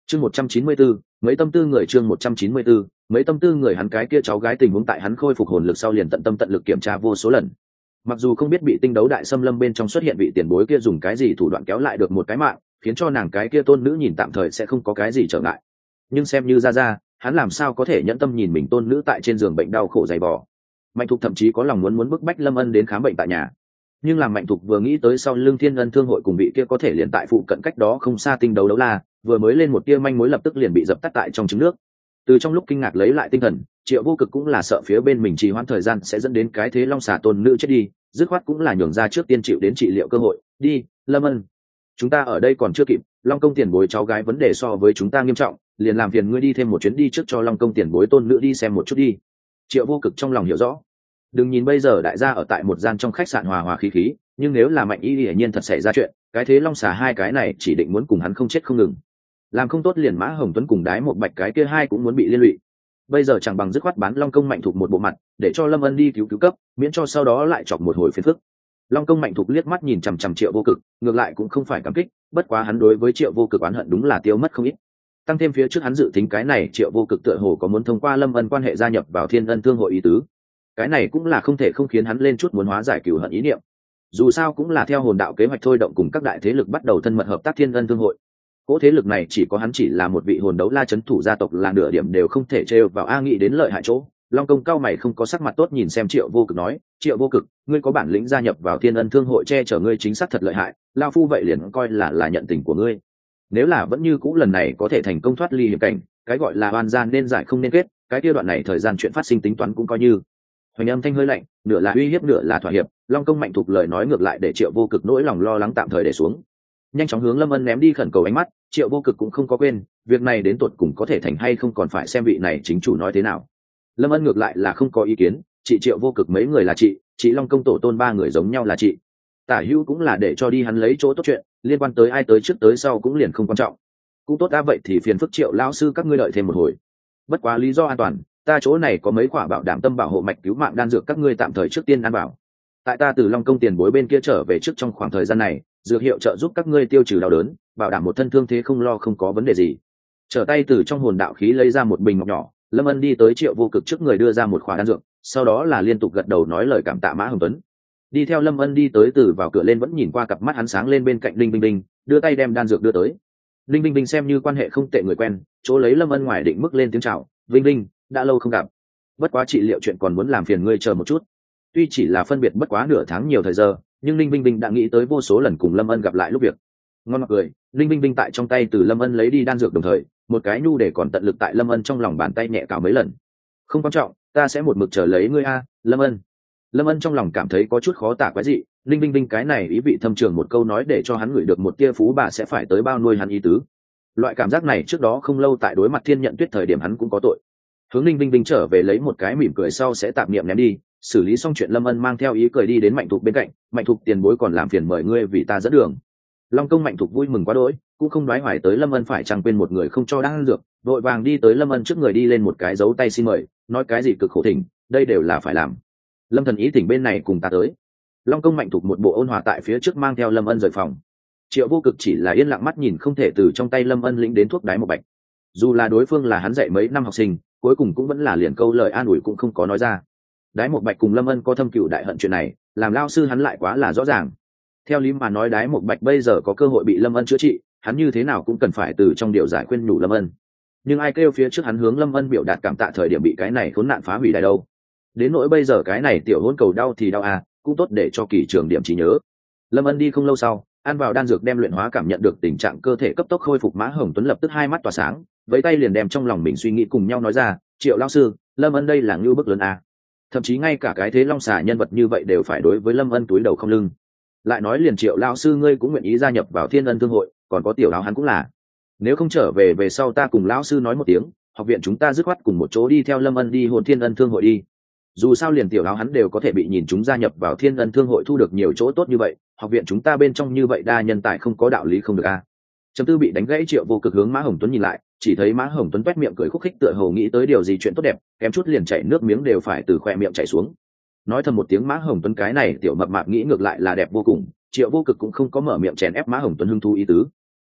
chương 194, mấy tâm tư người chương 194, mấy tâm tư người hắn cái kia cháu gái tình huống tại hắn khôi phục hồn lực sau liền tận tâm tận lực kiểm tra vô số lần. Mặc dù không biết bị tinh đấu đại xâm lâm bên trong xuất hiện vị tiền bối kia dùng cái gì thủ đoạn kéo lại được một cái mạng, khiến cho nàng cái kia tôn nữ nhìn tạm thời sẽ không có cái gì trở ngại. Nhưng xem như ra, hắn làm sao có thể nhẫn tâm nhìn mình tôn nữ tại trên giường bệnh đau khổ dày vò. Mạnh Thục thậm chí có lòng muốn bức bách Lâm Ân đến khám bệnh tại nhà. Nhưng làm Mạnh Thục vừa nghĩ tới sau lưng Thiên Ân Thương hội cùng vị kia có thể liền tại phụ cận cách đó không xa tinh đấu đấu la, vừa mới lên một tia manh mối lập tức liền bị dập tắt tại trong trứng nước. Từ trong lúc kinh ngạc lấy lại tinh thần, Triệu Vô Cực cũng là sợ phía bên mình trì hoãn thời gian sẽ dẫn đến cái thế long xà tôn nữ chết đi, dứt khoát cũng là nhường ra trước tiên chịu đến trị liệu cơ hội. Đi, Lâm Ân, chúng ta ở đây còn chưa kịp, Long công tiền bối cháu gái vấn đề so với chúng ta nghiêm trọng, liền làm phiền ngươi đi thêm một chuyến đi trước cho Long công tiền bối tôn nữ đi xem một chút đi. Triệu Vô Cực trong lòng hiểu rõ, đừng nhìn bây giờ đại gia ở tại một gian trong khách sạn hòa hòa khí khí, nhưng nếu là Mạnh Y hiển nhiên thật xảy ra chuyện, cái thế long xà hai cái này chỉ định muốn cùng hắn không chết không ngừng. Làm không tốt liền Mã Hồng Tuấn cùng Đái một Bạch cái kia hai cũng muốn bị liên lụy. Bây giờ chẳng bằng dứt khoát bán Long công Mạnh Thục một bộ mặt, để cho Lâm Ân đi cứu cấp, miễn cho sau đó lại chọc một hồi phiền phức. Long công Mạnh Thục liếc mắt nhìn chằm chằm Triệu Vô Cực, ngược lại cũng không phải cảm kích, bất quá hắn đối với Triệu Vô Cực oán hận đúng là tiêu mất không ít. Tăng thêm phía trước hắn dự tính cái này Triệu Vô Cực tựa hồ có muốn thông qua Lâm Ân quan hệ gia nhập vào Thiên Ân Thương hội ý tứ. Cái này cũng là không thể không khiến hắn lên chút muốn hóa giải cừu hận ý niệm. Dù sao cũng là theo hồn đạo kế hoạch thôi động cùng các đại thế lực bắt đầu thân mật hợp tác Thiên Ân Thương hội. Cỗ thế lực này chỉ có hắn chỉ là một vị hồn đấu la chấn thủ gia tộc là nửa điểm đều không thể trêu vào a nghĩ đến lợi hại chỗ. Long công cao mày không có sắc mặt tốt nhìn xem Triệu Vô Cực nói, Triệu Vô Cực, ngươi có bản lĩnh gia nhập vào Thiên Ân Thương hội che chở ngươi chính xác thật lợi hại, lao phu vậy liền coi là nhận tình của ngươi. Nếu là vẫn như cũ lần này có thể thành công thoát ly hiểm cảnh, cái gọi là oan gian nên giải không nên kết, cái kia đoạn này thời gian chuyện phát sinh tính toán cũng coi như. Hoành âm thanh hơi lạnh, nửa là uy hiếp nửa là thỏa hiệp, Long công Mạnh Thục lời nói ngược lại để Triệu Vô Cực nỗi lòng lo lắng tạm thời để xuống. Nhanh chóng hướng Lâm Ân ném đi khẩn cầu ánh mắt, Triệu Vô Cực cũng không có quên, việc này đến tột cùng có thể thành hay không còn phải xem vị này chính chủ nói thế nào. Lâm Ân ngược lại là không có ý kiến, chị Triệu Vô Cực mấy người là chị Long công tổ tôn ba người giống nhau là chị. Tả hữu cũng là để cho đi hắn lấy chỗ tốt chuyện, liên quan tới ai tới trước tới sau cũng liền không quan trọng. Cũng tốt đã vậy thì phiền phức Triệu lão sư các ngươi đợi thêm một hồi. Bất quá lý do an toàn, ta chỗ này có mấy quả bảo đảm tâm bảo hộ mạch cứu mạng đan dược các ngươi tạm thời trước tiên ăn bảo. Tại ta từ Long công tiền bối bên kia trở về trước trong khoảng thời gian này, dược hiệu trợ giúp các ngươi tiêu trừ đau đớn, bảo đảm một thân thương thế không lo không có vấn đề gì. Trở tay từ trong hồn đạo khí lấy ra một bình ngọc nhỏ, Lâm Ân đi tới Triệu Vô Cực trước người đưa ra một khỏa đan dược, sau đó là liên tục gật đầu nói lời cảm tạ Mã Hồng Tuấn. Đi theo Lâm Ân đi tới từ vào cửa lên vẫn nhìn qua cặp mắt hắn sáng lên bên cạnh Linh Binh Binh, đưa tay đem đan dược đưa tới. Linh Binh Binh xem như quan hệ không tệ người quen, chỗ lấy Lâm Ân ngoài định mức lên tiếng chào, "Vinh Binh, đã lâu không gặp. Bất quá trị liệu chuyện còn muốn làm phiền ngươi chờ một chút." Tuy chỉ là phân biệt bất quá nửa tháng nhiều thời giờ, nhưng Linh Binh Binh đã nghĩ tới vô số lần cùng Lâm Ân gặp lại lúc việc. Ngon mặc cười, Linh Binh Binh tại trong tay từ Lâm Ân lấy đi đan dược đồng thời, một cái nhu để còn tận lực tại Lâm Ân trong lòng bàn tay nhẹ cào mấy lần. "Không quan trọng, ta sẽ một mực chờ lấy ngươi a, Lâm Ân." Lâm Ân trong lòng cảm thấy có chút khó tả quái dị, Linh Binh Binh cái này ý vị thâm trường một câu nói để cho hắn ngửi được một tia phú bà sẽ phải tới bao nuôi hắn ý tứ. Loại cảm giác này trước đó không lâu tại đối mặt Thiên Nhận Tuyết thời điểm hắn cũng có tội. Hướng Linh Binh Binh trở về lấy một cái mỉm cười sau sẽ tạm niệm ném đi, xử lý xong chuyện Lâm Ân mang theo ý cười đi đến Mạnh Thục bên cạnh, "Mạnh Thục tiền bối còn làm phiền mời ngươi vì ta dẫn đường." Long công Mạnh Thục vui mừng quá đỗi, cũng không đoái hoài tới Lâm Ân phải chẳng quên một người không cho đan dược, vội vàng đi tới Lâm Ân trước người đi lên một cái dấu tay xin mời, nói cái gì cực khổ thỉnh, đây đều là phải làm. Lâm thần ý thỉnh bên này cùng ta tới. Long công Mạnh Thục một bộ ôn hòa tại phía trước mang theo Lâm Ân rời phòng. Triệu Vô Cực chỉ là yên lặng mắt nhìn không thể từ trong tay Lâm Ân lĩnh đến thuốc đái một bạch. Dù là đối phương là hắn dạy mấy năm học sinh, cuối cùng cũng vẫn là liền câu lời an ủi cũng không có nói ra. Đái một bạch cùng Lâm Ân có thâm cửu đại hận chuyện này, làm lao sư hắn lại quá là rõ ràng. Theo lý mà nói Đái một bạch bây giờ có cơ hội bị Lâm Ân chữa trị, hắn như thế nào cũng cần phải từ trong điều giải khuyên nhủ Lâm Ân. Nhưng ai kêu phía trước hắn hướng Lâm Ân biểu đạt cảm tạ thời điểm bị cái này khốn nạn phá hủy đại đâu. Đến nỗi bây giờ cái này tiểu hôn cầu đau thì đau à, cũng tốt để cho kỳ trường điểm trí nhớ. Lâm Ân đi không lâu sau, ăn vào đan dược đem luyện hóa cảm nhận được tình trạng cơ thể cấp tốc khôi phục. Mã Hồng Tuấn lập tức hai mắt tỏa sáng, với tay liền đem trong lòng mình suy nghĩ cùng nhau nói ra, "Triệu lão sư, Lâm Ân đây là ngưu bức lớn à. Thậm chí ngay cả cái thế long xà nhân vật như vậy đều phải đối với Lâm Ân túi đầu không lưng. Lại nói liền Triệu lão sư ngươi cũng nguyện ý gia nhập vào Thiên Ân Thương hội, còn có tiểu áo hắn cũng là. Nếu không trở về sau ta cùng lão sư nói một tiếng, học viện chúng ta dứt khoát cùng một chỗ đi theo Lâm Ân đi hồn Thiên Ân Thương hội đi. Dù sao liền tiểu áo hắn đều có thể bị nhìn chúng gia nhập vào Thiên Ân Thương hội thu được nhiều chỗ tốt như vậy, học viện chúng ta bên trong như vậy đa nhân tài không có đạo lý không được a." Trầm tư bị đánh gãy Triệu Vô Cực hướng Mã Hồng Tuấn nhìn lại, chỉ thấy Mã Hồng Tuấn toét miệng cười khúc khích tựa hồ nghĩ tới điều gì chuyện tốt đẹp, kém chút liền chảy nước miếng đều phải từ khoe miệng chảy xuống. Nói thầm một tiếng Mã Hồng Tuấn cái này tiểu mập mạp nghĩ ngược lại là đẹp vô cùng, Triệu Vô Cực cũng không có mở miệng chèn ép Mã Hồng Tuấn hứng thú ý tứ.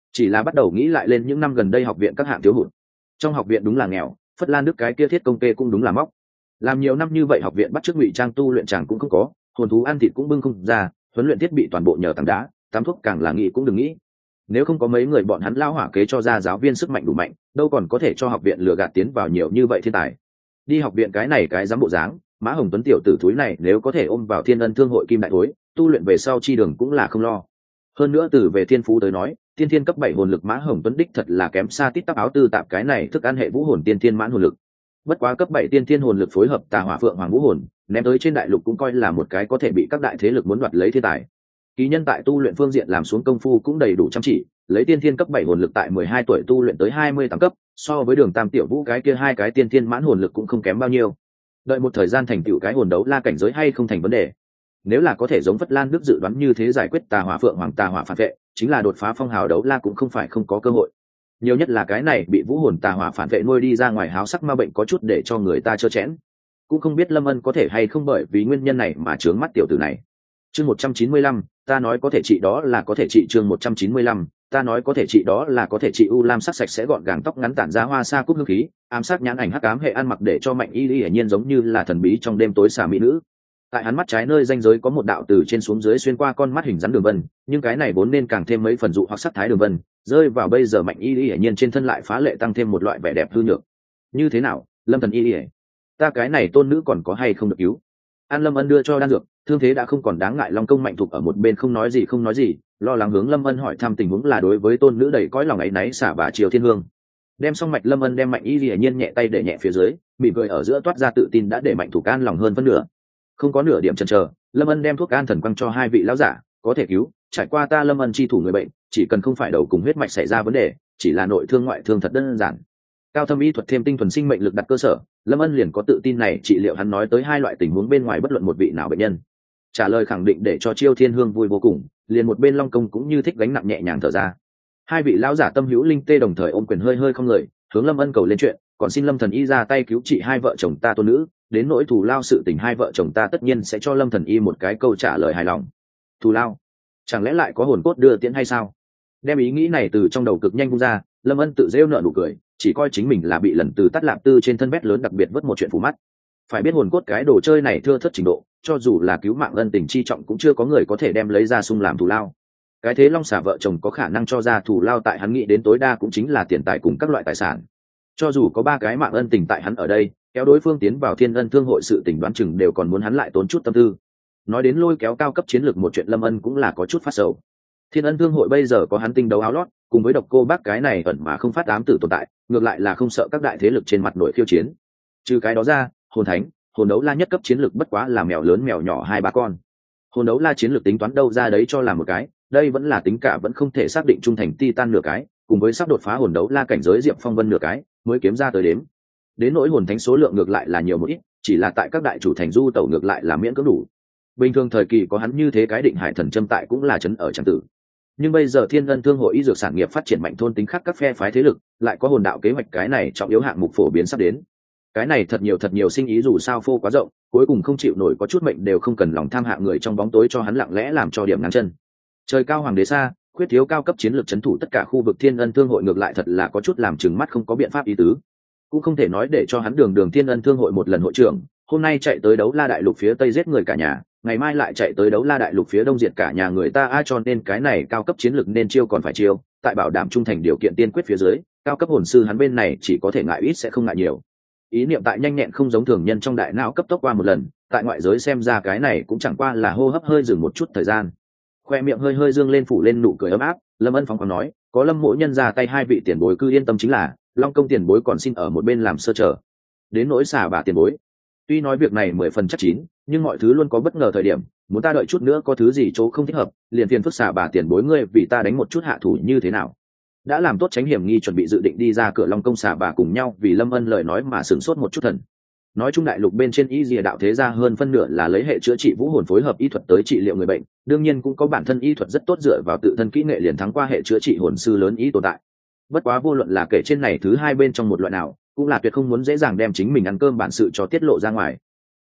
chỉ là bắt đầu nghĩ lại lên những năm gần đây học viện các hạng thiếu hụt. Trong học viện đúng là nghèo, Phất Lan Đức cái kia thiết công kê cũng đúng là móc. Làm nhiều năm như vậy học viện bắt chước ngụy trang tu luyện chàng cũng không có, hồn thú ăn thịt cũng bưng không ra, huấn luyện thiết bị toàn bộ nhờ tảng đá, tắm thuốc càng là nghĩ cũng đừng nghĩ. Nếu không có mấy người bọn hắn lao hỏa kế cho ra giáo viên sức mạnh đủ mạnh, đâu còn có thể cho học viện lừa gạt tiến vào nhiều như vậy thiên tài. Đi học viện cái này cái dám bộ dáng, Mã Hồng Tuấn tiểu tử thúi này nếu có thể ôm vào Thiên Ân Thương hội kim đại thối, tu luyện về sau chi đường cũng là không lo. Hơn nữa từ về thiên phú tới nói, tiên thiên cấp 7 hồn lực Mã Hồng Tuấn đích thật là kém xa tít tắp áo tư tạp cái này thức ăn hệ vũ hồn tiên thiên mãn hồn lực. Bất quá cấp 7 tiên thiên hồn lực phối hợp Tà Hỏa Phượng Hoàng vũ hồn, ném tới trên đại lục cũng coi là một cái có thể bị các đại thế lực muốn đoạt lấy thiên tài. Kỳ nhân tại tu luyện phương diện làm xuống công phu cũng đầy đủ chăm chỉ, lấy tiên thiên cấp 7 hồn lực tại 12 tuổi tu luyện tới 28 cấp, so với Đường Tam tiểu vũ cái kia hai cái tiên thiên mãn hồn lực cũng không kém bao nhiêu. Đợi một thời gian thành tựu cái hồn đấu la cảnh giới hay không thành vấn đề. Nếu là có thể giống Phất Lan Đức dự đoán như thế giải quyết Tà Hỏa Phượng Hoàng Tà Hỏa phản vệ, chính là đột phá phong hào đấu la cũng không phải không có cơ hội. Nhiều nhất là cái này bị vũ hồn Tà Hỏa phản vệ nuôi đi ra ngoài háo sắc ma bệnh có chút để cho người ta trơ chẽn. Cũng không biết Lâm Ân có thể hay không bởi vì nguyên nhân này mà trướng mắt tiểu tử này. Chương 195, ta nói có thể trị đó là có thể trị. Chương 195, ta nói có thể trị đó là có thể trị. U lam sắc sạch sẽ gọn gàng tóc ngắn tản ra hoa sa cúc hương khí, ám sát nhãn ảnh hắc ám hệ ăn mặc để cho Mạnh Y hiển nhiên giống như là thần bí trong đêm tối xà mỹ nữ. Tại hắn mắt trái nơi ranh giới có một đạo từ trên xuống dưới xuyên qua con mắt hình rắn đường vân, nhưng cái này vốn nên càng thêm mấy phần dụ hoặc sắc thái đường vân, rơi vào bây giờ Mạnh Y hiển nhiên trên thân lại phá lệ tăng thêm một loại vẻ đẹp hư nhược. Như thế nào, Lâm Thần Y, ta cái này tôn nữ còn có hay không được cứu? An Lâm Ân đưa cho đan dược, thương thế đã không còn đáng ngại. Long Công Mạnh Thục ở một bên không nói gì, lo lắng hướng Lâm Ân hỏi thăm tình huống, là đối với tôn nữ đầy cõi lòng áy náy xả bà Triều Thiên Hương. Đem xong mạch, Lâm Ân đem Mạnh Y hiển nhiên nhẹ tay để nhẹ phía dưới, mỉm cười ở giữa toát ra tự tin đã để Mạnh Thục an lòng hơn phân nửa. Không có nửa điểm chần chờ, Lâm Ân đem thuốc an thần quăng cho hai vị lão giả, có thể cứu, trải qua ta Lâm Ân chi thủ người bệnh, chỉ cần không phải đầu cùng huyết mạch xảy ra vấn đề, chỉ là nội thương ngoại thương thật đơn giản. Cao thâm y thuật thêm tinh thuần sinh mệnh lực đặt cơ sở, Lâm Ân liền có tự tin này trị liệu hắn nói tới hai loại tình huống bên ngoài bất luận một vị nào bệnh nhân. Trả lời khẳng định để cho Chiêu Thiên Hương vui vô cùng, liền một bên Long Công cũng như thích gánh nặng nhẹ nhàng thở ra. Hai vị lão giả tâm hữu linh tê đồng thời ôm quyền hơi không người, hướng Lâm Ân cầu lên chuyện, còn xin Lâm Thần Y ra tay cứu trị hai vợ chồng ta tôn nữ, đến nỗi thù lao sự tình hai vợ chồng ta tất nhiên sẽ cho Lâm Thần Y một cái câu trả lời hài lòng. Thù lao? Chẳng lẽ lại có hồn cốt đưa tiễn hay sao? Đem ý nghĩ này từ trong đầu cực nhanh vung ra, Lâm Ân tự rêu nợ nụ cười, chỉ coi chính mình là bị lần từ tắt lạp tư trên thân vét lớn đặc biệt vớt một chuyện phù mắt. Phải biết hồn cốt cái đồ chơi này thưa thất trình độ, cho dù là cứu mạng ân tình chi trọng cũng chưa có người có thể đem lấy ra sung làm thù lao. Cái thế Long Xà vợ chồng có khả năng cho ra thù lao tại hắn nghĩ đến tối đa cũng chính là tiền tài cùng các loại tài sản. Cho dù có ba cái mạng ân tình tại hắn ở đây, kéo đối phương tiến vào Thiên Ân Thương hội sự tình đoán chừng đều còn muốn hắn lại tốn chút tâm tư. Nói đến lôi kéo cao cấp chiến lược một chuyện, Lâm Ân cũng là có chút phát sầu. Thiên Ân Thương hội bây giờ có hắn tinh đấu áo lót, cùng với độc cô bác cái này ẩn mà không phát ám tử tồn tại, ngược lại là không sợ các đại thế lực trên mặt nội khiêu chiến. Trừ cái đó ra, hồn thánh, hồn đấu la nhất cấp chiến lược bất quá là mèo lớn mèo nhỏ hai ba con. Hồn đấu la chiến lược tính toán đâu ra đấy cho làm một cái, đây vẫn là tính cả vẫn không thể xác định trung thành Titan nửa cái, cùng với sắp đột phá hồn đấu la cảnh giới Diệp Phong Vân nửa cái, mới kiếm ra tới đếm. Đến nỗi hồn thánh số lượng ngược lại là nhiều một ít, chỉ là tại các đại chủ thành du tẩu ngược lại là miễn cưỡng đủ. Bình thường thời kỳ có hắn như thế cái Định Hải Thần Châm tại cũng là trấn ở chẳng tử. Nhưng bây giờ Thiên Ân Thương hội y dược sản nghiệp phát triển mạnh, thôn tính khác các phe phái thế lực, lại có hồn đạo kế hoạch cái này trọng yếu hạng mục phổ biến sắp đến. Cái này thật nhiều sinh ý dù sao phô quá rộng, cuối cùng không chịu nổi có chút mệnh đều không cần lòng tham hạ người trong bóng tối cho hắn lặng lẽ làm cho điểm ngắn chân. Trời cao hoàng đế xa, khuyết thiếu cao cấp chiến lược trấn thủ tất cả khu vực Thiên Ân Thương hội ngược lại thật là có chút làm chừng mắt không có biện pháp ý tứ. Cũng không thể nói để cho hắn đường Thiên Ân Thương hội một lần hội trưởng, hôm nay chạy tới Đấu La Đại Lục phía tây giết người cả nhà, ngày mai lại chạy tới Đấu La Đại Lục phía đông diệt cả nhà người ta, cho nên cái này cao cấp chiến lược nên chiêu còn phải chiêu, tại bảo đảm trung thành điều kiện tiên quyết phía dưới, cao cấp hồn sư hắn bên này chỉ có thể ngại ít sẽ không ngại nhiều. Ý niệm tại nhanh nhẹn không giống thường nhân trong đại não cấp tốc qua một lần, tại ngoại giới xem ra cái này cũng chẳng qua là hô hấp hơi dừng một chút thời gian. Khoe miệng hơi dương lên phủ lên nụ cười ấm áp, Lâm Ân phóng khoáng nói, có Lâm mỗ nhân ra tay hai vị tiền bối cứ yên tâm, chính là Long công tiền bối còn xin ở một bên làm sơ chờ. Đến nỗi xả bà tiền bối, tuy nói việc này 10 phần chắc chín, nhưng mọi thứ luôn có bất ngờ thời điểm, muốn ta đợi chút nữa có thứ gì chỗ không thích hợp, liền phiền phức xả bà tiền bối ngươi vì ta đánh một chút hạ thủ như thế nào. Đã làm tốt tránh hiểm nghi chuẩn bị dự định đi ra cửa Long công xả bà cùng nhau vì Lâm Ân lời nói mà sửng sốt một chút thần. Nói chung đại lục bên trên y dìa đạo thế gia hơn phân nửa là lấy hệ chữa trị vũ hồn phối hợp y thuật tới trị liệu người bệnh, đương nhiên cũng có bản thân y thuật rất tốt dựa vào tự thân kỹ nghệ liền thắng qua hệ chữa trị hồn sư lớn ý tồn tại. Bất quá vô luận là kể trên này thứ hai bên trong một loại nào, cũng là tuyệt không muốn dễ dàng đem chính mình ăn cơm bản sự cho tiết lộ ra ngoài.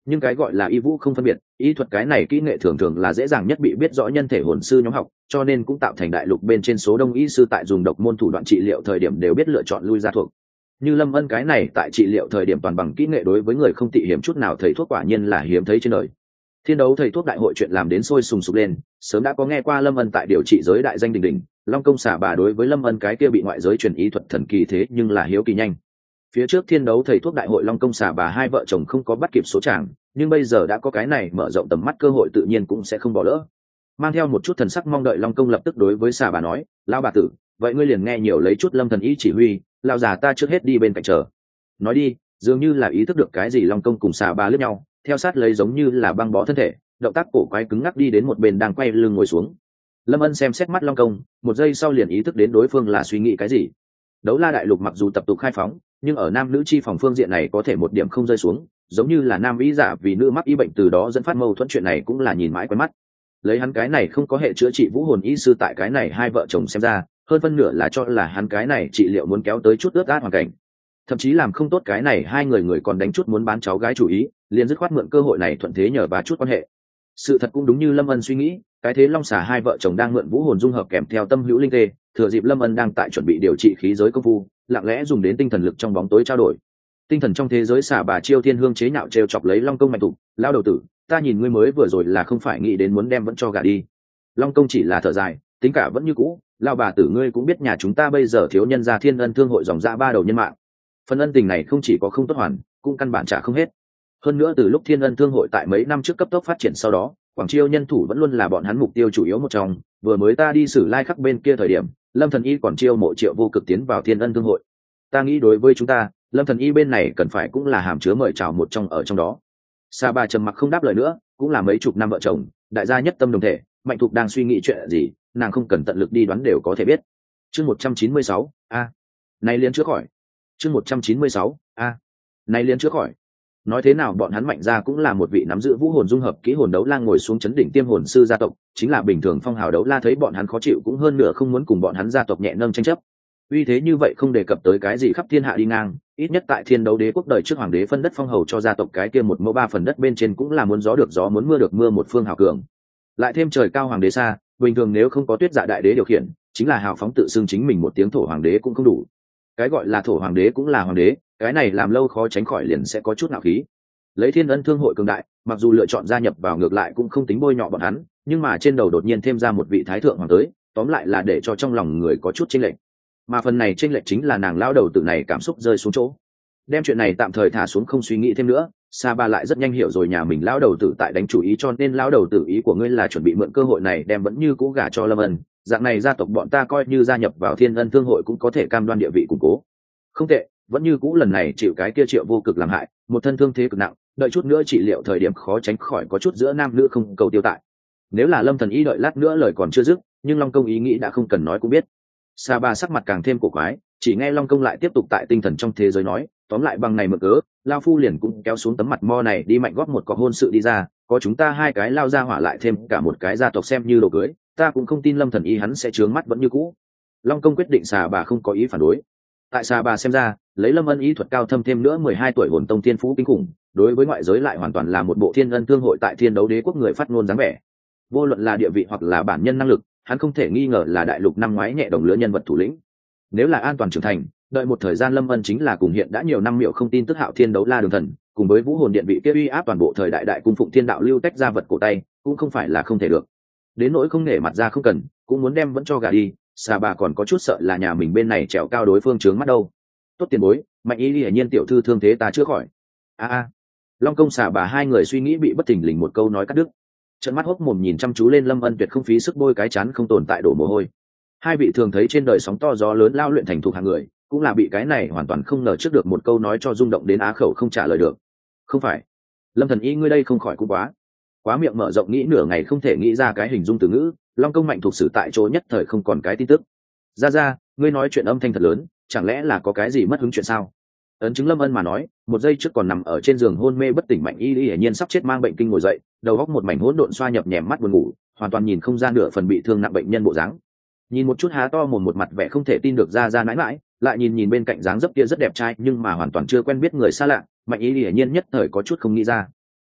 Nhưng cái gọi là y vũ không phân biệt, y thuật cái này kỹ nghệ thường thường là dễ dàng nhất bị biết rõ nhân thể hồn sư nhóm học, cho nên cũng tạo thành đại lục bên trên số đông y sư tại dùng độc môn thủ đoạn trị liệu thời điểm đều biết lựa chọn lui ra thuộc. Như Lâm Ân cái này tại trị liệu thời điểm toàn bằng kỹ nghệ đối với người không tị hiểm chút nào, thầy thuốc quả nhiên là hiếm thấy trên đời. Thiên đấu thầy thuốc đại hội chuyện làm đến sôi sùng sục lên, sớm đã có nghe qua Lâm Ân tại điều trị giới đại danh đình đình, Long Công xả bà đối với Lâm Ân cái kia bị ngoại giới truyền ý thuật thần kỳ thế nhưng là hiếu kỳ nhanh. Phía trước thiên đấu thầy thuốc đại hội Long Công xả bà hai vợ chồng không có bắt kịp số chàng, nhưng bây giờ đã có cái này mở rộng tầm mắt cơ hội tự nhiên cũng sẽ không bỏ lỡ. Mang theo một chút thần sắc mong đợi, Long Công lập tức đối với xả bà nói, lão bà tử, vậy ngươi liền nghe nhiều lấy chút Lâm thần ý chỉ huy, lão già ta trước hết đi bên cạnh chờ. Nói đi, dường như là ý thức được cái gì, Long Công cùng xả bà liếc nhau, theo sát lấy giống như là băng bó thân thể, động tác cổ quái cứng ngắc đi đến một bên đang quay lưng ngồi xuống. Lâm Ân xem xét mắt Long Công, một giây sau liền ý thức đến đối phương là suy nghĩ cái gì. Đấu la đại lục mặc dù tập tục khai phóng, nhưng ở nam nữ chi phòng phương diện này có thể một điểm không rơi xuống, giống như là nam ý giả vì nữ mắc y bệnh từ đó dẫn phát mâu thuẫn, chuyện này cũng là nhìn mãi quen mắt. Lấy hắn cái này không có hệ chữa trị vũ hồn y sư tại cái này hai vợ chồng xem ra, hơn phân nửa là cho là hắn cái này trị liệu muốn kéo tới chút ướt át hoàn cảnh, thậm chí làm không tốt cái này hai người còn đánh chút muốn bán cháu gái chủ ý, liền dứt khoát mượn cơ hội này thuận thế nhờ và chút quan hệ. Sự thật cũng đúng như Lâm Ân suy nghĩ, cái thế long xà hai vợ chồng đang mượn vũ hồn dung hợp kèm theo tâm hữu linh tê, thừa dịp Lâm Ân đang tại chuẩn bị điều trị khí giới công phu, lặng lẽ dùng đến tinh thần lực trong bóng tối trao đổi. Tinh thần trong thế giới xà bà Chiêu Thiên Hương chế nhạo trêu chọc lấy Long Công mạnh tụ, lao đầu tử, ta nhìn ngươi mới vừa rồi là không phải nghĩ đến muốn đem vẫn cho gả đi. Long Công chỉ là thở dài, tính cả vẫn như cũ, lao bà tử ngươi cũng biết nhà chúng ta bây giờ thiếu nhân gia Thiên Ân Thương hội dòng ra ba đầu nhân mạng. Phần ân tình này không chỉ có không tốt hoàn, cũng căn bản trả không hết. Hơn nữa từ lúc Thiên Ân Thương hội tại mấy năm trước cấp tốc phát triển sau đó, Quảng Chiêu nhân thủ vẫn luôn là bọn hắn mục tiêu chủ yếu một trong. Vừa mới ta đi Sử Lai Khắc bên kia thời điểm, Lâm Thần Y còn chiêu mộ Triệu Vô Cực tiến vào Thiên Ân Thương hội. Ta nghĩ đối với chúng ta, Lâm Thần Y bên này cần phải cũng là hàm chứa mời chào một trong ở trong đó. Sa Ba trầm mặc không đáp lời nữa, cũng là mấy chục năm vợ chồng, đại gia nhất tâm đồng thể, Mạnh Thục đang suy nghĩ chuyện gì, nàng không cần tận lực đi đoán đều có thể biết. Chương 196, a, này liền chữa khỏi. Chương 196, a, này liền chữa khỏi. Nói thế nào bọn hắn Mạnh gia cũng là một vị nắm giữ vũ hồn dung hợp kỹ hồn đấu la ngồi xuống chấn đỉnh tiêm hồn sư gia tộc, chính là bình thường phong hào đấu la thấy bọn hắn khó chịu cũng hơn nửa không muốn cùng bọn hắn gia tộc nhẹ nâng tranh chấp. Uy thế như vậy không đề cập tới cái gì khắp thiên hạ đi ngang, ít nhất tại Thiên Đấu Đế quốc đời trước hoàng đế phân đất phong hầu cho gia tộc cái kia một mẫu ba phần đất bên trên cũng là muốn gió được gió muốn mưa được mưa một phương hào cường. Lại thêm trời cao hoàng đế xa, bình thường nếu không có Tuyết Dạ đại đế điều khiển, chính là hào phóng tự xưng chính mình một tiếng thổ hoàng đế cũng không đủ. Cái gọi là thổ hoàng đế cũng là hoàng đế, cái này làm lâu khó tránh khỏi liền sẽ có chút ngạo khí. Lấy Thiên Ân Thương hội cường đại, mặc dù lựa chọn gia nhập vào ngược lại cũng không tính bôi nhọ bọn hắn, nhưng mà trên đầu đột nhiên thêm ra một vị thái thượng hoàng tới, tóm lại là để cho trong lòng người có chút chênh lệch. Mà phần này chênh lệch chính là nàng lao đầu tử này cảm xúc rơi xuống chỗ. Đem chuyện này tạm thời thả xuống không suy nghĩ thêm nữa, Sa Ba lại rất nhanh hiểu rồi nhà mình lao đầu tử tại đánh chủ ý, cho nên lao đầu tử ý của ngươi là chuẩn bị mượn cơ hội này đem vẫn như cũ gả cho Lâm Ân, dạng này gia tộc bọn ta coi như gia nhập vào Thiên Ân Thương hội cũng có thể cam đoan địa vị củng cố. Không tệ, vẫn như cũ lần này chịu cái kia Triệu Vô Cực làm hại, một thân thương thế cực nặng, đợi chút nữa trị liệu thời điểm khó tránh khỏi có chút giữa nam nữ không cầu tiêu tại. Nếu là Lâm Thần Y đợi lát nữa lời còn chưa dứt, nhưng Long Công ý nghĩ đã không cần nói cũng biết. Sa Ba sắc mặt càng thêm cổ quái, chỉ nghe Long Công lại tiếp tục tại tinh thần trong thế giới nói, tóm lại bằng này mượn cớ, lao phu liền cũng kéo xuống tấm mặt mo này đi mạnh góp một cọc hôn sự đi ra, có chúng ta hai cái lao ra hỏa lại thêm cả một cái gia tộc xem như đồ cưới, ta cũng không tin Lâm Thần Y hắn sẽ trướng mắt vẫn như cũ. Long Công quyết định Sa Ba không có ý phản đối. Tại Sa Ba xem ra, lấy Lâm Ân ý thuật cao thâm thêm nữa 12 tuổi hồn tông thiên phú kinh khủng, đối với ngoại giới lại hoàn toàn là một bộ Thiên Ân Thương hội tại Thiên Đấu Đế quốc người phát ngôn dáng vẻ. Vô luận là địa vị hoặc là bản nhân năng lực, hắn không thể nghi ngờ là đại lục năm ngoái nhẹ đồng lứa nhân vật thủ lĩnh. Nếu là an toàn trưởng thành, đợi một thời gian Lâm Ân chính là cùng hiện đã nhiều năm miệu không tin tức Hạo Thiên Đấu La Đường Thần, cùng với Vũ Hồn Điện vị kia uy áp toàn bộ thời đại đại cung phụng thiên đạo lưu tách ra vật cổ tay, cũng không phải là không thể được. Đến nỗi không nể mặt ra không cần, cũng muốn đem vẫn cho gả đi, Sa Ba còn có chút sợ là nhà mình bên này trèo cao đối phương trướng mắt đâu. Tốt tiền bối, Mạnh Y hiển nhiên tiểu thư thương thế ta chữa khỏi. A. Long Công Sa Ba hai người suy nghĩ bị bất thình lình một câu nói cắt đứt. Trận mắt hốc mồm nhìn chăm chú lên Lâm Ân tuyệt không phí sức bôi cái chán không tồn tại đổ mồ hôi. Hai vị thường thấy trên đời sóng to gió lớn lao luyện thành thuộc hàng người, cũng là bị cái này hoàn toàn không ngờ trước được một câu nói cho rung động đến á khẩu không trả lời được. Không phải, Lâm Thần Y ngươi đây không khỏi cũng quá miệng mở rộng nghĩ nửa ngày không thể nghĩ ra cái hình dung từ ngữ. Long Công Mạnh thuộc sử tại chỗ nhất thời không còn cái tin tức. Ra, ngươi nói chuyện âm thanh thật lớn, chẳng lẽ là có cái gì mất hứng chuyện sao? Ấn chứng Lâm Ân mà nói, một giây trước còn nằm ở trên giường hôn mê bất tỉnh Mạnh Y hiển nhiên sắp chết mang bệnh kinh ngồi dậy, đầu óc một mảnh hỗn độn xoa nhập nhèm mắt buồn ngủ, hoàn toàn nhìn không ra nửa phần bị thương nặng bệnh nhân bộ dáng. Nhìn một chút há to mồm một mặt vẻ không thể tin được ra mãi mãi, lại nhìn bên cạnh dáng dấp kia rất đẹp trai nhưng mà hoàn toàn chưa quen biết người xa lạ, Mạnh Y hiển nhiên nhất thời có chút không nghĩ ra.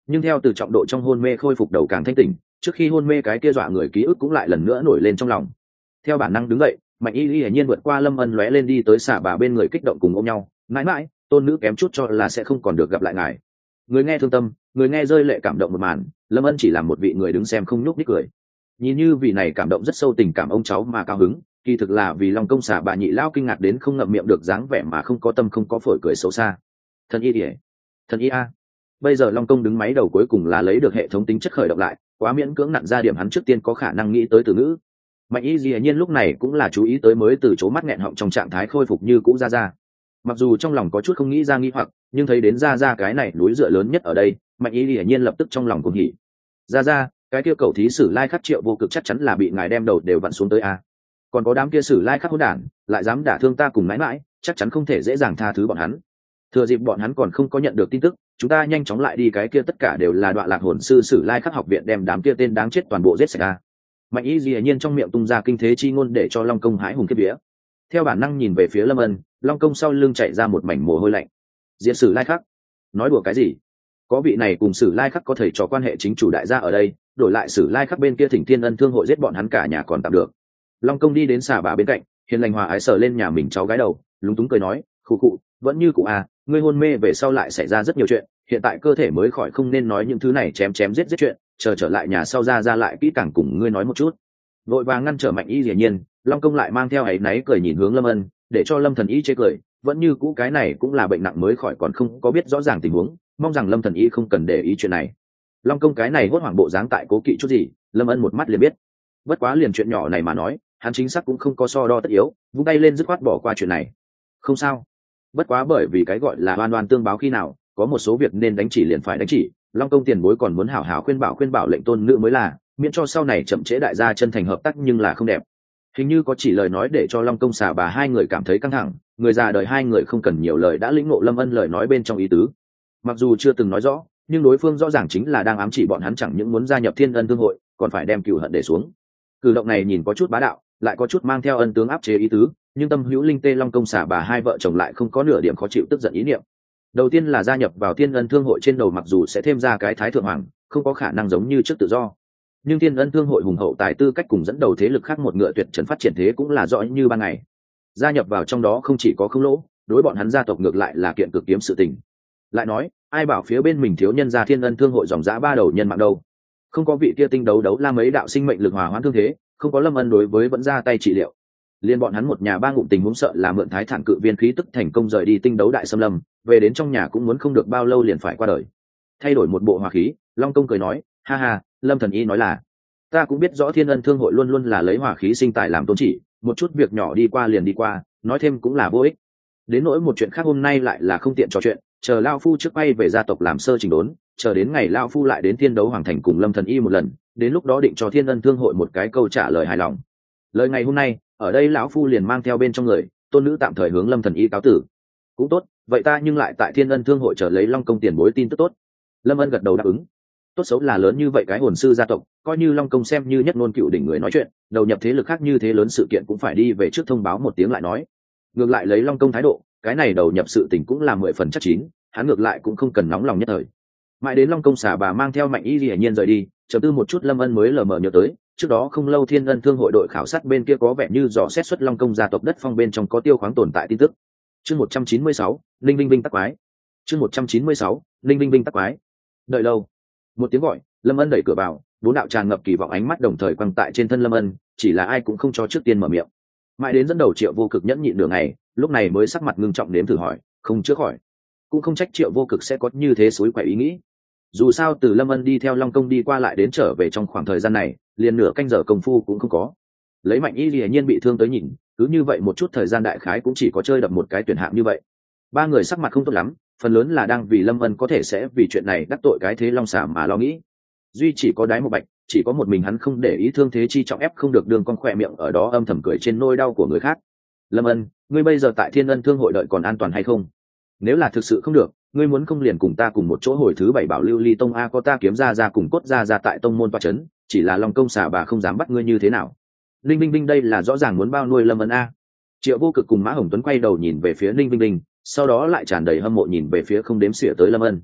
nhưng theo từ trọng độ trong hôn mê khôi phục đầu càng thanh tỉnh, trước khi hôn mê cái kia dọa người ký ức cũng lại lần nữa nổi lên trong lòng. Theo bản năng đứng dậy, Mạnh Y hiển nhiên vượt qua Lâm Ân lóe lên đi tới xả bà bên người kích động cùng ôm nhau, mãi mãi tôn nữ kém chút cho là sẽ không còn được gặp lại ngài. Người nghe thương tâm, người nghe rơi lệ cảm động một màn, Lâm Ân chỉ là một vị người đứng xem không nhúc nhích cười. Nhìn như vị này cảm động rất sâu tình cảm ông cháu mà cao hứng, kỳ thực là vì Long Công xả bà nhị lao kinh ngạc đến không ngậm miệng được dáng vẻ mà không có tâm không có phổi cười xấu xa. Thần y ỉa, thần y a. Bây giờ Long Công đứng máy đầu cuối cùng là lấy được hệ thống tính chất khởi động lại, quá miễn cưỡng nặn ra điểm hắn trước tiên có khả năng nghĩ tới từ ngữ. Mạnh Y dĩ nhiên lúc này cũng là chú ý tới mới từ chỗ mắt nghẹn họng trong trạng thái khôi phục như cũ ra. Mặc dù trong lòng có chút không nghĩ ra nghi hoặc, nhưng thấy đến ra cái này núi dựa lớn nhất ở đây, Mạnh Y dĩ nhiên lập tức trong lòng cuồng hỉ. Ra, cái kia cầu thí sử lai khắc Triệu Vô Cực chắc chắn là bị ngài đem đầu đều vặn xuống tới a. Còn có đám kia sử lai khắc hỗn đản, lại dám đả thương ta cùng mãi mãi, chắc chắn không thể dễ dàng tha thứ bọn hắn. Thừa dịp bọn hắn còn không có nhận được tin tức, chúng ta nhanh chóng lại đi, cái kia tất cả đều là đoạn lạc hồn sư sử lai khắc học viện đem đám kia tên đáng chết toàn bộ giết sạch a. Mạnh Y dĩ nhiên trong miệng tung ra kinh thế chi ngôn để cho Long Công hãi hùng kiếp vía. Theo bản năng nhìn về phía Lâm Ân, Long Công sau lưng chạy ra một mảnh mồ hôi lạnh. Diện sử lai khắc, nói đùa cái gì? Có vị này cùng sử lai khắc có thể trò quan hệ chính chủ đại gia ở đây, đổi lại sử lai khắc bên kia Thỉnh Thiên Ân thương hội giết bọn hắn cả nhà còn tạm được. Long Công đi đến xà bà bên cạnh, hiền lành hòa ái sờ lên nhà mình cháu gái đầu, lúng túng cười nói, khụ khụ, vẫn như cụ à, ngươi hôn mê về sau lại xảy ra rất nhiều chuyện, hiện tại cơ thể mới khỏi không nên nói những thứ này chém giết chuyện, chờ trở lại nhà sau ra lại kỹ càng cùng ngươi nói một chút. Vội vàng ngăn trở Mạnh Y dĩ nhiên, Long Công lại mang theo áy náy cười nhìn hướng Lâm Ân, để cho Lâm Thần Y chế cười, vẫn như cũ cái này cũng là bệnh nặng mới khỏi còn không có biết rõ ràng tình huống, mong rằng Lâm Thần Y không cần để ý chuyện này. Long Công cái này hốt hoảng bộ dáng tại cố kỵ chút gì, Lâm Ân một mắt liền biết. Bất quá liền chuyện nhỏ này mà nói, hắn chính xác cũng không có so đo tất yếu, vung tay lên dứt khoát bỏ qua chuyện này. Không sao. Bất quá bởi vì cái gọi là oan oan tương báo khi nào, có một số việc nên đánh chỉ liền phải đánh chỉ, Long Công tiền bối còn muốn hảo hảo khuyên bảo lệnh tôn nữ mới là, miễn cho sau này chậm trễ đại gia chân thành hợp tác nhưng là không đẹp. Hình như có chỉ lời nói để cho Long Công xà bà hai người cảm thấy căng thẳng, người già đời hai người không cần nhiều lời đã lĩnh ngộ Lâm Ân lời nói bên trong ý tứ. Mặc dù chưa từng nói rõ, nhưng đối phương rõ ràng chính là đang ám chỉ bọn hắn chẳng những muốn gia nhập Thiên Ân thương hội, còn phải đem cừu hận để xuống. Cử động này nhìn có chút bá đạo, lại có chút mang theo ân tướng áp chế ý tứ, nhưng tâm hữu linh tê Long Công xà bà hai vợ chồng lại không có nửa điểm khó chịu tức giận ý niệm. Đầu tiên là gia nhập vào Thiên Ân thương hội trên đầu mặc dù sẽ thêm ra cái thái thượng hoàng, không có khả năng giống như trước tự do, nhưng Thiên Ân thương hội hùng hậu tài tư cách cùng dẫn đầu thế lực khác một ngựa tuyệt trần phát triển thế cũng là rõ như ban ngày. Gia nhập vào trong đó không chỉ có không lỗ, đối bọn hắn gia tộc ngược lại là kiện cực kiếm sự tình. Lại nói, ai bảo phía bên mình thiếu nhân gia Thiên Ân thương hội dòng dã ba đầu nhân mạng đâu? Không có vị kia tinh đấu la mấy đạo sinh mệnh lực hòa hoãn thương thế, không có Lâm Ân đối với vẫn ra tay trị liệu. Liên bọn hắn một nhà ba ngụm tình huống sợ là mượn thái thản cự viên khí tức thành công rời đi tinh đấu đại xâm lâm, về đến trong nhà cũng muốn không được bao lâu liền phải qua đời. Thay đổi một bộ hòa khí, Long Công cười nói, ha ha, Lâm Thần Y nói là, ta cũng biết rõ Thiên Ân thương hội luôn luôn là lấy hòa khí sinh tài làm tôn chỉ, một chút việc nhỏ đi qua liền đi qua, nói thêm cũng là vô ích. Đến nỗi một chuyện khác hôm nay lại là không tiện trò chuyện, chờ lao phu trước bay về gia tộc làm sơ chỉnh đốn, chờ đến ngày lao phu lại đến Thiên Đấu Hoàng thành cùng Lâm Thần Y một lần, đến lúc đó định cho Thiên Ân thương hội một cái câu trả lời hài lòng. Lời ngày hôm nay, ở đây lão phu liền mang theo bên trong người, tôn nữ tạm thời hướng Lâm Thần Y cáo tử. Cũng tốt, vậy ta nhưng lại tại Thiên Ân thương hội chờ lấy Long Công tiền bối tin tức tốt. Lâm Ân gật đầu đáp ứng. Tốt xấu là lớn như vậy cái hồn sư gia tộc, coi như Long Công xem như nhất ngôn cựu đỉnh người nói chuyện, đầu nhập thế lực khác như thế lớn sự kiện cũng phải đi về trước thông báo một tiếng lại nói. Ngược lại lấy Long Công thái độ, cái này đầu nhập sự tình cũng là 10 phần chắc chín, hắn ngược lại cũng không cần nóng lòng nhất thời. Mãi đến Long Công xả bà mang theo Mạnh Y hiển nhiên rời đi, chợt tư một chút Lâm Ân mới lờ mờ nhớ tới, trước đó không lâu Thiên Ân thương hội đội khảo sát bên kia có vẻ như dò xét xuất Long Công gia tộc đất phong bên trong có tiêu khoáng tồn tại tin tức. Chương 196, Linh Vinh Vinh tắc quái. Chương 196, Linh Vinh Vinh tắc quái. Đợi lâu, một tiếng gọi, Lâm Ân đẩy cửa vào, bốn đạo tràn ngập kỳ vọng ánh mắt đồng thời quăng tại trên thân Lâm Ân, chỉ là ai cũng không cho trước tiên mở miệng. Mãi đến dẫn đầu Triệu Vô Cực nhẫn nhịn nửa ngày, lúc này mới sắc mặt ngưng trọng nếm thử hỏi, không chữa khỏi. Cũng không trách Triệu Vô Cực sẽ có như thế suối quậy ý nghĩ. Dù sao từ Lâm Ân đi theo Long Công đi qua lại đến trở về trong khoảng thời gian này, liền nửa canh giờ công phu cũng không có. Lấy Mạnh Y hiển nhiên bị thương tới nhìn, cứ như vậy một chút thời gian đại khái cũng chỉ có chơi đập một cái tuyển hạng như vậy. Ba người sắc mặt không tốt lắm, phần lớn là đang vì Lâm Ân có thể sẽ vì chuyện này đắc tội cái thế Long xà mà lo nghĩ. Duy chỉ có Đái Một Bạch, chỉ có một mình hắn không để ý thương thế chi trọng ép không được đường con khỏe miệng ở đó âm thầm cười trên nỗi đau của người khác. Lâm Ân, ngươi bây giờ tại Thiên Ân thương hội đợi còn an toàn hay không? Nếu là thực sự không được, ngươi muốn không liền cùng ta cùng một chỗ hồi thứ 7 bảo lưu ly tông a, có ta kiếm ra cùng cốt ra tại tông môn toa chấn, chỉ là Long Công xà bà không dám bắt ngươi như thế nào. Ninh Vinh Vinh đây là rõ ràng muốn bao nuôi Lâm Ân a. Triệu Vô Cực cùng Mã Hồng Tuấn quay đầu nhìn về phía Ninh Vinh Vinh, sau đó lại tràn đầy hâm mộ nhìn về phía không đếm xỉa tới Lâm Ân.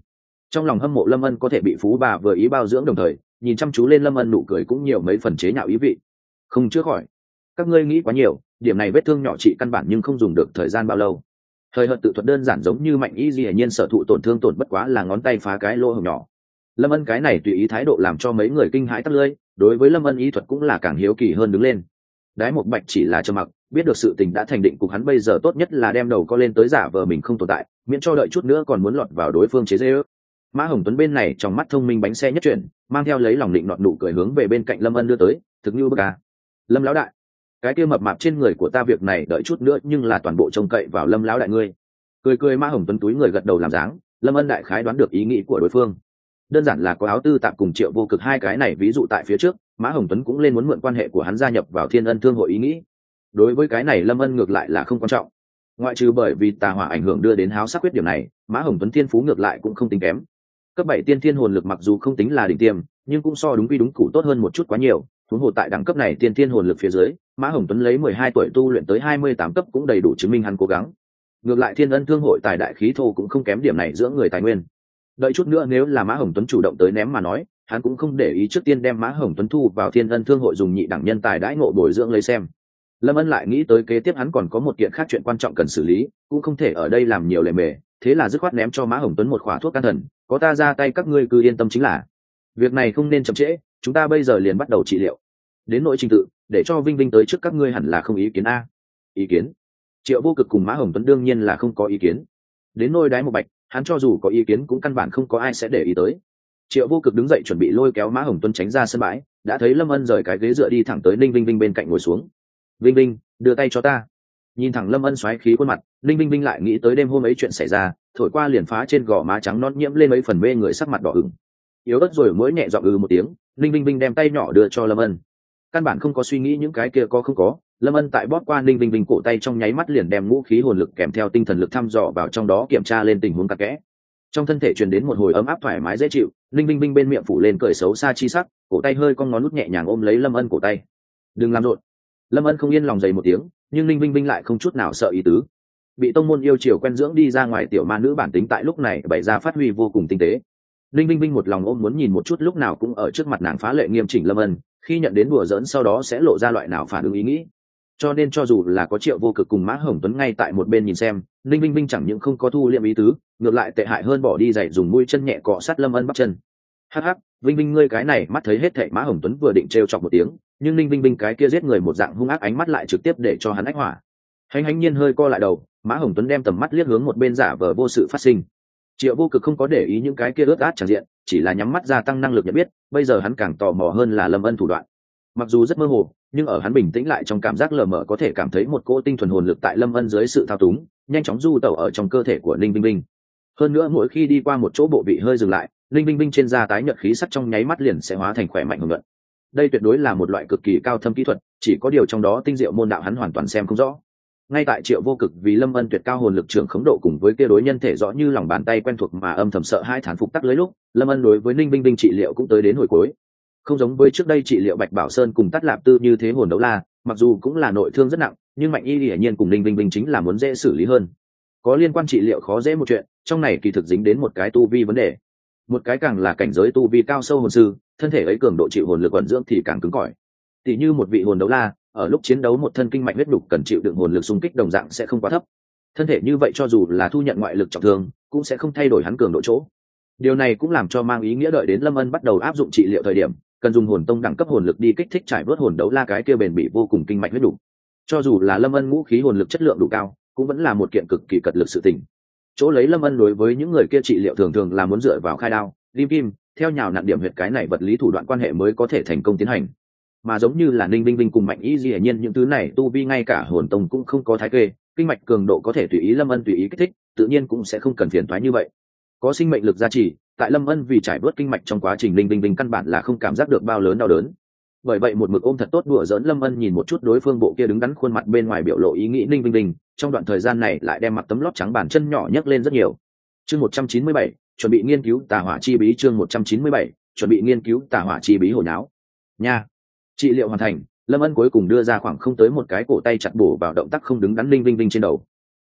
Trong lòng hâm mộ Lâm Ân có thể bị phú bà vừa ý bao dưỡng, đồng thời nhìn chăm chú lên Lâm Ân nụ cười cũng nhiều mấy phần chế nhạo ý vị. Không chữa khỏi. Các ngươi nghĩ quá nhiều, điểm này vết thương nhỏ trị căn bản nhưng không dùng được thời gian bao lâu. Thời hợt tự thuật đơn giản giống như Mạnh Y Dĩ nhiên sở thụ tổn thương tổn bất quá là ngón tay phá cái lỗ hổng nhỏ. Lâm Ân cái này tùy ý thái độ làm cho mấy người kinh hãi tắt lưỡi, đối với Lâm Ân ý thuật cũng là càng hiếu kỳ hơn đứng lên. Đái Một Bạch chỉ là trầm mặc, biết được sự tình đã thành định, cục hắn bây giờ tốt nhất là đem đầu co lên tới giả vờ mình không tồn tại, miễn cho đợi chút nữa còn muốn lọt vào đối phương chế giễu. Mã Hồng Tuấn bên này trong mắt thông minh bánh xe nhất chuyển, mang theo lấy lòng định nọt nụ cười hướng về bên cạnh Lâm Ân đưa tới, thực như bức à. Lâm lão đại, cái kia mập mạp trên người của ta việc này đợi chút nữa nhưng là toàn bộ trông cậy vào Lâm lão đại ngươi. Cười cười Mã Hồng Tuấn túi người gật đầu làm dáng, Lâm Ân đại khái đoán được ý nghĩ của đối phương. Đơn giản là có Áo Tư Tạp cùng Triệu Vô Cực hai cái này ví dụ tại phía trước, Mã Hồng Tuấn cũng lên muốn mượn quan hệ của hắn gia nhập vào Thiên Ân Thương hội ý nghĩ. Đối với cái này Lâm Ân ngược lại là không quan trọng, ngoại trừ bởi vì tà hỏa ảnh hưởng đưa đến háo sắc quyết điểm này, Mã Hồng Tuấn thiên phú ngược lại cũng không tính kém. Cấp 7 tiên thiên hồn lực mặc dù không tính là đỉnh tiêm, nhưng cũng so đúng quy đúng củ tốt hơn một chút quá nhiều. Huống hồ tại đẳng cấp này tiên thiên hồn lực phía dưới, Mã Hồng Tuấn lấy 12 tuổi tu luyện tới 28 cấp cũng đầy đủ chứng minh hắn cố gắng. Ngược lại Thiên Ân Thương hội tài đại khí thô cũng không kém điểm này giữa người tài nguyên. Đợi chút nữa nếu là Mã Hồng Tuấn chủ động tới ném mà nói, hắn cũng không để ý trước tiên đem Mã Hồng Tuấn thu vào Thiên Ân Thương hội dùng nhị đẳng nhân tài đãi ngộ bồi dưỡng lấy xem. Lâm Ân lại nghĩ tới kế tiếp hắn còn có một kiện khác chuyện quan trọng cần xử lý, cũng không thể ở đây làm nhiều lề mề, thế là dứt khoát ném cho Mã Hồng Tuấn một khỏa thuốc can thần, có ta ra tay các ngươi cứ yên tâm chính là. Việc này không nên chậm trễ, chúng ta bây giờ liền bắt đầu trị liệu. Đến nội trình tự, để cho Vinh Vinh tới trước các ngươi hẳn là không ý kiến a. Ý kiến? Triệu Vô Cực cùng Mã Hồng Tuấn đương nhiên là không có ý kiến. Đến nôi Đái Một Bạch, hắn cho dù có ý kiến cũng căn bản không có ai sẽ để ý tới. Triệu Vô Cực đứng dậy chuẩn bị lôi kéo Mã Hồng Tuấn tránh ra sân bãi, đã thấy Lâm Ân rời cái ghế dựa đi thẳng tới Ninh Vinh Vinh bên cạnh ngồi xuống. Vinh Vinh, đưa tay cho ta. Nhìn thẳng Lâm Ân xoáy khí khuôn mặt, Ninh Vinh Vinh lại nghĩ tới đêm hôm ấy chuyện xảy ra, thổi qua liền phá trên gò má trắng nõn nhiễm lên mấy phần mê người sắc mặt đỏ ửng. Yếu ớt rồi mới nhẹ giọng một tiếng, Ninh Vinh Vinh đem tay nhỏ đưa cho Lâm Ân. Căn bản không có suy nghĩ những cái kia có không có, Lâm Ân tại bóp qua Ninh Vinh Vinh cổ tay trong nháy mắt liền đem ngũ khí hồn lực kèm theo tinh thần lực thăm dò vào trong đó kiểm tra lên tình huống cặn kẽ. Trong thân thể truyền đến một hồi ấm áp thoải mái dễ chịu, Ninh Vinh Vinh bên miệng phủ lên cười xấu xa chi sắc, cổ tay hơi cong ngón nút nhẹ nhàng ôm lấy Lâm Ân cổ tay. Đừng làm rộn. Lâm Ân không yên lòng dày một tiếng, nhưng Ninh Vinh Vinh lại không chút nào sợ ý tứ. Bị tông môn yêu chiều quen dưỡng đi ra ngoài tiểu ma nữ bản tính tại lúc này bày ra phát huy vô cùng tinh tế. Ninh Vinh Vinh một lòng ôm muốn nhìn một chút lúc nào cũng ở trước mặt nàng phá lệ nghiêm chỉnh Lâm Ân, khi nhận đến đùa giỡn sau đó sẽ lộ ra loại nào phản ứng ý nghĩ. Cho nên cho dù là có Triệu Vô Cực cùng Mã Hồng Tuấn ngay tại một bên nhìn xem, Ninh Vinh Vinh chẳng những không có thu liệm ý tứ, ngược lại tệ hại hơn bỏ đi giày dùng mũi chân nhẹ cọ sát Lâm Ân bắp chân. Hắc hắc, Vinh Vinh ngươi cái này mắt thấy hết thảy. Mã Hồng Tuấn vừa định trêu chọc một tiếng, nhưng Ninh Vinh Vinh cái kia giết người một dạng hung ác ánh mắt lại trực tiếp để cho hắn ách hỏa. Hánh nhiên hơi co lại đầu, Mã Hồng Tuấn đem tầm mắt liếc hướng một bên giả vờ vô sự phát sinh. Triệu Vô Cực không có để ý những cái kia ướt át tràn diện, chỉ là nhắm mắt gia tăng năng lực nhận biết, bây giờ hắn càng tò mò hơn là Lâm Ân thủ đoạn. Mặc dù rất mơ hồ, nhưng ở hắn bình tĩnh lại trong cảm giác lờ mờ có thể cảm thấy một cỗ tinh thuần hồn lực tại Lâm Ân dưới sự thao túng, nhanh chóng du tẩu ở trong cơ thể của Ninh Vinh Vinh. Hơn nữa mỗi khi đi qua một chỗ bộ vị hơi dừng lại, Ninh Vinh Vinh trên da tái nhợt khí sắc trong nháy mắt liền sẽ hóa thành khỏe mạnh hùng luận. Đây tuyệt đối là một loại cực kỳ cao thâm kỹ thuật, chỉ có điều trong đó tinh diệu môn đạo hắn hoàn toàn xem không rõ. Ngay tại Triệu Vô Cực vì Lâm Ân tuyệt cao hồn lực trưởng khống độ cùng với kia đối nhân thể rõ như lòng bàn tay quen thuộc mà âm thầm sợ hai thán phục tắc lưới lúc, Lâm Ân đối với Ninh Vinh Vinh trị liệu cũng tới đến hồi cuối. Không giống với trước đây trị liệu Bạch Bảo Sơn cùng Tát Lạp Tư như thế hồn đấu la, mặc dù cũng là nội thương rất nặng, nhưng Mạnh Y hiển nhiên cùng Ninh Vinh Vinh chính là muốn dễ xử lý hơn. Có liên quan trị liệu khó dễ một chuyện, trong này kỳ thực dính đến một cái tu vi vấn đề. Một cái càng là cảnh giới tu vi cao sâu hồn sư, thân thể ấy cường độ chịu hồn lực vận dưỡng thì càng cứng cỏi. Tỷ như một vị hồn đấu la, ở lúc chiến đấu một thân kinh mạch huyết đục cần chịu đựng hồn lực xung kích đồng dạng sẽ không quá thấp. Thân thể như vậy cho dù là thu nhận ngoại lực trọng thương, cũng sẽ không thay đổi hắn cường độ chỗ. Điều này cũng làm cho mang ý nghĩa đợi đến Lâm Ân bắt đầu áp dụng trị liệu thời điểm, cần dùng hồn tông đẳng cấp hồn lực đi kích thích trải vớt hồn đấu la cái kia bền bỉ vô cùng kinh mạch huyết đục. Cho dù là Lâm Ân ngũ khí hồn lực chất lượng đủ cao, cũng vẫn là một kiện cực kỳ cật lực sự tình. Chỗ lấy Lâm Ân đối với những người kia trị liệu thường thường là muốn dựa vào khai đao, lim kim, theo nhào nặn điểm huyệt cái này vật lý thủ đoạn quan hệ mới có thể thành công tiến hành. Mà giống như là Ninh Vinh Vinh cùng Mạnh Y hiển nhiên những thứ này tu vi ngay cả hồn tông cũng không có thái kê, kinh mạch cường độ có thể tùy ý Lâm Ân tùy ý kích thích, tự nhiên cũng sẽ không cần phiền toái như vậy. Có sinh mệnh lực gia trì, tại Lâm Ân vì trải bớt kinh mạch trong quá trình Ninh Vinh Vinh căn bản là không cảm giác được bao lớn đau đớn. Bởi vậy một mực ôm thật tốt đùa giỡn Lâm Ân nhìn một chút đối phương bộ kia đứng đắn khuôn mặt bên ngoài biểu lộ ý nghĩ Ninh Vinh Vinh, trong đoạn thời gian này lại đem mặt tấm lót trắng bàn chân nhỏ nhấc lên rất nhiều. Chương 197, chuẩn bị nghiên cứu tà hỏa chi bí. Chương 197, chuẩn bị nghiên cứu tà hỏa chi bí hồi náo. Nha. Trị liệu hoàn thành, Lâm Ân cuối cùng đưa ra khoảng không tới một cái cổ tay chặt bổ vào động tác không đứng đắn Ninh Vinh Vinh trên đầu.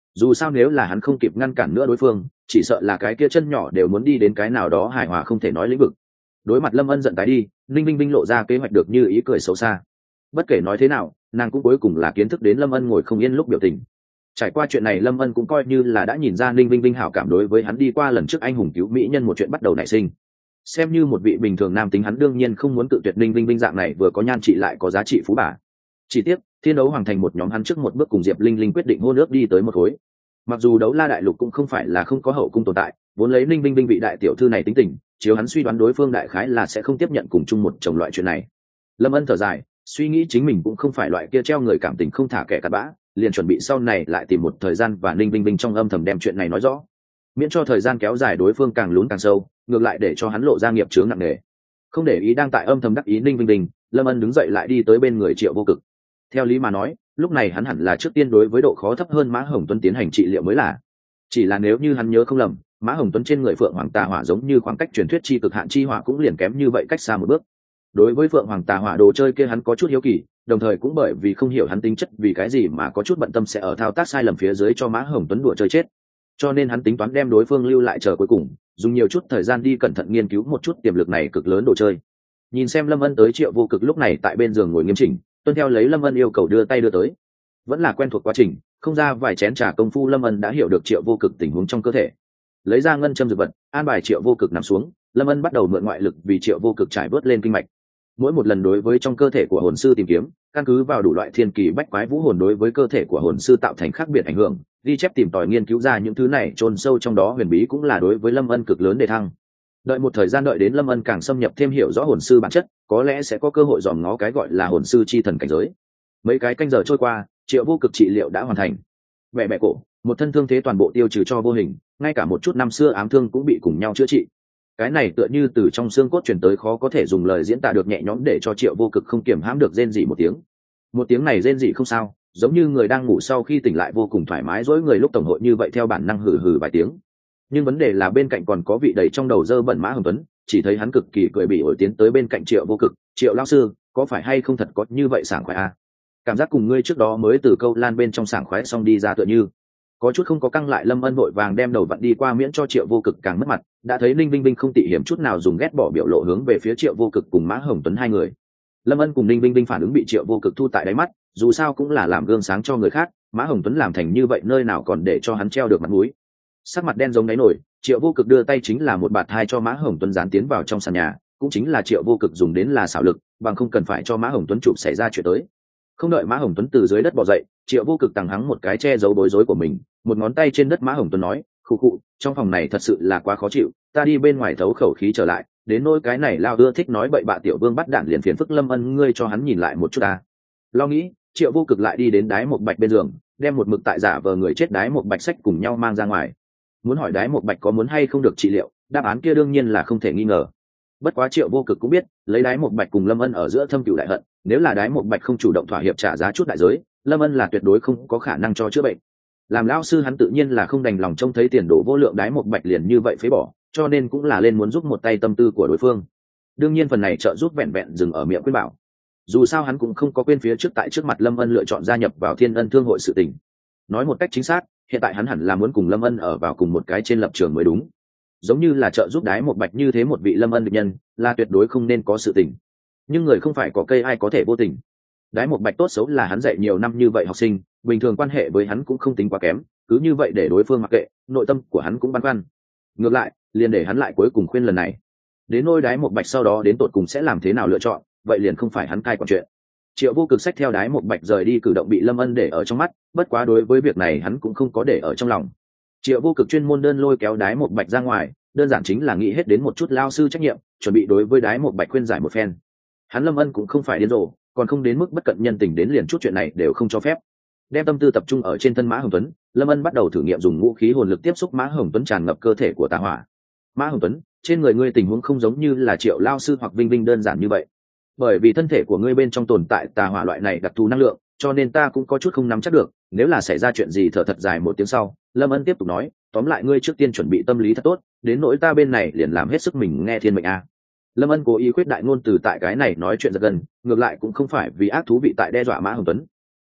Dù sao nếu là hắn không kịp ngăn cản nữa đối phương, chỉ sợ là cái kia chân nhỏ đều muốn đi đến cái nào đó hài hòa không thể nói lĩnh vực. Đối mặt Lâm Ân giận tái đi, Ninh Vinh Vinh lộ ra kế hoạch được như ý cười xấu xa. Bất kể nói thế nào, nàng cũng cuối cùng là kiến thức đến Lâm Ân ngồi không yên lúc biểu tình. Trải qua chuyện này Lâm Ân cũng coi như là đã nhìn ra Ninh Vinh Vinh hảo cảm đối với hắn đi qua lần trước anh hùng cứu mỹ nhân một chuyện bắt đầu nảy sinh. Xem như một vị bình thường nam tính hắn đương nhiên không muốn cự tuyệt Ninh Vinh Vinh dạng này vừa có nhan trị lại có giá trị phú bà. Chỉ tiếc, Thiên đấu hoàng thành một nhóm hắn trước một bước cùng Diệp Linh Linh quyết định hôn ước đi tới một khối. Mặc dù đấu la đại lục cũng không phải là không có hậu cung tồn tại, vốn lấy Ninh Vinh Vinh vị đại tiểu thư này tính tình, chiếu hắn suy đoán đối phương đại khái là sẽ không tiếp nhận cùng chung một chồng loại chuyện này. Lâm Ân thở dài, suy nghĩ chính mình cũng không phải loại kia treo người cảm tình không thả kẻ cặn bã, liền chuẩn bị sau này lại tìm một thời gian và Ninh Vinh Vinh trong âm thầm đem chuyện này nói rõ, miễn cho thời gian kéo dài đối phương càng lún càng sâu, ngược lại để cho hắn lộ ra nghiệp chướng nặng nề. Không để ý đang tại âm thầm đắc ý Ninh Vinh Vinh, Lâm Ân đứng dậy lại đi tới bên người Triệu Vô Cực. Theo lý mà nói, lúc này hắn hẳn là trước tiên đối với độ khó thấp hơn Mã Hồng Tuấn tiến hành trị liệu mới là. Chỉ là nếu như hắn nhớ không lầm, Mã Hồng Tuấn trên người Phượng Hoàng Tà Hỏa giống như khoảng cách truyền thuyết chi cực hạn chi hỏa cũng liền kém như vậy cách xa một bước. Đối với Phượng Hoàng Tà Hỏa đồ chơi kia hắn có chút hiếu kỳ, đồng thời cũng bởi vì không hiểu hắn tính chất vì cái gì mà có chút bận tâm sẽ ở thao tác sai lầm phía dưới cho Mã Hồng Tuấn đùa chơi chết. Cho nên hắn tính toán đem đối phương lưu lại chờ cuối cùng, dùng nhiều chút thời gian đi cẩn thận nghiên cứu một chút tiềm lực này cực lớn đồ chơi. Nhìn xem Lâm Ân tới, Triệu Vô Cực lúc này tại bên giường ngồi nghiêm chỉnh, tuân theo lấy Lâm Ân yêu cầu đưa tay đưa tới. Vẫn là quen thuộc quá trình, không ra vài chén trà công phu Lâm Ân đã hiểu được Triệu Vô Cực tình huống trong cơ thể. Lấy ra ngân châm dược vật, an bài Triệu Vô Cực nằm xuống, Lâm Ân bắt đầu mượn ngoại lực vì Triệu Vô Cực trải bớt lên kinh mạch. Mỗi một lần đối với trong cơ thể của hồn sư tìm kiếm, căn cứ vào đủ loại thiên kỳ bách quái vũ hồn đối với cơ thể của hồn sư tạo thành khác biệt ảnh hưởng, ghi chép tìm tòi nghiên cứu ra những thứ này chôn sâu trong đó huyền bí cũng là đối với Lâm Ân cực lớn đề thăng. Đợi một thời gian, đợi đến Lâm Ân càng xâm nhập thêm hiểu rõ hồn sư bản chất, có lẽ sẽ có cơ hội dòm ngó cái gọi là hồn sư chi thần cảnh giới. Mấy cái canh giờ trôi qua, Triệu Vô Cực trị liệu đã hoàn thành. Bẻ bẻ cổ, một thân thương thế toàn bộ tiêu trừ cho vô hình, ngay cả một chút năm xưa ám thương cũng bị cùng nhau chữa trị. Cái này tựa như từ trong xương cốt truyền tới, khó có thể dùng lời diễn tả được nhẹ nhõm để cho Triệu Vô Cực không kiềm hãm được rên rỉ một tiếng. Một tiếng này rên rỉ không sao, giống như người đang ngủ sau khi tỉnh lại vô cùng thoải mái dỗi người lúc tổng hội như vậy, theo bản năng hừ hừ vài tiếng. Nhưng vấn đề là bên cạnh còn có vị đầy trong đầu dơ bẩn Mã Hồng Tuấn, chỉ thấy hắn cực kỳ cười bỉ ổi tiến tới bên cạnh Triệu Vô Cực. Triệu lão sư, có phải hay không thật có như vậy sảng khoái à? Cảm giác cùng ngươi trước đó mới từ câu lan bên trong sảng khoái xong đi ra tựa như có chút không có căng lại. Lâm Ân vội vàng đem đầu vặn đi qua miễn cho Triệu Vô Cực càng mất mặt. Đã thấy Ninh Vinh Vinh không tị hiểm chút nào dùng ghét bỏ biểu lộ hướng về phía Triệu Vô Cực cùng Mã Hồng Tuấn hai người. Lâm Ân cùng Ninh Vinh Vinh phản ứng bị Triệu Vô Cực thu tại đáy mắt, dù sao cũng là làm gương sáng cho người khác, Mã Hồng Tuấn làm thành như vậy nơi nào còn để cho hắn treo được mặt mũi. Sắc mặt đen giống đáy nổi, Triệu Vô Cực đưa tay chính là một bạt hai cho Mã Hồng Tuấn dán tiến vào trong sàn nhà, cũng chính là Triệu Vô Cực dùng đến là xảo lực, bằng không cần phải cho Mã Hồng Tuấn chụp xảy ra chuyện tới. Không đợi Mã Hồng Tuấn từ dưới đất bò dậy, Triệu Vô Cực tằng hắng một cái che giấu bối rối của mình, một ngón tay trên đất. Mã Hồng Tuấn nói, khụ khụ, trong phòng này thật sự là quá khó chịu, ta đi bên ngoài thấu khẩu khí trở lại. Đến nỗi cái này lao ưa thích nói bậy bạ tiểu vương bắt đạn liền phiền phức Lâm Ân ngươi cho hắn nhìn lại một chút ta. Lo nghĩ, Triệu Vô Cực lại đi đến Đái Một Bạch bên giường, đem một mực tại giả vờ người chết Đái Một Bạch sách cùng nhau mang ra ngoài. Muốn hỏi Đái Một Bạch có muốn hay không được trị liệu, đáp án kia đương nhiên là không thể nghi ngờ. Bất quá Triệu Vô Cực cũng biết, lấy Đái Một Bạch cùng Lâm Ân ở giữa thâm cửu đại hận, nếu là Đái Một Bạch không chủ động thỏa hiệp trả giá chút đại giới, Lâm Ân là tuyệt đối không có khả năng cho chữa bệnh. Làm lão sư hắn tự nhiên là không đành lòng trông thấy tiền đồ vô lượng Đái Một Bạch liền như vậy phế bỏ, cho nên cũng là lên muốn giúp một tay tâm tư của đối phương. Đương nhiên phần này trợ giúp vẹn vẹn dừng ở miệng khuyên bảo. Dù sao hắn cũng không có quên phía trước tại trước mặt Lâm Ân lựa chọn gia nhập vào Thiên Ân Thương hội sự tình. Nói một cách chính xác, hiện tại hắn hẳn là muốn cùng Lâm Ân ở vào cùng một cái trên lập trường mới đúng. Giống như là trợ giúp Đái Một Bạch như thế một vị Lâm Ân địch nhân, là tuyệt đối không nên có sự tình. Nhưng người không phải có cây ai có thể vô tình. Đái Một Bạch tốt xấu là hắn dạy nhiều năm như vậy học sinh, bình thường quan hệ với hắn cũng không tính quá kém, cứ như vậy để đối phương mặc kệ, nội tâm của hắn cũng băn khoăn. Ngược lại, liền để hắn lại cuối cùng khuyên lần này. Đến nôi Đái Một Bạch sau đó đến tột cùng sẽ làm thế nào lựa chọn, vậy liền không phải hắn cai quản chuyện. Triệu Vô Cực xách theo Đái Một Bạch rời đi cử động bị Lâm Ân để ở trong mắt, bất quá đối với việc này hắn cũng không có để ở trong lòng. Triệu Vô Cực chuyên môn đơn lôi kéo Đái Một Bạch ra ngoài, đơn giản chính là nghĩ hết đến một chút lao sư trách nhiệm, chuẩn bị đối với Đái Một Bạch khuyên giải một phen. Hắn Lâm Ân cũng không phải điên rồ, còn không đến mức bất cận nhân tình đến liền chút chuyện này đều không cho phép. Đem tâm tư tập trung ở trên thân Mã Hồng Tuấn, Lâm Ân bắt đầu thử nghiệm dùng ngũ khí hồn lực tiếp xúc Mã Hồng Tuấn tràn ngập cơ thể của tà hỏa. Mã Hồng Tuấn, trên người ngươi tình huống không giống như là Triệu lao sư hoặc Vinh Vinh đơn giản như vậy, bởi vì thân thể của ngươi bên trong tồn tại tà hỏa loại này đặc thù năng lượng, cho nên ta cũng có chút không nắm chắc được, nếu là xảy ra chuyện gì thở thật dài một tiếng sau. Lâm Ân tiếp tục nói, tóm lại ngươi trước tiên chuẩn bị tâm lý thật tốt, đến nỗi ta bên này liền làm hết sức mình nghe thiên mệnh a. Lâm Ân cố ý khuyết đại ngôn từ tại cái này nói chuyện giật gần, ngược lại cũng không phải vì ác thú vị tại đe dọa Mã Hồng Tuấn.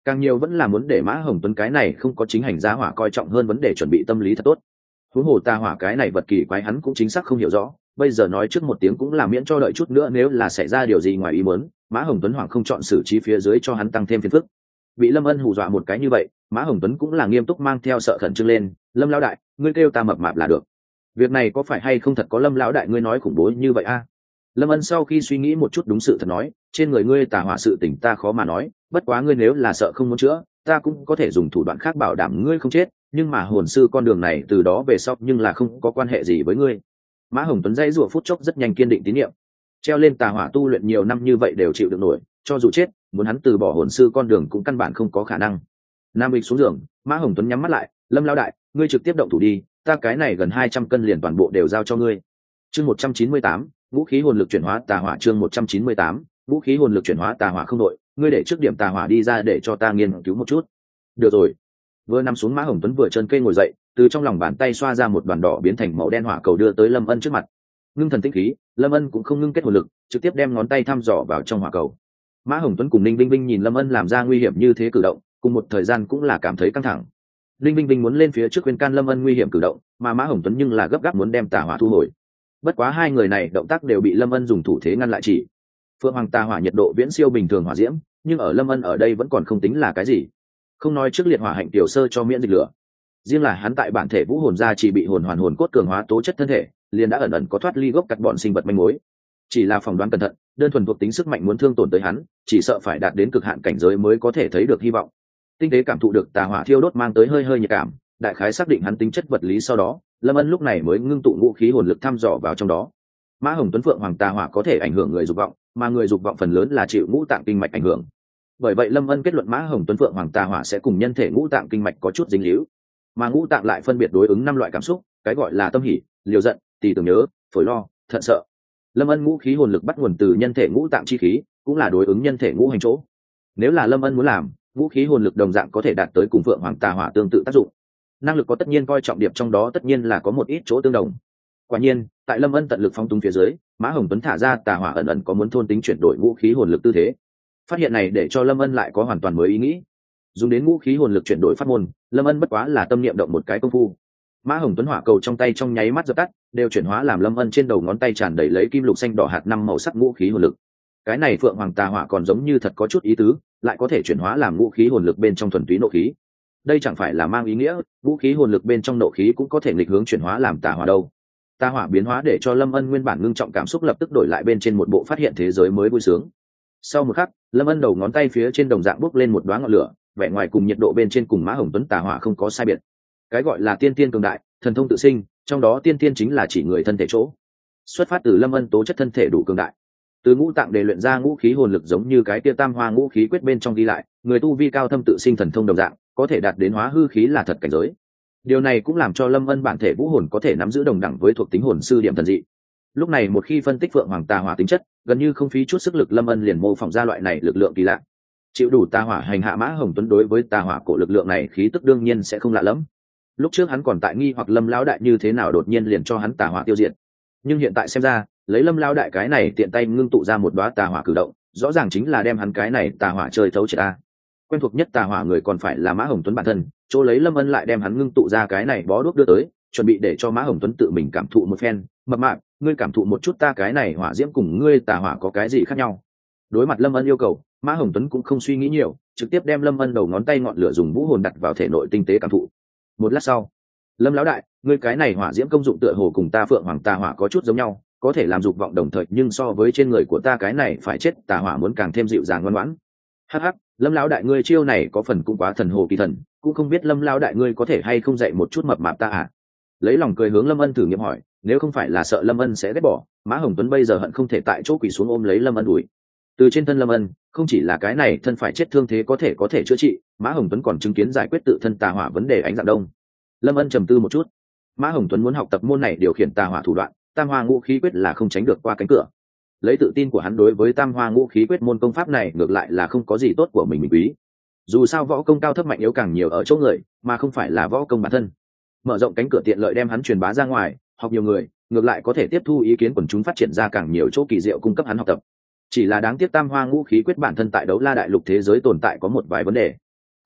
càng nhiều vẫn là muốn để Mã Hồng Tuấn cái này không có chính hành gia hỏa coi trọng hơn vấn đề chuẩn bị tâm lý thật tốt. Huống hồ tà hỏa cái này vật kỳ quái hắn cũng chính xác không hiểu rõ, bây giờ nói trước một tiếng cũng là miễn cho đợi chút nữa nếu là xảy ra điều gì ngoài ý muốn, Mã Hồng Tuấn hoảng không chọn xử trí phía dưới cho hắn tăng thêm phiền phức. Bị Lâm Ân hù dọa một cái như vậy, Mã Hồng Tuấn cũng là nghiêm túc mang theo sợ khẩn trương lên, Lâm lão đại, ngươi kêu ta mập mạp là được. Việc này có phải hay không thật có Lâm lão đại ngươi nói khủng bố như vậy a? Lâm Ân sau khi suy nghĩ một chút đúng sự thật nói, trên người ngươi tà hỏa sự tình ta khó mà nói, bất quá ngươi nếu là sợ không muốn chữa, ta cũng có thể dùng thủ đoạn khác bảo đảm ngươi không chết, nhưng mà hồn sư con đường này từ đó về sau nhưng là không có quan hệ gì với ngươi. Mã Hồng Tuấn dãy rủa phút chốc rất nhanh kiên định tín nhiệm. Treo lên tà hỏa tu luyện nhiều năm như vậy đều chịu được nổi, cho dù chết, muốn hắn từ bỏ hồn sư con đường cũng căn bản không có khả năng. Nam Bịch xuống giường, Mã Hồng Tuấn nhắm mắt lại, Lâm lão đại, ngươi trực tiếp động thủ đi, ta cái này gần 200 cân liền toàn bộ đều giao cho ngươi. Chương 198, vũ khí hồn lực chuyển hóa tà hỏa. Chương 198, vũ khí hồn lực chuyển hóa tà hỏa không đội, ngươi để trước điểm tà hỏa đi ra để cho ta nghiên cứu một chút. Được rồi. Vừa nằm xuống Mã Hồng Tuấn vừa chân cây ngồi dậy, từ trong lòng bàn tay xoa ra một đoàn đỏ biến thành màu đen hỏa cầu đưa tới Lâm Ân trước mặt. Ngưng thần tĩnh khí, Lâm Ân cũng không ngưng kết hồn lực, trực tiếp đem ngón tay thăm dò vào trong hỏa cầu. Mã Hồng Tuấn cùng Ninh Vinh Vinh nhìn Lâm Ân làm ra nguy hiểm như thế cử động, cùng một thời gian cũng là cảm thấy căng thẳng. Ninh Vinh Vinh muốn lên phía trước khuyên can Lâm Ân nguy hiểm cử động, mà Mã Hồng Tuấn nhưng là gấp gáp muốn đem tà hỏa thu hồi. Bất quá hai người này động tác đều bị Lâm Ân dùng thủ thế ngăn lại chỉ. Phượng Hoàng tà hỏa nhiệt độ viễn siêu bình thường hỏa diễm, nhưng ở Lâm Ân ở đây vẫn còn không tính là cái gì. Không nói trước liệt hỏa hạnh tiểu sơ cho miễn dịch lửa, riêng là hắn tại bản thể vũ hồn gia chỉ bị hồn hoàn hồn cốt cường hóa tố chất thân thể, liền đã ẩn ẩn có thoát ly gốc cắt bọn sinh vật manh mối. Chỉ là phỏng đoán cẩn thận, đơn thuần thuộc tính sức mạnh muốn thương tổn tới hắn, chỉ sợ phải đạt đến cực hạn cảnh giới mới có thể thấy được hy vọng. Tinh tế cảm thụ được tà hỏa thiêu đốt mang tới hơi hơi nhiệt cảm, đại khái xác định hắn tính chất vật lý sau đó, Lâm Ân lúc này mới ngưng tụ vũ khí hồn lực thăm dò vào trong đó. Mã Hồng Tuấn Phượng Hoàng tà hỏa có thể ảnh hưởng người dục vọng, mà người dục vọng phần lớn là chịu ngũ tạng kinh mạch ảnh hưởng. Bởi vậy Lâm Ân kết luận Mã Hồng Tuấn Phượng Hoàng tà hỏa sẽ cùng nhân thể ngũ tạng kinh mạch có chút dính líu, mà ngũ tạng lại phân biệt đối ứng 5 loại cảm xúc, cái gọi là tâm hỉ, liều giận, tỳ tưởng nhớ, phổi lo, thận sợ. Lâm Ân ngũ khí hồn lực bắt nguồn từ nhân thể ngũ tạng chi khí, cũng là đối ứng nhân thể ngũ hành chỗ. Nếu là Lâm Ân muốn làm, vũ khí hồn lực đồng dạng có thể đạt tới cùng Phượng Hoàng tà hỏa tương tự tác dụng. Năng lực có tất nhiên coi trọng điểm trong đó tất nhiên là có một ít chỗ tương đồng. Quả nhiên, tại Lâm Ân tận lực phóng túng phía dưới, Mã Hồng Tuấn thả ra tà hỏa ẩn ẩn có muốn thôn tính chuyển đổi vũ khí hồn lực tư thế. Phát hiện này để cho Lâm Ân lại có hoàn toàn mới ý nghĩ. Dùng đến vũ khí hồn lực chuyển đổi pháp môn, Lâm Ân bất quá là tâm niệm động một cái công phu. Mã Hồng Tuấn hỏa cầu trong tay trong nháy mắt dập tắt, đều chuyển hóa làm Lâm Ân trên đầu ngón tay tràn đầy lấy kim lục xanh đỏ hạt 5 màu sắc vũ khí hồn lực. Cái này Phượng Hoàng tà hỏa còn giống như thật có chút ý tứ, lại có thể chuyển hóa làm vũ khí hồn lực bên trong thuần túy nộ khí. Đây chẳng phải là mang ý nghĩa, vũ khí hồn lực bên trong nộ khí cũng có thể nghịch hướng chuyển hóa làm tà hỏa đâu. Tà hỏa biến hóa để cho Lâm Ân nguyên bản ngưng trọng cảm xúc lập tức đổi lại bên trên một bộ phát hiện thế giới mới vui sướng. Sau một khắc, Lâm Ân đầu ngón tay phía trên đồng dạng bốc lên một đóa ngọn lửa, vẻ ngoài cùng nhiệt độ bên trên cùng Mã Hồng Tuấn tà hỏa không có sai biệt. Cái gọi là tiên tiên cường đại, thần thông tự sinh, trong đó tiên tiên chính là chỉ người thân thể chỗ. Xuất phát từ Lâm Ân tố chất thân thể đủ cường đại. Từ ngũ tạng để luyện ra ngũ khí hồn lực giống như cái tia tam hoa ngũ khí quyết bên trong ghi lại, người tu vi cao thâm tự sinh thần thông đồng dạng, có thể đạt đến hóa hư khí là thật cảnh giới. Điều này cũng làm cho Lâm Ân bản thể vũ hồn có thể nắm giữ đồng đẳng với thuộc tính hồn sư điểm thần dị. Lúc này một khi phân tích Phượng Hoàng tà hỏa tính chất, gần như không phí chút sức lực Lâm Ân liền mô phỏng ra loại này lực lượng kỳ lạ. Chịu đủ tà hỏa hành hạ Mã Hồng Tuấn đối với tà hỏa cổ lực lượng này khí tức đương nhiên sẽ không lạ lẫm. Lúc trước hắn còn tại nghi hoặc Lâm lão đại như thế nào đột nhiên liền cho hắn tà hỏa tiêu diệt, nhưng hiện tại xem ra, lấy Lâm lão đại cái này tiện tay ngưng tụ ra một đóa tà hỏa cử động, rõ ràng chính là đem hắn cái này tà hỏa chơi thấu triệt a. Quen thuộc nhất tà hỏa người còn phải là Mã Hồng Tuấn bản thân, chỗ lấy Lâm Ân lại đem hắn ngưng tụ ra cái này bó đuốc đưa tới, chuẩn bị để cho Mã Hồng Tuấn tự mình cảm thụ một phen. Mập mạp, ngươi cảm thụ một chút ta cái này hỏa diễm cùng ngươi tà hỏa có cái gì khác nhau? Đối mặt Lâm Ân yêu cầu, Mã Hồng Tuấn cũng không suy nghĩ nhiều, trực tiếp đem Lâm Ân đầu ngón tay ngọn lửa dùng vũ hồn đặt vào thể nội tinh tế cảm thụ. Một lát sau, Lâm lão đại, ngươi cái này hỏa diễm công dụng tựa hồ cùng ta Phượng Hoàng tà hỏa có chút giống nhau, có thể làm dục vọng đồng thời, nhưng so với trên người của ta cái này phải chết tà hỏa muốn càng thêm dịu dàng ngoan ngoãn. Hắc hắc, Lâm lão đại ngươi chiêu này có phần cũng quá thần hồ kỳ thần, cũng không biết Lâm lão đại ngươi có thể hay không dạy một chút mập mạp ta à? Lấy lòng cười hướng Lâm Ân thử nghiệm hỏi, nếu không phải là sợ Lâm Ân sẽ ghét bỏ, Mã Hồng Tuấn bây giờ hận không thể tại chỗ quỳ xuống ôm lấy Lâm Ân đùi. Từ trên thân Lâm Ân, không chỉ là cái này thân phải chết thương thế có thể chữa trị, Mã Hồng Tuấn còn chứng kiến giải quyết tự thân tà hỏa vấn đề ánh dạng đông. Lâm Ân trầm tư một chút, Mã Hồng Tuấn muốn học tập môn này điều khiển tà hỏa thủ đoạn, tam hoa ngũ khí quyết là không tránh được qua cánh cửa. Lấy tự tin của hắn đối với tam hoa ngũ khí quyết môn công pháp này ngược lại là không có gì tốt của mình quý. Dù sao võ công cao thấp mạnh yếu càng nhiều ở chỗ người, mà không phải là võ công bản thân. Mở rộng cánh cửa tiện lợi đem hắn truyền bá ra ngoài, học nhiều người, ngược lại có thể tiếp thu ý kiến quần chúng phát triển ra càng nhiều chỗ kỳ diệu cung cấp hắn học tập. Chỉ là đáng tiếc tam hoa ngũ khí quyết bản thân tại đấu la đại lục thế giới tồn tại có một vài vấn đề.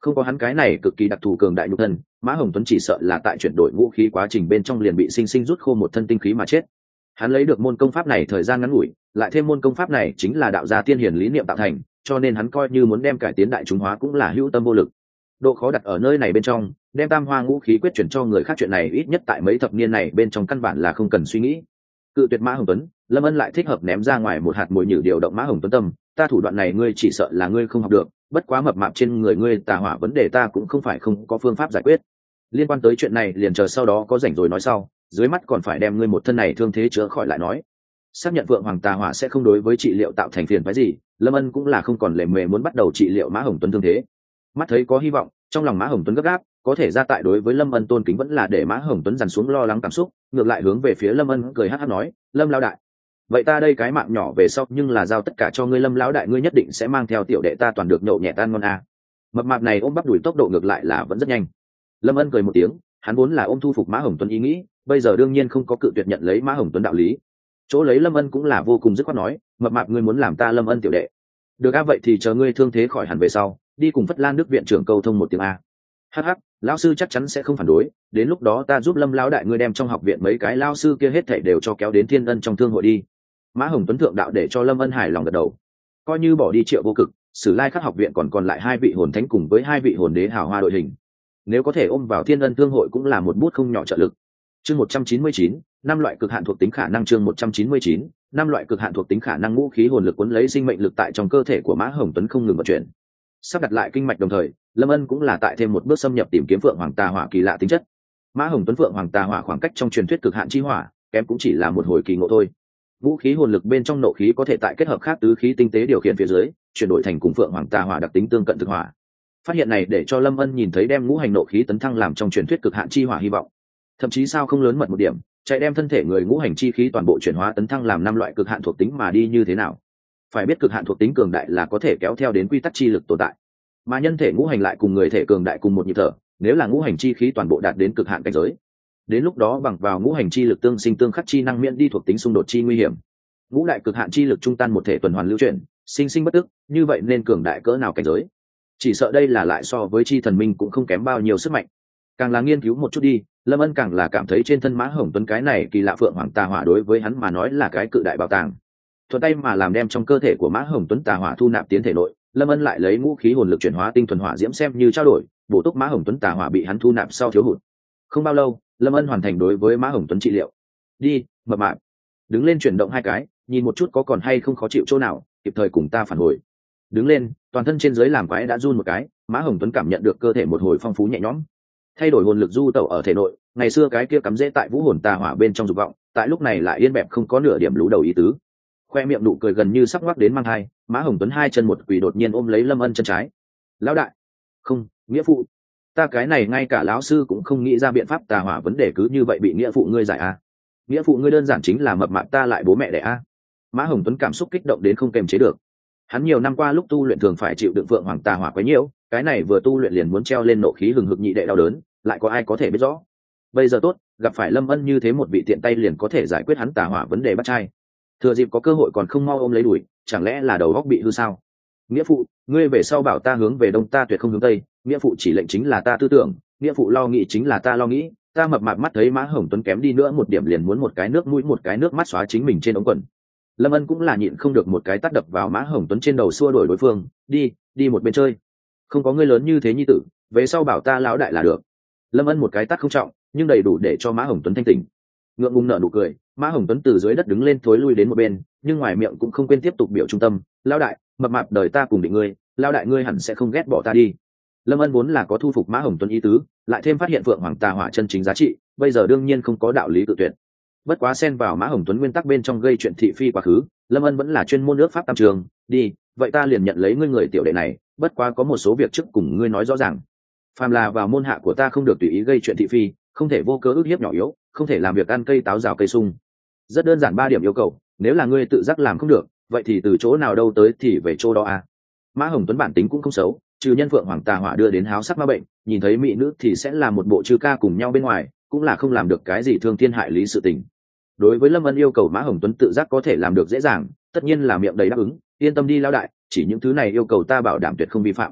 Không có hắn cái này cực kỳ đặc thù cường đại nhục thân, Mã Hồng Tuấn chỉ sợ là tại chuyển đổi vũ khí quá trình bên trong liền bị sinh sinh rút khô một thân tinh khí mà chết. Hắn lấy được môn công pháp này thời gian ngắn ngủi, lại thêm môn công pháp này chính là đạo gia tiên hiền lý niệm tạo thành, cho nên hắn coi như muốn đem cải tiến đại chúng hóa cũng là hữu tâm vô lực. Độ khó đặt ở nơi này bên trong, đem tam hoa ngũ khí quyết chuyển cho người khác chuyện này ít nhất tại mấy thập niên này bên trong căn bản là không cần suy nghĩ. Cự tuyệt Mã Hồng Tuấn, Lâm Ân lại thích hợp ném ra ngoài một hạt mồi nhử điều động Mã Hồng Tuấn tâm, ta thủ đoạn này ngươi chỉ sợ là ngươi không học được, bất quá mập mạp trên người ngươi tà hỏa vấn đề ta cũng không phải không có phương pháp giải quyết. Liên quan tới chuyện này liền chờ sau đó có rảnh rồi nói sau, dưới mắt còn phải đem ngươi một thân này thương thế chữa khỏi lại nói. Xác nhận Phượng Hoàng tà hỏa sẽ không đối với trị liệu tạo thành phiền phức gì, Lâm Ân cũng là không còn lề mề muốn bắt đầu trị liệu Mã Hồng Tuấn thương thế. Mắt thấy có hy vọng, trong lòng Mã Hồng Tuấn gấp gáp, có thể ra tại đối với Lâm Ân tôn kính vẫn là để Mã Hồng Tuấn dằn xuống lo lắng cảm xúc, ngược lại hướng về phía Lâm Ân cười hắc hắc nói, Lâm lão đại, vậy ta đây cái mạng nhỏ về sau nhưng là giao tất cả cho ngươi, Lâm lão đại ngươi nhất định sẽ mang theo tiểu đệ ta toàn được nhậu nhẹ tan ngon à. Mập mạp này ôm bắp đùi tốc độ ngược lại là vẫn rất nhanh. Lâm Ân cười một tiếng, hắn vốn là ôm thu phục Mã Hồng Tuấn ý nghĩ, bây giờ đương nhiên không có cự tuyệt nhận lấy Mã Hồng Tuấn đạo lý. Chỗ lấy Lâm Ân cũng là vô cùng dứt khoát nói, mập mạp ngươi muốn làm ta Lâm Ân tiểu đệ, được a, vậy thì chờ ngươi thương thế khỏi hẳn về sau, đi cùng Phất Lan Đức viện trưởng câu thông một tiếng a. Hắc hắc, lão sư chắc chắn sẽ không phản đối, đến lúc đó ta giúp Lâm lão đại ngươi đem trong học viện mấy cái lão sư kia hết thảy đều cho kéo đến Thiên Ân trong thương hội đi. Mã Hồng Tuấn thượng đạo để cho Lâm Ân hài lòng gật đầu. Coi như bỏ đi Triệu Vô Cực, Sử Lai Khắc học viện còn lại 2 vị hồn thánh cùng với 2 vị hồn đế hào hoa đội hình. Nếu có thể ôm vào Thiên Ân thương hội cũng là một bút không nhỏ trợ lực. Chương 199, 5 loại cực hạn thuộc tính khả năng. Chương 199, 5 loại cực hạn thuộc tính khả năng. Ngũ khí hồn lực cuốn lấy sinh mệnh lực tại trong cơ thể của Mã Hồng Tuấn không ngừng vận chuyển. Sắp đặt lại kinh mạch đồng thời, Lâm Ân cũng là tại thêm một bước xâm nhập tìm kiếm Phượng Hoàng tà hỏa kỳ lạ tính chất. Mã Hồng Tuấn Phượng Hoàng tà hỏa khoảng cách trong truyền thuyết cực hạn chi hỏa, kém cũng chỉ là một hồi kỳ ngộ thôi. Vũ khí hồn lực bên trong nộ khí có thể tại kết hợp khác tứ khí tinh tế điều khiển phía dưới, chuyển đổi thành cùng Phượng Hoàng tà hỏa đặc tính tương cận thực hỏa. Phát hiện này để cho Lâm Ân nhìn thấy đem ngũ hành nộ khí tấn thăng làm trong truyền thuyết cực hạn chi hỏa hy vọng. Thậm chí sao không lớn mật một điểm, chạy đem thân thể người ngũ hành chi khí toàn bộ chuyển hóa tấn thăng làm 5 loại cực hạn thuộc tính mà đi như thế nào. Phải biết cực hạn thuộc tính cường đại là có thể kéo theo đến quy tắc chi lực tồn tại, mà nhân thể ngũ hành lại cùng người thể cường đại cùng một nhịp thở, nếu là ngũ hành chi khí toàn bộ đạt đến cực hạn cảnh giới, đến lúc đó bằng vào ngũ hành chi lực tương sinh tương khắc chi năng miễn đi thuộc tính xung đột chi nguy hiểm. Ngũ đại cực hạn chi lực trung tan một thể tuần hoàn lưu chuyển, sinh sinh bất tức, như vậy nên cường đại cỡ nào cảnh giới. Chỉ sợ đây là lại so với chi thần minh cũng không kém bao nhiêu sức mạnh. Càng là nghiên cứu một chút đi, Lâm Ân càng là cảm thấy trên thân Mã Hồng Tuấn cái này kỳ lạ Phượng Hoàng tà hỏa đối với hắn mà nói là cái cự đại bảo tàng. Thuận tay mà làm đem trong cơ thể của Mã Hồng Tuấn tà hỏa thu nạp tiến thể nội, Lâm Ân lại lấy ngũ khí hồn lực chuyển hóa tinh thuần hỏa diễm xem như trao đổi, bổ túc Mã Hồng Tuấn tà hỏa bị hắn thu nạp sau thiếu hụt. Không bao lâu, Lâm Ân hoàn thành đối với Mã Hồng Tuấn trị liệu. Đi, mập mạp, đứng lên chuyển động 2 cái, nhìn một chút có còn hay không khó chịu chỗ nào, kịp thời cùng ta phản hồi. Đứng lên, toàn thân trên dưới làm quái đã run một cái, Mã Hồng Tuấn cảm nhận được cơ thể một hồi phong phú nhẹ nhõm. Thay đổi hồn lực du tẩu ở thể nội, ngày xưa cái kia cắm rễ tại vũ hồn tà hỏa bên trong dục vọng, tại lúc này lại yên bẹp không có nửa điểm lú đầu ý tứ. Khoe miệng nụ cười gần như sắp ngoác đến mang hai, Mã Hồng Tuấn 2 chân một quỳ đột nhiên ôm lấy Lâm Ân chân trái. Lão đại, không, nghĩa phụ, ta cái này ngay cả lão sư cũng không nghĩ ra biện pháp tà hỏa vấn đề cứ như vậy bị nghĩa phụ ngươi giải a. Nghĩa phụ ngươi đơn giản chính là mập mạp ta lại bố mẹ đẻ a. Mã Hồng Tuấn cảm xúc kích động đến không kềm chế được. Hắn nhiều năm qua lúc tu luyện thường phải chịu đựng Phượng Hoàng tà hỏa quá nhiều, cái này vừa tu luyện liền muốn treo lên nộ khí hừng hực nhị đệ đau đớn, lại có ai có thể biết rõ. Bây giờ tốt, gặp phải Lâm Ân như thế một vị tiện tay liền có thể giải quyết hắn tà hỏa vấn đề bắt trai. Thừa dịp có cơ hội còn không mau ôm lấy đuổi, chẳng lẽ là đầu óc bị hư sao? Nghĩa phụ, ngươi về sau bảo ta hướng về đông ta tuyệt không hướng tây, nghĩa phụ chỉ lệnh chính là ta tư tưởng, nghĩa phụ lo nghĩ chính là ta lo nghĩ. Ta mập mạp mắt thấy Mã Hồng Tuấn kém đi nữa một điểm liền muốn một cái nước mũi một cái nước mắt xóa chính mình trên ống quần. Lâm Ân cũng là nhịn không được một cái tát đập vào Mã Hồng Tuấn trên đầu xua đuổi đối phương, đi một bên chơi, không có ngươi lớn như thế nhi tử, về sau bảo ta lão đại là được. Lâm Ân một cái tát không trọng, nhưng đầy đủ để cho Mã Hồng Tuấn thanh tỉnh. Ngượng ngùng nở nụ cười, Mã Hồng Tuấn từ dưới đất đứng lên thối lui đến một bên, nhưng ngoài miệng cũng không quên tiếp tục biểu trung tâm, lão đại, mập mạp đời ta cùng định ngươi, lão đại ngươi hẳn sẽ không ghét bỏ ta đi. Lâm Ân vốn là có thu phục Mã Hồng Tuấn ý tứ, lại thêm phát hiện Phượng Hoàng tà hỏa chân chính giá trị, bây giờ đương nhiên không có đạo lý cự tuyệt. Bất quá xen vào Mã Hồng Tuấn nguyên tắc bên trong gây chuyện thị phi quá khứ, Lâm Ân vẫn là chuyên môn nước pháp tam trường, đi, vậy ta liền nhận lấy ngươi người tiểu đệ này, bất quá có một số việc trước cùng ngươi nói rõ ràng. Phàm là vào môn hạ của ta không được tùy ý gây chuyện thị phi, không thể vô cớ ức hiếp nhỏ yếu, không thể làm việc ăn cây táo rào cây sung. Rất đơn giản 3 điểm yêu cầu, nếu là ngươi tự giác làm không được, vậy thì từ chỗ nào đâu tới thì về chỗ đó à. Mã Hồng Tuấn bản tính cũng không xấu, trừ nhân Phượng Hoàng tà hỏa đưa đến háo sắc ma bệnh, nhìn thấy mỹ nữ thì sẽ là một bộ chư ca cùng nhau bên ngoài, cũng là không làm được cái gì thương thiên hại lý sự tình. Đối với Lâm Ân yêu cầu Mã Hồng Tuấn tự giác có thể làm được dễ dàng, tất nhiên là miệng đầy đáp ứng, yên tâm đi lão đại, chỉ những thứ này yêu cầu ta bảo đảm tuyệt không vi phạm.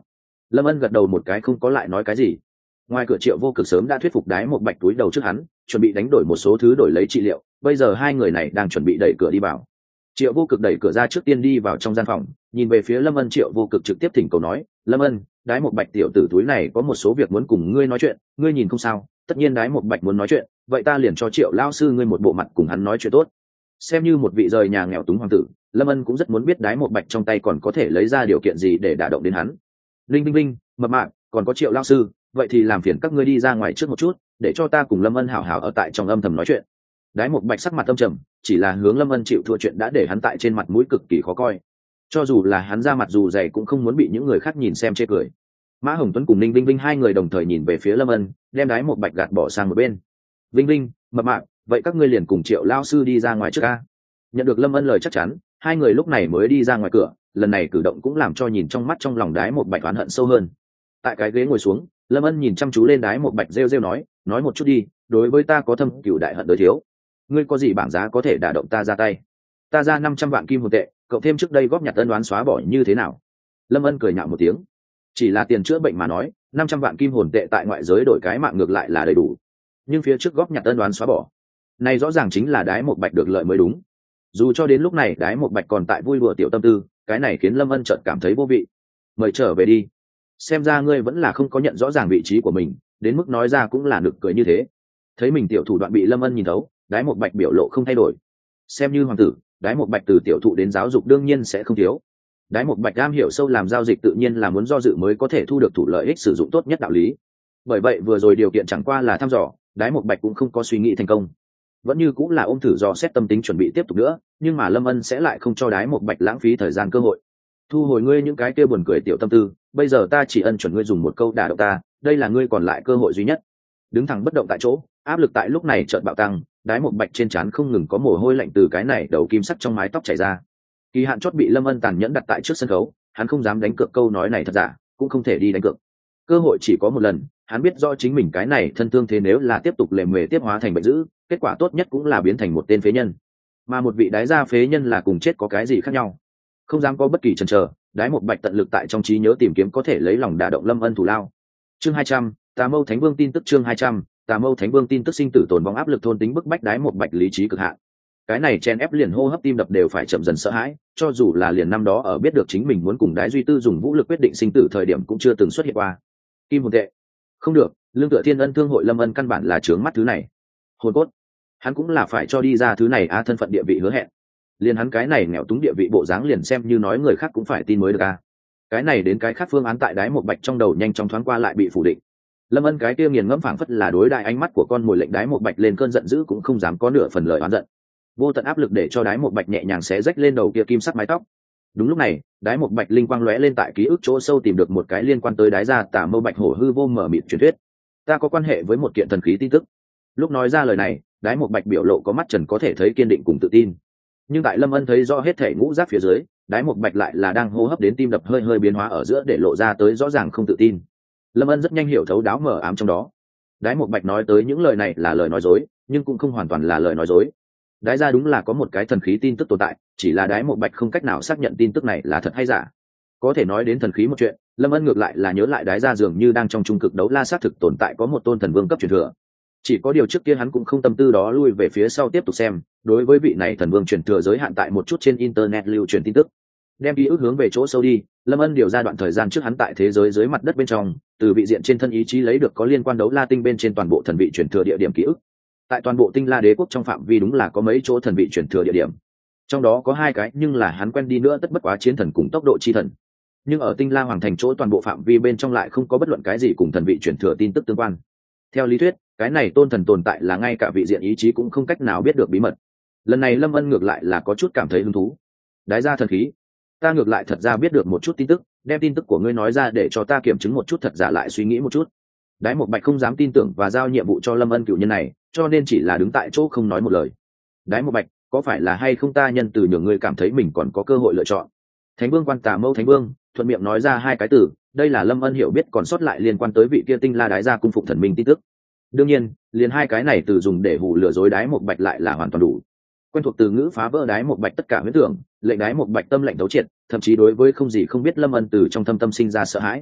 Lâm Ân gật đầu một cái không có lại nói cái gì. Ngoài cửa Triệu Vô Cực sớm đã thuyết phục Đái một Bạch túi đầu trước hắn, chuẩn bị đánh đổi một số thứ đổi lấy trị liệu, bây giờ hai người này đang chuẩn bị đẩy cửa đi vào. Triệu Vô Cực đẩy cửa ra trước tiên đi vào trong gian phòng, nhìn về phía Lâm Ân. Triệu Vô Cực trực tiếp thỉnh cầu nói: Lâm Ân, Đái một Bạch tiểu tử túi này có một số việc muốn cùng ngươi nói chuyện, ngươi nhìn không sao? Tất nhiên Đái một Bạch muốn nói chuyện, vậy ta liền cho Triệu lão sư ngươi một bộ mặt cùng hắn nói chuyện tốt. Xem như một vị rời nhà nghèo túng hoàng tử, Lâm Ân cũng rất muốn biết Đái một Bạch trong tay còn có thể lấy ra điều kiện gì để đả động đến hắn. Linh Vinh Vinh, mập mạp, còn có Triệu lão sư, vậy thì làm phiền các ngươi đi ra ngoài trước một chút, để cho ta cùng Lâm Ân hảo hảo ở tại trong âm thầm nói chuyện. Đái một Bạch sắc mặt âm trầm, chỉ là hướng Lâm Ân chịu thua chuyện đã để hắn tại trên mặt mũi cực kỳ khó coi. Cho dù là hắn ra mặt dù dày cũng không muốn bị những người khác nhìn xem chê cười. Mã Hồng Tuấn cùng Ninh Vinh Vinh hai người đồng thời nhìn về phía Lâm Ân, đem Đái một Bạch gạt bỏ sang một bên. Vinh Vinh, mập mạp, vậy các ngươi liền cùng Triệu lão sư đi ra ngoài trước a. Nhận được Lâm Ân lời chắc chắn, hai người lúc này mới đi ra ngoài cửa. Lần này cử động cũng làm cho nhìn trong mắt trong lòng Đái một Bạch oán hận sâu hơn. Tại cái ghế ngồi xuống, Lâm Ân nhìn chăm chú lên Đái một Bạch rêu rêu nói một chút đi, đối với ta có thâm cửu đại hận đối thiếu, ngươi có gì bảng giá có thể đả động ta ra tay? Ta ra 500 vạn kim hồn tệ, cậu thêm trước đây góp nhặt ân đoán xóa bỏ như thế nào? Lâm Ân cười nhạo một tiếng. Chỉ là tiền chữa bệnh mà nói, 500 vạn kim hồn tệ tại ngoại giới đổi cái mạng ngược lại là đầy đủ, nhưng phía trước góp nhặt ân đoán xóa bỏ, này rõ ràng chính là Đái một Bạch được lợi mới đúng. Dù cho đến lúc này Đái một Bạch còn tại vui đùa tiểu tâm tư, cái này khiến Lâm Ân chợt cảm thấy vô vị. Mời trở về đi. Xem ra ngươi vẫn là không có nhận rõ ràng vị trí của mình, đến mức nói ra cũng là nực cười như thế. Thấy mình tiểu thủ đoạn bị Lâm Ân nhìn thấu, Đái một Bạch biểu lộ không thay đổi. Xem như hoàng tử, Đái một Bạch từ tiểu thụ đến giáo dục đương nhiên sẽ không thiếu. Đái một Bạch am hiểu sâu làm giao dịch tự nhiên là muốn do dự mới có thể thu được thủ lợi ích sử dụng tốt nhất đạo lý. Bởi vậy vừa rồi điều kiện chẳng qua là thăm dò, Đái một Bạch cũng không có suy nghĩ thành công. Vẫn như cũng là ôm thử dò xét tâm tính chuẩn bị tiếp tục nữa, nhưng mà Lâm Ân sẽ lại không cho Đái một Bạch lãng phí thời gian cơ hội. Thu hồi ngươi những cái kia buồn cười tiểu tâm tư, bây giờ ta chỉ ân chuẩn ngươi dùng một câu đả động ta, đây là ngươi còn lại cơ hội duy nhất. Đứng thẳng bất động tại chỗ, áp lực tại lúc này chợt bạo tăng, Đái một Bạch trên trán không ngừng có mồ hôi lạnh từ cái này đầu kim sắc trong mái tóc chảy ra. Kỳ hạn chót bị Lâm Ân tàn nhẫn đặt tại trước sân khấu, hắn không dám đánh cược câu nói này thật giả, cũng không thể đi đánh cược. Cơ hội chỉ có một lần, hắn biết rõ chính mình cái này thân thương thế nếu là tiếp tục lề mề tiếp hóa thành bệnh dữ, kết quả tốt nhất cũng là biến thành một tên phế nhân. Mà một vị đái gia phế nhân là cùng chết có cái gì khác nhau? Không dám có bất kỳ chần chờ, Đái một Bạch tận lực tại trong trí nhớ tìm kiếm có thể lấy lòng đả động Lâm Ân thủ lao. Chương 200, Tà Mâu Thánh Vương tin tức. Chương 200, Tà Mâu Thánh Vương tin tức. Sinh tử tồn vong áp lực thôn tính bức bách Đái một Bạch lý trí cực hạn. Cái này chen ép liền hô hấp tim đập đều phải chậm dần sợ hãi, cho dù là liền năm đó ở biết được chính mình muốn cùng Đái Duy Tư dùng vũ lực quyết định sinh tử thời điểm cũng chưa từng xuất hiện qua. Kim hồn tệ không được, lương tựa thiên ân thương hội Lâm Ân căn bản là trướng mắt thứ này. Hồn cốt hắn cũng là phải cho đi ra thứ này thân phận địa vị hứa hẹn, liền hắn cái này nghèo túng địa vị bộ dáng liền xem như nói người khác cũng phải tin mới được cái này đến cái khác phương án tại Đái một Bạch trong đầu nhanh chóng thoáng qua lại bị phủ định. Lâm Ân cái kia nghiền ngẫm phảng phất là đối đại ánh mắt của con mồi lệnh Đái một Bạch lên cơn giận dữ cũng không dám có nửa phần lời oán giận. Vô tận áp lực để cho Đái một Bạch nhẹ nhàng xé rách lên đầu kia kim sắc mái tóc. Đúng lúc này, Đái một Bạch linh quang lóe lên tại ký ức chỗ sâu tìm được một cái liên quan tới Đái gia Tà Mâu Bạch Hổ hư vô mở mịt truyền thuyết. Ta có quan hệ với một kiện thần khí tin tức. Lúc nói ra lời này, Đái một Bạch biểu lộ có mắt trần có thể thấy kiên định cùng tự tin. Nhưng tại Lâm Ân thấy rõ hết thể ngũ giác phía dưới, Đái một Bạch lại là đang hô hấp đến tim đập hơi hơi biến hóa ở giữa để lộ ra tới rõ ràng không tự tin. Lâm Ân rất nhanh hiểu thấu đáo mở ám trong đó. Đái một Bạch nói tới những lời này là lời nói dối, nhưng cũng không hoàn toàn là lời nói dối. Đái gia đúng là có một cái thần khí tin tức tồn tại, chỉ là Đái một Bạch không cách nào xác nhận tin tức này là thật hay giả. Có thể nói đến thần khí một chuyện, Lâm Ân ngược lại là nhớ lại Đái gia dường như đang trong trung cực đấu la xác thực tồn tại có một tôn thần vương cấp truyền thừa. Chỉ có điều trước kia hắn cũng không tâm tư đó lui về phía sau tiếp tục xem, đối với vị này thần vương truyền thừa giới hạn tại một chút trên internet lưu truyền tin tức. Đem ký ức hướng về chỗ sâu đi, Lâm Ân điều ra đoạn thời gian trước hắn tại thế giới dưới mặt đất bên trong, từ vị diện trên thân ý chí lấy được có liên quan đấu la tinh bên trên toàn bộ thần vị truyền thừa địa điểm ký ức. Tại toàn bộ Tinh La Đế quốc trong phạm vi đúng là có mấy chỗ thần vị truyền thừa địa điểm. Trong đó có 2 cái nhưng là hắn quen đi nữa tất bất quá chiến thần cùng tốc độ chi thần. Nhưng ở Tinh La Hoàng thành chỗ toàn bộ phạm vi bên trong lại không có bất luận cái gì cùng thần vị truyền thừa tin tức tương quan. Theo lý thuyết, cái này tôn thần tồn tại là ngay cả vị diện ý chí cũng không cách nào biết được bí mật. Lần này Lâm Ân ngược lại là có chút cảm thấy hứng thú. Đái gia thần khí, ta ngược lại thật ra biết được một chút tin tức, đem tin tức của ngươi nói ra để cho ta kiểm chứng một chút thật giả lại suy nghĩ một chút. Đái một Bạch không dám tin tưởng và giao nhiệm vụ cho Lâm Ân cựu nhân này, cho nên chỉ là đứng tại chỗ không nói một lời. Đái một Bạch, có phải là hay không ta nhân từ nhường ngươi cảm thấy mình còn có cơ hội lựa chọn? Thánh Vương quan Tà Mâu Thánh Vương thuận miệng nói ra 2 cái từ, đây là Lâm Ân hiểu biết còn sót lại liên quan tới vị kia Tinh La Đái gia cung phụng thần minh tin tức. Đương nhiên, liền 2 cái này từ dùng để hù lừa dối Đái một Bạch lại là hoàn toàn đủ. Quen thuộc từ ngữ phá vỡ Đái một Bạch tất cả huyễn tưởng, lệnh Đái một Bạch tâm lệnh thấu triệt, thậm chí đối với không gì không biết Lâm Ân từ trong thâm tâm sinh ra sợ hãi.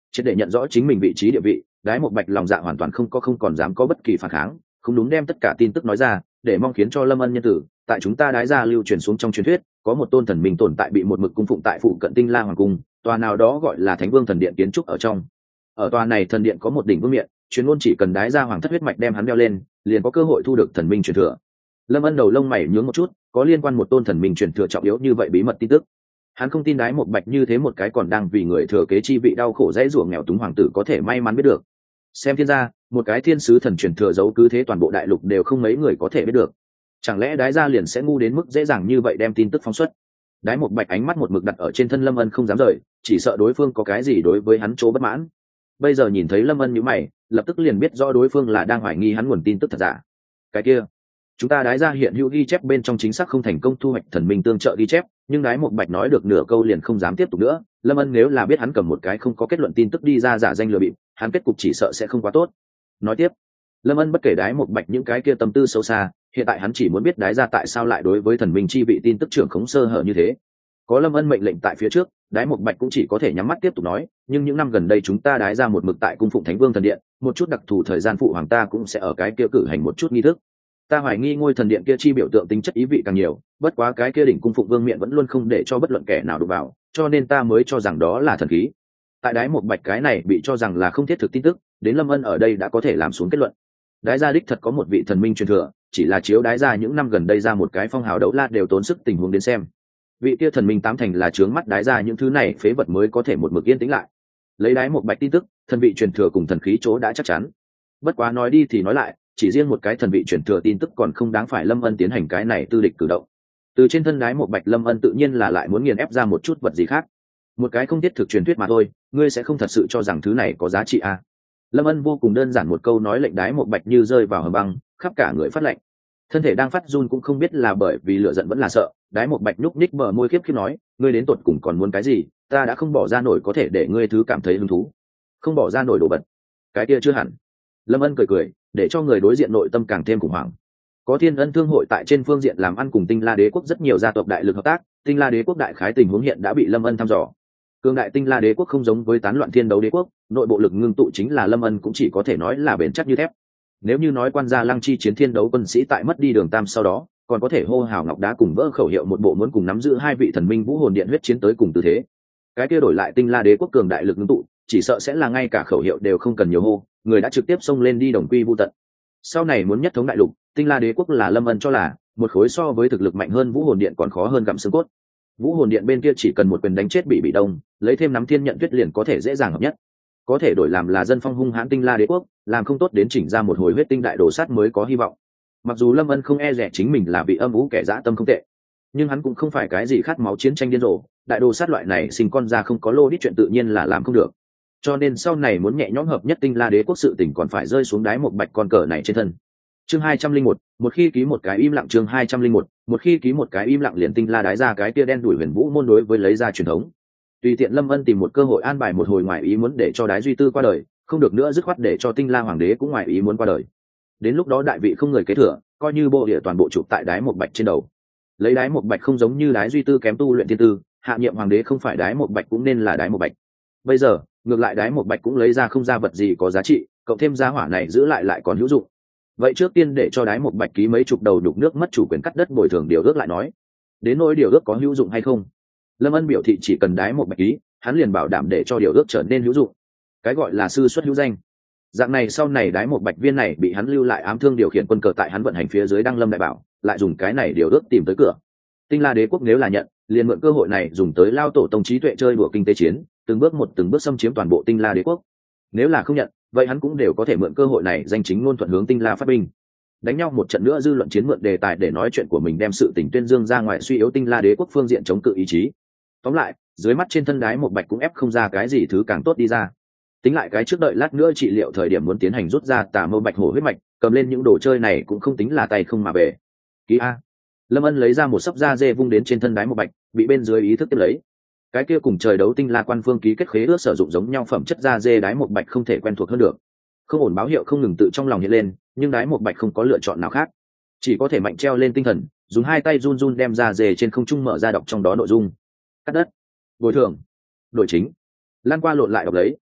triệt để nhận rõ chính mình vị trí địa vị, Đái Một Bạch lòng dạ hoàn toàn không còn dám có bất kỳ phản kháng, không đúng đem tất cả tin tức nói ra, để mong khiến cho Lâm Ân nhân tử, tại chúng ta Đái gia lưu truyền xuống trong truyền thuyết, có một tôn thần minh tồn tại bị một mực cung phụng tại phụ cận Tinh La Hoàng cung, tòa nào đó gọi là Thánh Vương thần điện kiến trúc ở trong. Ở tòa này thần điện có một đỉnh vương miện, chuyên môn chỉ cần Đái gia hoàng thất huyết mạch đem hắn đeo lên, liền có cơ hội thu được thần minh truyền thừa. Lâm Ân đầu lông mày nhướng một chút, có liên quan một tôn thần minh truyền thừa trọng yếu như vậy bí mật tin tức. Hắn không tin Đái Một Bạch như thế một cái còn đang vì người thừa kế chi vị đau khổ dãy rủa nghèo túng hoàng tử có thể may mắn biết được. Xem thiên gia, một cái thiên sứ thần truyền thừa giấu cứ thế toàn bộ đại lục đều không mấy người có thể biết được. Chẳng lẽ Đái gia liền sẽ ngu đến mức dễ dàng như vậy đem tin tức phóng xuất? Đái Một Bạch ánh mắt một mực đặt ở trên thân Lâm Ân không dám rời, chỉ sợ đối phương có cái gì đối với hắn chỗ bất mãn. Bây giờ nhìn thấy Lâm Ân nhíu mày, lập tức liền biết rõ đối phương là đang hoài nghi hắn nguồn tin tức thật giả. Cái kia, chúng ta Đái gia hiện hữu ghi chép bên trong chính xác không thành công thu hoạch thần minh tương trợ ghi chép, nhưng Đái Một Bạch nói được nửa câu liền không dám tiếp tục nữa. Lâm Ân nếu là biết hắn cầm một cái không có kết luận tin tức đi ra giả danh lừa bịp, hắn kết cục chỉ sợ sẽ không quá tốt. Nói tiếp, Lâm Ân bất kể Đái Một Bạch những cái kia tâm tư sâu xa, hiện tại hắn chỉ muốn biết Đái gia tại sao lại đối với thần minh chi vị tin tức trưởng khống sơ hở như thế. Có Lâm Ân mệnh lệnh tại phía trước, Đái Một Bạch cũng chỉ có thể nhắm mắt tiếp tục nói, nhưng những năm gần đây chúng ta Đái gia một mực tại cung phụng Thánh Vương thần điện, một chút đặc thù thời gian phụ hoàng ta cũng sẽ ở cái kia cử hành một chút nghi thức. Ta hoài nghi ngôi thần điện kia chi biểu tượng tính chất ý vị càng nhiều, bất quá cái kia đỉnh cung phụng vương miện vẫn luôn không để cho bất luận kẻ nào đụng vào, cho nên ta mới cho rằng đó là thần khí. Tại Đái Một Bạch cái này bị cho rằng là không thiết thực tin tức, đến Lâm Ân ở đây đã có thể làm xuống kết luận. Đái gia đích thật có một vị thần minh truyền thừa, chỉ là chiếu Đái gia những năm gần đây ra một cái phong hào đấu la đều tốn sức tình huống đến xem. Vị kia thần minh tám thành là trướng mắt Đái gia những thứ này phế vật mới có thể một mực yên tĩnh lại. Lấy Đái Một Bạch tin tức, thần vị truyền thừa cùng thần khí chỗ đã chắc chắn. Bất quá nói đi thì nói lại, chỉ riêng một cái thần vị truyền thừa tin tức còn không đáng phải Lâm Ân tiến hành cái này tư địch cử động. Từ trên thân Đái Một Bạch, Lâm Ân tự nhiên là lại muốn nghiền ép ra một chút vật gì khác. Một cái không thiết thực truyền thuyết mà thôi, ngươi sẽ không thật sự cho rằng thứ này có giá trị à? Lâm Ân vô cùng đơn giản một câu nói lệnh Đái Một Bạch như rơi vào hầm băng, khắp cả người phát lạnh. Thân thể đang phát run cũng không biết là bởi vì lửa giận vẫn là sợ, Đái Một Bạch nhúc nhích bờ môi khiếp khiếp nói, ngươi đến tột cùng còn muốn cái gì, ta đã không bỏ ra nổi có thể để ngươi thứ cảm thấy hứng thú. Không bỏ ra nổi đồ vật. Cái kia chưa hẳn. Lâm Ân cười cười, để cho người đối diện nội tâm càng thêm khủng hoảng. Có Thiên Ân thương hội tại trên phương diện làm ăn cùng Tinh La Đế quốc rất nhiều gia tộc đại lực hợp tác, Tinh La Đế quốc đại khái tình huống hiện đã bị Lâm Ân thăm dò. Cường đại Tinh La Đế quốc không giống với tán loạn Thiên Đấu Đế quốc, nội bộ lực ngưng tụ chính là Lâm Ân cũng chỉ có thể nói là bền chắc như thép. Nếu như nói quan gia Lăng Chi chiến Thiên Đấu quân sĩ tại mất đi Đường Tam sau đó, còn có thể hô hào ngọc đá cùng vỡ khẩu hiệu một bộ muốn cùng nắm giữ hai vị thần minh vũ hồn điện huyết chiến tới cùng tư thế. Cái kia đổi lại Tinh La Đế quốc cường đại lực ngưng tụ, chỉ sợ sẽ là ngay cả khẩu hiệu đều không cần nhiều hô, người đã trực tiếp xông lên đi đồng quy vu tận. Sau này muốn nhất thống đại lục, Tinh La Đế quốc là Lâm Ân cho là một khối so với thực lực mạnh hơn vũ hồn điện còn khó hơn gặm xương cốt. Vũ hồn điện bên kia chỉ cần một quyền đánh chết bị đông, lấy thêm nắm thiên nhận tuyết liền có thể dễ dàng hợp nhất. Có thể đổi làm là dân phong hung hãn Tinh La Đế quốc, làm không tốt đến chỉnh ra một hồi huyết tinh đại đồ sát mới có hy vọng. Mặc dù Lâm Ân không e dè chính mình là bị âm vũ kẻ dã tâm không tệ, nhưng hắn cũng không phải cái gì khát máu chiến tranh điên rồ, đại đồ sát loại này sinh con ra không có lô đít chuyện tự nhiên là làm không được. Cho nên sau này muốn nhẹ nhõm hợp nhất Tinh La Đế quốc sự tình còn phải rơi xuống Đái Một Bạch con cờ này trên thân. Chương 201, một khi ký một cái im lặng. Chương 201, một khi ký một cái im lặng liền Tinh La Đái ra cái tia đen đuổi huyền vũ môn đối với lấy ra truyền thống. Tùy tiện Lâm Ân tìm một cơ hội an bài một hồi ngoại ý muốn để cho Đái Duy Tư qua đời, không được nữa dứt khoát để cho Tinh La Hoàng đế cũng ngoại ý muốn qua đời. Đến lúc đó đại vị không người kế thừa, coi như bộ địa toàn bộ chụp tại Đái Một Bạch trên đầu. Lấy Đái Một Bạch không giống như Đái Duy Tư kém tu luyện thiên tư, hạ nhiệm hoàng đế không phải Đái Một Bạch cũng nên là Đái Một Bạch. Bây giờ ngược lại Đái Một Bạch cũng lấy ra không ra vật gì có giá trị, cộng thêm gia hỏa này giữ lại còn hữu dụng. Vậy trước tiên để cho Đái Một Bạch ký mấy chục đầu đục nước mất chủ quyền cắt đất bồi thường điều ước lại nói. Đến nỗi điều ước có hữu dụng hay không, Lâm Ân biểu thị chỉ cần Đái Một Bạch ký, hắn liền bảo đảm để cho điều ước trở nên hữu dụng. Cái gọi là sư xuất hữu danh. Dạng này sau này Đái Một Bạch viên này bị hắn lưu lại ám thương điều khiển quân cờ tại hắn vận hành phía dưới Đăng Lâm đại bảo, lại dùng cái này điều ước tìm tới cửa. Tinh La Đế quốc nếu là nhận, liền mượn cơ hội này dùng tới lao tổ tông trí tuệ chơi đùa kinh tế chiến, từng bước xâm chiếm toàn bộ Tinh La Đế quốc. Nếu là không nhận, vậy hắn cũng đều có thể mượn cơ hội này danh chính ngôn thuận hướng Tinh La phát binh, đánh nhau một trận nữa dư luận chiến mượn đề tài để nói chuyện của mình đem sự tình tuyên dương ra ngoài suy yếu Tinh La Đế quốc phương diện chống cự ý chí. Tóm lại, dưới mắt trên thân Đái Một Bạch cũng ép không ra cái gì thứ càng tốt đi ra. Tính lại cái trước đợi lát nữa trị liệu thời điểm muốn tiến hành rút ra Tà Mâu Bạch Hổ huyết mạch, cầm lên những đồ chơi này cũng không tính là tay không mà về. Ký a. Lâm Ân lấy ra một sấp da dê vung đến trên thân Đái Một Bạch, bị bên dưới ý thức tiếp lấy. Cái kia cùng trời đấu Tinh La quan phương ký kết khế ước sử dụng giống nhau phẩm chất da dê Đái Một Bạch không thể quen thuộc hơn được. Không ổn báo hiệu không ngừng tự trong lòng hiện lên, nhưng Đái Một Bạch không có lựa chọn nào khác, chỉ có thể mạnh treo lên tinh thần, dùng hai tay run run đem da dê trên không trung mở ra đọc trong đó nội dung. Cắt đất, bồi thường, đổi chính, lan qua lộn lại đọc lấy,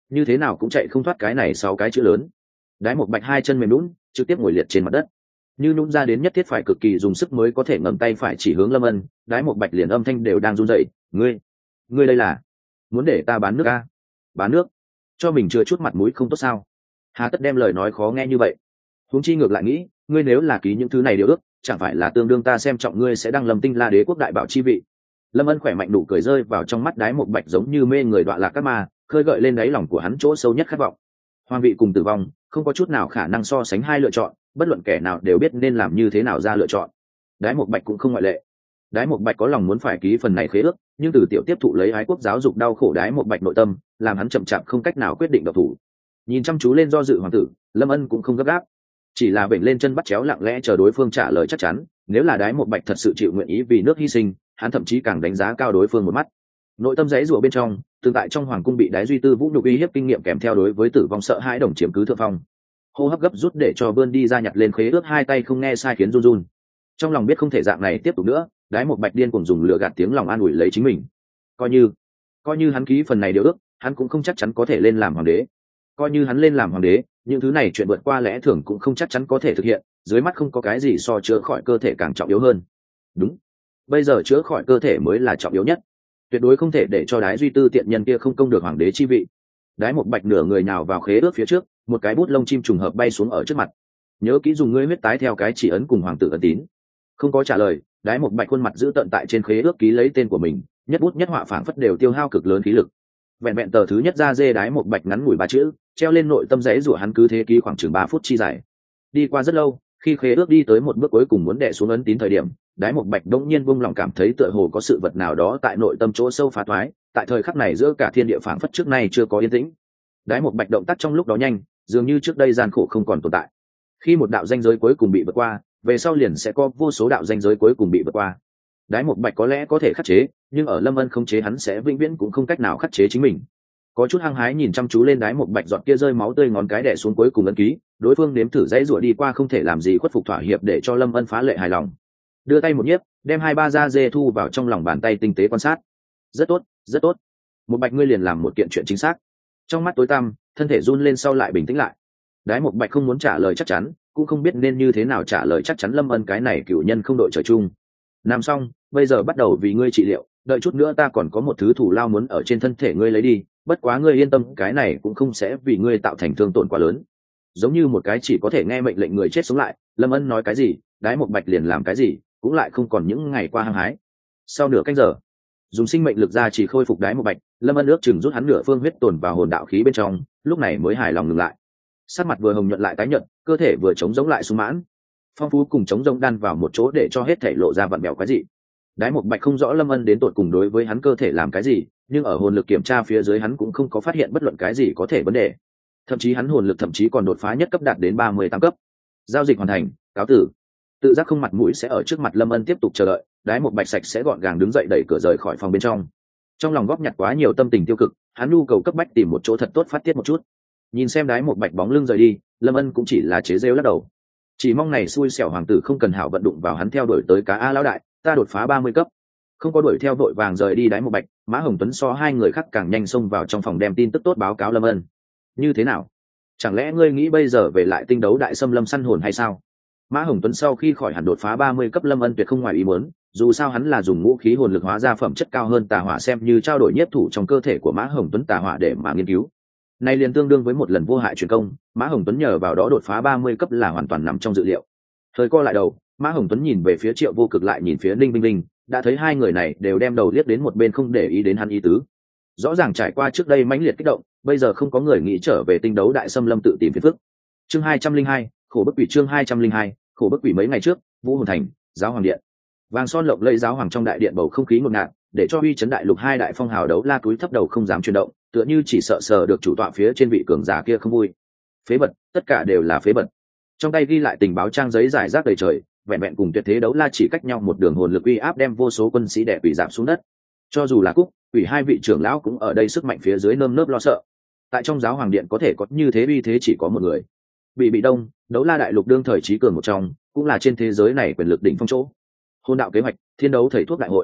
như thế nào cũng chạy không thoát cái này 6 cái chữ lớn. Đái một bạch hai chân mềm lún trực tiếp ngồi liệt trên mặt đất, như nhún ra đến nhất thiết phải cực kỳ dùng sức mới có thể ngẩng tay phải chỉ hướng Lâm Ân. Đái một bạch liền âm thanh đều đang run rẩy. Ngươi đây là muốn để ta bán nước à? Bán nước? Cho mình chưa chút mặt mũi không tốt sao? Hà tất đem lời nói khó nghe như vậy. Huống chi ngược lại nghĩ, ngươi nếu là ký những thứ này điều ước, chẳng phải là tương đương ta xem trọng ngươi sẽ đăng lâm Tinh La Đế quốc đại bảo chi vị. Lâm Ân khỏe mạnh nụ cười rơi vào trong mắt Đái một bạch giống như mê người đọa lạc các ma, khơi gợi lên đáy lòng của hắn chỗ sâu nhất khát vọng. Hoàng vị cùng tử vong, không có chút nào khả năng so sánh hai lựa chọn, bất luận kẻ nào đều biết nên làm như thế nào ra lựa chọn. Đái một bạch cũng không ngoại lệ. Đái một bạch có lòng muốn phải ký phần này khế ước, nhưng từ tiểu tiếp thụ lấy ái quốc giáo dục đau khổ Đái một bạch nội tâm, làm hắn chậm chạp không cách nào quyết định độc thủ. Nhìn chăm chú lên do dự hoàng tử, Lâm Ân cũng không gấp gáp, chỉ là vểnh lên chân bắt chéo lặng lẽ chờ đối phương trả lời chắc chắn. Nếu là Đái một bạch thật sự chịu nguyện ý vì nước hy sinh, hắn thậm chí càng đánh giá cao đối phương một mắt. Nội tâm giấy rủa bên trong, tương tại trong hoàng cung bị Đái Duy Tư vũ nhục uy hiếp kinh nghiệm kèm theo đối với tử vong sợ hãi đồng chiếm cứ thượng phong. Hô hấp gấp rút để cho vươn đi ra nhặt lên khế ước, hai tay không nghe sai khiến run run. Trong lòng biết không thể dạng này tiếp tục nữa, Đái một bạch điên cuồng dùng lửa gạt tiếng lòng an ủi lấy chính mình. Coi như hắn ký phần này điều ước, hắn cũng không chắc chắn có thể lên làm hoàng đế. Coi như hắn lên làm hoàng đế, những thứ này chuyện vượt qua lẽ thường cũng không chắc chắn có thể thực hiện. Dưới mắt không có cái gì so chữa khỏi cơ thể càng trọng yếu hơn. Đúng, bây giờ chữa khỏi cơ thể mới là trọng yếu nhất. Tuyệt đối không thể để cho Đái Duy Tư tiện nhân kia không công được hoàng đế chi vị. Đái một bạch nửa người nào vào khế ước phía trước, một cái bút lông chim trùng hợp bay xuống ở trước mặt. Nhớ kỹ dùng ngươi huyết tái theo cái chỉ ấn cùng hoàng tử ấn tín. Không có trả lời, Đái một bạch khuôn mặt giữ tận tại trên khế ước ký lấy tên của mình, nhất bút nhất họa phảng phất đều tiêu hao cực lớn khí lực. Vẹn vẹn tờ thứ nhất ra dê Đái một bạch ngắn ngủi 3 chữ, treo lên nội tâm rẽ rủa hắn cứ thế ký khoảng chừng 3 phút chi dài. Đi qua rất lâu, khi khế ước đi tới một bước cuối cùng muốn đè xuống ấn tín thời điểm, Đái một bạch đống nhiên buông lòng cảm thấy tựa hồ có sự vật nào đó tại nội tâm chỗ sâu phá thoái. Tại thời khắc này giữa cả thiên địa phảng phất trước nay chưa có yên tĩnh. Đái một bạch động tác trong lúc đó nhanh, dường như trước đây gian khổ không còn tồn tại. Khi một đạo ranh giới cuối cùng bị vượt qua, về sau liền sẽ có vô số đạo ranh giới cuối cùng bị vượt qua. Đái một bạch có lẽ có thể khắc chế, nhưng ở Lâm Ân không chế hắn sẽ vĩnh viễn cũng không cách nào khắc chế chính mình. Có chút hăng hái nhìn chăm chú lên Đái một bạch giọt kia rơi máu tươi ngón cái đè xuống cuối cùng ấn ký, đối phương nếm thử dãy rủa đi qua không thể làm gì khuất phục thỏa hiệp để cho Lâm Ân phá lệ hài lòng. Đưa tay một nhiếp, đem 2-3 da dê thu vào trong lòng bàn tay tinh tế quan sát. Rất tốt, rất tốt. Một bạch ngươi liền làm một kiện chuyện chính xác. Trong mắt tối tăm, thân thể run lên sau lại bình tĩnh lại. Đái một bạch không muốn trả lời chắc chắn, cũng không biết nên như thế nào trả lời chắc chắn Lâm Ân cái này cửu nhân không đội trời chung. Làm xong, bây giờ bắt đầu vì ngươi trị liệu, đợi chút nữa ta còn có một thứ thủ lao muốn ở trên thân thể ngươi lấy đi, bất quá ngươi yên tâm, cái này cũng không sẽ vì ngươi tạo thành thương tổn quá lớn. Giống như một cái chỉ có thể nghe mệnh lệnh người chết sống lại, Lâm Ân nói cái gì, Đái một bạch liền làm cái gì, cũng lại không còn những ngày qua hăng hái. Sau nửa canh giờ, dùng sinh mệnh lực ra chỉ khôi phục Đái một bạch, Lâm Ân ước chừng rút hắn nửa phương huyết tồn vào hồn đạo khí bên trong, lúc này mới hài lòng ngừng lại. Sắc mặt vừa hồng nhuận lại tái nhợt, cơ thể vừa trống rỗng lại sung mãn, phong phú cùng trống rỗng đan vào một chỗ để cho hết thể lộ ra vặn bèo cái gì. Đái một bạch không rõ Lâm Ân đến tột cùng đối với hắn cơ thể làm cái gì, nhưng ở hồn lực kiểm tra phía dưới hắn cũng không có phát hiện bất luận cái gì có thể vấn đề. Thậm chí hắn hồn lực thậm chí còn đột phá nhất cấp đạt đến 38 cấp. Giao dịch hoàn thành, cáo tử. Tự giác không mặt mũi sẽ ở trước mặt Lâm Ân tiếp tục chờ đợi, Đái một bạch sạch sẽ gọn gàng đứng dậy đẩy cửa rời khỏi phòng bên trong. Trong lòng góp nhặt quá nhiều tâm tình tiêu cực, hắn nhu cầu cấp bách tìm một chỗ thật tốt phát tiết một chút. Nhìn xem Đái một bạch bóng lưng rời đi, Lâm Ân cũng chỉ là chế rêu lắc đầu. Chỉ mong này xui xẻo hoàng tử không cần hảo vận đụng vào hắn theo đuổi tới cá a lão đại, ta đột phá 30 cấp. Không có đuổi theo vội vàng rời đi Đái một bạch, Mã Hồng Tuấn so hai người khác càng nhanh xông vào trong phòng đem tin tức tốt báo cáo Lâm Ân. Như thế nào? Chẳng lẽ ngươi nghĩ bây giờ về lại tinh đấu đại xâm lâm săn hồn hay sao? Mã Hồng Tuấn sau khi khỏi hẳn đột phá 30 cấp, Lâm Ân tuyệt không ngoài ý muốn, dù sao hắn là dùng ngũ khí hồn lực hóa ra phẩm chất cao hơn tà hỏa xem như trao đổi nhiếp thủ trong cơ thể của Mã Hồng Tuấn tà hỏa để mà nghiên cứu. Này liền tương đương với một lần vô hại truyền công, Mã Hồng Tuấn nhờ vào đó đột phá 30 cấp là hoàn toàn nằm trong dự liệu. Thời co lại đầu, Mã Hồng Tuấn nhìn về phía Triệu Vô Cực lại nhìn phía Ninh Binh Binh, đã thấy hai người này đều đem đầu liếc đến một bên không để ý đến hắn ý tứ. Rõ ràng trải qua trước đây mãnh liệt kích động, bây giờ không có người nghĩ trở về tinh đấu đại xâm lâm tự tìm phiền phức. Chương 202, khổ bức quỷ. Chương 202, khổ bức quỷ. Mấy ngày trước, Vũ Hồn Thành, Giáo Hoàng Điện. Vàng son lộng lẫy giáo hoàng trong đại điện bầu không khí ngột ngạt, để cho uy chấn đại lục hai đại phong hào đấu la túi thấp đầu không dám chuyển động, tựa như chỉ sợ sờ được chủ tọa phía trên vị cường giả kia không vui. Phế vật, tất cả đều là phế vật. Trong tay ghi lại tình báo trang giấy rải rác đầy trời, vẹn vẹn cùng tuyệt thế đấu la chỉ cách nhau một đường hồn lực uy áp đem vô số quân sĩ đè quỷ giảm xuống đất. Cho dù là Cúc, Quỷ hai vị trưởng lão cũng ở đây sức mạnh phía dưới nơm nớp lo sợ. Tại trong giáo hoàng điện có thể có như thế uy thế chỉ có một người. Bị Đông, đấu la đại lục đương thời trí cường một trong, cũng là trên thế giới này quyền lực đỉnh phong chỗ. Hồn đạo kế hoạch, thiên đấu thầy thuốc đại hội.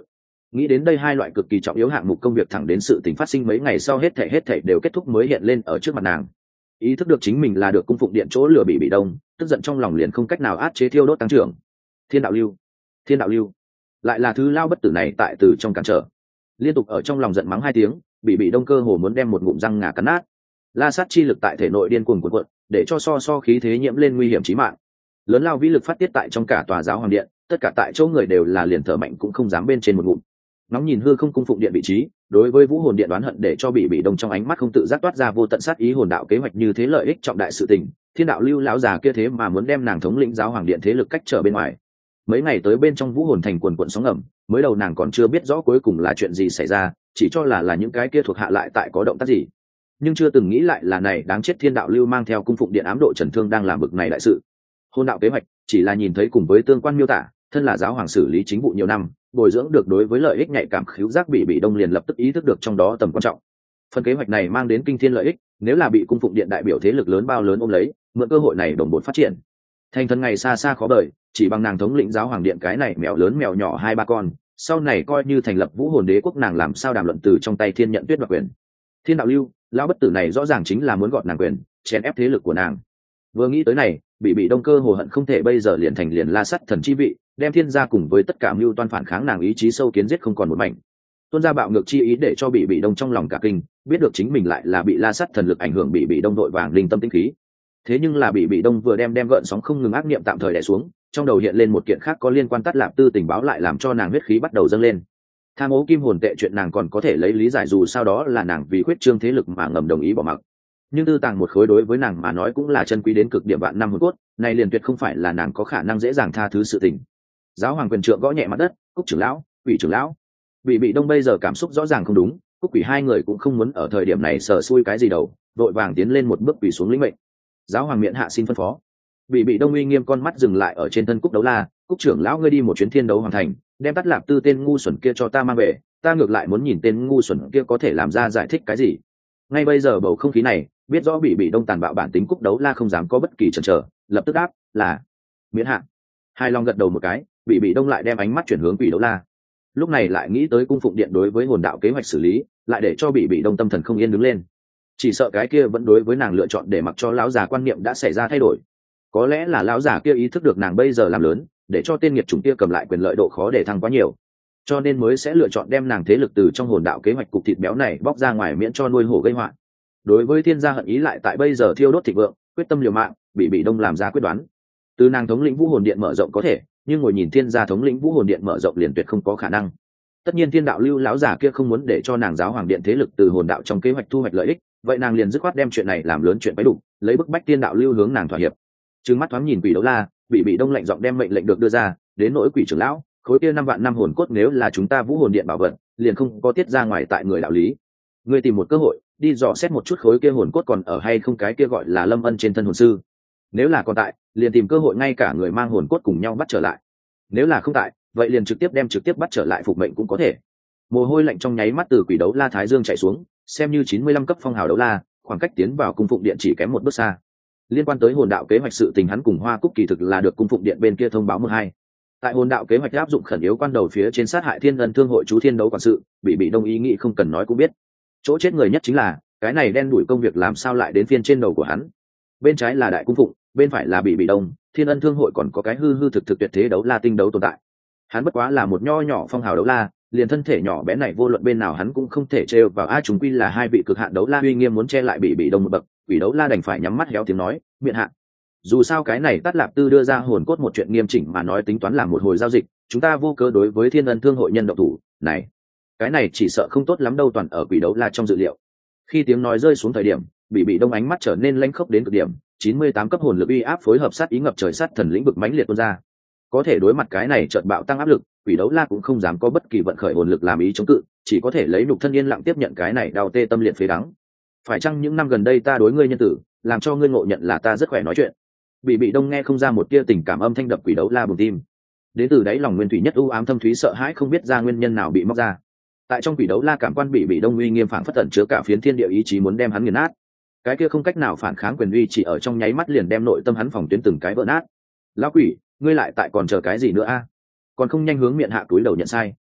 Nghĩ đến đây hai loại cực kỳ trọng yếu hạng mục công việc thẳng đến sự tình phát sinh mấy ngày sau hết thảy đều kết thúc mới hiện lên ở trước mặt nàng. Ý thức được chính mình là được cung phụng điện chỗ lừa bị đông, tức giận trong lòng liền không cách nào áp chế thiêu đốt tăng trưởng. Thiên đạo lưu, thiên đạo lưu, lại là thứ lao bất tử này tại từ trong cản trở. Liên tục ở trong lòng giận mắng hai tiếng, bị đông cơ hồ muốn đem một ngụm răng ngà cắn nát. La sát chi lực tại thể nội điên cuồng cuộn cuộn, để cho so khí thế nhiễm lên nguy hiểm chí mạng. Lớn lao vĩ lực phát tiết tại trong cả tòa giáo hoàng điện, tất cả tại chỗ người đều là liền thở mạnh cũng không dám bên trên một ngụm. Nóng nhìn hư không cung phụng điện vị trí, đối với vũ hồn điện đoán hận để cho bị đông trong ánh mắt không tự giác toát ra vô tận sát ý. Hồn đạo kế hoạch như thế lợi ích trọng đại sự tình, thiên đạo lưu lão già kia thế mà muốn đem nàng thống lĩnh giáo hoàng điện thế lực cách trở bên ngoài. Mấy ngày tới bên trong vũ hồn thành quần quận sóng ngầm, mới đầu nàng còn chưa biết rõ cuối cùng là chuyện gì xảy ra, chỉ cho là những cái kia thuộc hạ lại tại có động tác gì, nhưng chưa từng nghĩ lại là này đáng chết thiên đạo lưu mang theo cung phụng điện ám độ trần thương đang làm bực này đại sự. Hôn đạo kế hoạch chỉ là nhìn thấy cùng với tương quan miêu tả, thân là giáo hoàng xử lý chính vụ nhiều năm, bồi dưỡng được đối với lợi ích nhạy cảm khứu giác bị đông liền lập tức ý thức được trong đó tầm quan trọng. Phần kế hoạch này mang đến kinh thiên lợi ích, nếu là bị cung phụng điện đại biểu thế lực lớn bao lớn ôm lấy, mượn cơ hội này đồng bộ phát triển. Thành thân ngày xa xa khó bời, chỉ bằng nàng thống lĩnh giáo hoàng điện cái này mèo lớn mèo nhỏ hai ba con, sau này coi như thành lập vũ hồn đế quốc nàng làm sao đàm luận từ trong tay thiên nhận tuyết đoạt quyền. Thiên đạo lưu lão bất tử này rõ ràng chính là muốn gọt nàng quyền, chèn ép thế lực của nàng. Vừa nghĩ tới này, bị đông cơ hồ hận không thể bây giờ liền thành liền la sắt thần chi vị, đem thiên gia cùng với tất cả mưu toan phản kháng nàng ý chí sâu kiến giết không còn một mảnh. Tuôn ra bạo ngược chi ý để cho bị đông trong lòng cả kinh, biết được chính mình lại là bị la sắt thần lực ảnh hưởng, bị đông đội vàng linh tâm tinh khí. Thế nhưng là bị đông vừa đem gợn sóng không ngừng ác niệm tạm thời đè xuống, trong đầu hiện lên một kiện khác có liên quan Tát Lạp Tư tình báo lại làm cho nàng huyết khí bắt đầu dâng lên. Tham ô kim hồn tệ chuyện nàng còn có thể lấy lý giải, dù sau đó là nàng vì khuyết trương thế lực mà ngầm đồng ý bỏ mặc, nhưng tư tàng một khối đối với nàng mà nói cũng là chân quý đến cực điểm vạn năm hồn cốt, này liền tuyệt không phải là nàng có khả năng dễ dàng tha thứ sự tình. Giáo hoàng quyền trượng gõ nhẹ mặt đất, Cúc trưởng lão, Quỷ trưởng lão. Bị đông bây giờ cảm xúc rõ ràng không đúng, Cúc Quỷ hai người cũng không muốn ở thời điểm này sở xui cái gì đầu, đội vàng tiến lên một bước quỳ xuống lĩnh mệnh. Giáo hoàng miễn hạ xin phân phó. Bị đông uy nghiêm con mắt dừng lại ở trên thân Cúc Đấu La, Cúc trưởng lão ngươi đi một chuyến Thiên Đấu Hoàng thành, đem Tát Lạp Tư tên ngu xuẩn kia cho ta mang về, ta ngược lại muốn nhìn tên ngu xuẩn kia có thể làm ra giải thích cái gì. Ngay bây giờ bầu không khí này, biết rõ bị đông tàn bạo bản tính Cúc Đấu La không dám có bất kỳ chần chờ, lập tức đáp là miễn hạ. Hai long gật đầu một cái, bị đông lại đem ánh mắt chuyển hướng Quỷ Đấu La. Lúc này lại nghĩ tới cung phụng điện đối với hồn đạo kế hoạch xử lý, lại để cho bị đông tâm thần không yên đứng lên. Chỉ sợ cái kia vẫn đối với nàng lựa chọn để mặc cho lão già quan niệm đã xảy ra thay đổi. Có lẽ là lão già kia ý thức được nàng bây giờ làm lớn, để cho tên nghiệt chủng kia cầm lại quyền lợi độ khó để thăng quá nhiều, cho nên mới sẽ lựa chọn đem nàng thế lực từ trong hồn đạo kế hoạch cục thịt béo này bóc ra ngoài, miễn cho nuôi hổ gây họa. Đối với thiên gia hận ý lại tại bây giờ thiêu đốt thịnh vượng, quyết tâm liều mạng, bị đông làm ra quyết đoán. Từ nàng thống lĩnh vũ hồn điện mở rộng có thể, nhưng ngồi nhìn thiên gia thống lĩnh vũ hồn điện mở rộng liền tuyệt không có khả năng. Tất nhiên thiên đạo lưu lão già kia không muốn để cho nàng giáo hoàng điện thế lực từ hồn đạo trong kế hoạch thu hoạch lợi ích, vậy nàng liền dứt khoát đem chuyện này làm lớn chuyện bấy đủ, lấy bức bách thiên đạo lưu hướng nàng thỏa hiệp. Trừng mắt thoáng nhìn Quỷ Đấu La, bị đông lạnh giọng đem mệnh lệnh được đưa ra, đến nỗi Quỷ trưởng lão, khối kia 5 vạn năm hồn cốt nếu là chúng ta vũ hồn điện bảo vật, liền không có tiết ra ngoài tại người đạo lý. Ngươi tìm một cơ hội, đi dò xét một chút khối kia hồn cốt còn ở hay không, cái kia gọi là Lâm Ân trên thân hồn sư. Nếu là còn tại, liền tìm cơ hội ngay cả người mang hồn cốt cùng nhau bắt trở lại. Nếu là không tại, vậy liền trực tiếp bắt trở lại phục mệnh cũng có thể. Mồ hôi lạnh trong nháy mắt từ Quỷ Đấu La thái dương chạy xuống, xem như 95 cấp phong hào đấu la, khoảng cách tiến vào cung phụng điện chỉ kém một bước xa. Liên quan tới hồn đạo kế hoạch sự tình, hắn cùng Hoa Cúc kỳ thực là được cung phụng điện bên kia thông báo một hai. Tại hồn đạo kế hoạch áp dụng khẩn yếu quan đầu phía trên sát hại Thiên Ân Thương hội chú Thiên Đấu quản sự, bị đông ý nghĩ không cần nói cũng biết. Chỗ chết người nhất chính là cái này đen đủi công việc làm sao lại đến phiên trên đầu của hắn. Bên trái là đại cung phụng, bên phải là bị đông, Thiên Ân Thương hội còn có cái hư thực tuyệt thế đấu la tinh đấu tồn tại. Hắn bất quá là một nho nhỏ phong hào đấu la, liền thân thể nhỏ bé này vô luận bên nào hắn cũng không thể trêu vào. Chúng quy là hai vị cực hạn đấu la uy nghiêm muốn che lại bị đông một bậc, Quỷ Đấu La đành phải nhắm mắt héo tiếng nói miệng hạ. Dù sao cái này Tát Lạp Tư đưa ra hồn cốt một chuyện nghiêm chỉnh mà nói tính toán làm một hồi giao dịch, chúng ta vô cớ đối với Thiên Ân Thương hội nhân động thủ này, cái này chỉ sợ không tốt lắm đâu, toàn ở Quỷ Đấu La trong dự liệu. Khi tiếng nói rơi xuống thời điểm, bị đông ánh mắt trở nên lanh khốc đến cực điểm, 98 cấp hồn lực uy áp phối hợp sát ý ngập trời sát thần lĩnh vực mãnh liệt tuôn ra. Có thể đối mặt cái này chợt bạo tăng áp lực, Quỷ Đấu La cũng không dám có bất kỳ vận khởi hồn lực làm ý chống cự, chỉ có thể lấy nhục thân yên lặng tiếp nhận cái này đau tê tâm liệt phế đắng. Phải chăng những năm gần đây ta đối ngươi nhân tử, làm cho ngươi ngộ nhận là ta rất khỏe nói chuyện. Bị đông nghe không ra một tia tình cảm âm thanh đập Quỷ Đấu La bùng tim. Đến từ đáy lòng nguyên thủy nhất u ám thâm thúy sợ hãi không biết ra nguyên nhân nào bị móc ra. Tại trong Quỷ Đấu La cảm quan bị đông uy nghiêm phảng phất tẩn chứa cả phiến thiên địa ý chí muốn đem hắn nghiền nát. Cái kia không cách nào phản kháng quyền uy chỉ ở trong nháy mắt liền đem nội tâm hắn phòng tuyến từng cái vỡ nát. Lão quỷ, ngươi lại tại còn chờ cái gì nữa a? Còn không nhanh hướng miệng hạ túi đầu nhận sai.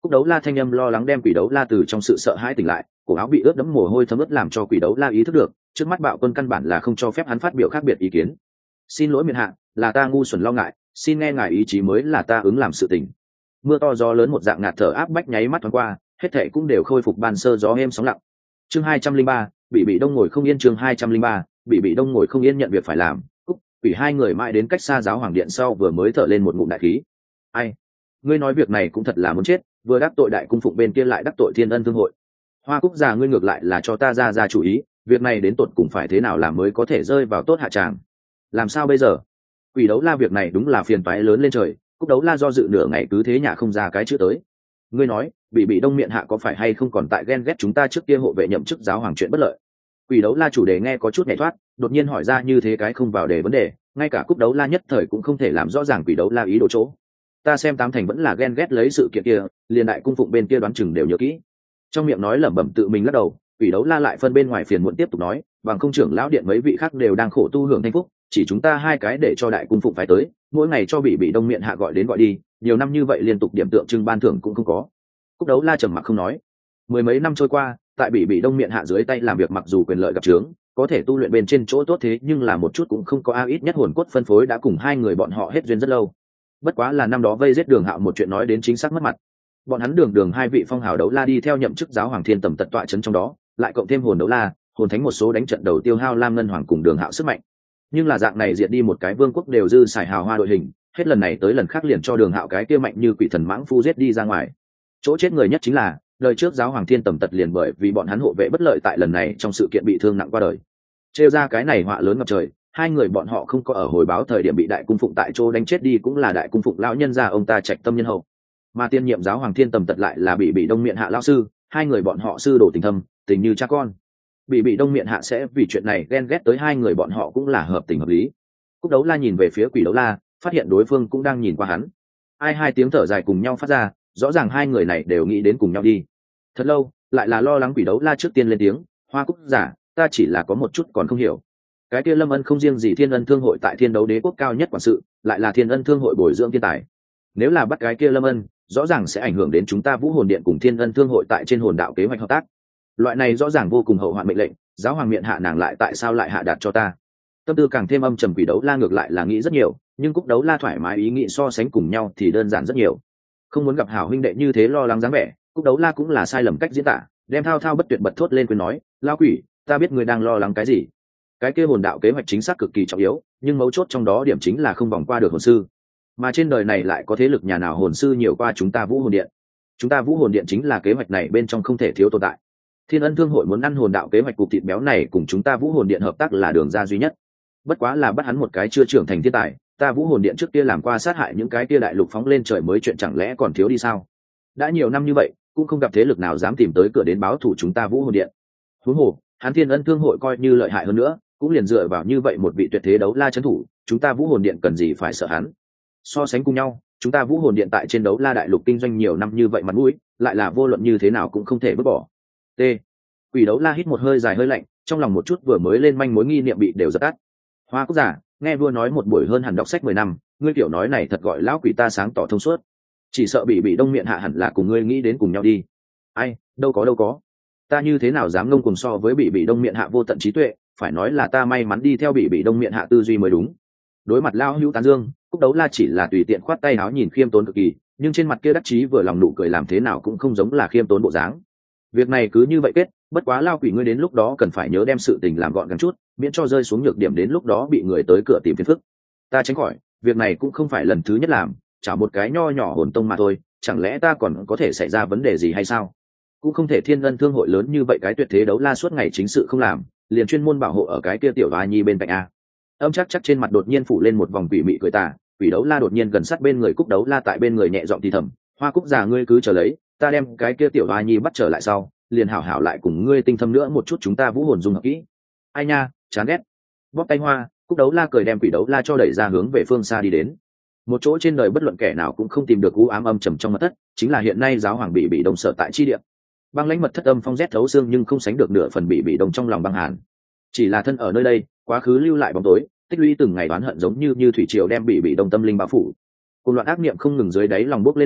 Cúc Đấu La thanh âm lo lắng đem Quỷ Đấu La từ trong sự sợ hãi tỉnh lại, cổ áo bị ướt đẫm mồ hôi thấm ướt làm cho Quỷ Đấu La ý thức được, trước mắt Bạo Quân căn bản là không cho phép hắn phát biểu khác biệt ý kiến. Xin lỗi miền hạ, là ta ngu xuẩn lo ngại, xin nghe ngài ý chí mới là ta ứng làm sự tình. Mưa to gió lớn một dạng ngạt thở áp bách nháy mắt thoáng qua, hết thảy cũng đều khôi phục ban sơ gió êm sóng lặng. Chương 203, bị đông ngồi không yên. Chương 203, bị đông ngồi không yên nhận việc phải làm. Cúc, Quỷ hai người mãi đến cách xa giáo hoàng điện sau vừa mới thở lên một ngụm đại khí. Ai, ngươi nói việc này cũng thật là muốn chết, vừa đắc tội đại cung phụng bên kia lại đắc tội Thiên Ân Thương hội. Hoa Cúc già ngươi ngược lại là cho ta ra chủ ý, việc này đến tột cùng phải thế nào làm mới có thể rơi vào tốt hạ tràng. Làm sao bây giờ? Quỷ Đấu La việc này đúng là phiền toái lớn lên trời, Cúc Đấu La do dự nửa ngày cứ thế nhả không ra cái chữ tới. Ngươi nói, bị đông miệng hạ có phải hay không còn tại ghen ghét chúng ta trước kia hộ vệ nhậm chức giáo hoàng chuyện bất lợi. Quỷ Đấu La chủ đề nghe có chút nhẹ thoát, đột nhiên hỏi ra như thế cái không vào đề vấn đề, ngay cả Cúc Đấu La nhất thời cũng không thể làm rõ ràng Quỷ Đấu La ý đồ chỗ. Ta xem tám thành vẫn là ghen ghét lấy sự kiện kia, liền đại cung phụng bên kia đoán chừng đều nhớ kỹ. Trong miệng nói lẩm bẩm tự mình lắc đầu, Quỷ Đấu La lại phân bên ngoài phiền muộn tiếp tục nói, bằng không trưởng lão điện mấy vị khác đều đang khổ tu hưởng thanh phúc, chỉ chúng ta hai cái để cho đại cung phụng phải tới, mỗi ngày cho bị đông miệng hạ gọi đến gọi đi, nhiều năm như vậy liên tục điểm tượng trưng ban thưởng cũng không có. Cúc Đấu La trầm mặc không nói. Mười mấy năm trôi qua, tại bị đông miệng hạ dưới tay làm việc mặc dù quyền lợi gặp trướng, có thể tu luyện bên trên chỗ tốt thế nhưng là một chút cũng không có ai, ít nhất hồn cốt phân phối đã cùng hai người bọn họ hết duyên rất lâu. Bất quá là năm đó vây giết Đường Hạo một chuyện nói đến chính xác mất mặt. Bọn hắn đường hai vị phong hào đấu la đi theo nhậm chức giáo hoàng thiên tầm tật tọa chấn trong đó, lại cộng thêm hồn đấu la, hồn thánh một số đánh trận đầu tiêu hao Lam Ngân Hoàng cùng Đường Hạo sức mạnh. Nhưng là dạng này diệt đi một cái vương quốc đều dư xài hào hoa đội hình, hết lần này tới lần khác liền cho Đường Hạo cái kia mạnh như quỷ thần mãng phu giết đi ra ngoài. Chỗ chết người nhất chính là đời trước giáo hoàng thiên tầm tật liền bởi vì bọn hắn hộ vệ bất lợi tại lần này trong sự kiện bị thương nặng qua đời. Trêu ra cái này họa lớn ngập trời, hai người bọn họ không có ở hồi báo thời điểm bị đại cung phụng tại chỗ đánh chết đi cũng là đại cung phụng lão nhân gia ông ta trạch tâm nhân hậu, mà tiên nhiệm giáo hoàng thiên tầm tật lại là bị đông miệng hạ lão sư, hai người bọn họ sư đồ tình thâm, tình như cha con. Bị đông miệng hạ sẽ vì chuyện này ghen ghét tới hai người bọn họ cũng là hợp tình hợp lý. Cúc Đấu La nhìn về phía Quỷ Đấu La, phát hiện đối phương cũng đang nhìn qua hắn. Ai hai tiếng thở dài cùng nhau phát ra, rõ ràng hai người này đều nghĩ đến cùng nhau đi. Thật lâu, lại là lo lắng Quỷ Đấu La trước tiên lên tiếng, Hoa Cúc giả, ta chỉ là có một chút còn không hiểu. Cái kia Lâm Ân không riêng gì Thiên Ân Thương hội tại Thiên Đấu Đế quốc cao nhất quản sự, lại là Thiên Ân Thương hội bồi dưỡng thiên tài. Nếu là bắt cái kia Lâm Ân, rõ ràng sẽ ảnh hưởng đến chúng ta Vũ Hồn Điện cùng Thiên Ân Thương hội tại trên hồn đạo kế hoạch hợp tác. Loại này rõ ràng vô cùng hậu hoạn mệnh lệnh, giáo hoàng miệng hạ nàng lại tại sao lại hạ đạt cho ta? Tâm tư càng thêm âm trầm. Quỷ Đấu La ngược lại là nghĩ rất nhiều, nhưng Cúc Đấu La thoải mái ý nghĩ so sánh cùng nhau thì đơn giản rất nhiều. Không muốn gặp hảo huynh đệ như thế lo lắng dáng vẻ, Cúc Đấu La cũng là sai lầm cách diễn tả, đem thao thao bất tuyệt bật thốt lên quên nói, lao quỷ, ta biết ngươi đang lo lắng cái gì. Cái kia hồn đạo kế hoạch chính xác cực kỳ trọng yếu, nhưng mấu chốt trong đó điểm chính là không vòng qua được hồn sư, mà trên đời này lại có thế lực nhà nào hồn sư nhiều qua chúng ta Vũ Hồn Điện. Chúng ta Vũ Hồn Điện chính là kế hoạch này bên trong không thể thiếu tồn tại. Thiên Ân Thương hội muốn ăn hồn đạo kế hoạch cục thịt béo này cùng chúng ta Vũ Hồn Điện hợp tác là đường ra duy nhất. Bất quá là bắt hắn một cái chưa trưởng thành thiên tài, ta Vũ Hồn Điện trước kia làm qua sát hại những cái kia đại lục phóng lên trời mới chuyện chẳng lẽ còn thiếu đi sao? Đã nhiều năm như vậy, cũng không gặp thế lực nào dám tìm tới cửa đến báo thù chúng ta Vũ Hồn Điện. Huống hồ, hắn Thiên Ân Thương hội coi như lợi hại hơn nữa, cũng liền dựa vào như vậy một vị tuyệt thế đấu la trấn thủ, chúng ta Vũ Hồn Điện cần gì phải sợ hắn. So sánh cùng nhau, chúng ta Vũ Hồn Điện tại trên đấu la đại lục kinh doanh nhiều năm như vậy mặt mũi, lại là vô luận như thế nào cũng không thể vứt bỏ. T. Quỷ Đấu La hít một hơi dài hơi lạnh, trong lòng một chút vừa mới lên manh mối nghi niệm bị đều dập tắt. Hoa Cúc giả, nghe vua nói một buổi hơn hẳn đọc sách 10 năm, ngươi kiểu nói này thật gọi lão quỷ ta sáng tỏ thông suốt. Chỉ sợ bị đông miệng hạ hẳn là cùng ngươi nghĩ đến cùng nhau đi. Ai, đâu có. Ta như thế nào dám ngông cuồng so với bị đông miệng hạ vô tận trí tuệ, phải nói là ta may mắn đi theo bị đông miệng hạ tư duy mới đúng. Đối mặt lao hữu tán dương, Cúc Đấu La chỉ là tùy tiện khoát tay áo nhìn khiêm tốn cực kỳ, nhưng trên mặt kia đắc chí vừa lòng nụ cười làm thế nào cũng không giống là khiêm tốn bộ dáng. Việc này cứ như vậy kết, bất quá lao quỷ ngươi đến lúc đó cần phải nhớ đem sự tình làm gọn gàng chút, miễn cho rơi xuống nhược điểm đến lúc đó bị người tới cửa tìm phiền phức. Ta tránh khỏi, việc này cũng không phải lần thứ nhất làm, chả một cái nho nhỏ hồn tông mà thôi, chẳng lẽ ta còn có thể xảy ra vấn đề gì hay sao? Cũng không thể Thiên Ân Thương hội lớn như vậy cái tuyệt thế đấu la suốt ngày chính sự không làm, liền chuyên môn bảo hộ ở cái kia tiểu hoa nhi bên cạnh a. Âm chắc trên mặt đột nhiên phủ lên một vòng quỷ mị cười tà, Quỷ Đấu La đột nhiên gần sát bên người Cúc Đấu La tại bên người nhẹ giọng thì thầm, Hoa Cúc già ngươi cứ chờ lấy, ta đem cái kia tiểu hoa nhi bắt trở lại sau, liền hảo hảo lại cùng ngươi tinh thâm nữa một chút chúng ta vũ hồn dung hợp kỹ. Ai nha, chán ghét. Bóp tay Hoa, Cúc Đấu La cười đem Quỷ Đấu La cho đẩy ra hướng về phương xa đi đến. Một chỗ trên đời bất luận kẻ nào cũng không tìm được u ám âm trầm trong mật thất, chính là hiện nay giáo hoàng bị đông sở tại chi địa. Băng lãnh mật thất âm phong rét thấu xương nhưng không sánh được nửa phần bị đông trong lòng băng hàn. Chỉ là thân ở nơi đây, quá khứ lưu lại bóng tối, tích lũy từng ngày đoán hận giống như thủy triều đem bị đông tâm linh bao phủ. Cùng loạn ác niệm không ngừng dưới đáy lòng bốc lên đầu,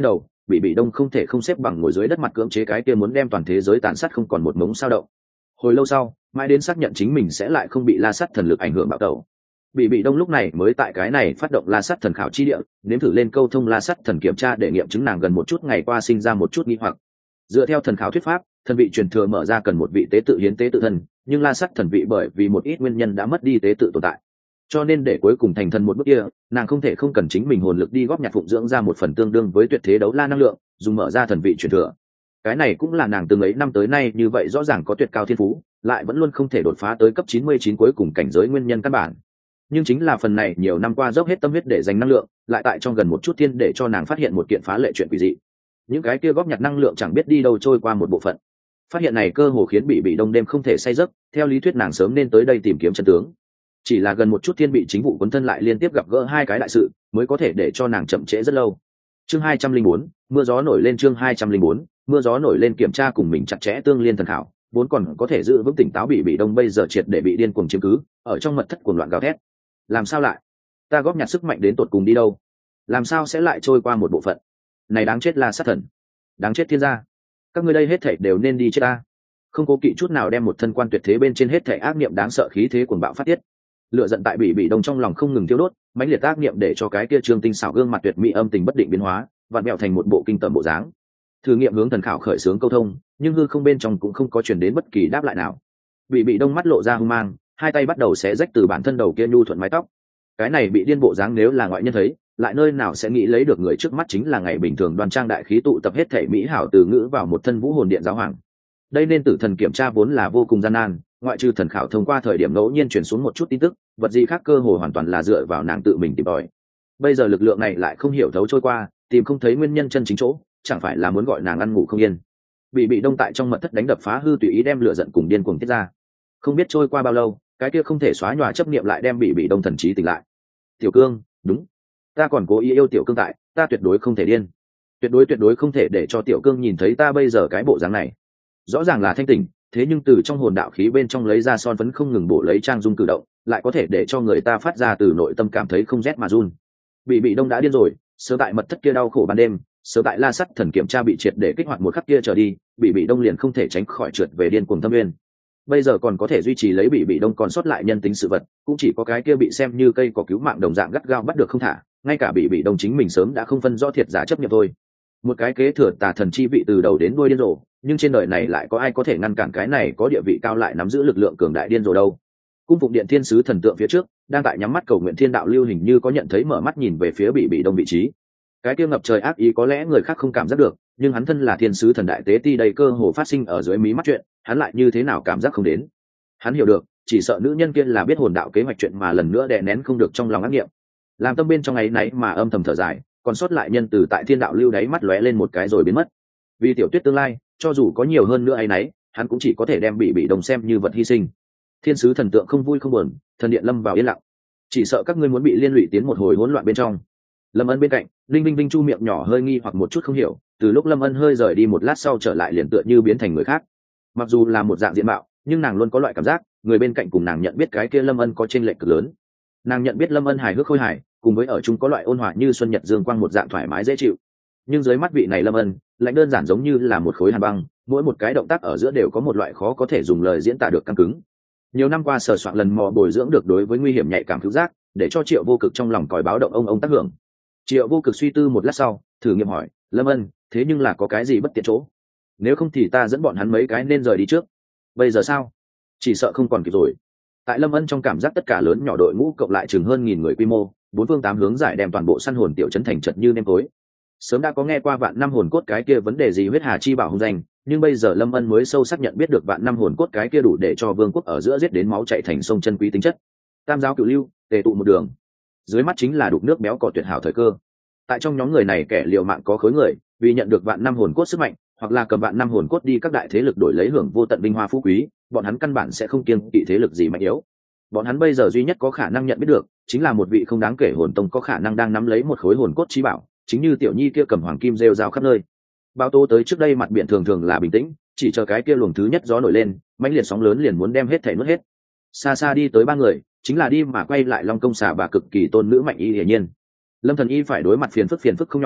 bị đông không thể không xếp bằng ngồi dưới đất mặt cưỡng chế cái kia muốn đem toàn thế giới tàn sát không còn một mống sao động. Hồi lâu sau, mãi đến xác nhận chính mình sẽ lại không bị La Sát thần lực ảnh hưởng bạo tẩu, bị đông lúc này mới tại cái này phát động La Sát thần khảo chi địa, nếm thử lên câu thông La Sát thần kiểm tra để nghiệm chứng nàng gần một chút ngày qua sinh ra một chút nghi hoặc. Dựa theo thần khảo thuyết pháp, thần vị truyền thừa mở ra cần một vị tế tự hiến tế tự thân, nhưng La Sát thần vị bởi vì một ít nguyên nhân đã mất đi tế tự tồn tại, cho nên để cuối cùng thành thần một bước kia, nàng không thể không cần chính mình hồn lực đi góp nhặt phụng dưỡng ra một phần tương đương với tuyệt thế đấu la năng lượng, dùng mở ra thần vị truyền thừa. Cái này cũng là nàng từng ấy năm tới nay như vậy rõ ràng có tuyệt cao thiên phú, lại vẫn luôn không thể đột phá tới cấp 99 cuối cùng cảnh giới nguyên nhân căn bản. Nhưng chính là phần này nhiều năm qua dốc hết tâm huyết để dành năng lượng, lại tại trong gần một chút thiên để cho nàng phát hiện một kiện phá lệ chuyện quỷ dị. Những cái kia góp nhặt năng lượng chẳng biết đi đâu trôi qua một bộ phận. Phát hiện này cơ hồ khiến bị đông đêm không thể say giấc, theo lý thuyết nàng sớm nên tới đây tìm kiếm chân tướng. Chỉ là gần một chút thiên bị chính vụ cuốn thân lại liên tiếp gặp gỡ hai cái đại sự, mới có thể để cho nàng chậm trễ rất lâu. Chương 204, mưa gió nổi lên. Chương 204, mưa gió nổi lên. Kiểm tra cùng mình chặt chẽ tương liên thần khảo, vốn còn có thể giữ vững tỉnh táo bị đông bây giờ triệt để bị điên cuồng chiếm cứ, ở trong mật thất cuồng loạn gào thét. Làm sao lại? Ta góp nhặt sức mạnh đến tột cùng đi đâu? Làm sao sẽ lại trôi qua một bộ phận? Này đáng chết La Sát thần, đáng chết thiên gia, các ngươi đây hết thảy đều nên đi chết ta. Không cố kỵ chút nào đem một thân quan tuyệt thế bên trên hết thảy ác niệm đáng sợ khí thế cuồng bạo phát tiết. Lửa giận tại bị đông trong lòng không ngừng thiêu đốt, mãnh liệt ác niệm để cho cái kia trương tinh xảo gương mặt tuyệt mỹ âm tình bất định biến hóa, vặn vẹo thành một bộ kinh tởm bộ dáng. Thử nghiệm hướng thần khảo khởi xướng câu thông, nhưng hư không bên trong cũng không có truyền đến bất kỳ đáp lại nào. Bị đông mắt lộ ra hung mang, hai tay bắt đầu xé rách từ bản thân đầu kia nhu thuận mái tóc. Cái này bị điên bộ dáng nếu là ngoại nhân thấy, lại nơi nào sẽ nghĩ lấy được người trước mắt chính là ngày bình thường đoan trang đại khí tụ tập hết thể mỹ hảo từ ngữ vào một thân vũ hồn điện giáo hoàng. Đây nên tử thần kiểm tra vốn là vô cùng gian nan, ngoại trừ thần khảo thông qua thời điểm ngẫu nhiên chuyển xuống một chút tin tức, vật gì khác cơ hồ hoàn toàn là dựa vào nàng tự mình tìm tòi. Bây giờ lực lượng này lại không hiểu thấu trôi qua, tìm không thấy nguyên nhân chân chính chỗ, chẳng phải là muốn gọi nàng ăn ngủ không yên. Bị đông tại trong mật thất đánh đập phá hư tùy ý đem lửa giận cùng điên cuồng tiết ra. Không biết trôi qua bao lâu, cái kia không thể xóa nhòa chấp niệm lại đem bị đông thần trí tỉnh lại. Tiểu Cương, đúng, ta còn cố ý yêu Tiểu Cương tại, ta tuyệt đối không thể điên, tuyệt đối không thể để cho Tiểu Cương nhìn thấy ta bây giờ cái bộ dáng này. Rõ ràng là thanh tỉnh, thế nhưng từ trong hồn đạo khí bên trong lấy ra son phấn không ngừng bổ lấy trang dung cử động, lại có thể để cho người ta phát ra từ nội tâm cảm thấy không rét mà run. Bị đông đã điên rồi, sớm tại mật thất kia đau khổ ban đêm, sớm tại La Sắt thần kiểm tra bị triệt để kích hoạt một khắc kia trở đi, bị đông liền không thể tránh khỏi trượt về điên cuồng thâm nguyên. Bây giờ còn có thể duy trì lấy bị đông còn sót lại nhân tính sự vật, cũng chỉ có cái kia bị xem như cây cỏ cứu mạng đồng dạng gắt gao bắt được không thả, ngay cả bị đông chính mình sớm đã không phân rõ thiệt giả chấp nhận thôi. Một cái kế thừa tà thần chi vị từ đầu đến đuôi điên rồ, nhưng trên đời này lại có ai có thể ngăn cản cái này có địa vị cao lại nắm giữ lực lượng cường đại điên rồ đâu. Cung phụng điện thiên sứ thần tượng phía trước đang tại nhắm mắt cầu nguyện thiên đạo lưu hình như có nhận thấy mở mắt nhìn về phía bị đông vị trí. Cái kia ngập trời ác ý có lẽ người khác không cảm giác được, nhưng hắn thân là thiên sứ thần đại tế ti đầy cơ hồ phát sinh ở dưới mí mắt chuyện, hắn lại như thế nào cảm giác không đến. Hắn hiểu được, chỉ sợ nữ nhân kia là biết hồn đạo kế hoạch chuyện mà lần nữa đè nén không được trong lòng ác nghiệm, làm tâm bên trong ấy nấy mà âm thầm thở dài, còn sót lại nhân từ tại thiên đạo lưu đáy mắt lóe lên một cái rồi biến mất. Vì tiểu tuyết tương lai, cho dù có nhiều hơn nữa ấy nấy, hắn cũng chỉ có thể đem bị đông xem như vật hy sinh. Thiên sứ thần tượng không vui không buồn, thần điện lâm vào yên lặng. Chỉ sợ các ngươi muốn bị liên lụy tiến một hồi hỗn loạn bên trong. Lâm Ân bên cạnh, Linh Vinh chu miệng nhỏ hơi nghi hoặc một chút không hiểu, từ lúc Lâm Ân hơi rời đi một lát sau trở lại liền tựa như biến thành người khác. Mặc dù là một dạng diện mạo, nhưng nàng luôn có loại cảm giác, người bên cạnh cùng nàng nhận biết cái kia Lâm Ân có chênh lệch cực lớn. Nàng nhận biết Lâm Ân hài hước khôi hài, cùng với ở chung có loại ôn hòa như xuân nhật dương quang một dạng thoải mái dễ chịu. Nhưng dưới mắt vị này Lâm Ân, lạnh đơn giản giống như là một khối hàn băng, mỗi một cái động tác ở giữa đều có một loại khó có thể dùng lời diễn tả được căng cứng. Nhiều năm qua sờ soạn lần mò bồi dưỡng được đối với nguy hiểm nhạy cảm cứu giác, để cho Triệu Vô Cực trong lòng còi báo động ông tác hưởng. Triệu Vô Cực suy tư một lát sau, thử nghiệm hỏi, Lâm Ân, thế nhưng là có cái gì bất tiện chỗ? Nếu không thì ta dẫn bọn hắn mấy cái nên rời đi trước. Bây giờ sao? Chỉ sợ không còn kịp rồi. Tại Lâm Ân trong cảm giác tất cả lớn nhỏ đội ngũ cộng lại chừng hơn 1000 người quy mô, bốn phương tám hướng giải đem toàn bộ săn hồn tiểu trấn thành chật như nêm tối. Sớm đã có nghe qua vạn năm hồn cốt cái kia vấn đề gì huyết hà chi bảo hung danh, nhưng bây giờ Lâm Ân mới sâu sắc nhận biết được vạn năm hồn cốt cái kia đủ để cho vương quốc ở giữa giết đến máu chảy thành sông chân quý tính chất. Tam giáo cửu lưu, tề tụ một đường. Dưới mắt chính là đục nước béo cỏ tuyệt hảo thời cơ. Tại trong nhóm người này kẻ liều mạng có khối người, vì nhận được vạn năm hồn cốt sức mạnh, hoặc là cầm vạn năm hồn cốt đi các đại thế lực đổi lấy hưởng vô tận vinh hoa phú quý, bọn hắn căn bản sẽ không kiêng kỵ thế lực gì mạnh yếu. Bọn hắn bây giờ duy nhất có khả năng nhận biết được, chính là một vị không đáng kể hồn tông có khả năng đang nắm lấy một khối hồn cốt chí bảo, chính như tiểu nhi kia cầm hoàng kim rêu rao khắp nơi. Bao tố tới trước đây mặt biển thường thường là bình tĩnh, chỉ chờ cái kia luồng thứ nhất gió nổi lên, mãnh liệt sóng lớn liền muốn đem hết thảy nuốt hết. Xa xa đi tới ba người, chính là đi mà quay lại Long công xà bà cực kỳ tôn nữ Mạnh Y hiển nhiên. Lâm Thần Y phải đối mặt phiền phức không nhỏ,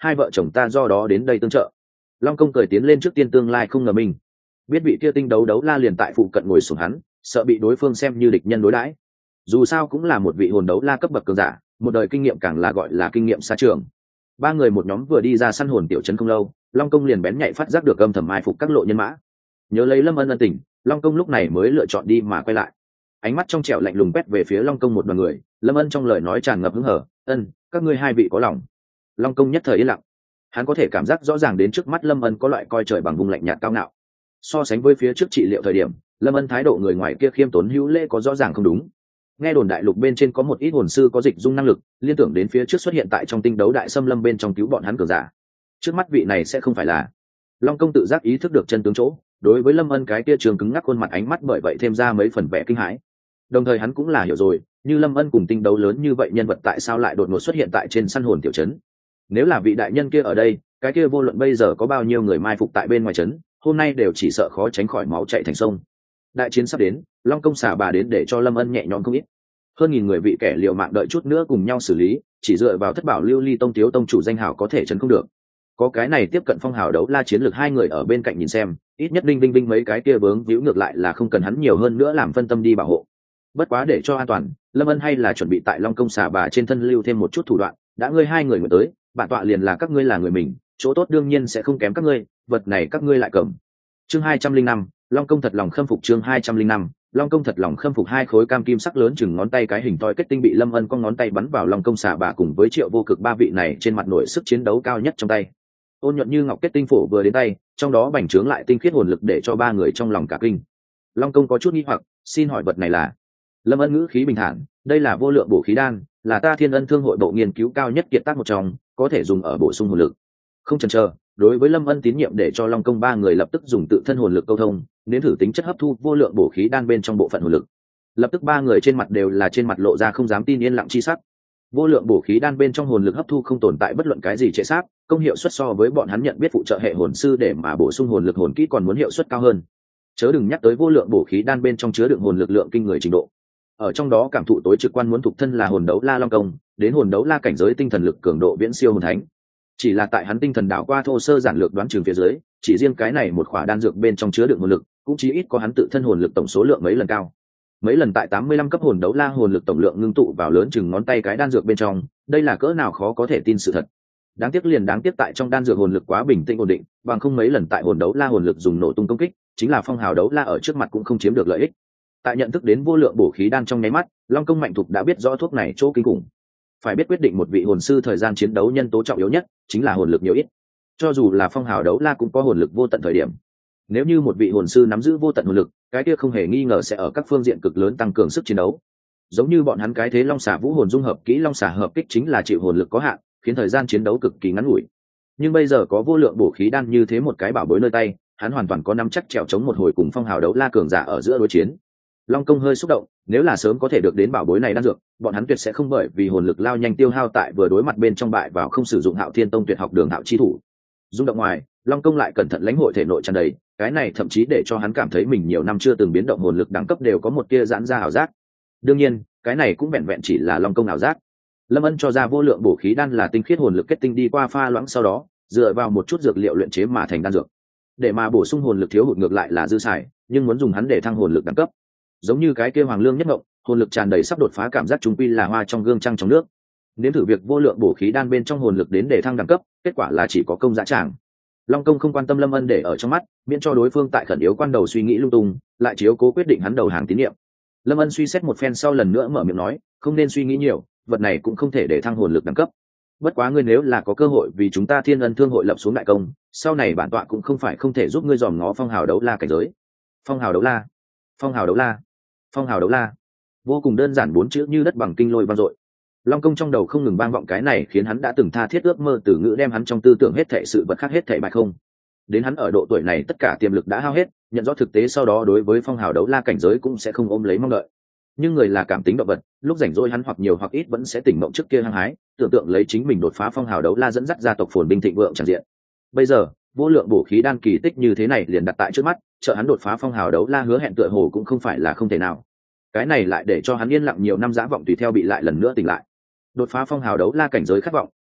hai vợ chồng ta do đó đến đây tương trợ. Long công cười tiến lên trước tiên, tương lai không ngờ mình biết vị kia tinh đấu đấu la liền tại phụ cận ngồi xuống hắn, sợ bị đối phương xem như địch nhân đối đãi. Dù sao cũng là một vị hồn đấu la cấp bậc cường giả, một đời kinh nghiệm càng là gọi là kinh nghiệm xa trường. Ba người một nhóm vừa đi ra săn hồn tiểu trấn không lâu, Long công liền bén nhạy phát giác được âm thầm mai phục các lộ nhân mã. Nhớ lấy Lâm Ân ân tình, Long công lúc này mới lựa chọn đi mà quay lại. Ánh mắt trong trẻo lạnh lùng quét về phía Long công một đoàn người, Lâm Ân trong lời nói tràn ngập hứng hở, "Ân, các ngươi hai vị có lòng." Long công nhất thời yên lặng. Hắn có thể cảm giác rõ ràng đến trước mắt Lâm Ân có loại coi trời bằng vùng lạnh nhạt cao ngạo. So sánh với phía trước trị liệu thời điểm, Lâm Ân thái độ người ngoài kia khiêm tốn hữu lễ có rõ ràng không đúng. Nghe đồn đại lục bên trên có một ít hồn sư có dịch dung năng lực, liên tưởng đến phía trước xuất hiện tại trong tinh đấu đại xâm lâm bên trong cứu bọn hắn cường giả. Trước mắt vị này sẽ không phải là. Long công tự giác ý thức được chân tướng chỗ, đối với Lâm Ân cái kia trường cứng ngắc khuôn mặt ánh mắt bởi vậy thêm ra mấy phần vẻ kinh hãi. Đồng thời hắn cũng là hiểu rồi, như Lâm Ân cùng tinh đấu lớn như vậy nhân vật tại sao lại đột ngột xuất hiện tại trên săn hồn tiểu trấn. Nếu là vị đại nhân kia ở đây, cái kia vô luận bây giờ có bao nhiêu người mai phục tại bên ngoài trấn, hôm nay đều chỉ sợ khó tránh khỏi máu chảy thành sông. Đại chiến sắp đến, Long công xả bà đến để cho Lâm Ân nhẹ nhõm không ít. Hơn nghìn người vị kẻ liều mạng đợi chút nữa cùng nhau xử lý, chỉ dựa vào thất bảo lưu ly tông thiếu tông chủ danh hào có thể chấn không được. Có cái này tiếp cận phong hào đấu la chiến lược hai người ở bên cạnh nhìn xem, ít nhất đinh đinh đinh mấy cái kia vướng víu ngược lại là không cần hắn nhiều hơn nữa làm phân tâm đi bảo hộ. Bất quá để cho an toàn, Lâm Ân hay là chuẩn bị tại Long công xả bà trên thân lưu thêm một chút thủ đoạn, đã ngươi hai người mới tới, bản tọa liền là các ngươi là người mình, chỗ tốt đương nhiên sẽ không kém các ngươi, vật này các ngươi lại cầm. Chương 205, Long công thật lòng khâm phục. Chương 205, Long công thật lòng khâm phục. Hai khối cam kim sắc lớn chừng ngón tay cái hình thoi kết tinh bị Lâm Ân con ngón tay bắn vào Long công xả bà cùng với Triệu Vô Cực ba vị này trên mặt nổi sức chiến đấu cao nhất trong tay. Ôn nhuận như ngọc kết tinh phổ vừa đến tay, trong đó bành trướng lại tinh khiết hồn lực để cho ba người trong lòng cả kinh. Long công có chút nghi hoặc, xin hỏi vật này là? Lâm Ân ngữ khí bình thản, đây là vô lượng bổ khí đan, là ta Thiên Ân Thương hội bộ nghiên cứu cao nhất kiệt tác một trong, có thể dùng ở bổ sung hồn lực. Không chần chờ, đối với Lâm Ân tín nhiệm để cho Long công ba người lập tức dùng tự thân hồn lực câu thông, nếm thử tính chất hấp thu vô lượng bổ khí đan bên trong bộ phận hồn lực. Lập tức ba người trên mặt đều là trên mặt lộ ra không dám tin yên lặng chi sắc. Vô lượng bổ khí đan bên trong hồn lực hấp thu không tồn tại bất luận cái gì trễ sát, công hiệu suất so với bọn hắn nhận biết phụ trợ hệ hồn sư để mà bổ sung hồn lực hồn kỹ còn muốn hiệu suất cao hơn. Chớ đừng nhắc tới vô lượng bổ khí đan bên trong chứa đựng hồn lực lượng kinh người trình độ. Ở trong đó cảm thụ tối trực quan muốn thuộc thân là hồn đấu la Long công, đến hồn đấu la cảnh giới tinh thần lực cường độ viễn siêu hồn thánh. Chỉ là tại hắn tinh thần đảo qua thô sơ giản lược đoán chừng phía dưới, chỉ riêng cái này một khỏa đan dược bên trong chứa đựng hồn lực, cũng chí ít có hắn tự thân hồn lực tổng số lượng mấy lần cao. Mấy lần tại 85 cấp hồn đấu la hồn lực tổng lượng ngưng tụ vào lớn chừng ngón tay cái đan dược bên trong, đây là cỡ nào khó có thể tin sự thật. Đáng tiếc tại trong đan dược hồn lực quá bình tĩnh ổn định, bằng không mấy lần tại hồn đấu la hồn lực dùng nổ tung công kích, chính là phong hào đấu la ở trước mặt cũng không chiếm được lợi ích. Tại nhận thức đến vô lượng bổ khí đan trong nháy mắt, Long công mạnh thục đã biết rõ thuốc này chỗ kinh khủng. Phải biết quyết định một vị hồn sư thời gian chiến đấu nhân tố trọng yếu nhất chính là hồn lực nhiều ít. Cho dù là phong hào đấu la cũng có hồn lực vô tận thời điểm. Nếu như một vị hồn sư nắm giữ vô tận hồn lực, cái kia không hề nghi ngờ sẽ ở các phương diện cực lớn tăng cường sức chiến đấu. Giống như bọn hắn cái thế long xả vũ hồn dung hợp kỹ long xả hợp kích chính là chịu hồn lực có hạn, khiến thời gian chiến đấu cực kỳ ngắn ngủi. Nhưng bây giờ có vô lượng bổ khí đan như thế một cái bảo bối nơi tay, hắn hoàn toàn có nắm chắc trèo chống một hồi cùng phong hào đấu la cường giả ở giữa đối chiến. Long công hơi xúc động, nếu là sớm có thể được đến bảo bối này đan dược, bọn hắn tuyệt sẽ không bởi vì hồn lực lao nhanh tiêu hao tại vừa đối mặt bên trong bại vào không sử dụng Hạo Thiên Tông tuyệt học đường Hạo chi thủ. Dung động ngoài, Long công lại cẩn thận lãnh hội thể nội tràn đầy, cái này thậm chí để cho hắn cảm thấy mình nhiều năm chưa từng biến động hồn lực đẳng cấp đều có một tia giãn ra ảo giác. Đương nhiên, cái này cũng vẹn vẹn chỉ là Long công ảo giác. Lâm Ân cho ra vô lượng bổ khí đan là tinh khiết hồn lực kết tinh đi qua pha loãng sau đó, dựa vào một chút dược liệu luyện chế mà thành đan dược. Để mà bổ sung hồn lực thiếu hụt ngược lại là dư xài, nhưng muốn dùng hắn để thăng hồn lực đẳng cấp. Giống như cái kia Hoàng Lương nhất ngộng, hồn lực tràn đầy sắp đột phá cảm giác trung quy là hoa trong gương trăng trong nước. Nếm thử việc vô lượng bổ khí đan bên trong hồn lực đến để thăng đẳng cấp, kết quả là chỉ có công dã tràng. Long công không quan tâm Lâm Ân để ở trong mắt, miễn cho đối phương tại khẩn yếu quan đầu suy nghĩ lung tung, lại chiếu cố quyết định hắn đầu hàng tín nhiệm. Lâm Ân suy xét một phen sau lần nữa mở miệng nói, không nên suy nghĩ nhiều, vật này cũng không thể để thăng hồn lực đẳng cấp. Bất quá ngươi nếu là có cơ hội vì chúng ta Thiên Ân Thương hội lập xuống đại công, sau này bản tọa cũng không phải không thể giúp ngươi dòm ngó phong hào đấu la cảnh giới. Phong hào đấu la, phong hào đấu la, phong hào đấu la, vô cùng đơn giản bốn chữ như đất bằng kinh lôi vang dội. Long công trong đầu không ngừng vang vọng cái này khiến hắn đã từng tha thiết ước mơ từ ngữ đem hắn trong tư tưởng hết thảy sự vật khác hết thảy bại không. Đến hắn ở độ tuổi này tất cả tiềm lực đã hao hết, nhận rõ thực tế sau đó đối với phong hào đấu la cảnh giới cũng sẽ không ôm lấy mong đợi. Nhưng người là cảm tính động vật, lúc rảnh rỗi hắn hoặc nhiều hoặc ít vẫn sẽ tỉnh mộng trước kia hăng hái, tưởng tượng lấy chính mình đột phá phong hào đấu la dẫn dắt gia tộc phồn binh thịnh vượng tràn diện. Bây giờ, vô lượng bổ khí đan kỳ tích như thế này liền đặt tại trước mắt, trợ hắn đột phá phong hào đấu la hứa hẹn tựa hồ cũng không phải là không thể nào. Cái này lại để cho hắn yên lặng nhiều năm dã vọng tùy theo bị lại lần nữa tỉnh lại. Đột phá phong hào đấu la cảnh giới khát vọng,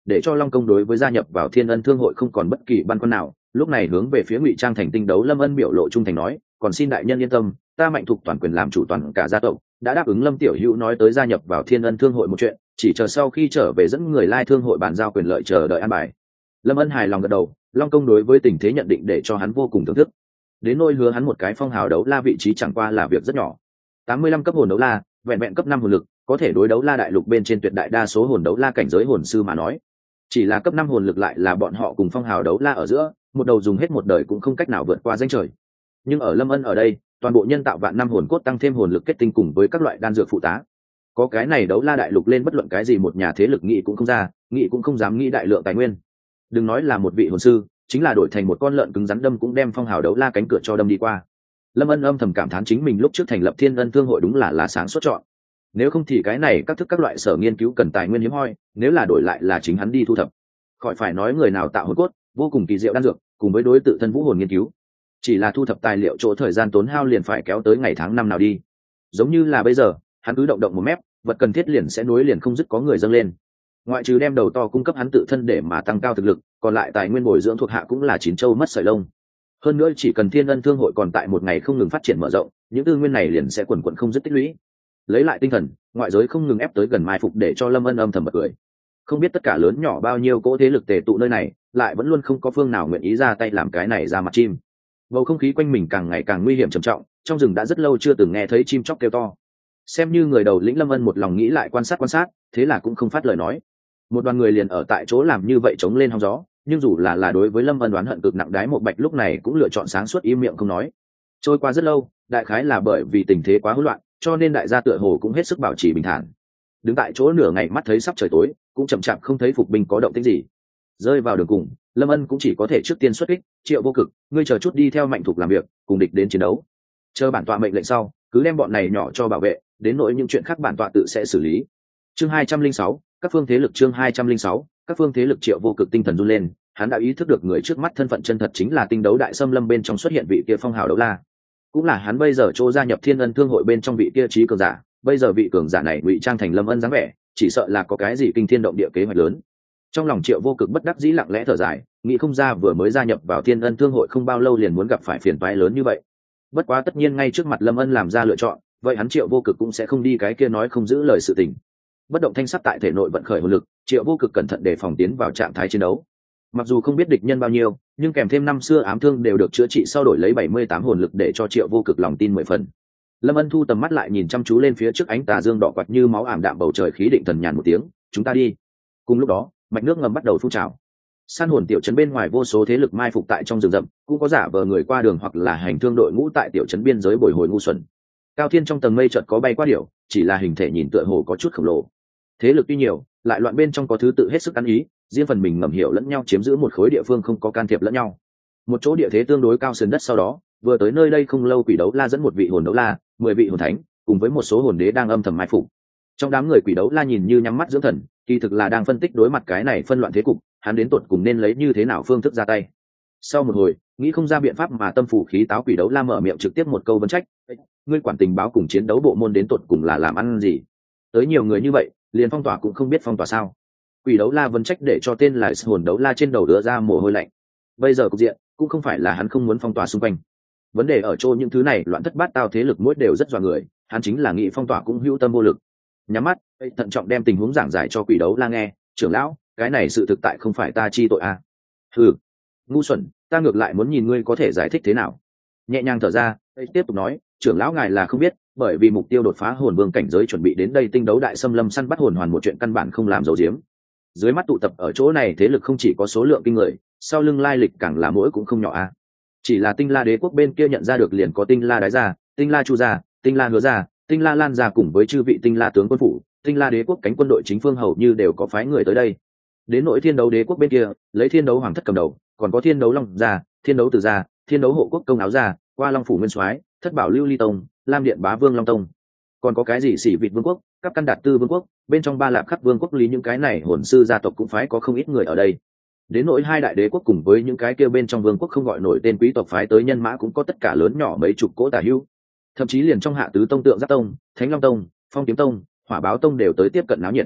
để cho Long Công đối với gia nhập vào Thiên Ân Thương hội không còn bất kỳ băn khoăn nào. Lúc này hướng về phía Ngụy Trang thành tinh đấu Lâm Ân biểu lộ trung thành nói, còn xin đại nhân yên tâm, ta Mạnh Thục toàn quyền làm chủ toàn cả gia tộc, đã đáp ứng Lâm tiểu hữu nói tới gia nhập vào Thiên Ân Thương hội một chuyện, chỉ chờ sau khi trở về dẫn người Lai Thương hội bàn giao quyền lợi chờ đợi an bài. Lâm Ân hài lòng gật đầu, Long Công đối với tình thế nhận định để cho hắn vô cùng thưởng thức. Đến nỗi hứa hắn một cái phong hào đấu la vị trí chẳng qua là việc rất nhỏ. 85 cấp hồn đấu la, vẹn vẹn cấp 5 hồn lực, có thể đối đấu la đại lục bên trên tuyệt đại đa số hồn đấu la cảnh giới hồn sư mà nói. Chỉ là cấp 5 hồn lực lại là bọn họ cùng phong hào đấu la ở giữa, một đầu dùng hết một đời cũng không cách nào vượt qua danh trời. Nhưng ở Lâm Ân ở đây, toàn bộ nhân tạo vạn năm hồn cốt tăng thêm hồn lực kết tinh cùng với các loại đan dược phụ tá. Có cái này đấu la đại lục lên bất luận cái gì một nhà thế lực nghĩ cũng không ra, nghĩ cũng không dám nghĩ đại lượng tài nguyên. Đừng nói là một vị hồn sư, chính là đổi thành một con lợn cứng rắn đâm cũng đem phong hào đấu la cánh cửa cho đâm đi qua. Lâm Ân âm thầm cảm thán chính mình lúc trước thành lập Thiên Ân Thương hội đúng là sáng suốt chọn. Nếu không thì cái này các thức các loại sở nghiên cứu cần tài nguyên hiếm hoi, nếu là đổi lại là chính hắn đi thu thập. Khỏi phải nói người nào tạo hồn cốt, vô cùng kỳ diệu đan dược, cùng với đối tự thân vũ hồn nghiên cứu. Chỉ là thu thập tài liệu chỗ thời gian tốn hao liền phải kéo tới ngày tháng năm nào đi. Giống như là bây giờ, hắn cứ động động một mép, vật cần thiết liền sẽ nối liền không dứt có người dâng lên. Ngoại trừ đem đầu to cung cấp hắn tự thân để mà tăng cao thực lực, còn lại tài nguyên bồi dưỡng thuộc hạ cũng là chín châu mất sợi lông. Hơn nữa chỉ cần Thiên Ân Thương hội còn tại một ngày không ngừng phát triển mở rộng, những tư nguyên này liền sẽ quần quần không dứt tích lũy. Lấy lại tinh thần, ngoại giới không ngừng ép tới gần mai phục để cho Lâm Ân âm thầm bật cười. Không biết tất cả lớn nhỏ bao nhiêu cỗ thế lực tề tụ nơi này, lại vẫn luôn không có phương nào nguyện ý ra tay làm cái này ra mặt chim. Bầu không khí quanh mình càng ngày càng nguy hiểm trầm trọng, trong rừng đã rất lâu chưa từng nghe thấy chim chóc kêu to. Xem như người đầu lĩnh Lâm Ân một lòng nghĩ lại quan sát, thế là cũng không phát lời nói. Một đoàn người liền ở tại chỗ làm như vậy chống lên hóng gió, nhưng dù là đối với Lâm Ân đoán hận cực nặng đái một bạch lúc này cũng lựa chọn sáng suốt im miệng không nói. Trôi qua rất lâu, đại khái là bởi vì tình thế quá hỗn loạn, cho nên đại gia tựa hồ cũng hết sức bảo trì bình thản. Đứng tại chỗ nửa ngày mắt thấy sắp trời tối, cũng chậm chạp không thấy phục binh có động tĩnh gì. Rơi vào đường cùng, Lâm Ân cũng chỉ có thể trước tiên xuất kích, Triệu Vô Cực, ngươi chờ chút đi theo Mạnh Thục làm việc, cùng địch đến chiến đấu. Chờ bản tọa mệnh lệnh sau, cứ đem bọn này nhỏ cho bảo vệ, đến nỗi những chuyện khác bản tọa tự sẽ xử lý. Chương 206, các phương thế lực chương 206, các phương thế lực. Triệu Vô Cực tinh thần run lên, hắn đã ý thức được người trước mắt thân phận chân thật chính là tinh đấu đại xâm lâm bên trong xuất hiện vị kia phong hào đấu la, cũng là hắn bây giờ chỗ gia nhập Thiên Ân Thương hội bên trong vị kia trí cường giả. Bây giờ vị cường giả này ngụy trang thành Lâm Ân dáng vẻ, chỉ sợ là có cái gì kinh thiên động địa kế hoạch lớn. Trong lòng Triệu Vô Cực bất đắc dĩ lặng lẽ thở dài, nghĩ không ra vừa mới gia nhập vào Thiên Ân Thương hội không bao lâu liền muốn gặp phải phiền toái lớn như vậy. Bất quá tất nhiên ngay trước mặt Lâm Ân làm ra lựa chọn, vậy hắn Triệu Vô Cực cũng sẽ không đi cái kia nói không giữ lời sự tình. Bất động thanh sắc tại thể nội vận khởi hồn lực, Triệu Vô Cực cẩn thận đề phòng tiến vào trạng thái chiến đấu. Mặc dù không biết địch nhân bao nhiêu, nhưng kèm thêm năm xưa ám thương đều được chữa trị sau đổi lấy 78 hồn lực để cho Triệu Vô Cực lòng tin 10 phần. Lâm Ân thu tầm mắt lại nhìn chăm chú lên phía trước ánh tà dương đỏ quạt như máu ảm đạm bầu trời, khí định thần nhàn một tiếng, chúng ta đi. Cùng lúc đó, mạch nước ngầm bắt đầu phun trào. San hồn tiểu trấn bên ngoài vô số thế lực mai phục tại trong rừng rậm, cũng có giả vờ người qua đường hoặc là hành thương đội ngũ tại tiểu trấn biên giới bồi hồi ngu xuẩn. Cao thiên trong tầng mây chợt có bay qua điểu, chỉ là hình thể nhìn tựa hồ có chút khổng lồ. Thế lực tuy nhiều, lại loạn bên trong có thứ tự hết sức ăn ý, riêng phần mình ngầm hiểu lẫn nhau chiếm giữ một khối địa phương không có can thiệp lẫn nhau. Một chỗ địa thế tương đối cao sườn đất sau đó, vừa tới nơi đây không lâu quỷ đấu la dẫn một vị hồn đấu la, 10 vị hồn thánh, cùng với một số hồn đế đang âm thầm mai phục. Trong đám người quỷ đấu la nhìn như nhắm mắt dưỡng thần, kỳ thực là đang phân tích đối mặt cái này phân loạn thế cục, hắn đến tột cùng nên lấy như thế nào phương thức ra tay. Sau một hồi, nghĩ không ra biện pháp mà tâm phủ khí táo quỷ đấu la mở miệng trực tiếp một câu vấn trách, ngươi quản tình báo cùng chiến đấu bộ môn đến tột cùng là làm ăn gì? Tới nhiều người như vậy, liền phong tỏa cũng không biết phong tỏa sao? Quỷ đấu la vấn trách để cho tên là hồn đấu la trên đầu đưa ra mồ hôi lạnh. Bây giờ cục diện cũng không phải là hắn không muốn phong tỏa xung quanh, vấn đề ở chỗ những thứ này loạn thất bát tao thế lực mỗi đều rất dọa người, hắn chính là nghĩ phong tỏa cũng hữu tâm vô lực. Nhắm mắt, thận trọng đem tình huống giảng giải cho quỷ đấu la nghe, trưởng lão, cái này sự thực tại không phải ta chi tội à? Ừ, ngu xuẩn, ta ngược lại muốn nhìn ngươi có thể giải thích thế nào. Nhẹ nhàng thở ra, tiếp tục nói, trưởng lão ngài là không biết, bởi vì mục tiêu đột phá hồn vương cảnh giới chuẩn bị đến đây tinh đấu đại xâm lâm săn bắt hồn hoàn một chuyện căn bản không làm dấu diếm. Dưới mắt tụ tập ở chỗ này thế lực không chỉ có số lượng kinh người, sau lưng lai lịch càng là mỗi cũng không nhỏ à. Chỉ là Tinh La Đế quốc bên kia nhận ra được liền có Tinh La Đái gia, Tinh La Chu gia, Tinh La Hứa gia, Tinh La Lan gia cùng với chư vị Tinh La tướng quân phủ, Tinh La Đế quốc cánh quân đội chính phương hầu như đều có phái người tới đây. Đến nội Thiên Đấu Đế quốc bên kia, lấy Thiên Đấu Hoàng thất cầm đầu, còn có Thiên Đấu Long gia, Thiên Đấu Từ gia, Thiên Đấu Hộ quốc công áo gia, Qua Long phủ nguyên soái, Thất Bảo Lưu Ly tông, Lam Điện Bá Vương Long tông. Còn có cái gì Sĩ Vịt Vương quốc, các căn đạt tư vương quốc, bên trong Ba Lạp Khắc Vương quốc lý những cái này hồn sư gia tộc cũng phái có không ít người ở đây. Đến nỗi hai đại đế quốc cùng với những cái kia bên trong vương quốc không gọi nổi tên quý tộc phái tới nhân mã cũng có tất cả lớn nhỏ mấy chục cỗ tả hữu, thậm chí liền trong Hạ Tứ tông, Tượng Giáp tông, Thánh Long tông, Phong Kiếm tông, Hỏa Báo tông đều tới tiếp cận náo nhiệt.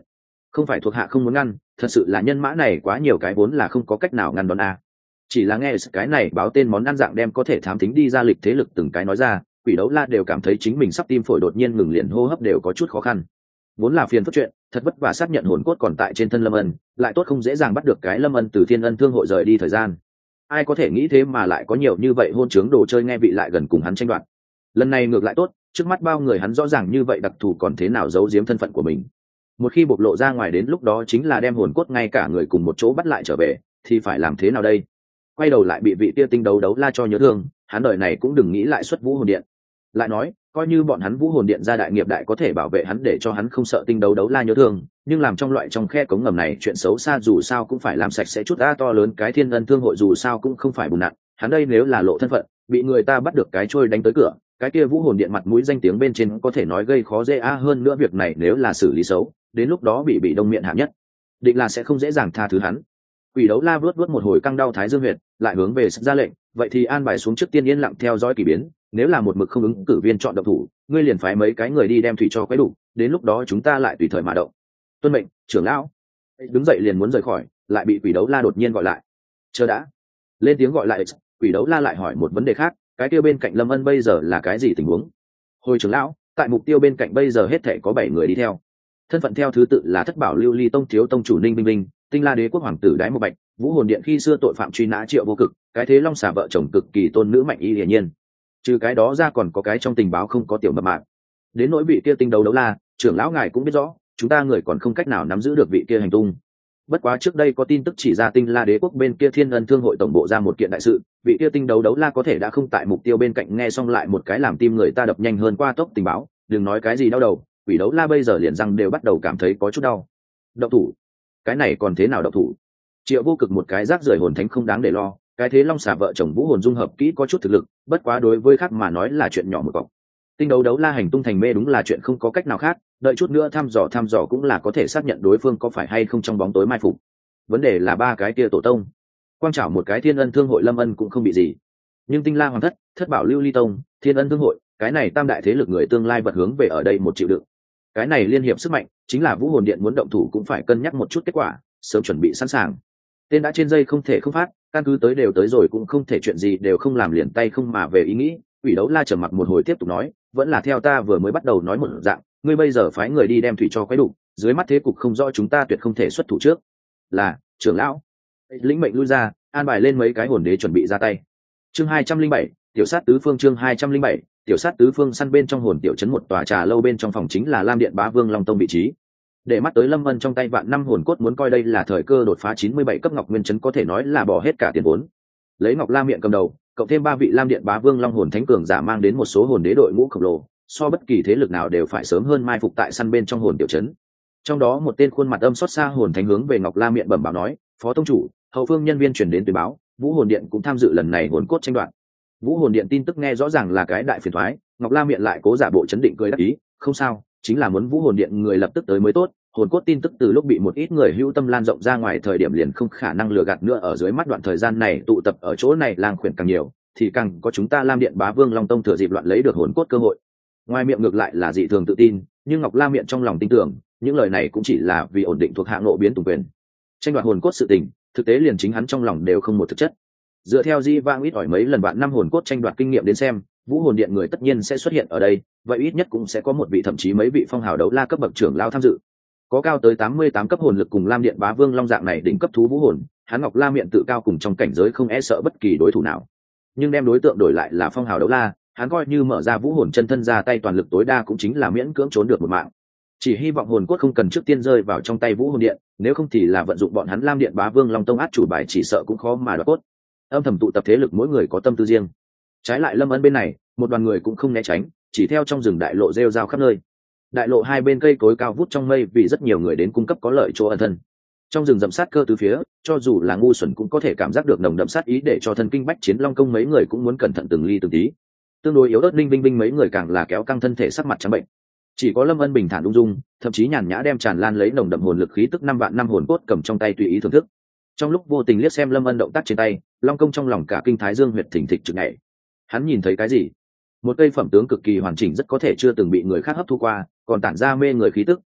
Không phải thuộc hạ không muốn ngăn, thật sự là nhân mã này quá nhiều cái vốn là không có cách nào ngăn đón a. Chỉ là nghe cái này báo tên món ăn dạng đem có thể thám tính đi ra lịch thế lực từng cái nói ra, Quỷ Đấu La đều cảm thấy chính mình sắp tim phổi đột nhiên ngừng liền, hô hấp đều có chút khó khăn. Vốn là phiền phức chuyện, thật vất vả xác nhận hồn cốt còn tại trên thân Lâm Ân, lại tốt không dễ dàng bắt được cái Lâm Ân từ Thiên Ân Thương hội rời đi thời gian. Ai có thể nghĩ thế mà lại có nhiều như vậy hôn trướng đồ chơi nghe vị lại gần cùng hắn tranh đoạt. Lần này ngược lại tốt, trước mắt bao người hắn rõ ràng như vậy đặc thù còn thế nào giấu giếm thân phận của mình. Một khi bộc lộ ra ngoài đến lúc đó chính là đem hồn cốt ngay cả người cùng một chỗ bắt lại trở về, thì phải làm thế nào đây? Quay đầu lại bị vị tia tinh đấu đấu la cho nhớ thương, hắn đời này cũng đừng nghĩ lại xuất Vũ Hồn Điện. Lại nói, coi như bọn hắn Vũ Hồn Điện ra đại nghiệp đại có thể bảo vệ hắn để cho hắn không sợ tinh đấu đấu la nhớ thương, nhưng làm trong loại trong khe cống ngầm này chuyện xấu xa dù sao cũng phải làm sạch sẽ chút. To lớn cái Thiên Ân Thương hội dù sao cũng không phải bùn nặn, hắn đây nếu là lộ thân phận, bị người ta bắt được cái trôi đánh tới cửa, cái kia Vũ Hồn Điện mặt mũi danh tiếng bên trên có thể nói gây khó dễ hơn nữa việc này nếu là xử lý xấu, đến lúc đó bị đông miệng hạ nhất, định là sẽ không dễ dàng tha thứ hắn. Quỷ Đấu La vớt một hồi căng đau thái dương huyệt, lại hướng về ra lệnh, vậy thì an bài xuống trước tiên yên lặng theo dõi kỳ biến, nếu là một mực không ứng cử viên chọn động thủ, ngươi liền phái mấy cái người đi đem thủy cho quấy đủ, đến lúc đó chúng ta lại tùy thời mà động. Tuân mệnh, trưởng lão. Đứng dậy liền muốn rời khỏi, lại bị Quỷ Đấu La đột nhiên gọi lại. Chờ đã. Lên tiếng gọi lại, Quỷ Đấu La lại hỏi một vấn đề khác, cái kia bên cạnh Lâm Ân bây giờ là cái gì tình huống? Hồi trưởng lão, tại mục tiêu bên cạnh bây giờ hết thảy có 7 người đi theo. Thân phận theo thứ tự là Thất Bảo Lưu Ly Tông thiếu tông chủ Ninh Vinh Vinh, Tinh La Đế quốc hoàng tử Đái Một Bạch, Vũ Hồn Điện khi xưa tội phạm truy nã Triệu Vô Cực, cái thế Long Xà vợ chồng cực kỳ tôn nữ Mạnh Y hiển nhiên. Trừ cái đó ra còn có cái trong tình báo không có tiểu mập mạp. Đến nỗi vị kia tinh đấu đấu la, trưởng lão ngài cũng biết rõ, chúng ta người còn không cách nào nắm giữ được vị kia hành tung. Bất quá trước đây có tin tức chỉ ra Tinh La Đế quốc bên kia Thiên Ân Thương hội tổng bộ ra một kiện đại sự, vị kia tinh đấu đấu la có thể đã không tại mục tiêu bên cạnh, nghe xong lại một cái làm tim người ta đập nhanh hơn qua tốc tình báo, đừng nói cái gì đau đầu, Quỷ Đấu La bây giờ liền răng đều bắt đầu cảm thấy có chút đau. Động thủ? Cái này còn thế nào động thủ? Triệu Vô Cực một cái rác rưởi hồn thánh không đáng để lo, cái thế Long Xà vợ chồng Vũ Hồn dung hợp kỹ có chút thực lực, bất quá đối với khác mà nói là chuyện nhỏ một cọc. Tinh đấu đấu la hành tung thành mê đúng là chuyện không có cách nào khác, đợi chút nữa thăm dò cũng là có thể xác nhận đối phương có phải hay không trong bóng tối mai phục. Vấn đề là ba cái kia tổ tông, quang trảo một cái Thiên Ân Thương hội Lâm Ân cũng không bị gì, nhưng Tinh La Hoàng thất, Thất Bảo Lưu Ly Tông, Thiên Ân Thương hội, cái này tam đại thế lực người tương lai vật hướng về ở đây một chịu đựng. Cái này liên hiệp sức mạnh, chính là Vũ Hồn Điện muốn động thủ cũng phải cân nhắc một chút kết quả, sớm chuẩn bị sẵn sàng. Tên đã trên dây không thể không phát, căn cứ tới đều tới rồi cũng không thể chuyện gì đều không làm liền tay không mà về ý nghĩ. Quỷ Đấu La trầm mặc một hồi tiếp tục nói, vẫn là theo ta vừa mới bắt đầu nói một dạng, ngươi bây giờ phái người đi đem thủy cho quấy đủ, dưới mắt thế cục không rõ chúng ta tuyệt không thể xuất thủ trước. Là, trưởng lão. Lĩnh mệnh lui ra, an bài lên mấy cái hồn đế chuẩn bị ra tay. Chương 207, tiểu sát tứ phương. Chương 207, tiểu sát tứ phương. Săn bên trong hồn tiểu trấn một tòa trà lâu bên trong phòng chính là Lam Điện Bá Vương Long Tông vị trí. Để mắt tới Lâm Ân trong tay vạn năm hồn cốt, muốn coi đây là thời cơ đột phá 97 cấp Ngọc Nguyên trấn có thể nói là bỏ hết cả tiền vốn. Lấy Ngọc Lam Miện cầm đầu, cộng thêm 3 vị Lam Điện Bá Vương Long hồn thánh cường giả mang đến một số hồn đế đội ngũ khổng lồ, so bất kỳ thế lực nào đều phải sớm hơn mai phục tại săn bên trong hồn tiểu trấn. Trong đó một tên khuôn mặt âm xót xa hồn thánh hướng về Ngọc Lam Miện bẩm báo nói, phó tông chủ, hậu phương nhân viên chuyển đến tuyên báo, Vũ Hồn Điện cũng tham dự lần này hồn cốt tranh đoạt. Vũ Hồn Điện tin tức nghe rõ ràng là cái đại phiền toái, Ngọc Lam Miện lại cố giả bộ chấn định cười đáp ý, không sao, chính là muốn Vũ Hồn Điện người lập tức tới mới tốt. Hồn cốt tin tức từ lúc bị một ít người hữu tâm lan rộng ra ngoài thời điểm liền không khả năng lừa gạt nữa, ở dưới mắt đoạn thời gian này tụ tập ở chỗ này lang khuyển càng nhiều, thì càng có chúng ta Lam Điện Bá Vương Long Tông thừa dịp loạn lấy được hồn cốt cơ hội. Ngoài miệng ngược lại là dị thường tự tin, nhưng Ngọc Lam Miện trong lòng tin tưởng, những lời này cũng chỉ là vì ổn định thuộc hạ ngộ biến tùng quyền. Tranh đoạt hồn cốt sự tình, thực tế liền chính hắn trong lòng đều không một thực chất. Dựa theo di vang ít ỏi mấy lần vạn năm hồn cốt tranh đoạt kinh nghiệm đến xem, Vũ Hồn Điện người tất nhiên sẽ xuất hiện ở đây, vậy ít nhất cũng sẽ có một vị thậm chí mấy vị phong hào đấu la cấp bậc trưởng lao tham dự. Có cao tới 88 cấp hồn lực cùng Lam Điện Bá Vương Long dạng này đỉnh cấp thú vũ hồn, hắn Ngọc Lam Miện tự cao cùng trong cảnh giới không e sợ bất kỳ đối thủ nào. Nhưng đem đối tượng đổi lại là phong hào đấu la, hắn coi như mở ra vũ hồn chân thân ra tay toàn lực tối đa cũng chính là miễn cưỡng trốn được một mạng. Chỉ hy vọng hồn cốt không cần trước tiên rơi vào trong tay Vũ Hồn Điện, nếu không thì là vận dụng bọn hắn Lam Điện Bá Vương Long Tông át chủ bài chỉ sợ cũng khó mà đoạt cốt. Âm thầm tụ tập thế lực mỗi người có tâm tư riêng. Trái lại Lâm Ân bên này, một đoàn người cũng không né tránh, chỉ theo trong rừng đại lộ rêu rao khắp nơi. Đại lộ hai bên cây cối cao vút trong mây vì rất nhiều người đến cung cấp có lợi chỗ ẩn thân. Trong rừng rậm sát cơ từ phía, cho dù là ngu xuẩn cũng có thể cảm giác được nồng đậm sát ý, để cho thân kinh bách chiến Long Công mấy người cũng muốn cẩn thận từng ly từng tí. Tương đối yếu ớt Ninh Vinh Vinh mấy người càng là kéo căng thân thể sắc mặt trắng bệnh. Chỉ có Lâm Ân bình thản ung dung, thậm chí nhàn nhã đem tràn lan lấy nồng đậm hồn lực khí tức 5 vạn năm hồn cốt cầm trong tay tùy ý thưởng thức. Trong lúc vô tình liếc xem Lâm Ân động tác trên tay, Long Công trong lòng cả kinh thái dương huyệt thỉnh thịch trực nhảy. Hắn nhìn thấy cái gì? Một cây phẩm tướng cực kỳ hoàn chỉnh, rất có thể chưa từng bị người khác hấp thu qua, còn tản ra mê người khí tức,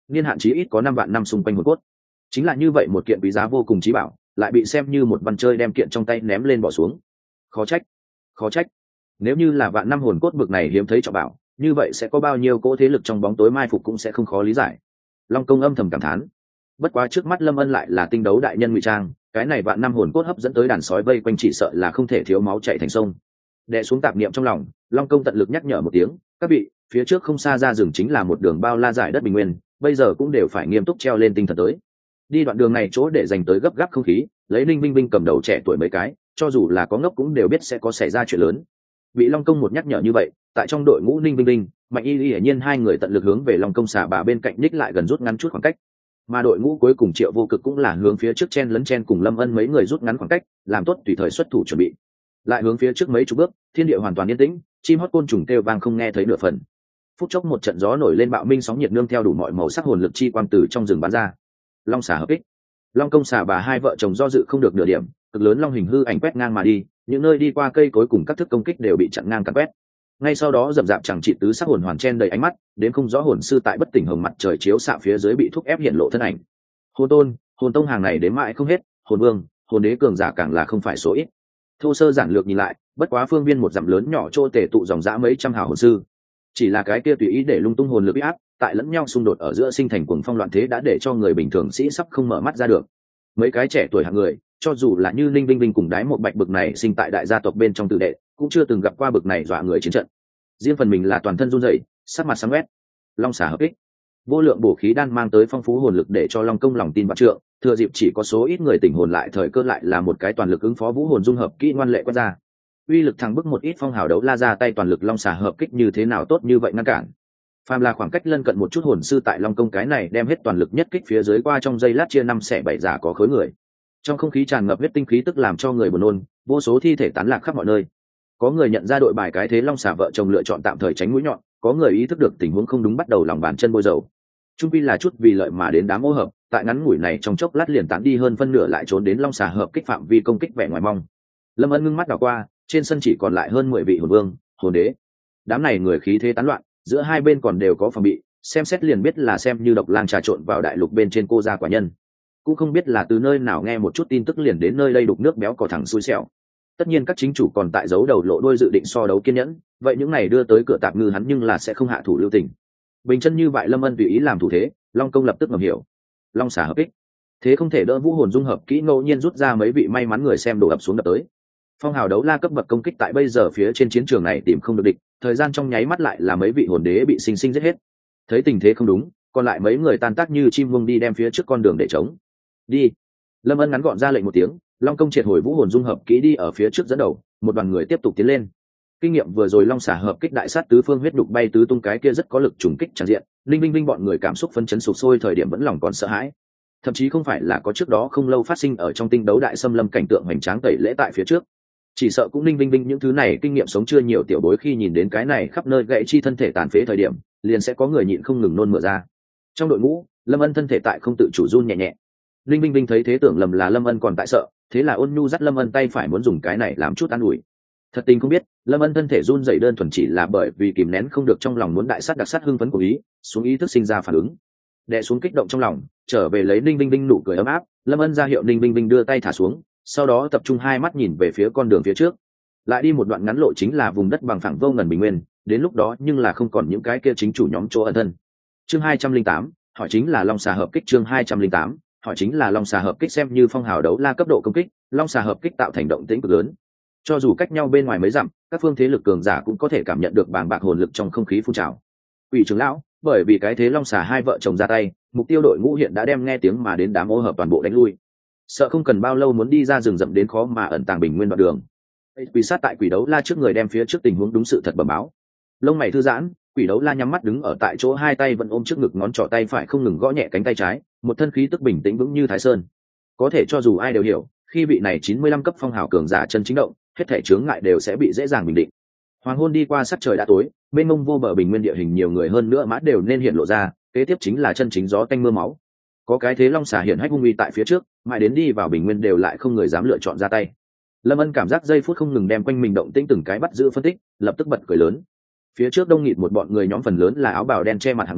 niên hạn chí ít có 5 vạn năm xung quanh hồn cốt. Chính là như vậy một kiện quý giá vô cùng chí bảo, lại bị xem như một văn chơi đem kiện trong tay ném lên bỏ xuống. Khó trách, khó trách. Nếu như là vạn năm hồn cốt bực này hiếm thấy trọng bảo, như vậy sẽ có bao nhiêu cỗ thế lực trong bóng tối mai phục cũng sẽ không khó lý giải. Long Công âm thầm cảm thán. Bất quá trước mắt Lâm Ân lại là tinh đấu đại nhân ngụy trang, cái này vạn năm hồn cốt hấp dẫn tới đàn sói vây quanh chỉ sợ là không thể thiếu máu chảy thành sông. Đè xuống tạp niệm trong lòng, Long Công tận lực nhắc nhở một tiếng, các vị, phía trước không xa ra rừng chính là một đường bao la dải đất bình nguyên, bây giờ cũng đều phải nghiêm túc treo lên tinh thần tới. Đi đoạn đường này chỗ để dành tới gấp gáp không khí, lấy Ninh Vinh Vinh cầm đầu trẻ tuổi mấy cái, cho dù là có ngốc cũng đều biết sẽ có xảy ra chuyện lớn. Bị Long Công một nhắc nhở như vậy, tại trong đội ngũ Ninh Vinh Vinh, Mạnh Y hiển nhiên hai người tận lực hướng về Long Công xả bà bên cạnh ních lại gần rút ngắn chút khoảng cách. Mà đội ngũ cuối cùng Triệu Vô Cực cũng là hướng phía trước chen lấn chen cùng Lâm Ân mấy người rút ngắn khoảng cách, làm tốt tùy thời xuất thủ chuẩn bị. Lại hướng phía trước mấy chục bước, thiên địa hoàn toàn yên tĩnh, chim hót côn trùng kêu vang không nghe thấy nửa phần. Phút chốc một trận gió nổi lên bạo minh sóng nhiệt nương theo đủ mọi màu sắc hồn lực chi quang từ trong rừng bắn ra. Long xả hợp kích. Long Công xả bà hai vợ chồng do dự không được nửa điểm, cực lớn long hình hư ảnh quét ngang mà đi, những nơi đi qua cây cối cùng các thức công kích đều bị chặn ngang càn quét. Ngay sau đó rậm rạp chẳng trị tứ sắc hồn hoàn chen đầy ánh mắt, đến không rõ hồn sư tại bất tỉnh hồng mặt trời chiếu xạ phía dưới bị thúc ép hiện lộ thân ảnh. Hồn tôn, hồn tông hàng này đến mãi không hết, hồn vương, hồn đế cường giả càng là không phải số ít. Thô sơ giản lược nhìn lại, bất quá phương viên một dặm lớn nhỏ trô tề tụ dòng dã mấy trăm hào hồn sư. Chỉ là cái kia tùy ý để lung tung hồn lực uy áp, tại lẫn nhau xung đột ở giữa sinh thành cuồng phong loạn thế đã để cho người bình thường sĩ sắp không mở mắt ra được. Mấy cái trẻ tuổi hạng người, cho dù là như Ninh Vinh Vinh cùng Đái một Bạch bực này sinh tại đại gia tộc bên trong tự đệ, cũng chưa từng gặp qua bực này dọa người chiến trận. Riêng phần mình là toàn thân run rẩy, sắc mặt sáng quét. Long xả hợp kích, vô lượng bổ khí đan mang tới phong phú hồn lực để cho Long Công lòng tin vạn trượng, thừa dịp chỉ có số ít người tỉnh hồn lại thời cơ lại là một cái toàn lực ứng phó vũ hồn dung hợp kỹ ngoan lệ quát ra. Uy lực thắng bức một ít phong hào đấu la ra tay toàn lực long xả hợp kích như thế nào tốt như vậy ngăn cản. Phàm là khoảng cách lân cận một chút hồn sư tại Long Công cái này đem hết toàn lực nhất kích phía dưới qua trong giây lát chia 5/7 giả có khối người. Trong không khí tràn ngập huyết tinh khí tức làm cho người buồn nôn, vô số thi thể tán lạc khắp mọi nơi. Có người nhận ra đội bài cái thế long xả vợ chồng lựa chọn tạm thời tránh mũi nhọn, có người ý thức được tình huống không đúng bắt đầu lòng bàn chân bôi dầu. Trung pi là chút vì lợi mà đến đám ô hợp, tại ngắn ngủi này trong chốc lát liền tán đi hơn phân nửa lại trốn đến long xả hợp kích phạm vi công kích vẻ ngoài mong. Lâm Ân ngưng mắt đảo qua, trên sân chỉ còn lại hơn 10 vị hồn vương, hồn đế. Đám này người khí thế tán loạn, giữa hai bên còn đều có phòng bị, xem xét liền biết là xem như độc lang trà trộn vào đại lục bên trên cô gia quả nhân. Cũng không biết là từ nơi nào nghe một chút tin tức liền đến nơi đây đục nước béo cò thẳng xui xẻo. Tất nhiên các chính chủ còn tại giấu đầu lộ đuôi dự định so đấu kiên nhẫn, vậy những này đưa tới cửa tạp ngư hắn nhưng là sẽ không hạ thủ lưu tình. Bình chân như vậy Lâm Ân tùy ý làm thủ thế, Long Công lập tức ngầm hiểu. Long xả hợp kích, thế không thể đỡ vũ hồn dung hợp kỹ ngẫu nhiên rút ra mấy vị may mắn người xem đổ ập xuống đập tới. Phong hào đấu la cấp bậc công kích tại bây giờ phía trên chiến trường này tìm không được địch, thời gian trong nháy mắt lại là mấy vị hồn đế bị sinh sinh giết hết. Thấy tình thế không đúng, còn lại mấy người tan tác như chim muông đi đem phía trước con đường để chống. Đi. Lâm Ân ngắn gọn ra lệnh một tiếng, Long Công triệt hồi vũ hồn dung hợp kỹ đi ở phía trước dẫn đầu, một đoàn người tiếp tục tiến lên. Kinh nghiệm vừa rồi long xả hợp kích đại sát tứ phương huyết đục bay tứ tung cái kia rất có lực trùng kích tràn diện, Linh Vinh Vinh bọn người cảm xúc phấn chấn sụp sôi thời điểm vẫn lòng còn sợ hãi. Thậm chí không phải là có trước đó không lâu phát sinh ở trong tinh đấu đại xâm lâm cảnh tượng hoành tráng tẩy lễ tại phía trước. Chỉ sợ cũng Linh Vinh Vinh những thứ này kinh nghiệm sống chưa nhiều tiểu bối khi nhìn đến cái này khắp nơi gãy chi thân thể tàn phế thời điểm, liền sẽ có người nhịn không ngừng nôn mửa ra. Trong đội ngũ, Lâm Ân thân thể tại không tự chủ run nhẹ nhẹ. Linh Vinh Vinh thấy thế tưởng lầm là Lâm Ân còn tại sợ, thế là ôn nhu dắt Lâm Ân tay phải muốn dùng cái này làm chút an ủi. Thật tình không biết, Lâm Ân thân thể run rẩy đơn thuần chỉ là bởi vì kìm nén không được trong lòng muốn đại sát đặc sát hưng phấn của ý, xuống ý thức sinh ra phản ứng. Đè xuống kích động trong lòng, trở về lấy Ninh Vinh Vinh nụ cười ấm áp, Lâm Ân ra hiệu Ninh Vinh Vinh đưa tay thả xuống, sau đó tập trung hai mắt nhìn về phía con đường phía trước. Lại đi một đoạn ngắn lộ chính là vùng đất bằng phẳng vô ngần bình nguyên, đến lúc đó nhưng là không còn những cái kia chính chủ nhóm chỗ ẩn thân. Chương 208, hỏi chính là long xà hợp kích. Chương 208, hỏi chính là long xà hợp kích. Xem như phong hào đấu la cấp độ công kích, long xà hợp kích tạo thành động tĩnh cực lớn. Cho dù cách nhau bên ngoài mấy dặm, các phương thế lực cường giả cũng có thể cảm nhận được bàng bạc hồn lực trong không khí phun trào. Ủy trưởng lão, bởi vì cái thế long xà hai vợ chồng ra tay, mục tiêu đội ngũ hiện đã đem nghe tiếng mà đến đám ô hợp toàn bộ đánh lui. Sợ không cần bao lâu muốn đi ra rừng rậm đến khó mà ẩn tàng bình nguyên đoạn đường. Quỷ sát tại quỷ đấu la trước người đem phía trước tình huống đúng sự thật bẩm báo. Lông mày thư giãn, quỷ đấu la nhắm mắt đứng ở tại chỗ, hai tay vẫn ôm trước ngực, ngón trỏ tay phải không ngừng gõ nhẹ cánh tay trái, một thân khí tức bình tĩnh vững như thái sơn. Có thể cho dù ai đều hiểu, khi vị này 95 cấp phong hào cường giả chân chính động, hết thể chướng ngại đều sẽ bị dễ dàng bình định. Hoàng hôn đi qua, sắc trời đã tối, mênh mông vô bờ bình nguyên địa hình nhiều người hơn nữa mã đều nên hiện lộ ra, kế tiếp chính là chân chính gió tanh mưa máu. Có cái thế long xà hiện hách hung uy tại phía trước, mãi đến đi vào bình nguyên đều lại không người dám lựa chọn ra tay. Lâm Ân cảm giác giây phút không ngừng đem quanh mình động tĩnh từng cái bắt giữ phân tích, lập tức bật cười lớn. Phía trước đông nghịt một bọn người, nhóm phần lớn là áo bào đen che mặt hàng người,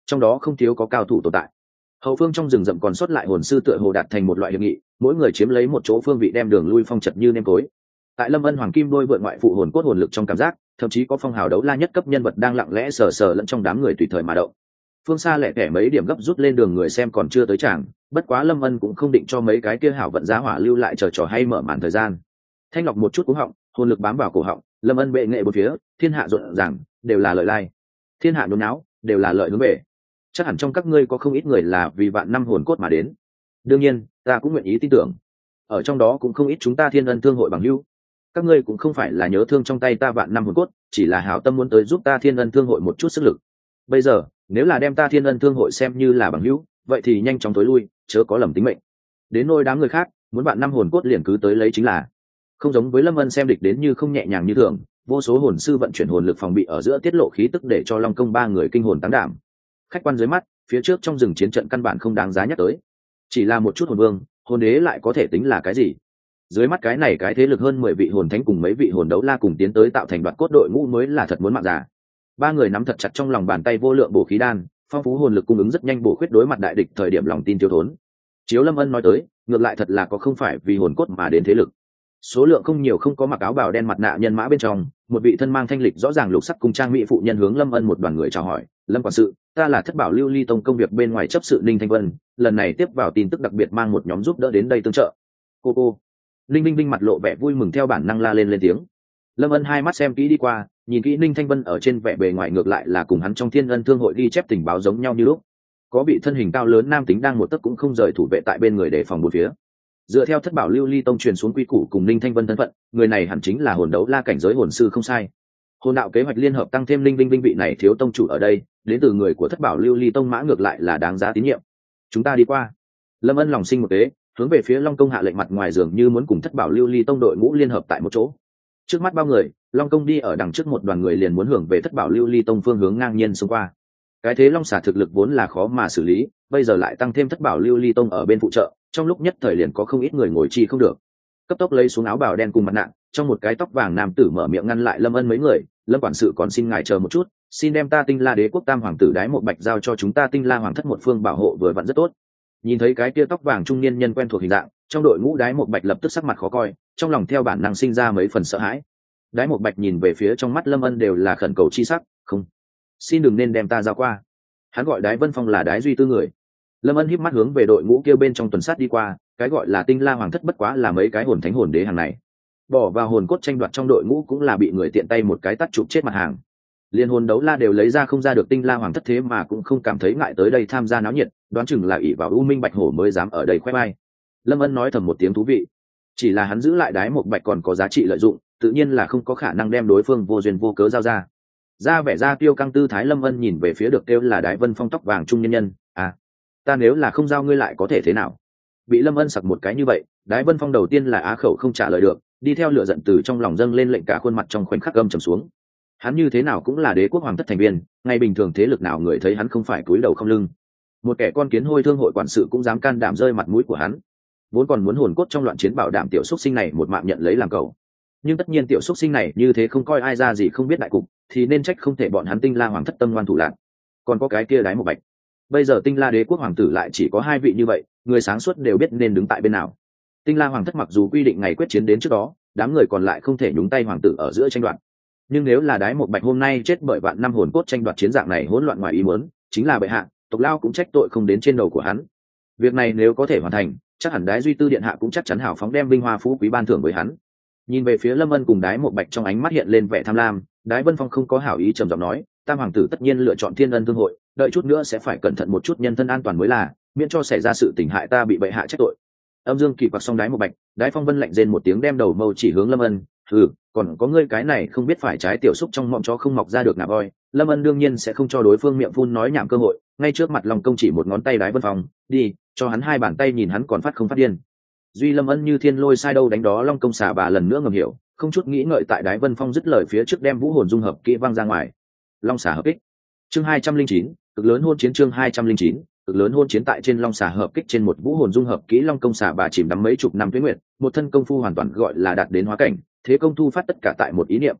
trong đó không thiếu có cao thủ tồn tại. Hậu phương trong rừng rậm còn sót lại hồn sư tựa hồ đạt thành một loại hiệp nghị, mỗi người chiếm lấy một chỗ phương vị đem đường lui phong chật như nêm tối. Tại Lâm Ân hoàng kim đôi vượn ngoại phụ hồn cốt hồn lực trong cảm giác, thậm chí có phong hào đấu la nhất cấp nhân vật đang lặng lẽ sờ sờ lẫn trong đám người tùy thời mà động. Phương xa lẻ tẻ mấy điểm gấp rút lên đường người xem còn chưa tới tràng, bất quá Lâm Ân cũng không định cho mấy cái kia hảo vận giá hỏa lưu lại chờ trò hay mở màn thời gian. Thanh lọc một chút cú họng, hồn lực bám vào cổ họng, Lâm Ân bệ nghệ bốn phía, thiên hạ rộn ràng, đều là lợi lai. Thiên hạ nhốn náo, đều là lợi hướng về. Chắc hẳn trong các ngươi có không ít người là vì vạn năm hồn cốt mà đến. Đương nhiên, ta cũng nguyện ý tin tưởng. Ở trong đó cũng không ít chúng ta Thiên Ân Thương hội bằng hữu. Các ngươi cũng không phải là nhớ thương trong tay ta vạn năm hồn cốt, chỉ là hảo tâm muốn tới giúp ta Thiên Ân Thương hội một chút sức lực. Bây giờ, nếu là đem ta Thiên Ân Thương hội xem như là bằng hữu, vậy thì nhanh chóng tối lui, chớ có lầm tính mệnh. Đến nôi đám người khác, muốn vạn năm hồn cốt liền cứ tới lấy chính là. Không giống với Lâm Ân xem địch đến như không nhẹ nhàng như thường, vô số hồn sư vận chuyển hồn lực phòng bị ở giữa tiết lộ khí tức để cho Long Công ba người kinh hồn táng đảm. Khách quan dưới mắt, phía trước trong rừng chiến trận căn bản không đáng giá nhắc tới, chỉ là một chút hồn vương, hồn đế lại có thể tính là cái gì? Dưới mắt cái này cái thế lực hơn 10 vị hồn thánh cùng mấy vị hồn đấu la cùng tiến tới tạo thành đoạt cốt đội ngũ mới là thật muốn mạng già. Ba người nắm thật chặt trong lòng bàn tay vô lượng bổ khí đan, phong phú hồn lực cung ứng rất nhanh bổ khuyết đối mặt đại địch thời điểm lòng tin thiếu thốn. Chiếu Lâm Ân nói tới, ngược lại thật là có không phải vì hồn cốt mà đến thế lực. Số lượng không nhiều không có mặc áo bào đen mặt nạ nhân mã bên trong, một vị thân mang thanh lịch rõ ràng lục sắc cung trang mỹ phụ nhân hướng Lâm Ân một đoàn người chào hỏi, "Lâm quản sự, ta là Thất Bảo Lưu Ly Tông công việc bên ngoài chấp sự Ninh Thanh Vân, lần này tiếp vào tin tức đặc biệt mang một nhóm giúp đỡ đến đây tương trợ." Cô. Ninh Vinh Vinh mặt lộ vẻ vui mừng theo bản năng la lên tiếng. Lâm Ân hai mắt xem kỹ đi qua, nhìn kỹ Ninh Thanh Vân ở trên vẻ bề ngoài ngược lại là cùng hắn trong Thiên Ân Thương hội ghi chép tình báo giống nhau như lúc. Có bị thân hình cao lớn nam tính đang một tấc cũng không rời thủ vệ tại bên người để phòng bốn phía. Dựa theo Thất Bảo Lưu Ly Tông truyền xuống quy củ cùng Ninh Thanh Vân thân phận, người này hẳn chính là hồn đấu la cảnh giới hồn sư không sai. Hồn đạo kế hoạch liên hợp tăng thêm Ninh Vinh Vinh vị này thiếu tông chủ ở đây, đến từ người của Thất Bảo Lưu Ly Tông mã ngược lại là đáng giá tín nhiệm. Chúng ta đi qua. Lâm Ân lòng sinh một kế, hướng về phía Long Công hạ lệnh mặt ngoài dường như muốn cùng Thất Bảo Lưu Ly Tông đội ngũ liên hợp tại một chỗ. Trước mắt bao người, Long Công đi ở đằng trước một đoàn người liền muốn hưởng về Thất Bảo Lưu Ly Tông phương hướng ngang nhiên xông qua. Cái thế long xà thực lực vốn là khó mà xử lý, bây giờ lại tăng thêm Thất Bảo Lưu Ly Tông ở bên phụ trợ, trong lúc nhất thời liền có không ít người ngồi chi không được. Cấp tốc lấy xuống áo bào đen cùng mặt nạ, trong một cái tóc vàng nam tử mở miệng ngăn lại Lâm Ân mấy người, "Lâm quản sự còn xin ngài chờ một chút, xin đem ta Tinh La Đế quốc tam hoàng tử Đái Một Bạch giao cho chúng ta Tinh La hoàng thất một phương bảo hộ vừa vặn rất tốt." Nhìn thấy cái kia tóc vàng trung niên nhân quen thuộc hình dạng, trong đội ngũ Đái Một Bạch lập tức sắc mặt khó coi, trong lòng theo bản năng sinh ra mấy phần sợ hãi. Đái Một Bạch nhìn về phía trong mắt Lâm Ân đều là khẩn cầu chi sắc, "Không, xin đừng nên đem ta giao qua." Hắn gọi Đái Vân Phong là Đái Duy Tư người. Lâm Ân híp mắt hướng về đội ngũ kia bên trong tuần sát đi qua, cái gọi là Tinh La hoàng thất bất quá là mấy cái hồn thánh hồn đế hàng này, bỏ vào hồn cốt tranh đoạt trong đội ngũ cũng là bị người tiện tay một cái tắt chụp chết mặt hàng. Liên hồn đấu la đều lấy ra không ra được Tinh La hoàng thất thế mà cũng không cảm thấy ngại tới đây tham gia náo nhiệt, đoán chừng là ỷ vào U Minh Bạch Hổ mới dám ở đây khoe mai. Lâm Ân nói thầm một tiếng thú vị, chỉ là hắn giữ lại Đái Một Bạch còn có giá trị lợi dụng, tự nhiên là không có khả năng đem đối phương vô duyên vô cớ giao ra vẻ ra tiêu căng tư thái. Lâm Ân nhìn về phía được kêu là Đái Vân Phong tóc vàng trung nhân nhân, "À, ta nếu là không giao ngươi lại có thể thế nào?" Bị Lâm Ân sặc một cái như vậy, Đái Vân Phong đầu tiên là á khẩu không trả lời được, đi theo lửa giận từ trong lòng dâng lên, lệnh cả khuôn mặt trong khoảnh khắc gầm trầm xuống. Hắn như thế nào cũng là đế quốc hoàng thất thành viên, ngày bình thường thế lực nào người thấy hắn không phải cúi đầu không lưng. Một kẻ con kiến hôi thương hội quản sự cũng dám can đảm rơi mặt mũi của hắn. Vốn còn muốn hồn cốt trong loạn chiến bảo đảm tiểu xúc sinh này một mạng nhận lấy làm cầu, nhưng tất nhiên tiểu xúc sinh này như thế không coi ai ra gì không biết đại cục, thì nên trách không thể bọn hắn Tinh La hoàng thất tâm ngoan thủ lạn. Còn có cái kia Đái Một Bạch, bây giờ Tinh La đế quốc hoàng tử lại chỉ có hai vị như vậy, người sáng suốt đều biết nên đứng tại bên nào. Tinh La hoàng thất mặc dù quy định ngày quyết chiến đến trước đó, đám người còn lại không thể nhúng tay hoàng tử ở giữa tranh đoạt, nhưng nếu là Đái Một Bạch hôm nay chết bởi vạn năm hồn cốt tranh đoạt chiến dạng này hỗn loạn ngoài ý muốn, chính là bệ hạ, tộc lao cũng trách tội không đến trên đầu của hắn. Việc này nếu có thể hoàn thành, chắc hẳn Đái Duy Tư điện hạ cũng chắc chắn hào phóng đem vinh hoa phú quý ban thưởng với hắn. Nhìn về phía Lâm Ân cùng Đái Một Bạch trong ánh mắt hiện lên vẻ tham lam, Đái Vân Phong không có hảo ý trầm giọng nói, "Tam hoàng tử tất nhiên lựa chọn Thiên Ân Thương hội, đợi chút nữa sẽ phải cẩn thận một chút nhân thân an toàn mới là, miễn cho xảy ra sự tình hại ta bị bệ hạ trách tội." Âm Dương Kỳ quặc xong Đái Một Bạch, Đái Phong Vân lạnh rên một tiếng đem đầu mâu chỉ hướng Lâm Ân, "Hừ, còn có ngươi cái này không biết phải trái tiểu xúc trong mọng chó không mọc ra được nạ voi." Lâm Ân đương nhiên sẽ không cho đối phương miệng phun nói nhảm cơ hội, ngay trước mặt Long Công chỉ một ngón tay Đái Vân Phong, "Đi, cho hắn hai bàn tay nhìn hắn còn phát không phát điên." Duy Lâm Ân như thiên lôi sai đâu đánh đó, Long Công xà bà lần nữa ngầm hiểu, không chút nghĩ ngợi tại Đái Vân Phong dứt lời phía trước đem vũ hồn dung hợp kỹ văng ra ngoài. Long xà hợp kích. Chương 209, cực lớn hôn chiến. Chương 209, cực lớn hôn chiến. Tại trên Long xà hợp kích trên một vũ hồn dung hợp kỹ, Long Công xà bà chìm đắm mấy chục năm tuế nguyệt, một thân công phu hoàn toàn gọi là đạt đến hóa cảnh, thế công thu phát tất cả tại một ý niệm.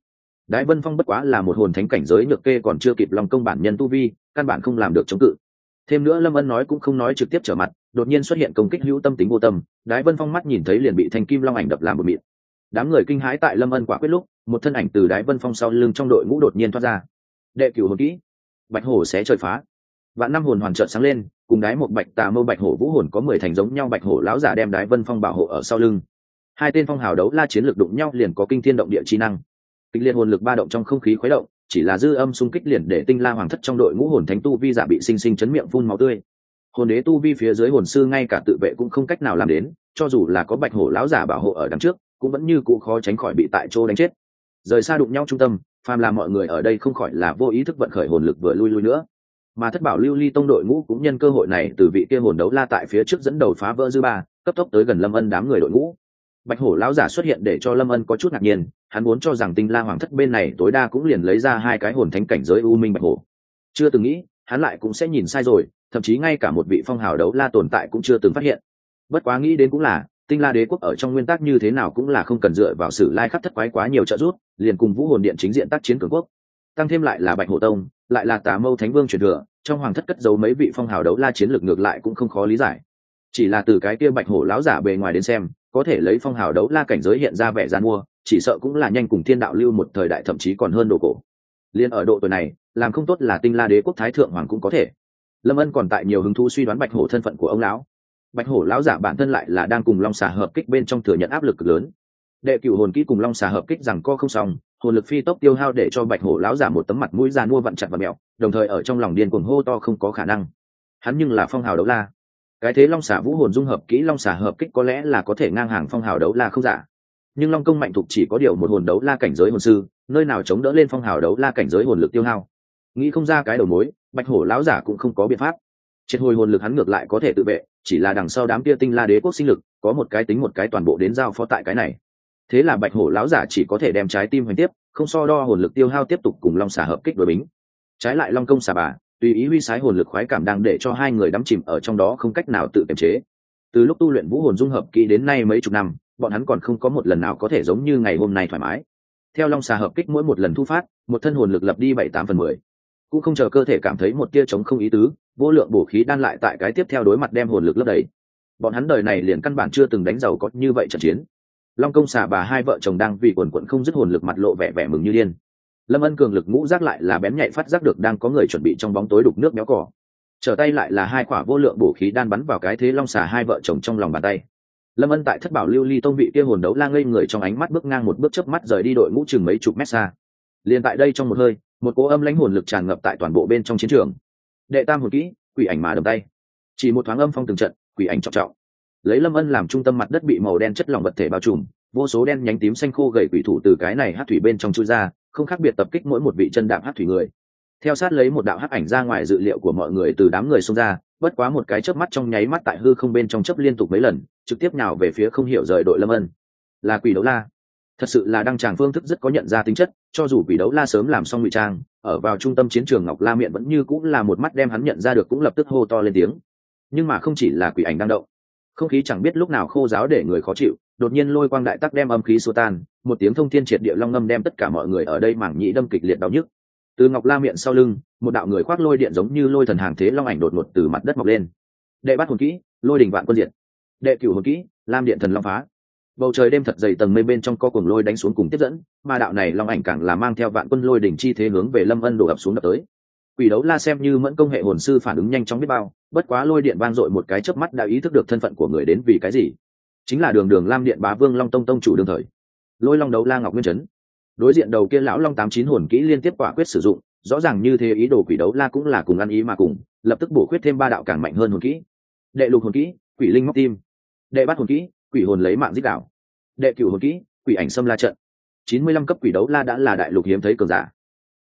Đái Vân Phong bất quá là một hồn thánh cảnh giới nhược kê còn chưa kịp lòng công bản nhân tu vi, căn bản không làm được chống cự. Thêm nữa Lâm Ân nói cũng không nói trực tiếp trở mặt, đột nhiên xuất hiện công kích hữu tâm tính vô tâm, Đái Vân Phong mắt nhìn thấy liền bị thanh kim long ảnh đập làm một mịn. Đám người kinh hãi tại Lâm Ân quả quyết lúc, một thân ảnh từ Đái Vân Phong sau lưng trong đội ngũ đột nhiên thoát ra. Đệ cửu hồn kỹ, Bạch hổ xé trời phá. Vạn năm hồn hoàn chợt sáng lên, cùng Đái một bạch tà mâu bạch hổ vũ hồn có 10 thành giống nhau, bạch hổ lão giả đem Đái Vân Phong bảo hộ ở sau lưng. Hai tên phong hào đấu la chiến lực đụng nhau liền có kinh thiên động địa chi năng. Kịch liệt hồn lực ba động trong không khí khuấy động, chỉ là dư âm xung kích liền để tinh la hoàng thất trong đội ngũ hồn thánh tu vi giả bị sinh sinh chấn miệng phun máu tươi. Hồn đế tu vi phía dưới hồn sư ngay cả tự vệ cũng không cách nào làm đến, cho dù là có bạch hổ lão giả bảo hộ ở đằng trước cũng vẫn như cũ khó tránh khỏi bị tại chỗ đánh chết. Rời xa đụng nhau trung tâm, phàm là mọi người ở đây không khỏi là vô ý thức vận khởi hồn lực vừa lui nữa. Mà thất bảo lưu ly tông đội ngũ cũng nhân cơ hội này từ vị kia hồn đấu la tại phía trước dẫn đầu phá vỡ dư ba, cấp tốc tới gần Lâm Ân đám người đội ngũ. Bạch hổ lão giả xuất hiện để cho Lâm Ân có chút ngạc nhiên, hắn vốn cho rằng tinh la hoàng thất bên này tối đa cũng liền lấy ra 2 cái hồn thánh cảnh giới u minh bạch hổ, chưa từng nghĩ hắn lại cũng sẽ nhìn sai rồi, thậm chí ngay cả một vị phong hào đấu la tồn tại cũng chưa từng phát hiện. Bất quá nghĩ đến cũng là, tinh la đế quốc ở trong nguyên tắc như thế nào cũng là không cần dựa vào sử lai khắc thất quái quá nhiều trợ giúp, liền cùng vũ hồn điện chính diện tác chiến cường quốc, tăng thêm lại là bạch hổ tông, lại là tà mâu thánh vương truyền thừa, trong hoàng thất cất giấu mấy vị phong hào đấu la chiến lược ngược lại cũng không khó lý giải. Chỉ là từ cái kia bạch hổ lão giả bề ngoài đến xem, có thể lấy phong hào đấu la cảnh giới hiện ra vẻ gian mua, chỉ sợ cũng là nhanh cùng thiên đạo lưu một thời đại, thậm chí còn hơn đồ cổ. Liên ở độ tuổi này, làm không tốt là tinh la đế quốc thái thượng hoàng cũng có thể. Lâm Ân còn tại nhiều hứng thú suy đoán bạch hổ thân phận của ông lão. Bạch hổ lão giả bản thân lại là đang cùng long xà hợp kích bên trong thừa nhận áp lực cực lớn. Đệ cửu hồn kỹ cùng long xà hợp kích rằng co không xong, hồn lực phi tốc tiêu hao để cho bạch hổ lão giả một tấm mặt mũi già nua vặn chặt và mèo, đồng thời ở trong lòng điên cuồng hô to không có khả năng. Hắn nhưng là phong hào đấu la. Cái thế long xà vũ hồn dung hợp kỹ long xà hợp kích có lẽ là có thể ngang hàng phong hào đấu la không giả. Nhưng long công mạnh thục chỉ có điều một hồn đấu la cảnh giới hồn sư, nơi nào chống đỡ lên phong hào đấu la cảnh giới hồn lực tiêu hao. Nghĩ không ra cái đầu mối, bạch hổ lão giả cũng không có biện pháp. Triệt hồi hồn lực hắn ngược lại có thể tự vệ, chỉ là đằng sau đám kia tinh la đế quốc sinh lực có một cái tính một cái toàn bộ đến giao phó tại cái này. Thế là bạch hổ lão giả chỉ có thể đem trái tim hoành tiếp, không so đo hồn lực tiêu hao tiếp tục cùng long xà hợp kích đối bính. Trái lại long công xà bà tùy ý huy sái hồn lực khoái cảm đang để cho hai người đắm chìm ở trong đó không cách nào tự kiềm chế. Từ lúc tu luyện vũ hồn dung hợp kỹ đến nay mấy chục năm, bọn hắn còn không có một lần nào có thể giống như ngày hôm nay thoải mái. Theo long xà hợp kích mỗi một lần thu phát, một thân hồn lực lập đi 7-8/10, cũng không chờ cơ thể cảm thấy một tia chống không ý tứ, vô lượng bổ khí đan lại tại cái tiếp theo đối mặt đem hồn lực lấp đầy. Bọn hắn đời này liền căn bản chưa từng đánh giàu có như vậy trận chiến. Long công xà bà hai vợ chồng đang vì quần quận không dứt hồn lực mặt lộ vẻ vẻ mừng như điên. Lâm Ân cường lực ngũ giác lại là bén nhạy phát giác được đang có người chuẩn bị trong bóng tối đục nước méo cỏ, trở tay lại là 2 quả vô lượng bổ khí đan bắn vào cái thế long xà hai vợ chồng trong lòng bàn tay. Lâm Ân tại thất bảo lưu ly tông vị kia hồn đấu la ngây người trong ánh mắt bước ngang một bước chớp mắt rời đi đội ngũ chừng mấy chục mét xa. Liền tại đây trong một hơi, một cỗ âm lãnh hồn lực tràn ngập tại toàn bộ bên trong chiến trường. Đệ tam hồn kỹ, quỷ ảnh mà đầm tay. Chỉ một thoáng âm phong từng trận, quỷ ảnh trọng trọng. Lấy Lâm Ân làm trung tâm mặt đất bị màu đen chất lỏng vật thể bao trùm, vô số đen nhánh tím xanh khô gầy quỷ thủ từ cái này hắc thủy bên trong chui ra, không khác biệt tập kích mỗi một vị chân đạp hắc thủy người. Theo sát lấy một đạo hắc ảnh ra ngoài dự liệu của mọi người từ đám người xông ra, bất quá một cái chớp mắt trong nháy mắt tại hư không bên trong chớp liên tục mấy lần, trực tiếp nhào về phía không hiểu rời đội Lâm Ân. Là quỷ đấu la. Thật sự là đăng tràng phương thức rất có nhận ra tính chất, cho dù quỷ đấu la sớm làm xong ngụy trang, ở vào trung tâm chiến trường Ngọc La Miện vẫn như cũng là một mắt đem hắn nhận ra được, cũng lập tức hô to lên tiếng. Nhưng mà không chỉ là quỷ ảnh đang động, không khí chẳng biết lúc nào khô ráo để người khó chịu, đột nhiên lôi quang đại tắc đem âm khí xua tan, một tiếng thông thiên triệt địa long ngâm đem tất cả mọi người ở đây mảng nhĩ đâm kịch liệt đau nhức. Từ Ngọc La Miện sau lưng, một đạo người khoác lôi điện giống như lôi thần hàng thế long ảnh đột ngột từ mặt đất mọc lên. Đệ bát hồn kỹ, lôi đình vạn quân diệt. Đệ cửu hồn kỹ, lam điện thần long phá. Bầu trời đêm thật dày tầng mây bên trong co cuồng lôi đánh xuống cùng tiếp dẫn, mà đạo này long ảnh càng là mang theo vạn quân lôi đỉnh chi thế hướng về Lâm Ân đổ ập xuống đập tới. Quỷ đấu la xem như mẫn công hệ hồn sư phản ứng nhanh chóng biết bao, bất quá lôi điện vang dội một cái chớp mắt đã ý thức được thân phận của người đến vì cái gì. Chính là đường đường lam điện bá vương long tông tông chủ đương thời lôi long đấu la Ngọc Nguyên Trấn. Đối diện đầu kia lão long 89 hồn kỹ liên tiếp quả quyết sử dụng, rõ ràng như thế ý đồ quỷ đấu la cũng là cùng ăn ý mà cùng, lập tức bổ khuyết thêm 3 đạo càng mạnh hơn hồn kỹ. Đệ lục hồn kỹ, quỷ linh móc tim. Đệ bát hồn kỹ, quỷ hồn lấy mạng giết đảo. Đệ cửu hồn kỹ, quỷ ảnh xâm la trận. 95 cấp quỷ đấu la đã là đại lục hiếm thấy cường giả.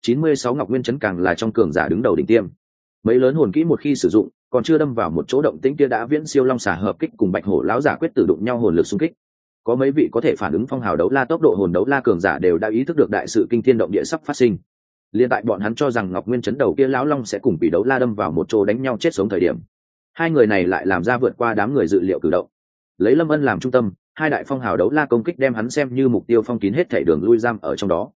96 Ngọc Nguyên Trấn càng là trong cường giả đứng đầu đỉnh tiêm. Mấy lớn hồn kỹ một khi sử dụng, còn chưa đâm vào một chỗ động tĩnh kia đã viễn siêu long xả hợp kích cùng bạch hổ lão giả quyết tử đụng nhau hồn lực xung kích. Có mấy vị có thể phản ứng phong hào đấu la tốc độ hồn đấu la cường giả đều đã ý thức được đại sự kinh thiên động địa sắp phát sinh. Liên tại bọn hắn cho rằng Ngọc Nguyên Trấn đầu kia lão long sẽ cùng quỷ đấu la đâm vào một chỗ đánh nhau chết sống thời điểm, hai người này lại làm ra vượt qua đám người dự liệu cử động. Lấy Lâm Ân làm trung tâm, hai đại phong hào đấu la công kích đem hắn xem như mục tiêu phong kín hết thảy đường lui giam ở trong đó.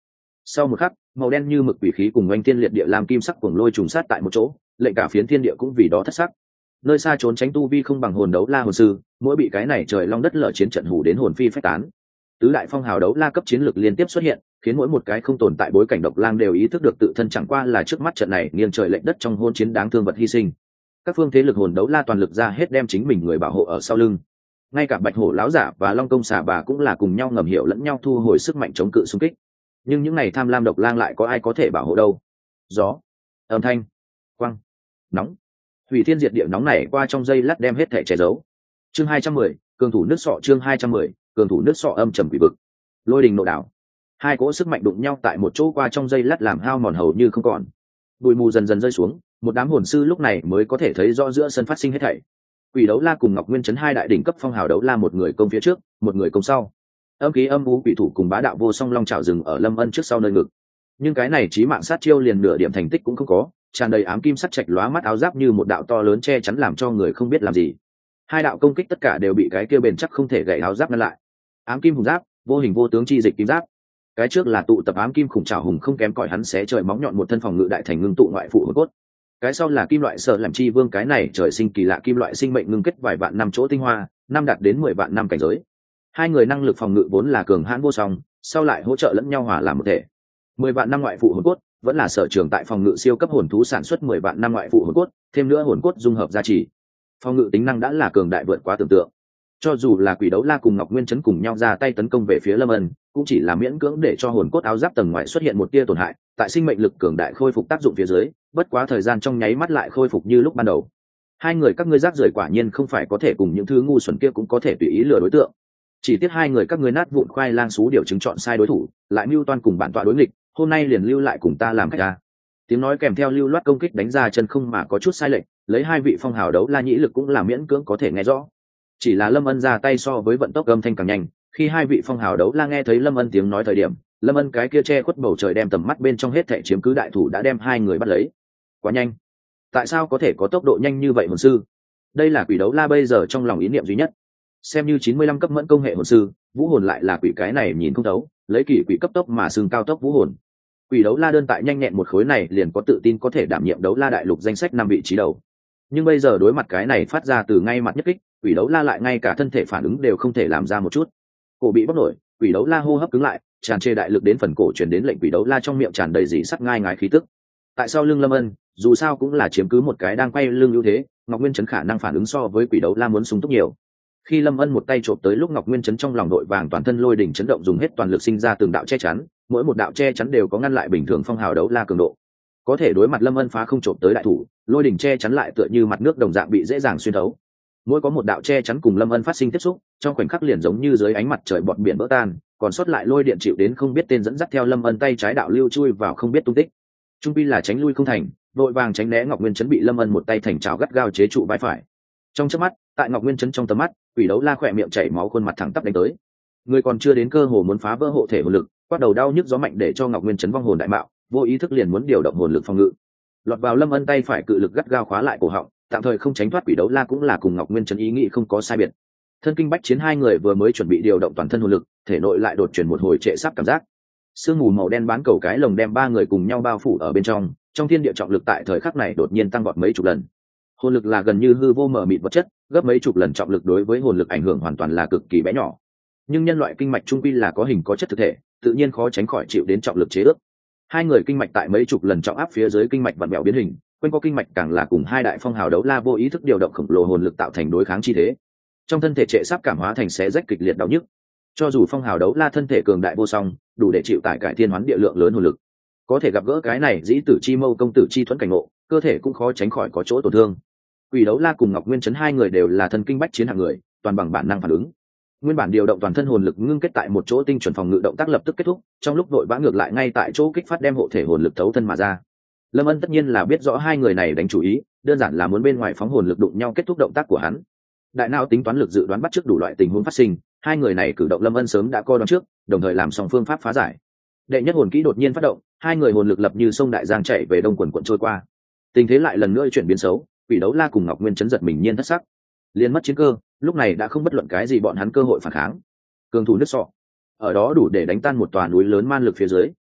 Sau một khắc, màu đen như mực quỷ khí cùng oanh thiên liệt địa làm kim sắc cuồng lôi trùng sát tại một chỗ, lệnh cả phiến thiên địa cũng vì đó thất sắc. Nơi xa trốn tránh tu vi không bằng hồn đấu la hồn sư, mỗi bị cái này trời long đất lở chiến trận hủ đến hồn phi phách tán. Tứ đại phong hào đấu la cấp chiến lược liên tiếp xuất hiện, khiến mỗi một cái không tồn tại bối cảnh độc lang đều ý thức được tự thân chẳng qua là trước mắt trận này nghiêng trời lệch đất trong hôn chiến đáng thương vật hy sinh. Các phương thế lực hồn đấu la toàn lực ra hết đem chính mình người bảo hộ ở sau lưng. Ngay cả bạch hổ láo giả và long công xà bà cũng là cùng nhau ngầm hiểu lẫn nhau thu hồi sức mạnh chống cự xung kích. Nhưng những này tham lam độc lang lại có ai có thể bảo hộ đâu? Gió, âm thanh, quang, nóng, hủy thiên diệt địa nóng này qua trong giây lát đem hết thể che giấu. Chương 210, cường thủ nước sọ. Chương 210, cường thủ nước sọ. Âm trầm quỷ vực, lôi đình nộ đảo, hai cỗ sức mạnh đụng nhau tại một chỗ qua trong giây lát làm hao mòn hầu như không còn. Bụi mù dần dần rơi xuống, một đám hồn sư lúc này mới có thể thấy rõ giữa sân phát sinh hết thảy. Quỷ đấu la cùng Ngọc Nguyên Chấn hai đại đỉnh cấp phong hào đấu la, một người công phía trước, một người công sau. Âm khí âm u quỷ thủ cùng bá đạo vô song long chảo rừng ở Lâm Ân trước sau nơi ngực. Nhưng cái này chí mạng sát chiêu liền nửa điểm thành tích cũng không có, tràn đầy ám kim sắt trạch lóa mắt áo giáp như một đạo to lớn che chắn làm cho người không biết làm gì. Hai đạo công kích tất cả đều bị cái kia bền chắc không thể gãy áo giáp ngăn lại. Ám kim hùng giáp, vô hình vô tướng chi dịch kim giáp. Cái trước là tụ tập ám kim khủng trảo hùng không kém cỏi hắn xé trời móng nhọn một thân phòng ngự đại thành ngưng tụ ngoại phụ hồn cốt. Cái sau là kim loại sợ làm chi vương, cái này trời sinh kỳ lạ kim loại sinh mệnh ngưng kết vài vạn năm chỗ tinh hoa, năm đạt đến 10 vạn năm cảnh giới. Hai người năng lực phòng ngự vốn là cường hãn vô song, sau lại hỗ trợ lẫn nhau hòa làm một thể. 10 vạn năm ngoại phụ hồn cốt vẫn là sở trường tại phòng ngự siêu cấp hồn thú sản xuất 10 vạn năm ngoại phụ hồn cốt, thêm nữa hồn cốt dung hợp gia trì, phòng ngự tính năng đã là cường đại vượt quá tưởng tượng. Cho dù là quỷ đấu la cùng Ngọc Nguyên Chấn cùng nhau ra tay tấn công về phía Lâm Ân, cũng chỉ là miễn cưỡng để cho hồn cốt áo giáp tầng ngoài xuất hiện một tia tổn hại, tại sinh mệnh lực cường đại khôi phục tác dụng phía dưới, bất quá thời gian trong nháy mắt lại khôi phục như lúc ban đầu. Hai người các ngươi rác rưởi quả nhiên không phải có thể cùng những thứ ngu xuẩn kia cũng có thể tùy ý lừa đối tượng. Chỉ tiếc hai người các ngươi nát vụn khoai lang xú điều chứng chọn sai đối thủ, lại mưu toan cùng bản tọa đối nghịch, hôm nay liền lưu lại cùng ta làm khách ta. Tiếng nói kèm theo lưu loát công kích đánh ra chân không mà có chút sai lệch, lấy hai vị phong hào đấu la nhĩ lực cũng là miễn cưỡng có thể nghe rõ. Chỉ là Lâm Ân ra tay so với vận tốc âm thanh càng nhanh, khi hai vị phong hào đấu la nghe thấy Lâm Ân tiếng nói thời điểm, Lâm Ân cái kia che khuất bầu trời đem tầm mắt bên trong hết thảy chiếm cứ đại thủ đã đem hai người bắt lấy. Quá nhanh, tại sao có thể có tốc độ nhanh như vậy hồn sư? Đây là quỷ đấu la bây giờ trong lòng ý niệm duy nhất. Xem như 95 cấp mẫn công hệ hồn sư, vũ hồn lại là quỷ cái này nhìn không thấu, lấy kỳ quỷ cấp tốc mà xưng cao tốc vũ hồn. Quỷ đấu la đơn tại nhanh nhẹn một khối này liền có tự tin có thể đảm nhiệm đấu la đại lục danh sách 5 vị trí đầu. Nhưng bây giờ đối mặt cái này phát ra từ ngay mặt nhất kích, quỷ đấu la lại ngay cả thân thể phản ứng đều không thể làm ra một chút. Cổ bị bóc nổi, quỷ đấu la hô hấp cứng lại, tràn trề đại lực đến phần cổ truyền đến lệnh quỷ đấu la trong miệng tràn đầy dì sắt ngai ngái khí tức. Tại sao lưng Lâm Ân, dù sao cũng là chiếm cứ một cái đang quay lưng ưu thế, Ngọc Nguyên Chấn khả năng phản ứng so với quỷ đấu la muốn sung túc nhiều. Khi Lâm Ân một tay chộp tới lúc Ngọc Nguyên Chấn trong lòng đội vàng toàn thân lôi đỉnh chấn động dùng hết toàn lực sinh ra từng đạo che chắn, mỗi một đạo che chắn đều có ngăn lại bình thường phong hào đấu la cường độ. Có thể đối mặt Lâm Ân phá không chộp tới đại thủ, lôi đỉnh che chắn lại tựa như mặt nước đồng dạng bị dễ dàng xuyên thấu. Mỗi có một đạo che chắn cùng Lâm Ân phát sinh tiếp xúc, trong khoảnh khắc liền giống như dưới ánh mặt trời bọt biển vỡ tan, còn sót lại lôi điện chịu đến không biết tên dẫn dắt theo Lâm Ân tay trái đạo lưu chui vào không biết tung tích. Trung pi là tránh lui không thành, vội vàng tránh né Ngọc Nguyên Chấn bị Lâm Ân một tay thành trào gắt gao chế trụ vai phải. Trong chớp mắt, tại Ngọc Nguyên Chấn trong tầm mắt, quỷ đấu la khỏe miệng chảy máu, khuôn mặt thẳng tắp đánh tới. Người còn chưa đến cơ hồ muốn phá vỡ hộ thể hồn lực, quát đầu đau nhức gió mạnh để cho Ngọc Nguyên Chấn vong hồn đại mạo, vô ý thức liền muốn điều động hồn lực phòng ngự. Lọt vào Lâm Ân tay phải cự lực gắt gao khóa lại cổ họng, tạm thời không tránh thoát quỷ đấu la cũng là cùng Ngọc Nguyên Chấn ý nghĩ không có sai biệt. Thân kinh bách chiến hai người vừa mới chuẩn bị điều động toàn thân hồn lực, thể nội lại đột chuyển một hồi trệ sắp cảm giác. Sương mù màu đen bán cầu cái lồng đem ba người cùng nhau bao phủ ở bên trong thiên địa trọng lực tại thời khắc này đột nhiên tăng vọt mấy chục lần. Hồn lực là gần như hư vô mờ mịt vật chất, gấp mấy chục lần trọng lực đối với hồn lực ảnh hưởng hoàn toàn là cực kỳ bé nhỏ. Nhưng nhân loại kinh mạch trung quy là có hình có chất thực thể, tự nhiên khó tránh khỏi chịu đến trọng lực chế ước. Hai người kinh mạch tại mấy chục lần trọng áp phía dưới kinh mạch vặn vẹo biến hình, quanh có kinh mạch càng là cùng hai đại phong hào đấu la vô ý thức điều động khổng lồ hồn lực tạo thành đối kháng chi thế. Trong thân thể trệ sắp cảm hóa thành xé rách kịch liệt đau nhức. Cho dù phong hào đấu la thân thể cường đại vô song, đủ để chịu tải cải thiên hoán địa lượng lớn hồn lực, có thể gặp gỡ cái này dĩ tử chi mâu công tử chi thuẫn cảnh ngộ, cơ thể cũng khó tránh khỏi có chỗ tổn thương. Quỷ đấu la cùng Ngọc Nguyên Chấn hai người đều là thân kinh bách chiến hạng người, toàn bằng bản năng phản ứng. Nguyên bản điều động toàn thân hồn lực ngưng kết tại một chỗ tinh chuẩn phòng ngự động tác lập tức kết thúc, trong lúc vội vã ngược lại ngay tại chỗ kích phát đem hộ thể hồn lực thấu thân mà ra. Lâm Ân tất nhiên là biết rõ hai người này đánh chủ ý, đơn giản là muốn bên ngoài phóng hồn lực đụng nhau kết thúc động tác của hắn. Đại não tính toán lực dự đoán bắt trước đủ loại tình huống phát sinh, hai người này cử động Lâm Ân sớm đã coi đoán trước, đồng thời làm xong phương pháp phá giải. Đệ nhất hồn kỹ đột nhiên phát động, hai người hồn lực lập như sông đại giang chảy về đông quần quận trôi qua. Tình thế lại lần nữa chuyển biến xấu, quỷ đấu la cùng Ngọc Nguyên Chấn giật mình nhiên thất sắc, liền mất chiến cơ, lúc này đã không bất luận cái gì bọn hắn cơ hội phản kháng. Cường thủ nước sọ, ở đó đủ để đánh tan một tòa núi lớn man lực phía dưới,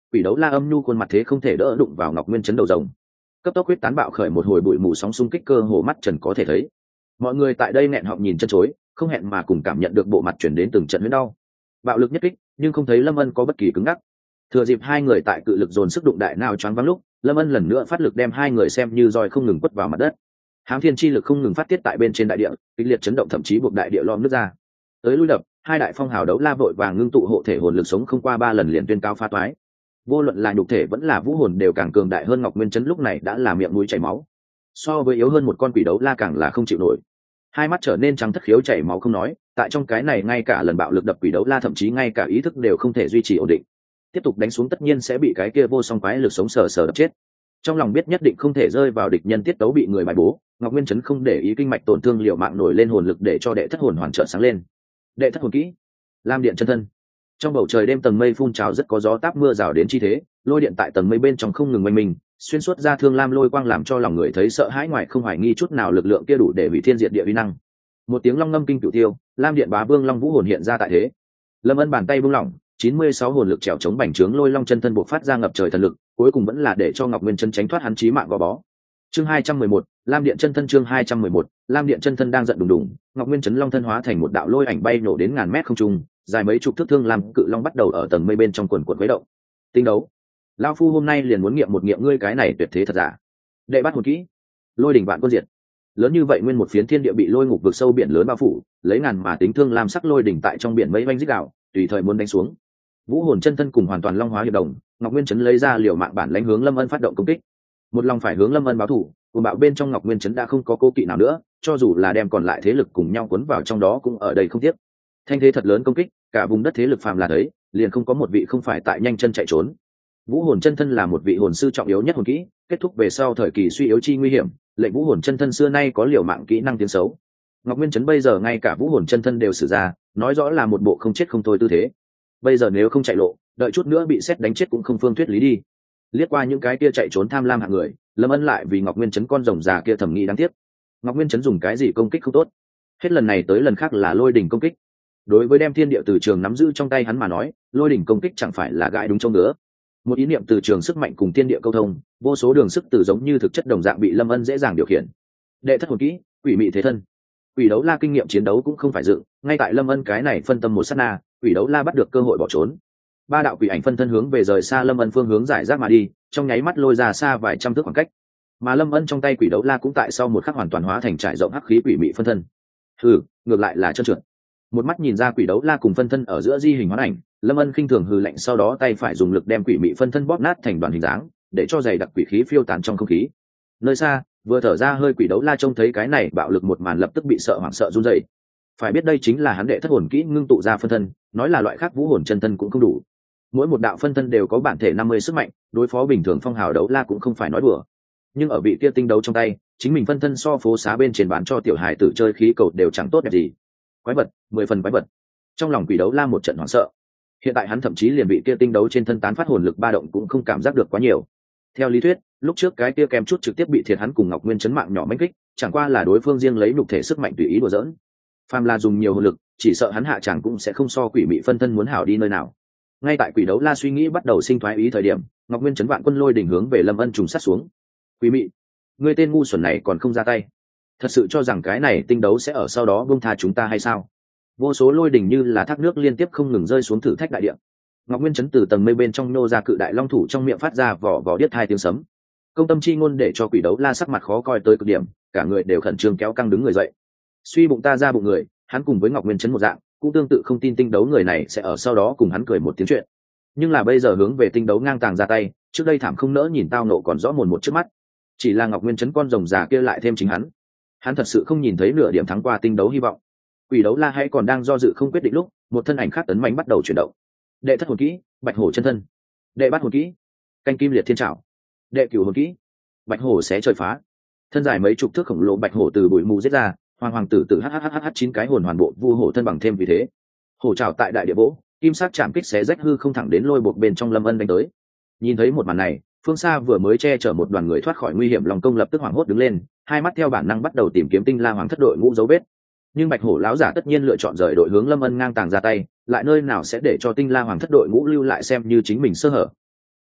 quỷ đấu la âm nhu khuôn mặt thế không thể đỡ đụng vào Ngọc Nguyên Chấn đầu rồng. Cấp tốc huyết tán bạo khởi một hồi bụi mù sóng xung kích cơ hồ mắt trần có thể thấy. Mọi người tại đây nghẹn họng nhìn chân chối, không hẹn mà cùng cảm nhận được bộ mặt chuyển đến từng trận huyết đau. Bạo lực nhất kích, nhưng không thấy Lâm Ân có bất kỳ cứng ngắc. Thừa dịp hai người tại cự lực dồn sức đụng đại nào choáng váng lúc, Lâm Ân lần nữa phát lực đem hai người xem như roi không ngừng quất vào mặt đất. Hám thiên chi lực không ngừng phát tiết tại bên trên đại địa, kịch liệt chấn động thậm chí buộc đại địa lom nước ra. Tới lui đập, hai đại phong hào đấu la vội vàng ngưng tụ hộ thể hồn lực sống không qua 3 lần liền tuyên cao phá toái. Vô luận là nhục thể vẫn là vũ hồn đều càng cường đại hơn Ngọc Nguyên Chấn lúc này đã là miệng mũi chảy máu. So với yếu hơn một con quỷ đấu la càng là không chịu nổi. Hai mắt trở nên trắng thất khiếu chảy máu không nói, tại trong cái này ngay cả lần bạo lực đập quỷ đấu la thậm chí ngay cả ý thức đều không thể duy trì ổn định. Tiếp tục đánh xuống tất nhiên sẽ bị cái kia vô song quái lực sống sờ sờ đập chết. Trong lòng biết nhất định không thể rơi vào địch nhân tiết tấu bị người bài bố, Ngọc Nguyên Chấn không để ý kinh mạch tổn thương liều mạng nổi lên hồn lực để cho đệ thất hồn hoàn trợ sáng lên. Đệ thất hồn kỹ, Lam điện chân thân. Trong bầu trời đêm tầng mây phun trào rất có gió táp mưa rào đến chi thế, lôi điện tại tầng mây bên trong không ngừng oanh mình, xuyên suốt ra thương lam lôi quang làm cho lòng người thấy sợ hãi, ngoài không hoài nghi chút nào lực lượng kia đủ để hủy thiên diệt địa uy năng. Một tiếng long ngâm kinh cửu tiêu, Lam điện bá vương long vũ hồn hiện ra tại thế. Lâm Ân bàn tay buông lỏng, 96 hồn lực trèo chống bành trướng lôi long chân thân bộc phát ra ngập trời thần lực, cuối cùng vẫn là để cho Ngọc Nguyên Chấn tránh thoát hắn chí mạng gò bó. Chương 211, Lam điện chân thân. Chương 211, Lam điện chân thân đang giận đùng đùng, Ngọc Nguyên Chấn long thân hóa thành một đạo lôi ảnh bay nổ đến ngàn mét không trung, dài mấy chục thước thương lam cự long bắt đầu ở tầng mây bên trong quần quần quấy động. Tinh đấu, lão phu hôm nay liền muốn nghiệm một nghiệm ngươi cái này tuyệt thế thật giả. Đệ bắt hồn kỹ, lôi đỉnh vạn quân diệt. Lớn như vậy nguyên một phiến thiên địa bị lôi ngục vực sâu biển lớn bao phủ, lấy ngàn mà tính thương lam sắc lôi đỉnh tại trong biển mây vanh rít gào, tùy thời muốn đánh xuống. Vũ hồn chân thân cùng hoàn toàn long hóa hiệp đồng, Ngọc Nguyên Chấn lấy ra liều mạng bản lãnh hướng Lâm Ân phát động công kích. Một lòng phải hướng Lâm Ân báo thù, cùng bạo bên trong Ngọc Nguyên Chấn đã không có cố kỵ nào nữa, cho dù là đem còn lại thế lực cùng nhau cuốn vào trong đó cũng ở đây không tiếc. Thanh thế thật lớn công kích, cả vùng đất thế lực phàm là thấy, liền không có một vị không phải tại nhanh chân chạy trốn. Vũ hồn chân thân là một vị hồn sư trọng yếu nhất hồn kỹ, kết thúc về sau thời kỳ suy yếu chi nguy hiểm, lệnh vũ hồn chân thân xưa nay có liều mạng kỹ năng tiếng xấu. Ngọc Nguyên Chấn bây giờ ngay cả vũ hồn chân thân đều sử ra, nói rõ là một bộ không chết không thôi tư thế. Bây giờ nếu không chạy lộ, đợi chút nữa bị xét đánh chết cũng không phương thuyết lý đi. Liếc qua những cái kia chạy trốn tham lam hạng người, Lâm Ân lại vì Ngọc Nguyên Chấn con rồng già kia thầm nghĩ đáng tiếc. Ngọc Nguyên Chấn dùng cái gì công kích không tốt, hết lần này tới lần khác là lôi đỉnh công kích. Đối với đem thiên địa từ trường nắm giữ trong tay hắn mà nói, lôi đỉnh công kích chẳng phải là gãi đúng chỗ nữa. Một ý niệm từ trường sức mạnh cùng thiên địa câu thông, vô số đường sức từ giống như thực chất đồng dạng bị Lâm Ân dễ dàng điều khiển. Đệ thất hồn kỹ, quỷ mị thế thân. Quỷ đấu la kinh nghiệm chiến đấu cũng không phải dựng, ngay tại Lâm Ân cái này phân tâm một sát na, quỷ đấu la bắt được cơ hội bỏ trốn. Ba đạo quỷ ảnh phân thân hướng về rời xa Lâm Ân phương hướng giải rác mà đi, trong nháy mắt lôi ra xa vài trăm thước khoảng cách. Mà Lâm Ân trong tay quỷ đấu la cũng tại sau một khắc hoàn toàn hóa thành trải rộng hắc khí quỷ mị phân thân. Ngược lại là trơn trượt. Một mắt nhìn ra quỷ đấu la cùng phân thân ở giữa di hình hóa ảnh, Lâm Ân khinh thường hừ lạnh, sau đó tay phải dùng lực đem quỷ mị phân thân bóp nát thành đoàn hình dáng, để cho dày đặc quỷ khí phiêu tán trong không khí. Nơi xa, vừa thở ra hơi quỷ đấu la trông thấy cái này bạo lực một màn lập tức bị sợ hoảng sợ run rẩy. Phải biết đây chính là hắn đệ thất hồn kỹ ngưng tụ ra phân thân, nói là loại khác vũ hồn chân thân cũng không đủ. Mỗi một đạo phân thân đều có bản thể 50 sức mạnh, đối phó bình thường phong hào đấu la cũng không phải nói đùa. Nhưng ở vị kia tinh đấu trong tay, chính mình phân thân so phố xá bên trên bán cho tiểu hài tử chơi khí cầu đều chẳng tốt đẹp gì. Quái vật, 10 phần quái vật. Trong lòng quỷ đấu la một trận hoảng sợ. Hiện tại hắn thậm chí liền bị kia tinh đấu trên thân tán phát hồn lực ba động cũng không cảm giác được quá nhiều. Theo lý thuyết, lúc trước cái kia kèm chút trực tiếp bị thiệt hắn cùng Ngọc Nguyên Chấn mạng nhỏ mãnh kích, chẳng qua là đối phương riêng lấy nhục thể sức mạnh tùy ý đùa giỡn. Phàm là dùng nhiều hồn lực, chỉ sợ hắn hạ chẳng cũng sẽ không so quỷ mị phân thân muốn hảo đi nơi nào. Ngay tại quỷ đấu la suy nghĩ bắt đầu sinh thoái ý thời điểm, Ngọc Nguyên Chấn vạn quân lôi đỉnh hướng về Lâm Ân trùng sát xuống. Quỷ mị, ngươi tên ngu xuẩn này còn không ra tay, thật sự cho rằng cái này tinh đấu sẽ ở sau đó buông tha chúng ta hay sao? Vô số lôi đỉnh như là thác nước liên tiếp không ngừng rơi xuống thử thách đại địa. Ngọc Nguyên Chấn từ tầng mây bên trong nô ra cự đại long thủ trong miệng phát ra vỏ vỏ điếc hai tiếng sấm. Công tâm chi ngôn để cho quỷ đấu la sắc mặt khó coi tới cực điểm, cả người đều khẩn trương kéo căng đứng người dậy. Suy bụng ta ra bụng người, hắn cùng với Ngọc Nguyên Chấn một dạng, cũng tương tự không tin tinh đấu người này sẽ ở sau đó cùng hắn cười một tiếng chuyện. Nhưng là bây giờ hướng về tinh đấu ngang tàng ra tay, trước đây thảm không nỡ nhìn tao nộ còn rõ mồn một trước mắt. Chỉ là Ngọc Nguyên Chấn con rồng già kia lại thêm chính hắn thật sự không nhìn thấy nửa điểm thắng qua tinh đấu hy vọng. Quỷ đấu la hay còn đang do dự không quyết định lúc, một thân ảnh khác tấn mãnh bắt đầu chuyển động. Đệ thất hồn kỹ, bạch hổ chân thân. Đệ bát hồn kỹ, canh kim liệt thiên trảo. Đệ cửu hồn kỹ, bạch hổ xé trời phá. Thân dài mấy chục thước khổng lồ bạch hổ từ bụi mù giết ra, hoàng tử tử hhhh 9 cái hồn hoàn bộ vu hổ thân bằng thêm vì thế. Hổ trảo tại đại địa vỗ, kim sắc chạm kích xé rách hư không thẳng đến lôi buộc bên trong Lâm Ân đánh tới. Nhìn thấy một màn này, phương xa vừa mới che chở một đoàn người thoát khỏi nguy hiểm lòng công lập tức hoảng hốt đứng lên, hai mắt theo bản năng bắt đầu tìm kiếm tinh la hoàng thất đội ngũ dấu vết. Nhưng bạch hổ lão giả tất nhiên lựa chọn rời đội hướng Lâm Ân ngang tàng ra tay, lại nơi nào sẽ để cho tinh la hoàng thất đội ngũ lưu lại xem như chính mình sơ hở.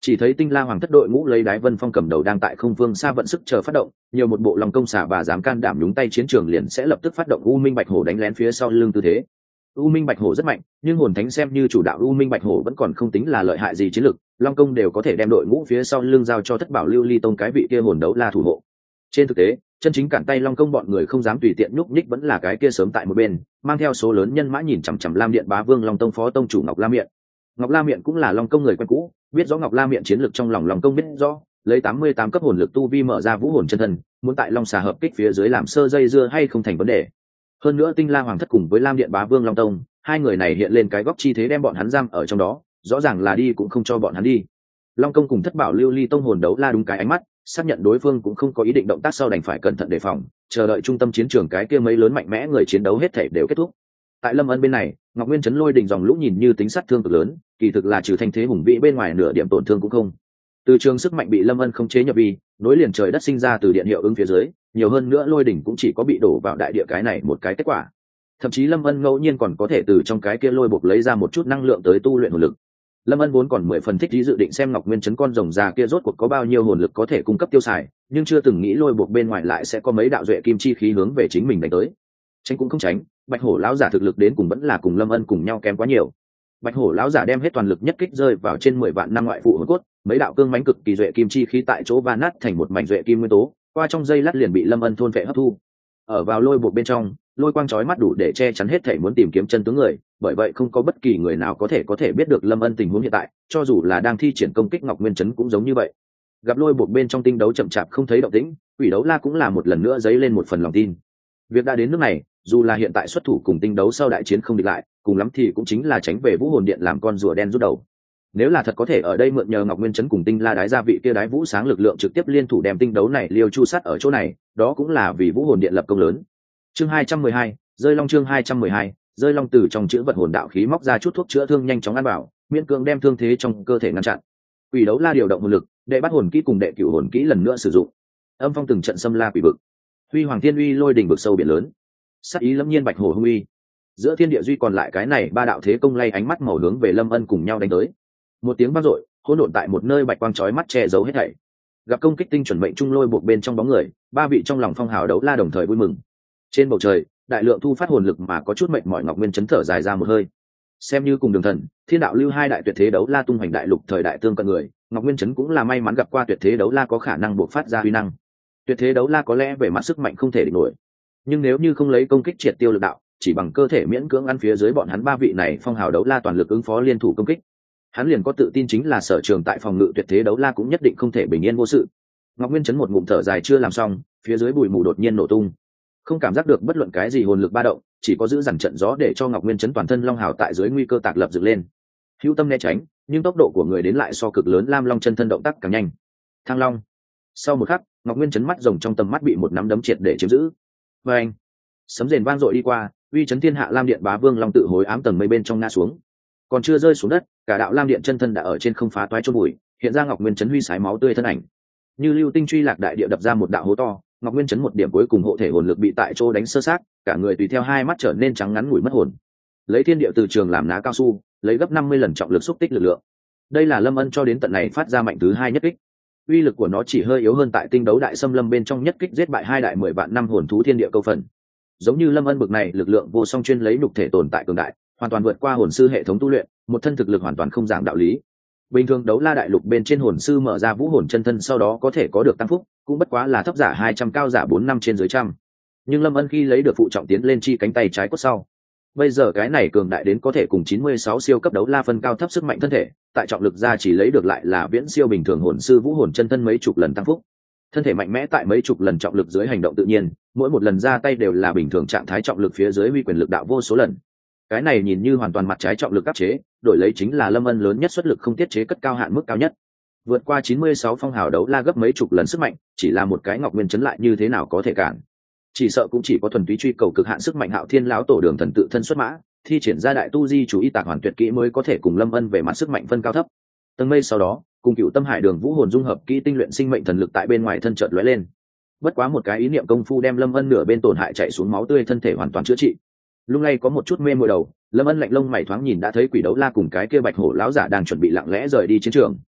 Chỉ thấy Tinh La Hoàng thất đội ngũ lấy Đái Vân Phong cầm đầu đang tại không phương xa vận sức chờ phát động, nhiều một bộ lòng công xả và dám can đảm nhúng tay chiến trường liền sẽ lập tức phát động U Minh Bạch Hổ đánh lén phía sau lưng tư thế. U Minh Bạch Hổ rất mạnh, nhưng hồn thánh xem như chủ đạo U Minh Bạch Hổ vẫn còn không tính là lợi hại gì chiến lực, Long Công đều có thể đem đội ngũ phía sau lưng giao cho Thất Bảo Lưu Ly Tông cái vị kia hồn đấu la thủ hộ. Trên thực tế, chân chính cản tay Long Công bọn người không dám tùy tiện nhúc nhích vẫn là cái kia sớm tại một bên, mang theo số lớn nhân mã nhìn chằm chằm Lam Điện Bá Vương Long Tông phó tông chủ Ngọc La Miện. Ngọc La Miện cũng là Long Công người quen cũ, biết rõ Ngọc La Miện chiến lực trong lòng Long Công biết rõ, lấy 88 cấp hồn lực tu vi mở ra vũ hồn chân thân, muốn tại Long Xà hợp kích phía dưới làm sơ dây dưa hay không thành vấn đề. Hơn nữa Tinh La Hoàng thất cùng với Lam Điện Bá Vương Long Tông, hai người này hiện lên cái góc chi thế đem bọn hắn giam ở trong đó, rõ ràng là đi cũng không cho bọn hắn đi. Long Công cùng Thất Bảo Lưu Ly Tông hồn đấu la đúng cái ánh mắt, xác nhận đối phương cũng không có ý định động tác sau đành phải cẩn thận đề phòng, chờ đợi trung tâm chiến trường cái kia mấy lớn mạnh mẽ người chiến đấu hết thể đều kết thúc. Tại Lâm Ân bên này, Ngọc Nguyên Chấn lôi đình dòng lũ nhìn như tính sát thương cực lớn, kỳ thực là trừ thanh thế hùng vĩ bên ngoài nửa điểm tổn thương cũng không. Từ trường sức mạnh bị Lâm Ân không chế nhập vi, nối liền trời đất sinh ra từ điện hiệu ứng phía dưới, nhiều hơn nữa lôi đỉnh cũng chỉ có bị đổ vào đại địa cái này một cái kết quả. Thậm chí Lâm Ân ngẫu nhiên còn có thể từ trong cái kia lôi bộc lấy ra một chút năng lượng tới tu luyện hồn lực. Lâm Ân vốn còn 10 phần thích dự định xem Ngọc Nguyên Chấn con rồng già kia rốt cuộc có bao nhiêu hồn lực có thể cung cấp tiêu xài, nhưng chưa từng nghĩ lôi bộc bên ngoài lại sẽ có mấy đạo duệ kim chi khí hướng về chính mình đánh tới. Tránh cũng không tránh, Bạch Hổ lão giả thực lực đến cùng vẫn là cùng Lâm Ân cùng nhau kém quá nhiều. Bạch Hổ lão giả đem hết toàn lực nhất kích rơi vào trên 10 vạn năm ngoại phụ hồn cốt, mấy đạo cương mãnh cực kỳ duệ kim chi khí tại chỗ va nát thành một mảnh duệ kim nguyên tố, qua trong giây lát liền bị Lâm Ân thôn phệ hấp thu. Ở vào lôi bộc bên trong, lôi quang chói mắt đủ để che chắn hết thảy muốn tìm kiếm chân tướng người, bởi vậy không có bất kỳ người nào có thể biết được Lâm Ân tình huống hiện tại, cho dù là đang thi triển công kích Ngọc Nguyên Chấn cũng giống như vậy. Gặp lôi bộc bên trong tinh đấu chậm chạp không thấy động tĩnh, Quỷ Đấu La cũng là một lần nữa dấy lên một phần lòng tin. Việc đã đến nước này, dù là hiện tại xuất thủ cùng tinh đấu sau đại chiến không địch lại, cùng lắm thì cũng chính là tránh về Vũ Hồn Điện làm con rùa đen rút đầu. Nếu là thật có thể ở đây mượn nhờ Ngọc Nguyên Chấn cùng Tinh La đái gia vị kia đái vũ sáng lực lượng trực tiếp liên thủ đem tinh đấu này liêu chu sắt ở chỗ này, đó cũng là vì Vũ Hồn Điện lập công lớn. Chương 212, rơi long chương 212, rơi long từ trong chữ vật hồn đạo khí móc ra chút thuốc chữa thương nhanh chóng ăn vào, miễn cưỡng đem thương thế trong cơ thể ngăn chặn. Quỷ Đấu La điều động hồn lực, đệ bắt hồn kỹ cùng đệ cửu hồn kỹ lần nữa sử dụng. Âm phong từng trận xâm la quỷ vực. Huy Hoàng Thiên Uy lôi đỉnh vực sâu biển lớn. Sát ý lâm nhiên bạch hổ hung uy. Giữa thiên địa duy còn lại cái này ba đạo thế công lay ánh mắt màu hướng về Lâm Ân cùng nhau đánh tới. Một tiếng vang dội, hỗn độn tại một nơi bạch quang chói mắt che giấu hết thảy. Gặp công kích tinh chuẩn mệnh trung lôi buộc bên trong bóng người, ba vị trong lòng phong hào đấu la đồng thời vui mừng. Trên bầu trời, đại lượng thu phát hồn lực mà có chút mệt mỏi Ngọc Nguyên chấn thở dài ra một hơi. Xem như cùng Đường Thần, Thiên Đạo Lưu hai đại tuyệt thế đấu la tung hoành đại lục thời đại tương cận người, Ngọc Nguyên chấn cũng là may mắn gặp qua tuyệt thế đấu la có khả năng buộc phát ra uy năng. Tuyệt thế đấu la có lẽ về mặt sức mạnh không thể địch nổi, nhưng nếu như không lấy công kích triệt tiêu lực đạo, chỉ bằng cơ thể miễn cưỡng ăn phía dưới bọn hắn ba vị này phong hào đấu la toàn lực ứng phó liên thủ công kích, hắn liền có tự tin chính là sở trường tại phòng ngự tuyệt thế đấu la cũng nhất định không thể bình yên vô sự. Ngọc Nguyên chấn một ngụm thở dài chưa làm xong, phía dưới bụi mù đột nhiên nổ tung, không cảm giác được bất luận cái gì hồn lực ba động, chỉ có giữ dằn trận gió để cho Ngọc Nguyên chấn toàn thân long hào tại dưới nguy cơ tạc lập dựng lên. Hữu tâm né tránh, nhưng tốc độ của người đến lại so cực lớn Lam Long chân thân động tác càng nhanh. Thăng Long. Sau một khắc, Ngọc Nguyên chấn mắt rồng trong tầm mắt bị một nắm đấm triệt để chiếm giữ. Và anh, sấm rền vang dội đi qua, uy chấn thiên hạ Lam Điện Bá Vương Long tự hối ám tầng mây bên trong ngã xuống. Còn chưa rơi xuống đất, cả đạo Lam Điện chân thân đã ở trên không phá toái chôn bụi, hiện ra Ngọc Nguyên chấn huy sái máu tươi thân ảnh. Như lưu tinh truy lạc đại địa đập ra một đạo hố to, Ngọc Nguyên chấn một điểm cuối cùng hộ thể hồn lực bị tại chỗ đánh sơ xác, cả người tùy theo hai mắt trở nên trắng ngắn ngủi mất hồn. Lấy thiên địa từ trường làm ná cao su, lấy gấp 50 lần trọng lực xúc tích lực lượng. Đây là Lâm Ân cho đến tận này phát ra mạnh thứ hai nhất kích. Uy lực của nó chỉ hơi yếu hơn tại tinh đấu đại xâm lâm bên trong nhất kích giết bại hai đại 10 vạn năm hồn thú thiên địa câu phần. Giống như Lâm Ân bực này lực lượng vô song chuyên lấy nhục thể tồn tại cường đại, hoàn toàn vượt qua hồn sư hệ thống tu luyện, một thân thực lực hoàn toàn không giảng đạo lý. Bình thường đấu la đại lục bên trên hồn sư mở ra vũ hồn chân thân sau đó có thể có được tăng phúc, cũng bất quá là thấp giả 200 cao giả 4 năm trên dưới trăm. Nhưng Lâm Ân khi lấy được phụ trọng tiến lên chi cánh tay trái cốt sau, bây giờ cái này cường đại đến có thể cùng 96 siêu cấp đấu la phân cao thấp sức mạnh thân thể, tại trọng lực ra chỉ lấy được lại là viễn siêu bình thường hồn sư vũ hồn chân thân mấy chục lần tăng phúc. Thân thể mạnh mẽ tại mấy chục lần trọng lực dưới hành động tự nhiên, mỗi một lần ra tay đều là bình thường trạng thái trọng lực phía dưới huy quyền lực đạo vô số lần. Cái này nhìn như hoàn toàn mặt trái trọng lực áp chế, đổi lấy chính là Lâm Ân lớn nhất xuất lực không tiết chế cất cao hạn mức cao nhất. Vượt qua 96 phong hào đấu la gấp mấy chục lần sức mạnh, chỉ là một cái Ngọc Nguyên chấn lại như thế nào có thể cản. Chỉ sợ cũng chỉ có thuần túy truy cầu cực hạn sức mạnh Hạo Thiên lão tổ Đường Thần tự thân xuất mã, thi triển ra đại tu di chủ y tạc hoàn tuyệt kỹ mới có thể cùng Lâm Ân về mặt sức mạnh phân cao thấp. Tầng mây sau đó, cùng Cửu Tâm Hải Đường vũ hồn dung hợp kỹ tinh luyện sinh mệnh thần lực tại bên ngoài thân chợt lóe lên. Bất quá một cái ý niệm công phu đem Lâm Ân nửa bên tổn hại chạy xuống máu tươi thân thể hoàn toàn chữa trị. Lúc này có một chút mê mội đầu, Lâm Ân lạnh lông mày thoáng nhìn đã thấy Quỷ Đấu La cùng cái kia Bạch Hổ lão giả đang chuẩn bị lặng lẽ rời đi chiến trường.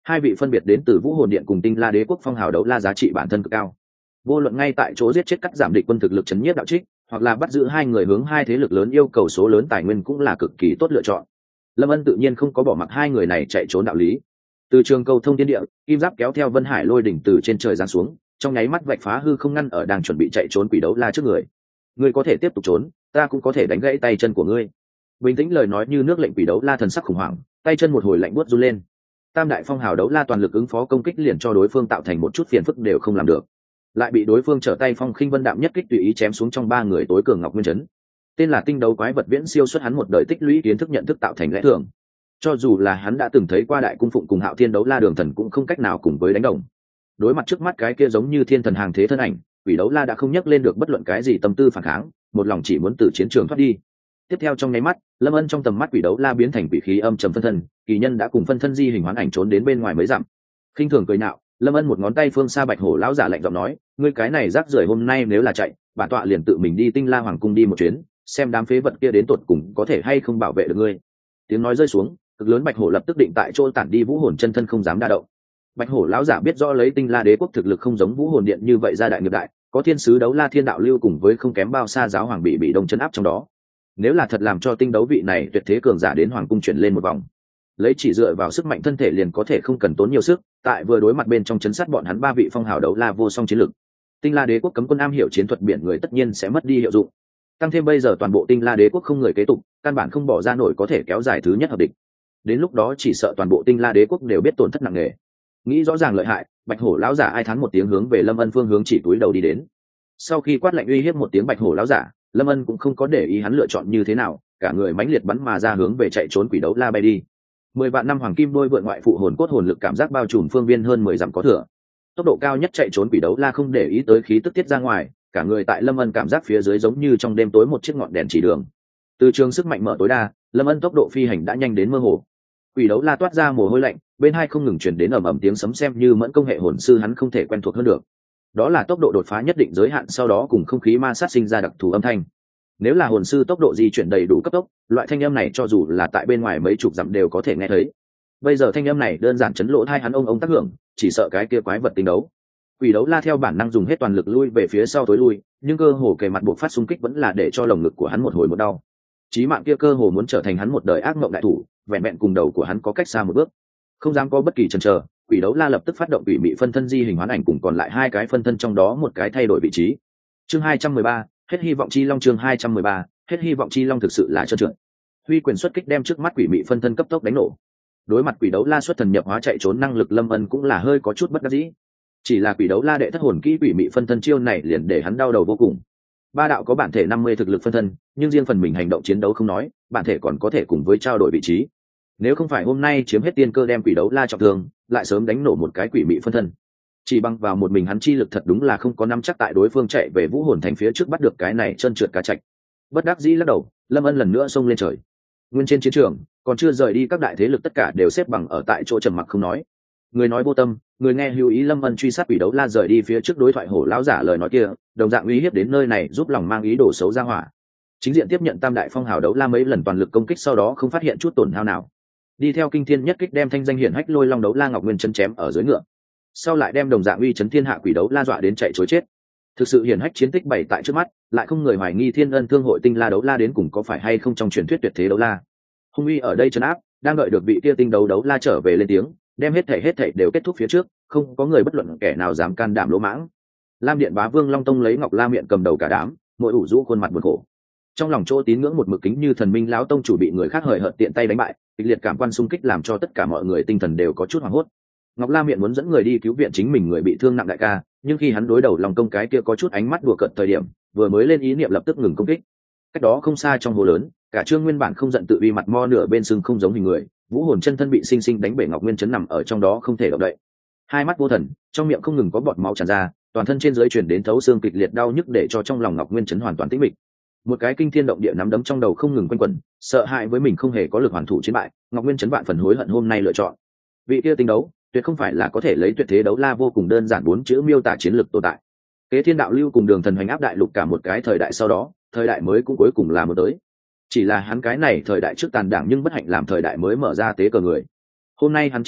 Hai vị phân biệt đến từ Vũ Hồn Điện cùng Tinh La Đế quốc phong hào đấu la giá trị bản thân cực cao, vô luận ngay tại chỗ giết chết cắt giảm địch quân thực lực chấn nhiếp đạo trích, hoặc là bắt giữ hai người hướng hai thế lực lớn yêu cầu số lớn tài nguyên cũng là cực kỳ tốt lựa chọn. Lâm Ân tự nhiên không có bỏ mặc hai người này chạy trốn đạo lý. Từ trường cầu thông thiên địa, kim giáp kéo theo Vân Hải lôi đỉnh từ trên trời giáng xuống, trong nháy mắt vạch phá hư không ngăn ở đang chuẩn bị chạy trốn quỷ đấu la trước người. Ngươi có thể tiếp tục trốn, ta cũng có thể đánh gãy tay chân của ngươi. Bình tĩnh lời nói như nước lệnh quỷ đấu la thần sắc khủng hoảng, tay chân một hồi lạnh buốt run lên. Tam đại phong hào đấu la toàn lực ứng phó công kích liền cho đối phương tạo thành một chút phiền phức đều không làm được, lại bị đối phương trở tay phong khinh vân đạm nhất kích tùy ý chém xuống trong ba người tối cường Ngọc Nguyên Chấn. Tên là tinh đấu quái vật viễn siêu xuất hắn một đời tích lũy kiến thức nhận thức tạo thành lẽ thường, cho dù là hắn đã từng thấy qua đại cung phụng cùng Hạo Thiên đấu la đường thần cũng không cách nào cùng với đánh đồng. Đối mặt trước mắt cái kia giống như thiên thần hàng thế thân ảnh, quỷ đấu la đã không nhắc lên được bất luận cái gì tâm tư phản kháng, một lòng chỉ muốn từ chiến trường thoát đi. Tiếp theo trong nháy mắt, Lâm Ân trong tầm mắt quỷ đấu la biến thành quỷ khí âm trầm phân thân, kỳ nhân đã cùng phân thân di hình hoán ảnh trốn đến bên ngoài mấy dặm. Khinh thường cười nạo, Lâm Ân một ngón tay phương xa Bạch Hổ lão giả lạnh giọng nói, ngươi cái này rác rưởi hôm nay nếu là chạy, bản tọa liền tự mình đi Tinh La Hoàng cung đi một chuyến, xem đám phế vật kia đến tột cùng có thể hay không bảo vệ được ngươi. Tiếng nói rơi xuống, cực lớn Bạch Hổ lập tức định tại chỗ tản đi vũ hồn chân thân không dám đa động. Bạch Hổ lão giả biết rõ lấy Tinh La Đế quốc thực lực không giống Vũ Hồn Điện như vậy gia đại nghiệp đại, có thiên sứ đấu la thiên đạo lưu cùng với không kém bao xa giáo hoàng bị đông chân áp trong đó. Nếu là thật làm cho tinh đấu vị này tuyệt thế cường giả đến hoàng cung chuyển lên một vòng, lấy chỉ dựa vào sức mạnh thân thể liền có thể không cần tốn nhiều sức, tại vừa đối mặt bên trong chấn sát bọn hắn ba vị phong hào đấu la vô song chiến lực. Tinh La Đế quốc cấm quân am hiểu chiến thuật biển người tất nhiên sẽ mất đi hiệu dụng. Tăng thêm bây giờ toàn bộ Tinh La Đế quốc không người kế tục, căn bản không bỏ ra nổi có thể kéo dài thứ nhất hợp địch. Đến lúc đó chỉ sợ toàn bộ Tinh La Đế quốc đều biết tổn thất nặng nề. Nghĩ rõ ràng lợi hại, Bạch Hổ lão giả ai thán một tiếng hướng về Lâm Ân phương hướng chỉ túi đầu đi đến. Sau khi quát lạnh uy hiếp một tiếng Bạch Hổ lão giả, Lâm Ân cũng không có để ý hắn lựa chọn như thế nào, cả người mãnh liệt bắn mà ra hướng về chạy trốn quỷ đấu la bay đi. 10 vạn năm hoàng kim đôi vượn ngoại phụ hồn cốt hồn lực cảm giác bao trùm phương viên hơn 10 dặm có thừa. Tốc độ cao nhất chạy trốn quỷ đấu la không để ý tới khí tức tiết ra ngoài, cả người tại Lâm Ân cảm giác phía dưới giống như trong đêm tối một chiếc ngọn đèn chỉ đường. Từ trường sức mạnh mở tối đa, Lâm Ân tốc độ phi hành đã nhanh đến mơ hồ. Quỷ đấu la toát ra mồ hôi lạnh, bên hai không ngừng truyền đến ầm ầm tiếng sấm xem như mẫn công hệ hồn sư hắn không thể quen thuộc hơn được. Đó là tốc độ đột phá nhất định giới hạn sau đó cùng không khí ma sát sinh ra đặc thù âm thanh. Nếu là hồn sư tốc độ di chuyển đầy đủ cấp tốc, loại thanh âm này cho dù là tại bên ngoài mấy chục dặm đều có thể nghe thấy. Bây giờ thanh âm này đơn giản chấn lỗ tai hắn ông tác hưởng, chỉ sợ cái kia quái vật tinh đấu. Quỷ đấu la theo bản năng dùng hết toàn lực lui về phía sau tối lui, nhưng cơ hồ kề mặt buộc phát xung kích vẫn là để cho lồng ngực của hắn một hồi một đau. Chí mạng kia cơ hồ muốn trở thành hắn một đời ác mộng đại thủ, vẹn vẹn cùng đầu của hắn có cách xa một bước. Không dám có bất kỳ chần chờ, quỷ đấu la lập tức phát động quỷ mị phân thân di hình hoán ảnh cùng còn lại hai cái phân thân trong đó một cái thay đổi vị trí. Chương 213, hết hy vọng chi long. Chương 213, hết hy vọng chi long thực sự là trơn trượt. Huy quyền xuất kích đem trước mắt quỷ mị phân thân cấp tốc đánh nổ. Đối mặt quỷ đấu la xuất thần nhập hóa chạy trốn năng lực, Lâm Ân cũng là hơi có chút bất đắc dĩ. Chỉ là quỷ đấu la đệ thất hồn kỹ quỷ mị phân thân chiêu này liền để hắn đau đầu vô cùng. Ba đạo có bản thể 50 thực lực phân thân, nhưng riêng phần mình hành động chiến đấu không nói, bản thể còn có thể cùng với trao đổi vị trí. Nếu không phải hôm nay chiếm hết tiên cơ đem quỷ đấu la trọng thương, lại sớm đánh nổ một cái quỷ mị phân thân. Chỉ bằng vào một mình hắn chi lực thật đúng là không có nắm chắc tại đối phương chạy về Vũ Hồn thành phía trước bắt được cái này chân trượt cá chạch. Bất đắc dĩ lắc đầu, Lâm Ân lần nữa xông lên trời. Nguyên trên chiến trường, còn chưa rời đi các đại thế lực tất cả đều xếp bằng ở tại chỗ trầm mặc không nói. Người nói vô tâm, người nghe hữu ý. Lâm Ân truy sát quỷ đấu la rời đi phía trước đối thoại hổ lão giả lời nói kia, đồng dạng uy hiếp đến nơi này giúp lòng mang ý đồ xấu ra hỏa. Chính diện tiếp nhận tam đại phong hào đấu la mấy lần toàn lực công kích sau đó không phát hiện chút tổn hao nào. Đi theo kinh thiên nhất kích đem thanh danh hiển hách lôi long đấu la Ngọc Nguyên chân chém ở dưới ngựa. Sau lại đem đồng dạng uy chấn thiên hạ quỷ đấu la dọa đến chạy trối chết. Thực sự hiển hách chiến tích bày tại trước mắt, lại không người hoài nghi Thiên Ân Thương hội Tinh La đấu la đến cùng có phải hay không trong truyền thuyết tuyệt thế đấu la. Hung uy ở đây trấn áp, đang đợi được vị kia tinh đấu la trở về lên tiếng, đem hết thảy đều kết thúc phía trước, không có người bất luận kẻ nào dám can đảm lỗ mãng. Lam Điện Bá Vương Long Tông lấy Ngọc La Miện cầm đầu cả đám, mỗi ủ rũ khuôn mặt buồn khổ. Trong lòng chỗ tín ngưỡng một mực kính như thần minh lão tông chủ bị người khác hời hợt tiện tay đánh bại, kịch liệt cảm quan xung kích làm cho tất cả mọi người tinh thần đều có chút hoảng hốt. Ngọc La Miện muốn dẫn người đi cứu viện chính mình người bị thương nặng đại ca, nhưng khi hắn đối đầu lòng công cái kia có chút ánh mắt đùa cợt thời điểm, vừa mới lên ý niệm lập tức ngừng công kích. Cách đó không xa trong hồ lớn, cả Trương nguyên bản không giận tự uy mặt mo nửa bên sưng không giống hình người, Vũ Hồn chân thân bị sinh sinh đánh bể Ngọc Nguyên chấn nằm ở trong đó không thể động đậy. Hai mắt vô thần, trong miệng không ngừng có bọt máu tràn ra, toàn thân trên dưới truyền đến thấu xương kịch liệt đau nhức để cho trong lòng Ngọc Nguyên chấn hoàn toàn tĩnh mịch. Một cái kinh thiên động địa nắm đấm trong đầu không ngừng quanh quẩn, sợ hãi với mình không hề có lực hoàn thủ chiến bại, Ngọc Nguyên chấn vạn phần hối hận hôm nay lựa chọn. Vị kia tinh đấu, tuyệt không phải là có thể lấy tuyệt thế đấu la vô cùng đơn giản 4 chữ miêu tả chiến lược tồn tại. Kế Thiên Đạo Lưu cùng Đường Thần hoành áp đại lục cả một cái thời đại sau đó, thời đại mới cũng cuối cùng là một tới. Chỉ là hắn cái này thời đại trước tàn đảng nhưng bất hạnh làm thời đại mới mở ra tế cờ người. Hôm nay hắn chiến bại,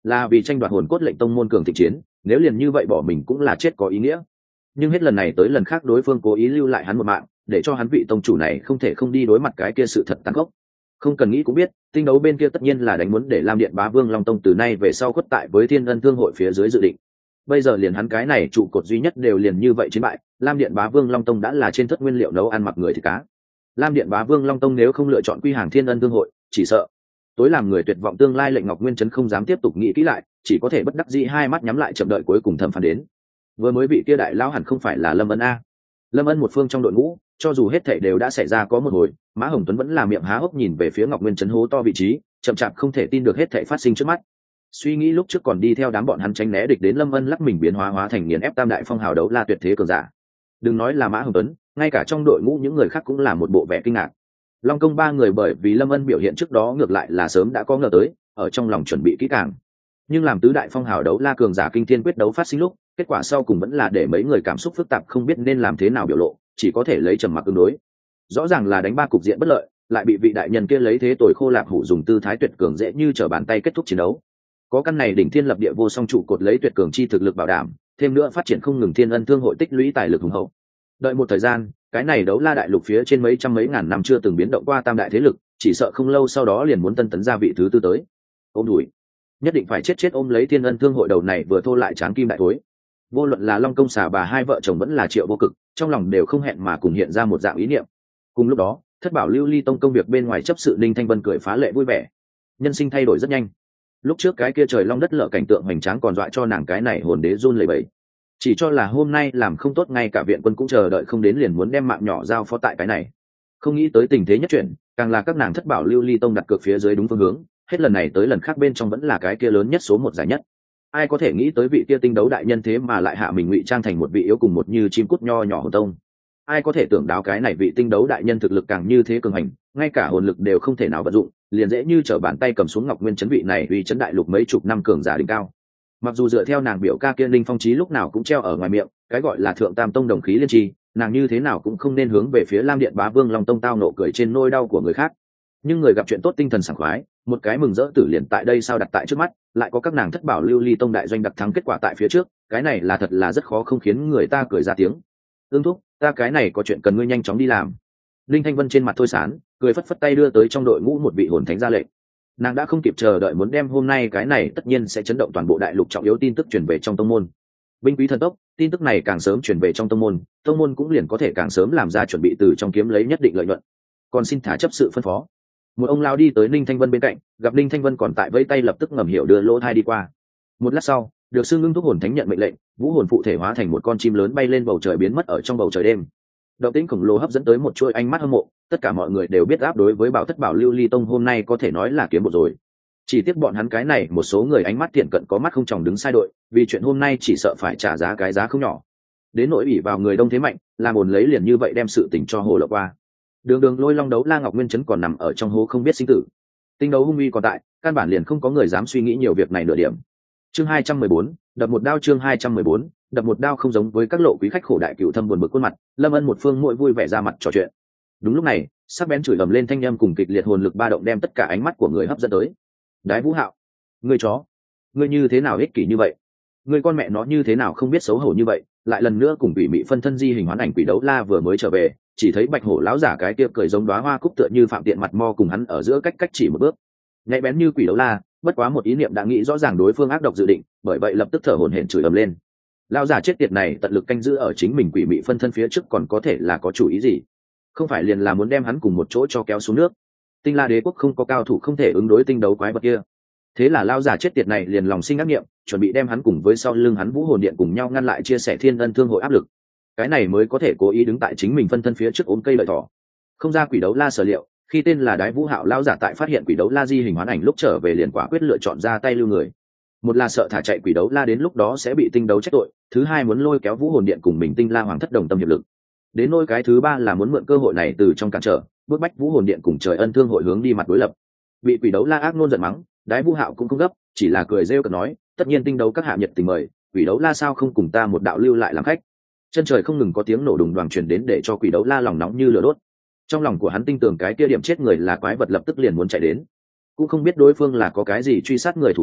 là vì tranh đoạt hồn cốt lệnh tông môn cường thịnh chiến, nếu liền như vậy bỏ mình cũng là chết có ý nghĩa. Nhưng hết lần này tới lần khác đối phương cố ý lưu lại hắn một mạng, để cho hắn vị tông chủ này không thể không đi đối mặt cái kia sự thật tàn khốc. Không cần nghĩ cũng biết, tinh đấu bên kia tất nhiên là đánh muốn để Lam Điện Bá Vương Long Tông từ nay về sau khuất tại với Thiên Ân Thương hội phía dưới dự định. Bây giờ liền hắn cái này trụ cột duy nhất đều liền như vậy chiến bại, Lam Điện Bá Vương Long Tông đã là trên thất nguyên liệu nấu ăn mặc người thì cá. Lam Điện Bá Vương Long Tông nếu không lựa chọn quy hàng Thiên Ân Thương hội, chỉ sợ tối làm người tuyệt vọng tương lai. Lệnh Ngọc Nguyên Trấn không dám tiếp tục nghĩ kỹ lại, chỉ có thể bất đắc dĩ hai mắt nhắm lại chậm đợi cuối cùng thẩm phán đến. Vừa mới vị kia đại lão hẳn không phải là Lâm Ân a? Lâm Ân một phương trong đội ngũ, cho dù hết thảy đều đã xảy ra có một hồi, Mã Hồng Tuấn vẫn là miệng há hốc nhìn về phía Ngọc Nguyên Trấn hố to vị trí, chậm chạp không thể tin được hết thảy phát sinh trước mắt. Suy nghĩ lúc trước còn đi theo đám bọn hắn tránh né địch đến Lâm Ân lắc mình biến hóa thành nghiền ép tam đại phong hào đấu la tuyệt thế cường giả. Đừng nói là Mã Hồng Tuấn, ngay cả trong đội ngũ những người khác cũng là một bộ vẻ kinh ngạc. Long Công ba người bởi vì Lâm Ân biểu hiện trước đó ngược lại là sớm đã có ngờ tới, ở trong lòng chuẩn bị kỹ càng. Nhưng làm tứ đại phong hào đấu la cường giả kinh thiên quyết đấu phát sinh lúc, kết quả sau cùng vẫn là để mấy người cảm xúc phức tạp không biết nên làm thế nào biểu lộ, chỉ có thể lấy trầm mặc ứng đối. Rõ ràng là đánh ba cục diện bất lợi, lại bị vị đại nhân kia lấy thế tồi khô lạp hủ dùng tư thái tuyệt cường dễ như trở bàn tay kết thúc chiến đấu. Có căn này đỉnh thiên lập địa vô song trụ cột lấy tuyệt cường chi thực lực bảo đảm, thêm nữa phát triển không ngừng Thiên Ân Thương hội tích lũy tài lực hùng hậu. Đợi một thời gian, cái này đấu la đại lục phía trên mấy trăm mấy ngàn năm chưa từng biến động qua tam đại thế lực, chỉ sợ không lâu sau đó liền muốn tân tấn gia vị thứ tư tới. Ôm đùi, nhất định phải chết ôm lấy Thiên Ân Thương hội đầu này vừa thô lại tráng kim đại thối. Vô luận là Long Công xà bà hai vợ chồng vẫn là Triệu Vô Cực, trong lòng đều không hẹn mà cùng hiện ra một dạng ý niệm. Cùng lúc đó, thất bảo lưu ly tông công việc bên ngoài chấp sự Ninh Thanh Vân cười phá lệ vui vẻ. Nhân sinh thay đổi rất nhanh. Lúc trước cái kia trời long đất lở cảnh tượng hoành tráng còn dọa cho nàng cái này hồn đế run lẩy bẩy. Chỉ cho là hôm nay làm không tốt ngay cả viện quân cũng chờ đợi không đến liền muốn đem mạng nhỏ giao phó tại cái này. Không nghĩ tới tình thế nhất chuyển, càng là các nàng thất bảo lưu ly tông đặt cược phía dưới đúng phương hướng, hết lần này tới lần khác bên trong vẫn là cái kia lớn nhất số một giải nhất. Ai có thể nghĩ tới vị kia tinh đấu đại nhân thế mà lại hạ mình ngụy trang thành một vị yếu cùng một như chim cút nho nhỏ hồn tông. Ai có thể tưởng đáo cái này vị tinh đấu đại nhân thực lực càng như thế cường hành, ngay cả hồn lực đều không thể nào vận dụng, liền dễ như trở bàn tay cầm xuống Ngọc Nguyên Trấn vị này uy chấn đại lục mấy chục năm cường giả đỉnh cao. Mặc dù dựa theo nàng biểu ca kia Linh Phong Chí lúc nào cũng treo ở ngoài miệng, cái gọi là thượng tam tông đồng khí liên tri, nàng như thế nào cũng không nên hướng về phía Lam Điện Bá Vương Long Tông tao nộ cười trên nỗi đau của người khác. Nhưng người gặp chuyện tốt tinh thần sảng khoái, một cái mừng rỡ tử liền tại đây sao đặt tại trước mắt, lại có các nàng thất bảo lưu ly tông đại doanh đặc thắng kết quả tại phía trước, cái này là thật là rất khó không khiến người ta cười ra tiếng. Ương thúc, ta cái này có chuyện cần ngươi nhanh chóng đi làm. Linh Thanh Vân trên mặt thôi sán, cười phất phất tay đưa tới trong đội ngũ một vị hồn thánh ra lệnh. Nàng đã không kịp chờ đợi muốn đem hôm nay cái này tất nhiên sẽ chấn động toàn bộ đại lục trọng yếu tin tức truyền về trong tông môn. Binh quý thần tốc, tin tức này càng sớm truyền về trong tông môn cũng liền có thể càng sớm làm ra chuẩn bị từ trong kiếm lấy nhất định lợi nhuận. Còn xin thả chấp sự phân phó. Một ông lao đi tới Ninh Thanh Vân bên cạnh, gặp Ninh Thanh Vân còn tại vẫy tay lập tức ngầm hiểu đưa lỗ thai đi qua. Một lát sau, được sư ngưng thúc hồn thánh nhận mệnh lệnh, vũ hồn phụ thể hóa thành một con chim lớn bay lên bầu trời biến mất ở trong bầu trời đêm. Động tĩnh khổng lồ hấp dẫn tới một chuỗi ánh mắt hâm mộ, tất cả mọi người đều biết áp đối với Bảo Thất Bảo Lưu Ly Tông hôm nay có thể nói là kiếm một rồi. Chỉ tiếc bọn hắn cái này một số người ánh mắt thiện cận có mắt không tròng đứng sai đội, vì chuyện hôm nay chỉ sợ phải trả giá cái giá không nhỏ. Đến nỗi ủy vào người đông thế mạnh, làm ồn lấy liền như vậy đem sự tình cho hồ lộ qua. Đường Lôi Long đấu La Ngọc Nguyên Trấn còn nằm ở trong hố không biết sinh tử. Tinh đấu hung uy còn tại, căn bản liền không có người dám suy nghĩ nhiều việc này nửa điểm. Chương 214, đập một đao. Chương 214, đập một đao. Không giống với các lộ quý khách khổ đại cựu thâm buồn bực khuôn mặt, Lâm Ân một phương muội vui vẻ ra mặt trò chuyện. Đúng lúc này, sắc bén chửi ầm lên thanh âm cùng kịch liệt hồn lực ba động đem tất cả ánh mắt của người hấp dẫn tới. Đái Vũ Hạo, ngươi chó, ngươi như thế nào ích kỷ như vậy? Ngươi con mẹ nó như thế nào không biết xấu hổ như vậy? Lại lần nữa cùng quỷ mị phân thân di hình hoán ảnh quỷ đấu la vừa mới trở về, chỉ thấy Bạch Hổ lão giả cái kia cười giống đóa hoa cúc tựa như phạm tiện mặt mo cùng hắn ở giữa cách chỉ một bước. Nhạy bén như quỷ đấu la, bất quá một ý niệm đã nghĩ rõ ràng đối phương ác độc dự định, bởi vậy lập tức thở hổn hển chửi ầm lên. Lão giả chết tiệt này tận lực canh giữ ở chính mình quỷ mị phân thân phía trước còn có thể là có chủ ý gì? Không phải liền là muốn đem hắn cùng một chỗ cho kéo xuống nước. Tinh La Đế quốc không có cao thủ không thể ứng đối tinh đấu quái vật kia. Thế là lão giả chết tiệt này liền lòng sinh ác niệm, chuẩn bị đem hắn cùng với sau lưng hắn Vũ Hồn Điện cùng nhau ngăn lại chia sẻ Thiên Ân Thương hội áp lực. Cái này mới có thể cố ý đứng tại chính mình phân thân phía trước ôm cây lợi thỏ. Không ra quỷ đấu la sở liệu, khi tên là Đái Vũ Hạo lão giả tại phát hiện quỷ đấu la di hình hoán ảnh lúc trở về liền quả quyết lựa chọn ra tay lưu người. Một là sợ thả chạy quỷ đấu la đến lúc đó sẽ bị tinh đấu trách tội, thứ hai muốn lôi kéo Vũ Hồn Điện cùng mình Tinh La Hoàng thất đồng tâm hiệp lực. Đến nỗi cái thứ ba là muốn mượn cơ hội này từ trong cản trở, bước bách Vũ Hồn Điện cùng Trời Ân Thương hội hướng đi mặt đối lập. Bị quỷ đấu la ác nôn giận mắng, Đái Vũ Hạo cũng không gấp, chỉ là cười rêu cợt nói, tất nhiên tinh đấu các hạ nhiệt tình mời, quỷ đấu la sao không cùng ta một đạo lưu lại làm khách. Chân trời không ngừng có tiếng nổ đùng đoàng truyền đến để cho quỷ đấu la lòng nóng như lửa đốt. Trong lòng của hắn tin tưởng cái kia điểm chết người là quái vật lập tức liền muốn chạy đến, cũng không biết đối phương là có cái gì truy sát người thủ đoạn,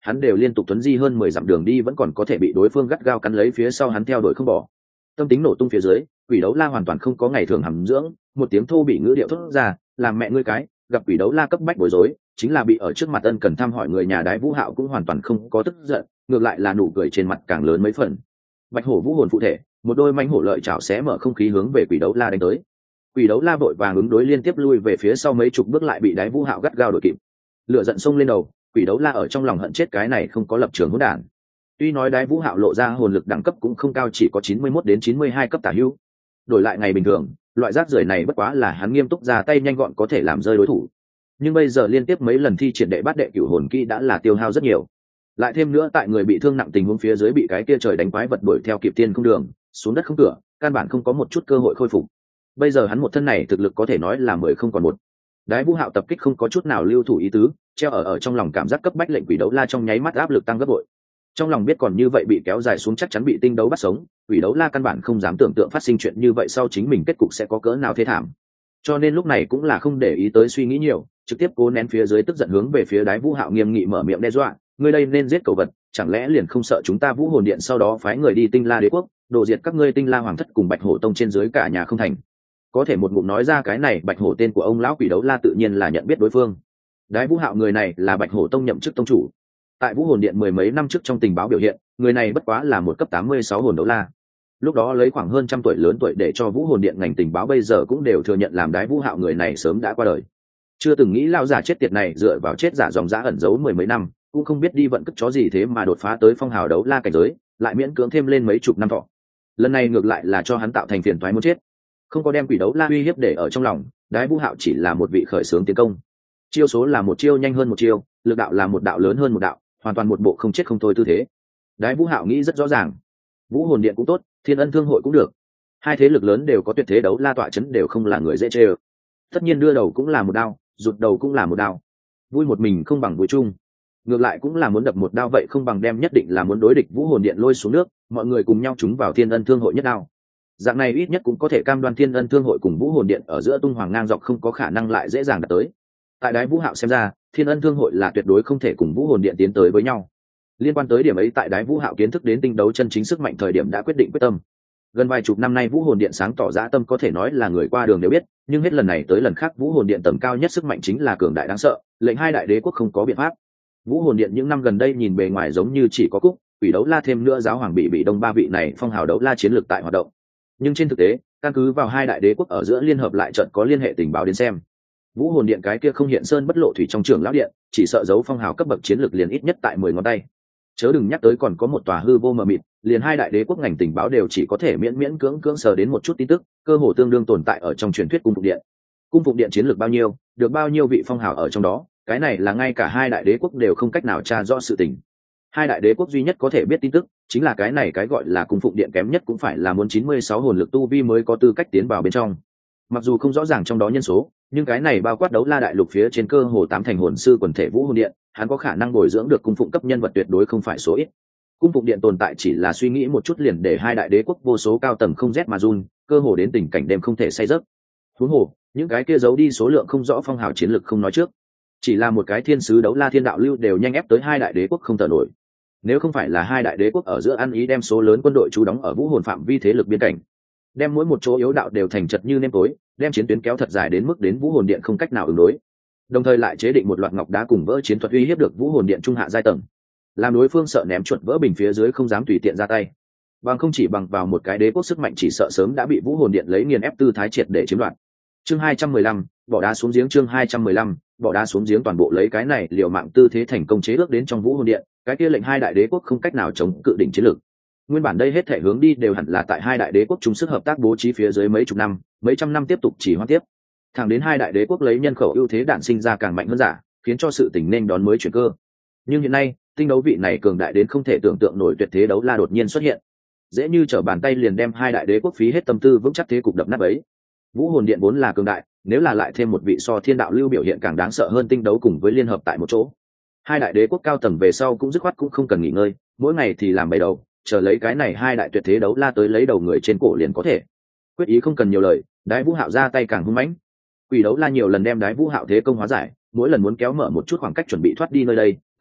hắn đều liên tục tuấn di hơn 10 dặm đường đi vẫn còn có thể bị đối phương gắt gao cắn lấy phía sau hắn theo đuổi không bỏ. Tâm tính nổ tung phía dưới, Quỷ Đấu La hoàn toàn không có ngày thường hàm dưỡng, một tiếng thô bị ngữ điệu thốt ra, làm mẹ ngươi cái, gặp Quỷ Đấu La cấp bách bối rối, chính là bị ở trước mặt ân cần thăm hỏi người nhà Đái Vũ Hạo cũng hoàn toàn không có tức giận, ngược lại là nụ cười trên mặt càng lớn mấy phần. Bạch hổ vũ hồn phụ thể, một đôi mãnh hổ lợi chảo xé mở không khí hướng về Quỷ Đấu La đánh tới. Quỷ Đấu La vội vàng ứng đối liên tiếp lui về phía sau mấy chục bước lại bị Đái Vũ Hạo gắt gao đuổi kịp. Lửa giận xông lên đầu, Quỷ Đấu La ở trong lòng hận chết cái này không có lập trường hỗn đản. Tuy nói Đái Vũ Hạo lộ ra hồn lực đẳng cấp cũng không cao, chỉ có 91 đến 92 cấp tả hữu. Đổi lại ngày bình thường, loại rác rưởi này bất quá là hắn nghiêm túc ra tay nhanh gọn có thể làm rơi đối thủ. Nhưng bây giờ liên tiếp mấy lần thi triển đệ bát đệ cửu hồn kỹ đã là tiêu hao rất nhiều. Lại thêm nữa tại người bị thương nặng tình huống phía dưới bị cái kia trời đánh quái vật đuổi theo kịp tiên không đường, xuống đất không cửa, căn bản không có một chút cơ hội khôi phục. Bây giờ hắn một thân này thực lực có thể nói là 10 không còn một. Đái Vũ Hạo tập kích không có chút nào lưu thủ ý tứ, treo ở trong lòng cảm giác cấp bách lệnh Quỷ Đấu La trong nháy mắt áp lực tăng gấp bội. Trong lòng biết còn như vậy bị kéo dài xuống chắc chắn bị Tinh Đấu bắt sống, Quỷ Đấu La căn bản không dám tưởng tượng phát sinh chuyện như vậy sau chính mình kết cục sẽ có cỡ nào thê thảm. Cho nên lúc này cũng là không để ý tới suy nghĩ nhiều, trực tiếp cố nén phía dưới tức giận hướng về phía Đái Vũ Hạo nghiêm nghị mở miệng đe dọa, ngươi đây nên giết cầu vật, chẳng lẽ liền không sợ chúng ta Vũ Hồn Điện sau đó phái người đi Tinh La Đế quốc, đổ diệt các ngươi Tinh La Hoàng thất cùng Bạch Hổ tông trên dưới cả nhà không thành. Có thể một ngụm nói ra cái này Bạch Hổ tên của ông lão Quỷ Đấu La tự nhiên là nhận biết đối phương. Đái Vũ Hạo người này là Bạch Hổ tông nhậm chức tông chủ. Tại Vũ Hồn Điện mười mấy năm trước trong tình báo biểu hiện, người này bất quá là một cấp 86 hồn đấu la. Lúc đó lấy khoảng hơn trăm tuổi lớn tuổi để cho Vũ Hồn Điện ngành tình báo bây giờ cũng đều thừa nhận làm Đái Vũ Hạo người này sớm đã qua đời. Chưa từng nghĩ lão già chết tiệt này dựa vào chết giả dòng dã ẩn giấu mười mấy năm, cũng không biết đi vận cất chó gì thế mà đột phá tới phong hào đấu la cảnh giới, lại miễn cưỡng thêm lên mấy chục năm thọ. Lần này ngược lại là cho hắn tạo thành phiền toái muốn chết. Không có đem Quỷ Đấu La uy hiếp để ở trong lòng, Đái Vũ Hạo chỉ là một vị khởi xướng tiến công. Chiêu số là một chiêu nhanh hơn một chiêu, lực đạo là một đạo lớn hơn một đạo, hoàn toàn một bộ không chết không thôi tư thế. Đái Vũ Hạo nghĩ rất rõ ràng, Vũ Hồn Điện cũng tốt, Thiên Ân Thương hội cũng được, hai thế lực lớn đều có tuyệt thế đấu la tọa chấn đều không là người dễ chơi. Tất nhiên đưa đầu cũng là một đao, rụt đầu cũng là một đao. Vui một mình không bằng vui chung. Ngược lại cũng là muốn đập một đao vậy không bằng đem nhất định là muốn đối địch Vũ Hồn Điện lôi xuống nước, mọi người cùng nhau trúng vào Thiên Ân Thương hội nhất đao. Dạng này ít nhất cũng có thể cam đoan Thiên Ân Thương hội cùng Vũ Hồn Điện ở giữa tung hoàng ngang dọc không có khả năng lại dễ dàng đạt tới. Tại Đái Vũ Hạo xem ra, Thiên Ân Thương hội là tuyệt đối không thể cùng Vũ Hồn Điện tiến tới với nhau. Liên quan tới điểm ấy tại Đái Vũ Hạo kiến thức đến tinh đấu chân chính sức mạnh thời điểm đã quyết định quyết tâm. Gần vài chục năm nay Vũ Hồn Điện sáng tỏ dã tâm có thể nói là người qua đường đều biết, nhưng hết lần này tới lần khác Vũ Hồn Điện tầm cao nhất sức mạnh chính là cường đại đáng sợ, lệnh hai đại đế quốc không có biện pháp. Vũ Hồn Điện những năm gần đây nhìn bề ngoài giống như chỉ có Cúc, Quỷ Đấu La thêm nữa giáo hoàng bị đông ba vị này phong hào đấu la chiến lược tại hoạt động. Nhưng trên thực tế, căn cứ vào hai đại đế quốc ở giữa liên hợp lại trận có liên hệ tình báo đến xem, Vũ Hồn Điện cái kia không hiện sơn bất lộ thủy trong trường lão điện, chỉ sợ giấu phong hào cấp bậc chiến lược liền ít nhất tại 10 ngón tay. Chớ đừng nhắc tới còn có một tòa hư vô mờ mịt, liền hai đại đế quốc ngành tình báo đều chỉ có thể miễn miễn cưỡng sờ đến một chút tin tức, cơ hồ tương đương tồn tại ở trong truyền thuyết cung phụng điện. Cung phụng điện chiến lược bao nhiêu, được bao nhiêu vị phong hào ở trong đó, cái này là ngay cả hai đại đế quốc đều không cách nào tra rõ sự tình. Hai đại đế quốc duy nhất có thể biết tin tức chính là cái này cái gọi là cung phụng điện kém nhất cũng phải là muốn 96 hồn lực tu vi mới có tư cách tiến vào bên trong. Mặc dù không rõ ràng trong đó nhân số, nhưng cái này bao quát đấu la đại lục phía trên cơ hồ 8 thành hồn sư quần thể Vũ Hồn Điện, hắn có khả năng bồi dưỡng được cung phụng cấp nhân vật tuyệt đối không phải số ít. Cung phụng điện tồn tại chỉ là suy nghĩ một chút liền để hai đại đế quốc vô số cao tầng không rét mà run, cơ hồ đến tình cảnh đêm không thể say giấc. Huống hồ, những cái kia giấu đi số lượng không rõ phong hào chiến lực không nói trước, chỉ là một cái thiên sứ đấu la thiên đạo lưu đều nhanh ép tới hai đại đế quốc không thở nổi. Nếu không phải là hai đại đế quốc ở giữa ăn ý đem số lớn quân đội trú đóng ở Vũ Hồn phạm vi thế lực biên cảnh, đem mỗi một chỗ yếu đạo đều thành chật như nêm tối, đem chiến tuyến kéo thật dài đến mức đến Vũ Hồn Điện không cách nào ứng đối, đồng thời lại chế định một loạt ngọc đá cùng vỡ chiến thuật uy hiếp được Vũ Hồn Điện trung hạ giai tầng, làm đối phương sợ ném chuột vỡ bình phía dưới không dám tùy tiện ra tay. Bằng không chỉ bằng vào một cái đế quốc sức mạnh chỉ sợ sớm đã bị Vũ Hồn Điện lấy nghiền ép tư thái triệt để chiếm đoạt. Chương 215, bỏ đá xuống giếng. Chương 215, bỏ đá xuống giếng. Toàn bộ lấy cái này liều mạng tư thế thành công chế ước đến trong Vũ Hồn Điện, cái kia lệnh hai đại đế quốc không cách nào chống cự đỉnh chiến lược. Nguyên bản đây hết thể hướng đi đều hẳn là tại hai đại đế quốc chung sức hợp tác bố trí phía dưới mấy chục năm, mấy trăm năm tiếp tục chỉ hoãn tiếp. Thẳng đến hai đại đế quốc lấy nhân khẩu ưu thế đản sinh ra càng mạnh hơn giả, khiến cho sự tình nên đón mới chuyển cơ. Nhưng hiện nay, tinh đấu vị này cường đại đến không thể tưởng tượng nổi tuyệt thế đấu la đột nhiên xuất hiện, dễ như trở bàn tay liền đem hai đại đế quốc phí hết tâm tư vững chắc thế cục đập nát ấy. Vũ Hồn Điện vốn là cường đại, nếu là lại thêm một vị so thiên đạo lưu biểu hiện càng đáng sợ hơn tinh đấu cùng với liên hợp tại một chỗ, hai đại đế quốc cao tầng về sau cũng dứt khoát cũng không cần nghỉ ngơi, mỗi ngày thì làm bầy đầu, chờ lấy cái này hai đại tuyệt thế đấu la tới lấy đầu người trên cổ liền có thể. Quyết ý không cần nhiều lời, Đái Vũ Hạo ra tay càng hung mãnh. Quỷ đấu la nhiều lần đem Đái Vũ Hạo thế công hóa giải, mỗi lần muốn kéo mở một chút khoảng cách chuẩn bị thoát đi nơi đây,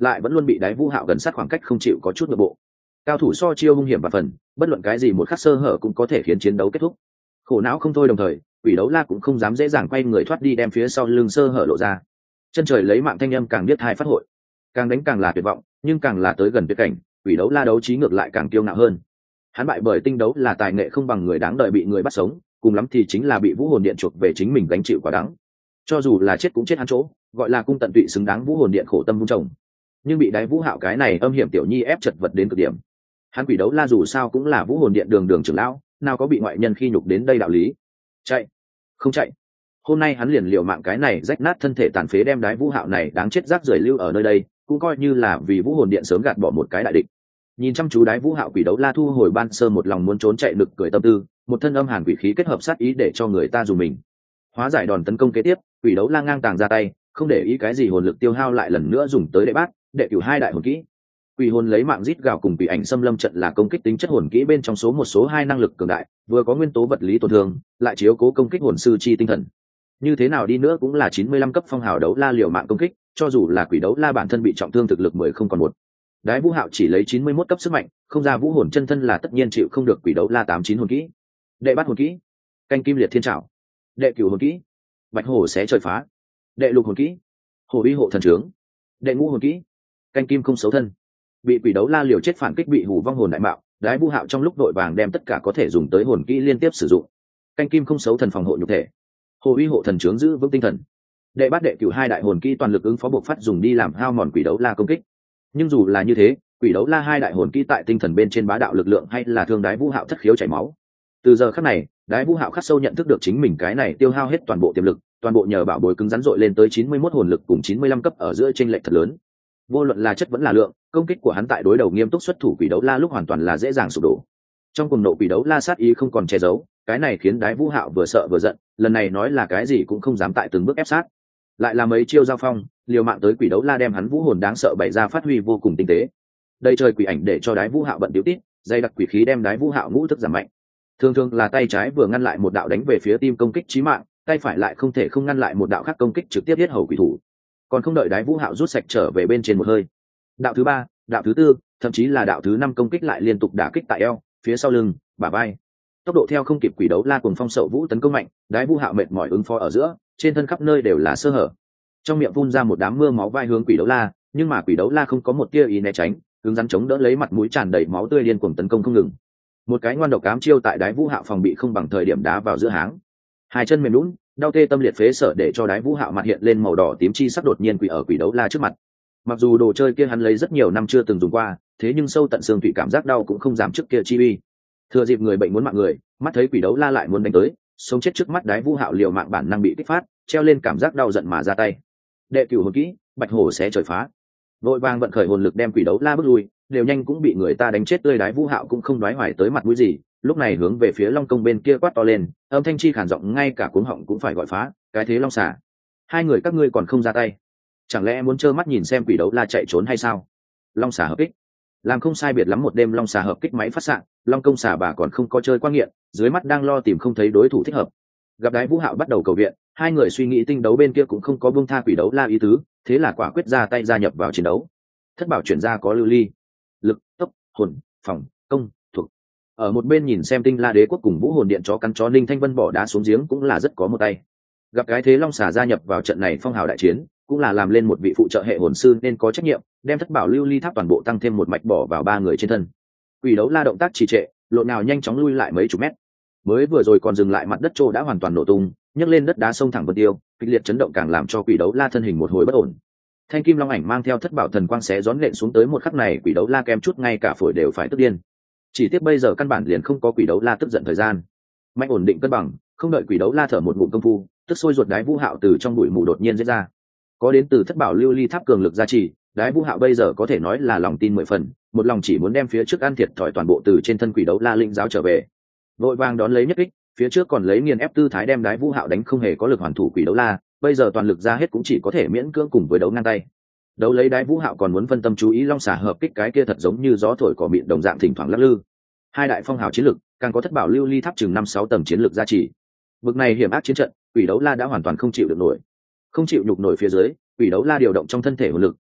lại vẫn luôn bị đáy vũ hạo gần sát khoảng cách không chịu có chút nội bộ. Cao thủ so chiêu hung hiểm và phần, bất luận cái gì một khắc sơ hở cũng có thể khiến chiến đấu kết thúc. Khổ não không thôi, đồng thời quỷ đấu la cũng không dám dễ dàng quay người thoát đi đem phía sau lưng sơ hở lộ ra. Chân trời lấy mạng thanh âm càng biết hai phát hội, càng đánh càng là tuyệt vọng, nhưng càng là tới gần tuyệt cảnh, quỷ đấu la đấu trí ngược lại càng kiêu ngạo hơn. Hắn bại bởi tinh đấu là tài nghệ không bằng người đáng đợi bị người bắt sống, cùng lắm thì chính là bị vũ hồn điện chuộc về chính mình gánh chịu quả đắng. Cho dù là chết cũng chết hắn chỗ, gọi là cung tận tụy xứng đáng vũ hồn điện khổ tâm vun trồng. Nhưng bị đáy vũ hạo cái này âm hiểm tiểu nhi ép chật vật đến cực điểm. Hắn quỷ đấu la dù sao cũng là vũ hồn điện đường đường trưởng lão, nào có bị ngoại nhân khi nhục đến đây đạo lý. Chạy, không chạy. Hôm nay hắn liền liều mạng cái này rách nát thân thể tàn phế đem đái vũ hạo này đáng chết rác rưởi lưu ở nơi đây, cũng coi như là vì vũ hồn điện sớm gạt bỏ một cái đại địch. Nhìn chăm chú đái vũ hạo, quỷ đấu la thu hồi ban sơ một lòng muốn trốn chạy nực cười tâm tư, một thân âm hàn quỷ khí kết hợp sát ý để cho người ta dùng mình. Hóa giải đòn tấn công kế tiếp, quỷ đấu la ngang tàng ra tay, không để ý cái gì hồn lực tiêu hao lại lần nữa dùng tới đệ bát, đệ cửu hai đại hồn kỹ. Quỷ hồn lấy mạng rít gào cùng quỷ ảnh xâm lâm trận là công kích tính chất hồn kỹ bên trong số một số hai năng lực cường đại, vừa có nguyên tố vật lý tổn thương, lại chiếu cố công kích hồn sư chi tinh thần. Như thế nào đi nữa cũng là 95 cấp phong hào đấu la liều mạng công kích, cho dù là quỷ đấu la bản thân bị trọng thương thực lực 10 không còn một. Đái vũ hạo chỉ lấy 91 cấp sức mạnh, không ra vũ hồn chân thân là tất nhiên chịu không được quỷ đấu la 89 hồn kỹ. Đệ bát hồn kỹ, canh kim liệt thiên trảo. Đệ cửu hồn kỹ, bạch hổ xé trời phá. Đệ lục hồn kỹ, hổ uy hộ thần trướng. Đệ ngũ hồn kỹ, canh kim không xấu thân. Bị quỷ đấu la liều chết phản kích bị hù vong hồn đại mạo, đái vũ hạo trong lúc đội vàng đem tất cả có thể dùng tới hồn kỹ liên tiếp sử dụng. Canh kim không xấu thần phòng hộ nhục thể, hồ uy hộ thần trướng giữ vững tinh thần. Đệ bát đệ cửu hai đại hồn kỹ toàn lực ứng phó buộc phát dùng đi làm hao mòn quỷ đấu la công kích. Nhưng dù là như thế, quỷ đấu la hai đại hồn kỹ tại tinh thần bên trên bá đạo lực lượng hay là thương đái vũ hạo thất khiếu chảy máu. Từ giờ khắc này, đái vũ hạo khắc sâu nhận thức được chính mình cái này tiêu hao hết toàn bộ tiềm lực, toàn bộ nhờ bảo bối cứng rắn dội lên tới 91 hồn lực cùng 95 cấp ở giữa chênh lệch thật lớn. Vô luận là chất vẫn là lượng, công kích của hắn tại đối đầu nghiêm túc xuất thủ quỷ đấu la lúc hoàn toàn là dễ dàng sụp đổ. Trong cuồng nộ quỷ đấu la sát ý không còn che giấu, cái này khiến đái vũ hạo vừa sợ vừa giận, lần này nói là cái gì cũng không dám tại từng bước ép sát. Lại là mấy chiêu giao phong, liều mạng tới quỷ đấu la đem hắn vũ hồn đáng sợ bày ra phát huy vô cùng tinh tế. Đây trời quỷ ảnh để cho đái vũ hạo bận điếu tít, dây đặc quỷ khí đem đái vũ hạo ngũ thức giảm mạnh. Thường thường là tay trái vừa ngăn lại một đạo đánh về phía tim công kích chí mạng, tay phải lại không thể không ngăn lại một đạo khác công kích trực tiếp giết hầu quỷ thủ. Còn không đợi đái vũ hạo rút sạch trở về bên trên một hơi, đạo thứ ba, đạo thứ tư, thậm chí là đạo thứ năm công kích lại liên tục đả kích tại eo, phía sau lưng, bả vai. Tốc độ theo không kịp quỷ đấu la cùng phong sậu vũ tấn công mạnh, đái vũ hạo mệt mỏi ứng phó ở giữa, trên thân khắp nơi đều là sơ hở. Trong miệng phun ra một đám mưa máu vai hướng quỷ đấu la, nhưng mà quỷ đấu la không có một tia ý né tránh, cứng rắn chống đỡ lấy, mặt mũi tràn đầy máu tươi điên cuồng tấn công không ngừng. Một cái ngoan độc cám chiêu tại đái vũ hạo phòng bị không bằng thời điểm đá vào giữa háng. Hai chân mềm lún, đau tê tâm liệt phế sở để cho đái vũ hạo mặt hiện lên màu đỏ tím chi sắc đột nhiên quỷ ở quỷ đấu la trước mặt. Mặc dù đồ chơi kia hắn lấy rất nhiều năm chưa từng dùng qua, thế nhưng sâu tận xương thủy cảm giác đau cũng không giảm trước kia chi uy. Thừa dịp người bệnh muốn mạng người, mắt thấy quỷ đấu la lại muốn đánh tới, sống chết trước mắt đái vũ hạo liều mạng bản năng bị kích phát, treo lên cảm giác đau giận mà ra tay. Đệ cửu hồn kỹ, bạch hổ xé trời phá. Vội vàng vận khởi hồn lực đem quỷ đấu la bước lui, đều nhanh cũng bị người ta đánh chết tươi. Đái vũ hạo cũng không đoái hoài tới mặt mũi gì, lúc này hướng về phía long công bên kia quát to lên, âm thanh chi khản giọng ngay cả cuống họng cũng phải gọi phá. Cái thế long xà, hai người các ngươi còn không ra tay, chẳng lẽ muốn trơ mắt nhìn xem quỷ đấu la chạy trốn hay sao? Long xà hợp kích, làm không sai biệt lắm một đêm long xà hợp kích máy phát xạ, long công xà bà còn không có chơi quan nghiện, dưới mắt đang lo tìm không thấy đối thủ thích hợp. Gặp đái vũ hạo bắt đầu cầu viện, hai người suy nghĩ tinh đấu bên kia cũng không có buông tha quỷ đấu la ý tứ, thế là quả quyết ra tay gia nhập vào chiến đấu. Thất bảo chuyển ra có lưu ly, lực, tốc, hồn, phòng, công, thuộc. Ở một bên nhìn xem tinh la đế quốc cùng vũ hồn điện chó cắn chó ninh thanh vân bỏ đá xuống giếng cũng là rất có một tay. Gặp cái thế long xà gia nhập vào trận này phong hào đại chiến, cũng là làm lên một vị phụ trợ hệ hồn sư nên có trách nhiệm, đem thất bảo lưu ly tháp toàn bộ tăng thêm một mạch bỏ vào ba người trên thân. Quỷ đấu la động tác trì trệ, lộn nào nhanh chóng lui lại mấy chục mét. Mới vừa rồi còn dừng lại mặt đất trô đã hoàn toàn nổ tung, nhấc lên đất đá sông thẳng vân tiêu, kịch liệt chấn động càng làm cho quỷ đấu la thân hình một hồi bất ổn. Thanh kim long ảnh mang theo thất bảo thần quang xé gión nện xuống tới một khắc này, quỷ đấu la kém chút ngay cả phổi đều phải tức điên. Chỉ tiếc bây giờ căn bản liền không có quỷ đấu la tức giận thời gian. Mạnh ổn định cân bằng, không đợi quỷ đấu la thở một ngụm công phu, tức sôi ruột đái vũ hạo từ trong bụi mù đột nhiên giết ra. Có đến từ thất bảo lưu ly tháp cường lực gia trì, đái vũ hạo bây giờ có thể nói là lòng tin 10 phần, một lòng chỉ muốn đem phía trước ăn thiệt thòi toàn bộ từ trên thân quỷ đấu la linh giáo trở về. Vội vàng đón lấy nhất kích, phía trước còn lấy nghiền ép tư thái đem đái vũ hạo đánh không hề có lực hoàn thủ quỷ đấu la, bây giờ toàn lực ra hết cũng chỉ có thể miễn cưỡng cùng với đấu ngang tay. Đấu lấy đái vũ hạo còn muốn phân tâm chú ý long xà hợp kích cái kia thật giống như gió thổi cỏ mịn đồng dạng thỉnh thoảng lắc lư. Hai đại phong hào chiến lực, càng có thất bảo lưu ly tháp chừng 5-6 tầng chiến lực gia trì. Vực này hiểm ác chiến trận, quỷ đấu la đã hoàn toàn không chịu được nổi. Không chịu nhục nổi phía dưới, quỷ đấu la điều động trong thân thể hồn lực,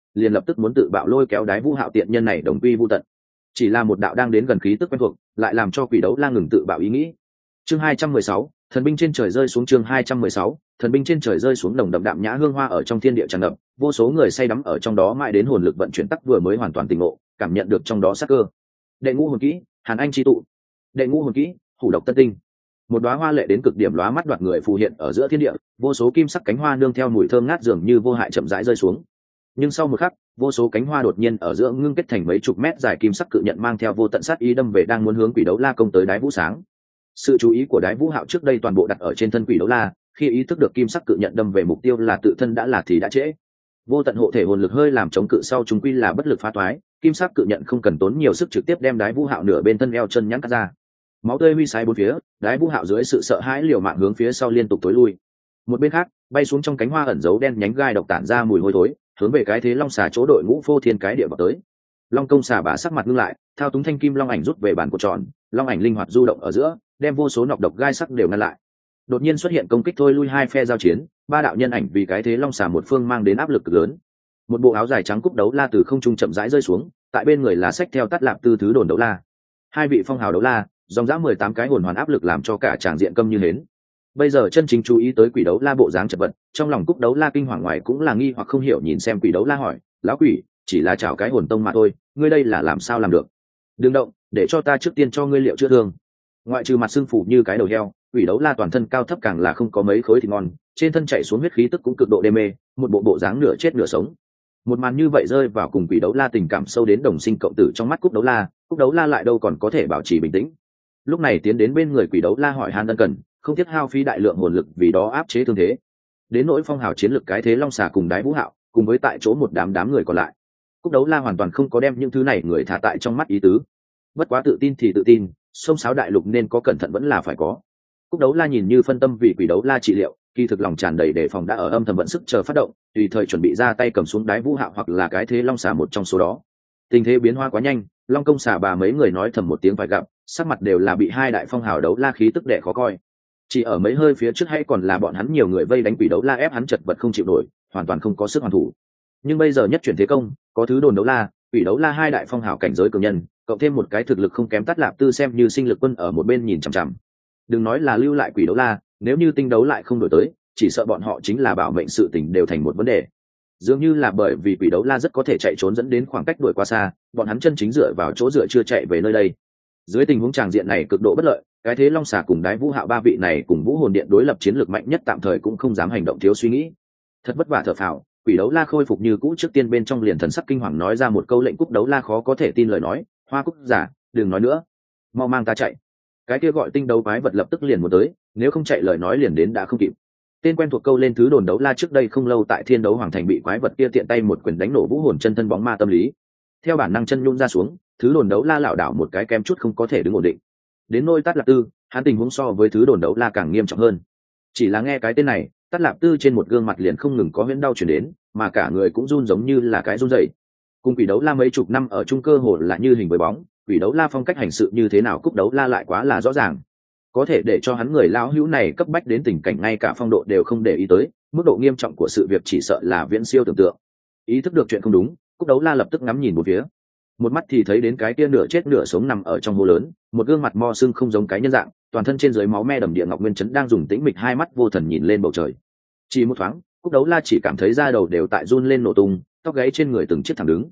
liền lập tức muốn tự bạo lôi kéo Đái Vũ Hạo tiện nhân này đồng quy vu tận. Chỉ là một đạo đang đến gần khí tức quen thuộc, lại làm cho Quỷ Đấu La ngừng tự bạo ý nghĩ. Chương 216, thần binh trên trời rơi xuống. Chương 216, thần binh trên trời rơi xuống. Nồng đậm đạm nhã hương hoa ở trong thiên địa tràn ngập, vô số người say đắm ở trong đó mãi đến hồn lực vận chuyển tắc vừa mới hoàn toàn tỉnh ngộ, cảm nhận được trong đó sát cơ. Đệ ngũ hồn kỹ, Hàn Anh chi tụ. Đệ ngũ hồn kỹ, Hủ độc tân tinh. Một đóa hoa lệ đến cực điểm lóa mắt đoạt người phù hiện ở giữa thiên địa, vô số kim sắc cánh hoa nương theo mùi thơm ngát dường như vô hại chậm rãi rơi xuống. Nhưng sau một khắc, vô số cánh hoa đột nhiên ở giữa ngưng kết thành mấy chục mét dài kim sắc cự nhận mang theo vô tận sát ý đâm về đang muốn hướng Quỷ Đấu La công tới Đái Vũ Sáng. Sự chú ý của Đái Vũ Hạo trước đây toàn bộ đặt ở trên thân Quỷ Đấu La, khi ý thức được kim sắc cự nhận đâm về mục tiêu là tự thân đã là thì đã trễ. Vô tận hộ thể hồn lực hơi làm chống cự sau chúng quy là bất lực phá toái, kim sắc cự nhận không cần tốn nhiều sức trực tiếp đem Đái Vũ Hạo nửa bên thân eo chân nhẵn cắt ra. Máu tươi huy sái bốn phía, Đái Vũ Hạo dưới sự sợ hãi liều mạng hướng phía sau liên tục tối lui. Một bên khác, bay xuống trong cánh hoa ẩn giấu đen nhánh gai độc tản ra mùi hôi thối, hướng về cái thế long xà chỗ đội ngũ phô thiên cái địa vào tới. Long công xà bả sắc mặt ngưng lại, thao túng thanh kim long ảnh rút về bản cột tròn, long ảnh linh hoạt du động ở giữa, đem vô số nọc độc gai sắc đều ngăn lại. Đột nhiên xuất hiện công kích thôi lui hai phe giao chiến, ba đạo nhân ảnh vì cái thế long xà một phương mang đến áp lực cực lớn. Một bộ áo dài trắng cúc đấu la từ không trung chậm rãi rơi xuống, tại bên người là sách theo tắt lạp tư thứ đồn đấu la. Hai vị phong hào đấu la, dòng dã 18 cái hồn hoàn áp lực làm cho cả tràng diện câm như hến. Bây giờ chân chính chú ý tới Quỷ Đấu La bộ dáng chật vật, trong lòng cúc đấu la kinh hoàng ngoài cũng là nghi hoặc không hiểu nhìn xem Quỷ Đấu La hỏi, lão quỷ, chỉ là chảo cái hồn tông mà thôi, ngươi đây là làm sao làm được? Đừng động, để cho ta trước tiên cho ngươi liệu chữa thương. Ngoại trừ mặt xương phủ như cái đầu heo, Quỷ Đấu La toàn thân cao thấp càng là không có mấy khối thịt ngon, trên thân chảy xuống huyết khí tức cũng cực độ đê mê, một bộ dáng nửa chết nửa sống. Một màn như vậy rơi vào cùng Quỷ Đấu La tình cảm sâu đến đồng sinh cộng tử trong mắt cúc đấu la lại đâu còn có thể bảo trì bình tĩnh. Lúc này tiến đến bên người Quỷ Đấu La hỏi han ân cần, không tiếc hao phí đại lượng hồn lực vì đó áp chế thương thế. Đến nỗi phong hào chiến lực cái thế long xà cùng Đái Vũ Hạo, cùng với tại chỗ một đám người còn lại, cúc đấu la hoàn toàn không có đem những thứ này người thả tại trong mắt ý tứ. Bất quá tự tin thì tự tin, sông sáo đại lục nên có cẩn thận vẫn là phải có. Cúc đấu la nhìn như phân tâm vì Quỷ Đấu La trị liệu, kỳ thực lòng tràn đầy đề phòng đã ở âm thầm vận sức chờ phát động, tùy thời chuẩn bị ra tay cầm xuống Đái Vũ Hạo hoặc là cái thế long xà một trong số đó. Tình thế biến hóa quá nhanh, long công xà bà mấy người nói thầm một tiếng phải gặp, sắc mặt đều là bị hai đại phong hào đấu la khí tức đè khó coi. Chỉ ở mấy hơi phía trước hay còn là bọn hắn nhiều người vây đánh Quỷ Đấu La ép hắn chật vật không chịu nổi, hoàn toàn không có sức hoàn thủ. Nhưng bây giờ nhất chuyển thế công, có thứ đồn đấu la, Quỷ Đấu La hai đại phong hào cảnh giới cường nhân, cộng thêm một cái thực lực không kém Tát Lạp Tư xem như sinh lực quân ở một bên nhìn chằm chằm. Đừng nói là lưu lại Quỷ Đấu La, nếu như tinh đấu lại không đổi tới, chỉ sợ bọn họ chính là bảo mệnh sự tình đều thành một vấn đề. Dường như là bởi vì Quỷ Đấu La rất có thể chạy trốn dẫn đến khoảng cách đuổi quá xa, bọn hắn chân chính dựa vào chỗ dựa chưa chạy về nơi đây. Dưới tình huống tràng diện này cực độ bất lợi, cái thế long xà cùng Đái Vũ Hạo ba vị này cùng Vũ Hồn Điện đối lập chiến lược mạnh nhất tạm thời cũng không dám hành động thiếu suy nghĩ. Thật vất vả thở phào, Quỷ Đấu La khôi phục như cũ trước tiên bên trong liền thần sắc kinh hoàng nói ra một câu lệnh cúc đấu la khó có thể tin lời nói, Hoa Cúc giả, đừng nói nữa, mau mang ta chạy. Cái kia gọi tinh đấu quái vật lập tức liền muốn tới, nếu không chạy lời nói liền đến đã không kịp. Tên quen thuộc câu lên thứ đồn đấu la trước đây không lâu tại Thiên Đấu Hoàng Thành bị quái vật kia tiện tay một quyền đánh nổ vũ hồn chân thân bóng ma tâm lý. Theo bản năng chân nhún ra xuống, thứ đồn đấu la lảo đảo một cái kem chút không có thể đứng ổn định. Đến nôi Tát Lạp Tư, hắn tình huống so với thứ đồn đấu la càng nghiêm trọng hơn. Chỉ là nghe cái tên này, Tát Lạp Tư trên một gương mặt liền không ngừng có huyễn đau truyền đến, mà cả người cũng run giống như là cái run rẩy. Cùng Quỷ Đấu La mấy chục năm ở chung cơ hồ là như hình với bóng, Quỷ Đấu La phong cách hành sự như thế nào Cúc Đấu La lại quá là rõ ràng. Có thể để cho hắn người lão hữu này cấp bách đến tình cảnh ngay cả phong độ đều không để ý tới, mức độ nghiêm trọng của sự việc chỉ sợ là viễn siêu tưởng tượng. Ý thức được chuyện không đúng, Cúc Đấu La lập tức ngắm nhìn một phía. Một mắt thì thấy đến cái kia nửa chết nửa sống nằm ở trong hố lớn, một gương mặt mo sưng không giống cái nhân dạng, toàn thân trên dưới máu me đầm địa Ngọc Nguyên Chấn đang dùng tĩnh mịch hai mắt vô thần nhìn lên bầu trời. Chỉ một thoáng, Cúc Đấu La chỉ cảm thấy da đầu đều tại run lên nổ tung, tóc gáy trên người từng chiếc thẳng đứng.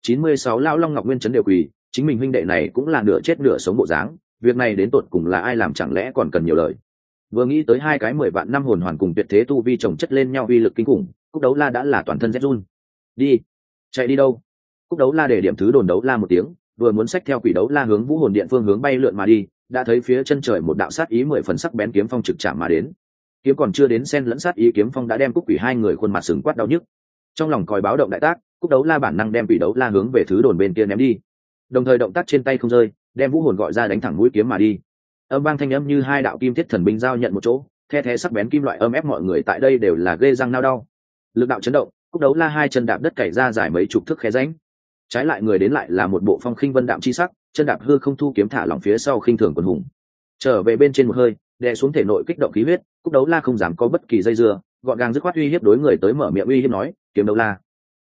96 lão long Ngọc Nguyên Chấn đều quỳ, chính mình huynh đệ này cũng là nửa chết nửa sống bộ dáng, việc này đến tột cùng là ai làm chẳng lẽ còn cần nhiều lời. Vừa nghĩ tới hai cái 10 vạn năm hồn hoàn cùng tuyệt thế tu vi chồng chất lên nhau uy lực kinh khủng, Cúc Đấu La đã là toàn thân rét run. Đi, chạy đi đâu? Cúc Đấu La để điểm thứ đồn đấu la một tiếng, vừa muốn xách theo Quỷ Đấu La hướng Vũ Hồn Điện phương hướng bay lượn mà đi, đã thấy phía chân trời một đạo sát ý 10 phần sắc bén kiếm phong trực chạm mà đến. Kiếm còn chưa đến xen lẫn sát ý kiếm phong đã đem Cúc Quỷ hai người khuôn mặt sừng quát đau nhức. Trong lòng còi báo động đại tác, Cúc Đấu La bản năng đem Quỷ Đấu La hướng về thứ đồn bên kia ném đi. Đồng thời động tác trên tay không rơi, đem Vũ Hồn gọi ra đánh thẳng mũi kiếm mà đi. Âm vang thanh âm như hai đạo kim thiết thần binh giao nhận một chỗ, the thé sắc bén kim loại ép mọi người tại đây đều là ghê răng nao đau. Lực đạo chấn động, Cúc Đấu La hai chân đạp đất cày ra dài mấy chục thước khe rãnh. Trái lại người đến lại là một bộ phong khinh vân đạm chi sắc, chân đạp hư không thu kiếm thả lỏng phía sau khinh thường quần hùng. Trở về bên trên một hơi, đè xuống thể nội kích động khí huyết, Cúc Đấu La không dám có bất kỳ dây dưa, gọn gàng dứt khoát uy hiếp đối người tới mở miệng uy hiếp nói, Kiếm Đấu La,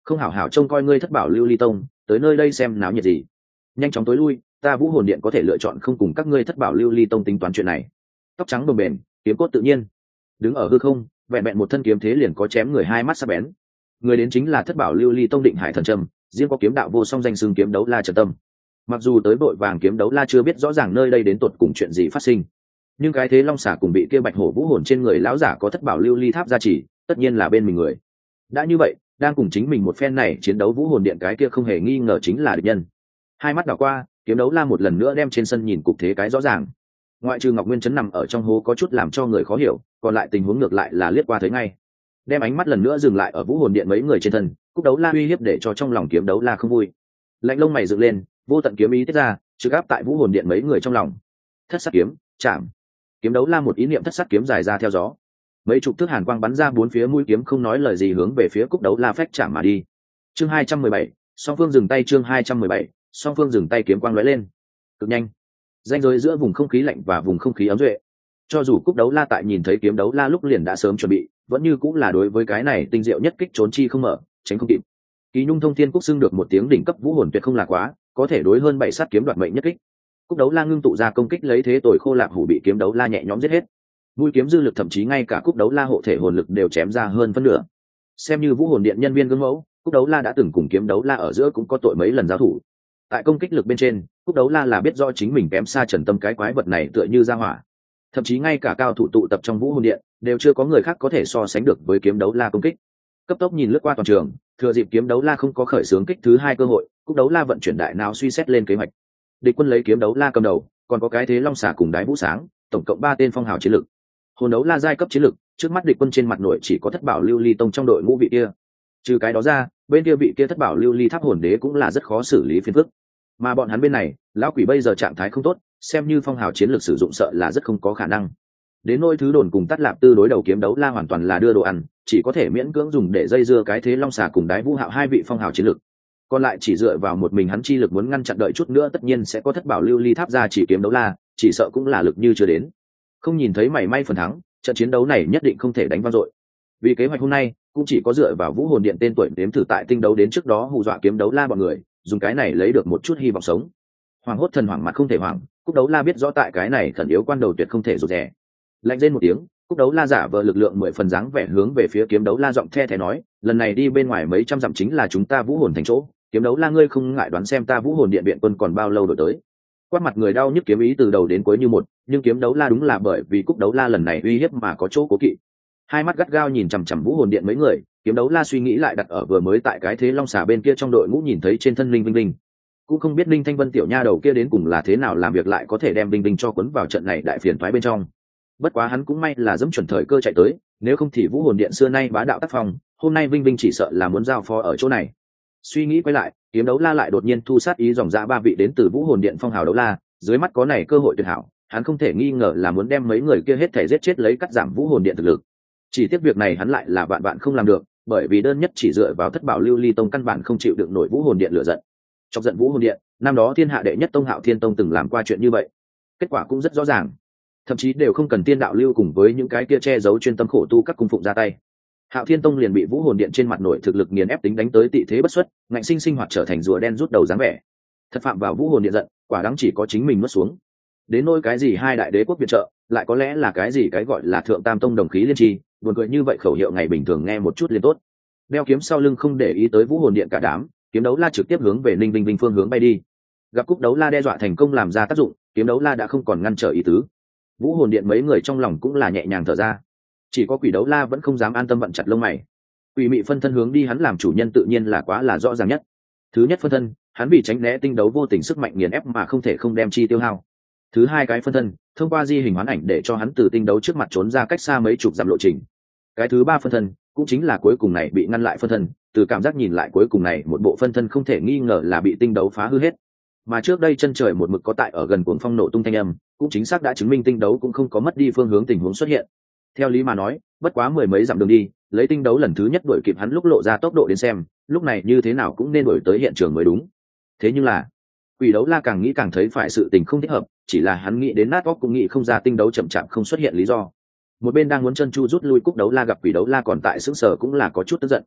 không hảo hảo trông coi ngươi thất bảo lưu ly tông, tới nơi đây xem náo nhiệt gì. Nhanh chóng tối lui, ta vũ hồn điện có thể lựa chọn không cùng các ngươi thất bảo lưu ly tông tính toán chuyện này. Tóc trắng bồng bềnh, kiếm cốt tự nhiên, đứng ở hư không, vẹn vẹn một thân kiếm thế liền có chém người hai mắt sắc bén. Người đến chính là thất bảo lưu ly tông Định Hải Thần Trâm, riêng có kiếm đạo vô song danh xưng kiếm đấu la Trần Tâm. Mặc dù tới vội vàng kiếm đấu la chưa biết rõ ràng nơi đây đến tột cùng chuyện gì phát sinh, nhưng cái thế long xả cùng bị kia bạch hổ vũ hồn trên người lão giả có thất bảo lưu ly tháp gia trì, tất nhiên là bên mình người. Đã như vậy, đang cùng chính mình một phen này chiến đấu vũ hồn điện cái kia không hề nghi ngờ chính là địch nhân. Hai mắt đảo qua, kiếm đấu la một lần nữa đem trên sân nhìn cục thế cái rõ ràng. Ngoại trừ Ngọc Nguyên Chấn nằm ở trong hố có chút làm cho người khó hiểu, còn lại tình huống ngược lại là liếc qua thấy ngay. Đem ánh mắt lần nữa dừng lại ở vũ hồn điện mấy người trên thân, cúc đấu la uy hiếp để cho trong lòng kiếm đấu la không vui. Lạnh lông mày dựng lên, vô tận kiếm ý tiết ra, trực áp tại vũ hồn điện mấy người trong lòng. Thất sát kiếm, chạm. Kiếm đấu la một ý niệm thất sát kiếm dài ra theo gió. Mấy chục thước hàn quang bắn ra bốn phía, mũi kiếm không nói lời gì hướng về phía cúc đấu la phách chạm mà đi. Chương 217, song phương dừng tay. Chương 217, song phương dừng tay, kiếm quang lóe lên cực nhanh, ranh giới giữa vùng không khí lạnh và vùng không khí ấm duệ. Cho dù cúc đấu la tại nhìn thấy kiếm đấu la lúc liền đã sớm chuẩn bị, vẫn như cũng là đối với cái này tinh diệu nhất kích trốn chi không mở, tránh không kịp. Kỳ Nhung Thông Thiên Cúc xưng được một tiếng đỉnh cấp vũ hồn tuyệt không là quá, có thể đối hơn 7 sát kiếm đoạt mệnh nhất kích. Cúc đấu la ngưng tụ ra công kích lấy thế tồi khô lạc hủ bị kiếm đấu la nhẹ nhõm giết hết. Mũi kiếm dư lực thậm chí ngay cả cúc đấu la hộ thể hồn lực đều chém ra hơn phân nửa. Xem như vũ hồn điện nhân viên gương mẫu, cúc đấu la đã từng cùng kiếm đấu la ở giữa cũng có tội mấy lần giao thủ. Tại công kích lực bên trên, cúc đấu la là biết do chính mình kém xa Trần Tâm cái quái vật này tựa như ra hỏa. Thậm chí ngay cả cao thủ tụ tập trong vũ hồn điện đều chưa có người khác có thể so sánh được với kiếm đấu la công kích. Cấp tốc nhìn lướt qua toàn trường, thừa dịp kiếm đấu la không có khởi xướng kích thứ hai cơ hội, cúc đấu la vận chuyển đại não suy xét lên kế hoạch. Địch quân lấy kiếm đấu la cầm đầu, còn có cái thế long xả cùng đái vũ sáng, tổng cộng 3 tên phong hào chiến lực. Hồn đấu la giai cấp chiến lực, trước mắt địch quân trên mặt nội chỉ có thất bảo lưu ly tông trong đội ngũ vị kia. Trừ cái đó ra, bên kia vị kia thất bảo lưu ly tháp hồn đế cũng là rất khó xử lý phiền phức. Mà bọn hắn bên này, lão quỷ bây giờ trạng thái không tốt, xem như phong hào chiến lược sử dụng sợ là rất không có khả năng. Đến nỗi thứ đồn cùng Tát Lạp Tư đối đầu kiếm đấu la hoàn toàn là đưa đồ ăn, chỉ có thể miễn cưỡng dùng để dây dưa cái thế long xà cùng đái vũ hạo hai vị phong hào chiến lược. Còn lại chỉ dựa vào một mình hắn chi lực muốn ngăn chặn đợi chút nữa tất nhiên sẽ có thất bảo lưu ly tháp ra chỉ kiếm đấu la, chỉ sợ cũng là lực như chưa đến. Không nhìn thấy mảy may phần thắng, trận chiến đấu này nhất định không thể đánh vang dội. Vì kế hoạch hôm nay cũng chỉ có dựa vào vũ hồn điện tên tuổi đếm thử tại tinh đấu đến trước đó hù dọa kiếm đấu la bọn người, dùng cái này lấy được một chút hy vọng sống. Hoàng hốt thần hoảng mặt không thể hoảng, cúc đấu la biết rõ tại cái này thần yếu quan đầu tuyệt không thể rụt rè. Lạnh lên một tiếng, cúc đấu la giả vờ lực lượng 10 phần dáng vẻ hướng về phía kiếm đấu la giọng the thé nói, lần này đi bên ngoài mấy trăm dặm chính là chúng ta vũ hồn thành chỗ, kiếm đấu la ngươi không ngại đoán xem ta vũ hồn điện viện quân còn bao lâu đổi tới. Quát mặt người đau nhức kiếm ý từ đầu đến cuối như một, nhưng kiếm đấu la đúng là bởi vì cúc đấu la lần này uy hiếp mà có chỗ cố kỵ. Hai mắt gắt gao nhìn chằm chằm vũ hồn điện mấy người, kiếm đấu la suy nghĩ lại đặt ở vừa mới tại cái thế long xà bên kia trong đội ngũ nhìn thấy trên thân linh vinh linh, cũng không biết linh thanh vân tiểu nha đầu kia đến cùng là thế nào làm việc lại có thể đem vinh vinh cho quấn vào trận này đại phiền toái bên trong. Bất quá hắn cũng may là dẫm chuẩn thời cơ chạy tới, nếu không thì vũ hồn điện xưa nay bá đạo tác phong, hôm nay vinh vinh chỉ sợ là muốn giao phó ở chỗ này. Suy nghĩ quay lại, kiếm đấu la lại đột nhiên thu sát ý dòng dã 3 vị đến từ vũ hồn điện phong hào đấu la, dưới mắt có này cơ hội tuyệt hảo, hắn không thể nghi ngờ là muốn đem mấy người kia hết thể giết chết lấy cắt giảm vũ hồn điện thực lực. Chỉ tiếc việc này hắn lại là vạn vạn không làm được, bởi vì đơn nhất chỉ dựa vào thất bảo lưu ly tông căn bản không chịu đựng nổi vũ hồn điện lửa giận. Chọc giận vũ hồn điện, năm đó thiên hạ đệ nhất tông Hạo Thiên tông từng làm qua chuyện như vậy, kết quả cũng rất rõ ràng, thậm chí đều không cần tiên đạo lưu cùng với những cái kia che giấu chuyên tâm khổ tu các cung phụng ra tay. Hạo Thiên tông liền bị vũ hồn điện trên mặt nội thực lực nghiền ép tính đánh tới tị thế bất xuất, ngạnh sinh sinh hoạt trở thành rùa đen rút đầu dáng vẻ. Thật phạm vào vũ hồn điện giận, quả đáng chỉ có chính mình nuốt xuống. Đến nỗi cái gì hai đại đế quốc viện trợ, lại có lẽ là cái gì cái gọi là thượng tam tông đồng khí liên tri, buồn cười như vậy khẩu hiệu ngày bình thường nghe một chút liền tốt. Đeo kiếm sau lưng không để ý tới vũ hồn điện cả đám, kiếm đấu la trực tiếp hướng về ninh vinh vinh phương hướng bay đi. Gặp cúc đấu la đe dọa thành công làm ra tác dụng, kiếm đấu la đã không còn ngăn trở ý tứ. Vũ hồn điện mấy người trong lòng cũng là nhẹ nhàng thở ra, chỉ có quỷ đấu la vẫn không dám an tâm vặn chặt lông mày. Quỷ mị phân thân hướng đi hắn làm chủ nhân tự nhiên là quá là rõ ràng nhất. Thứ nhất phân thân, hắn vì tránh né tinh đấu vô tình sức mạnh nghiền ép mà không thể không đem chi tiêu hao. Thứ hai cái phân thân, thông qua di hình hoán ảnh để cho hắn từ tinh đấu trước mặt trốn ra cách xa mấy chục dặm lộ trình. Cái thứ ba phân thân, cũng chính là cuối cùng này bị ngăn lại phân thân, từ cảm giác nhìn lại cuối cùng này một bộ phân thân không thể nghi ngờ là bị tinh đấu phá hư hết. Mà trước đây chân trời một mực có tại ở gần cuồng phong nổ tung thanh âm, cũng chính xác đã chứng minh tinh đấu cũng không có mất đi phương hướng tình huống xuất hiện. Theo lý mà nói, bất quá 10 mấy dặm đường đi, lấy tinh đấu lần thứ nhất đuổi kịp hắn lúc lộ ra tốc độ đến xem, lúc này như thế nào cũng nên đuổi tới hiện trường mới đúng. Thế nhưng là, quỷ đấu la càng nghĩ càng thấy phải sự tình không thích hợp, chỉ là hắn nghĩ đến nát óc cũng nghĩ không ra tinh đấu chậm chạp không xuất hiện lý do. Một bên đang muốn chân chu rút lui cúc đấu la gặp quỷ đấu la còn tại sững sờ cũng là có chút tức giận.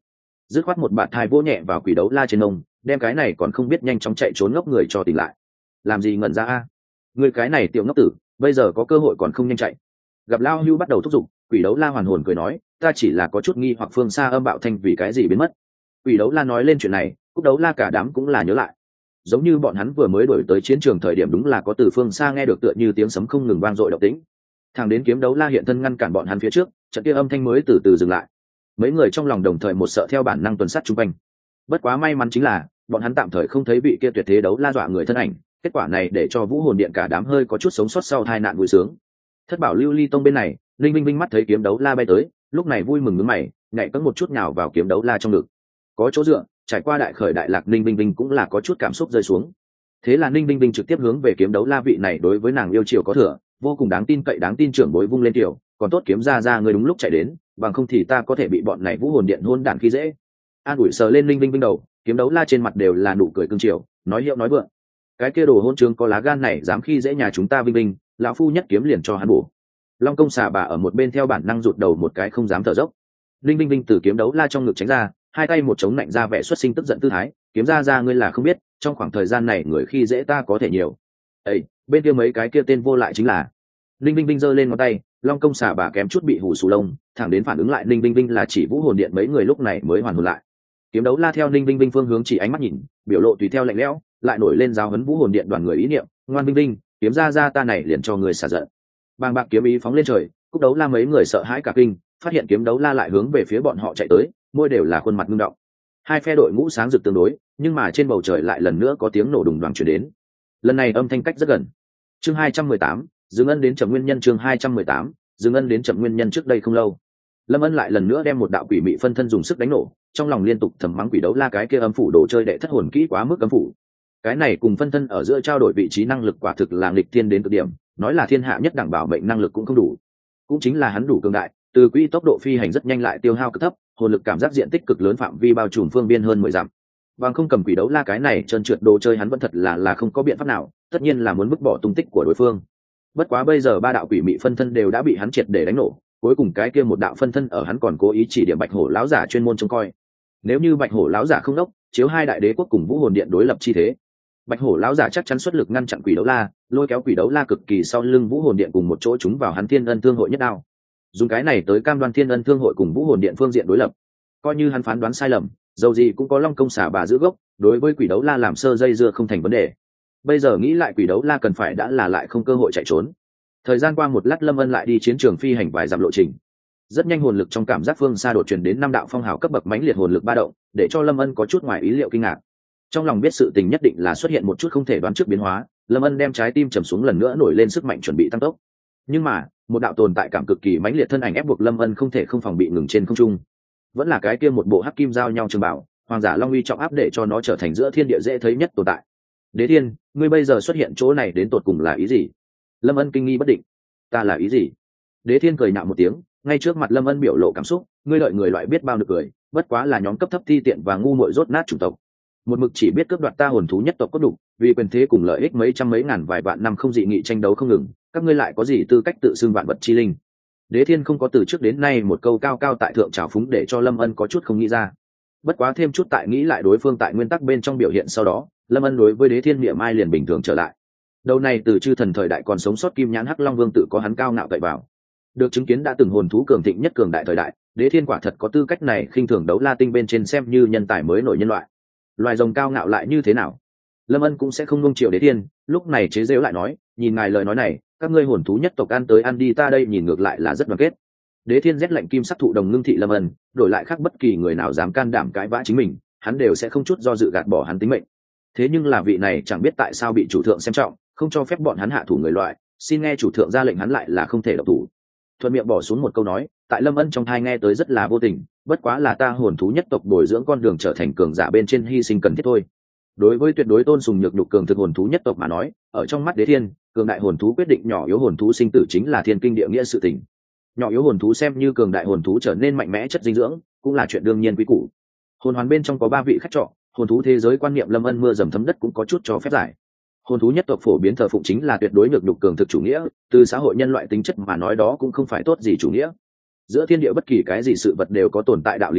dứt khoát một bạt thai vỗ nhẹ vào quỷ đấu la trên ông, đem cái này còn không biết nhanh chóng chạy trốn ngốc người cho tỉnh lại. Làm gì ngẩn ra a? Người cái này tiểu ngốc tử, bây giờ có cơ hội còn không nhanh chạy. Gặp Lao Hưu bắt đầu thúc giục, quỷ đấu la hoàn hồn cười nói, ta chỉ là có chút nghi hoặc phương xa âm bạo thanh vì cái gì biến mất. Quỷ đấu la nói lên chuyện này, Cúc đấu la cả đám cũng là nhớ lại, giống như bọn hắn vừa mới đổi tới chiến trường thời điểm đúng là có từ phương xa nghe được tựa như tiếng sấm không ngừng vang dội động tĩnh. Thằng đến kiếm đấu la hiện thân ngăn cản bọn hắn phía trước, trận kia âm thanh mới từ từ dừng lại. Mấy người trong lòng đồng thời một sợ theo bản năng tuần sát chung quanh. Bất quá may mắn chính là bọn hắn tạm thời không thấy vị kia tuyệt thế đấu la dọa người thân ảnh, kết quả này để cho Vũ Hồn Điện cả đám hơi có chút sống sót sau tai nạn vui sướng. Thất Bảo Lưu Ly Tông bên này, Linh Vinh Vinh mắt thấy kiếm đấu la bay tới, lúc này vui mừng nhướng mày, nhảy cẫng một chút nhào vào kiếm đấu la trong ngực. Có chỗ dựa, trải qua đại khởi đại lạc, Linh Vinh Vinh cũng là có chút cảm xúc rơi xuống. Thế là Linh Vinh Vinh trực tiếp hướng về kiếm đấu la vị này đối với nàng yêu chiều có thừa, vô cùng đáng tin cậy đáng tin trưởng bối vung lên tiểu, còn tốt kiếm ra người đúng lúc chạy đến, bằng không thì ta có thể bị bọn này Vũ Hồn Điện hôn đản khi dễ. An ủi sờ lên Linh Vinh Vinh đầu, kiếm đấu la trên mặt đều là nụ cười cưng chiều, nói hiệu nói vượng. Cái kia đồ hôn trướng có lá gan này dám khi dễ nhà chúng ta Vinh Vinh, lão phu nhất kiếm liền cho hắn bổ. Long công xà bà ở một bên theo bản năng rụt đầu một cái không dám thở dốc. Linh Vinh Vinh từ kiếm đấu la trong ngực tránh ra, hai tay một chống lạnh ra vẻ xuất sinh tức giận tư thái, kiếm ra ngươi là không biết, trong khoảng thời gian này người khi dễ ta có thể nhiều. Ê, bên kia mấy cái kia tên vô lại chính là. Linh Vinh Vinh giơ lên ngón tay, Long công xà bà kém chút bị hù sù lông, thẳng đến phản ứng lại Linh Vinh Vinh là chỉ Vũ Hồn Điện mấy người lúc này mới hoàn hồn lại. Kiếm đấu la theo Linh Vinh Vinh phương hướng chỉ ánh mắt nhìn, biểu lộ tùy theo lạnh lẽo, lại nổi lên giáo huấn Vũ Hồn Điện đoàn người ý niệm, ngoan Vinh Vinh, kiếm ra ta này liền cho người xả giận. Bàng bạc kiếm ý phóng lên trời, Cúc đấu la mấy người sợ hãi cả kinh, phát hiện kiếm đấu la lại hướng về phía bọn họ chạy tới, môi đều là khuôn mặt ngưng động. Hai phe đội ngũ sáng rực tương đối, nhưng mà trên bầu trời lại lần nữa có tiếng nổ đùng đoàng truyền đến. Lần này âm thanh cách rất gần. Chương 218, Dương Ân đến chậm nguyên nhân. Chương 218, Dương Ân đến chậm nguyên nhân. Trước đây không lâu, Lâm Ân lại lần nữa đem một đạo quỷ mị phân thân dùng sức đánh nổ, trong lòng liên tục thầm mắng quỷ đấu la cái kia âm phủ đồ chơi đệ thất hồn kỹ quá mức âm phủ. Cái này cùng phân thân ở giữa trao đổi vị trí năng lực quả thực là nghịch thiên đến cực điểm, nói là thiên hạ nhất đẳng bảo mệnh năng lực cũng không đủ. Cũng chính là hắn đủ cường đại, từ quỹ tốc độ phi hành rất nhanh lại tiêu hao cực thấp, hồn lực cảm giác diện tích cực lớn phạm vi bao trùm phương biên hơn 10 dặm. Bằng không cầm quỷ đấu la cái này trơn trượt đồ chơi hắn vẫn thật là không có biện pháp nào, tất nhiên là muốn vứt bỏ tung tích của đối phương. Bất quá bây giờ ba đạo quỷ mị phân thân đều đã bị hắn triệt để đánh nổ, cuối cùng cái kia một đạo phân thân ở hắn còn cố ý chỉ điểm Bạch Hổ lão giả chuyên môn trông coi. Nếu như Bạch Hổ lão giả không đốc, chiếu hai đại đế quốc cùng Vũ Hồn Điện đối lập chi thế, Bạch Hổ lão giả chắc chắn xuất lực ngăn chặn quỷ đấu la, lôi kéo quỷ đấu la cực kỳ sau lưng Vũ Hồn Điện cùng một chỗ chúng vào hắn Thiên Ân Thương hội nhất đao. Dùng cái này tới cam đoan Thiên Ân Thương hội cùng Vũ Hồn Điện phương diện đối lập. Coi như hắn phán đoán sai lầm, dầu gì cũng có Long công xả bà giữ gốc, đối với quỷ đấu la làm sơ dây dưa không thành vấn đề. Bây giờ nghĩ lại quỷ đấu la cần phải đã là lại không cơ hội chạy trốn. Thời gian qua một lát, Lâm Ân lại đi chiến trường phi hành vài dặm lộ trình. Rất nhanh hồn lực trong cảm giác phương xa đột truyền đến năm đạo phong hào cấp bậc mãnh liệt hồn lực ba động, để cho Lâm Ân có chút ngoài ý liệu kinh ngạc. Trong lòng biết sự tình nhất định là xuất hiện một chút không thể đoán trước biến hóa, Lâm Ân đem trái tim trầm xuống lần nữa nổi lên sức mạnh chuẩn bị tăng tốc. Nhưng mà, một đạo tồn tại cảm cực kỳ mãnh liệt thân ảnh ép buộc Lâm Ân không thể không phòng bị ngừng trên không trung. Vẫn là cái kia một bộ hắc kim giao nhau trường bảo, hoàng giả long uy trọng áp để cho nó trở thành giữa thiên địa dễ thấy nhất tồn tại. Đế Thiên, ngươi bây giờ xuất hiện chỗ này đến tột cùng là ý gì? Lâm Ân kinh nghi bất định. Ta là ý gì? Đế Thiên cười nhạo một tiếng, ngay trước mặt Lâm Ân biểu lộ cảm xúc, ngươi đợi người loại biết bao được cười, bất quá là nhóm cấp thấp thi tiện và ngu muội rốt nát chủng tộc. Một mực chỉ biết cướp đoạt ta hồn thú nhất tộc có đủ, vì quyền thế cùng lợi ích mấy trăm mấy ngàn vài vạn năm không dị nghị tranh đấu không ngừng, các ngươi lại có gì tư cách tự xưng vạn vật chi linh? Đế Thiên không có từ trước đến nay một câu cao cao tại thượng trào phúng để cho Lâm Ân có chút không nghĩ ra. Bất quá thêm chút tại nghĩ lại đối phương tại nguyên tắc bên trong biểu hiện sau đó, Lâm Ân đối với Đế Thiên niệm ai liền bình thường trở lại. Đầu này từ chư thần thời đại còn sống sót kim nhãn hắc long vương tự có hắn cao ngạo cậy vào, được chứng kiến đã từng hồn thú cường thịnh nhất cường đại thời đại, Đế Thiên quả thật có tư cách này khinh thường đấu la tinh bên trên xem như nhân tài mới nổi nhân loại. Loài rồng cao ngạo lại như thế nào? Lâm Ân cũng sẽ không nung chiều Đế Thiên, lúc này chế giễu lại nói, nhìn ngài lời nói này, các ngươi hồn thú nhất tộc ăn tới ăn đi, ta đây nhìn ngược lại là rất đoàn kết. Đế Thiên rét lạnh kim sắc thụ đồng ngưng thị Lâm Ân, đổi lại khác bất kỳ người nào dám can đảm cãi vã chính mình, hắn đều sẽ không chút do dự gạt bỏ hắn tính mệnh. Thế nhưng là vị này chẳng biết tại sao bị chủ thượng xem trọng, không cho phép bọn hắn hạ thủ người loại, xin nghe chủ thượng ra lệnh hắn lại là không thể động thủ. Thuận miệng bỏ xuống một câu nói, tại Lâm Ân trong thai nghe tới rất là vô tình, bất quá là ta hồn thú nhất tộc bồi dưỡng con đường trở thành cường giả bên trên hy sinh cần thiết thôi. Đối với tuyệt đối tôn sùng nhược nhục cường thực hồn thú nhất tộc mà nói, ở trong mắt Đế Thiên, cường đại hồn thú quyết định nhỏ yếu hồn thú sinh tử chính là thiên kinh địa nghĩa sự tình. Nhỏ yếu hồn thú xem như cường đại hồn thú trở nên mạnh mẽ chất dinh dưỡng, cũng là chuyện đương nhiên quý củ. Hồn hoàn bên trong có 3 vị khách trọ, hồn thú thế giới quan niệm Lâm Ân mưa dầm thấm đất cũng có chút cho phép giải. Hồn thú nhất tộc phổ biến thờ phụng chính là tuyệt đối nhược nhục cường thực chủ nghĩa, từ xã hội nhân loại tính chất mà nói đó cũng không phải tốt gì chủ nghĩa. Giữa thiên địa bất kỳ cái gì sự vật đều có tồn tại đạo lý chỗ,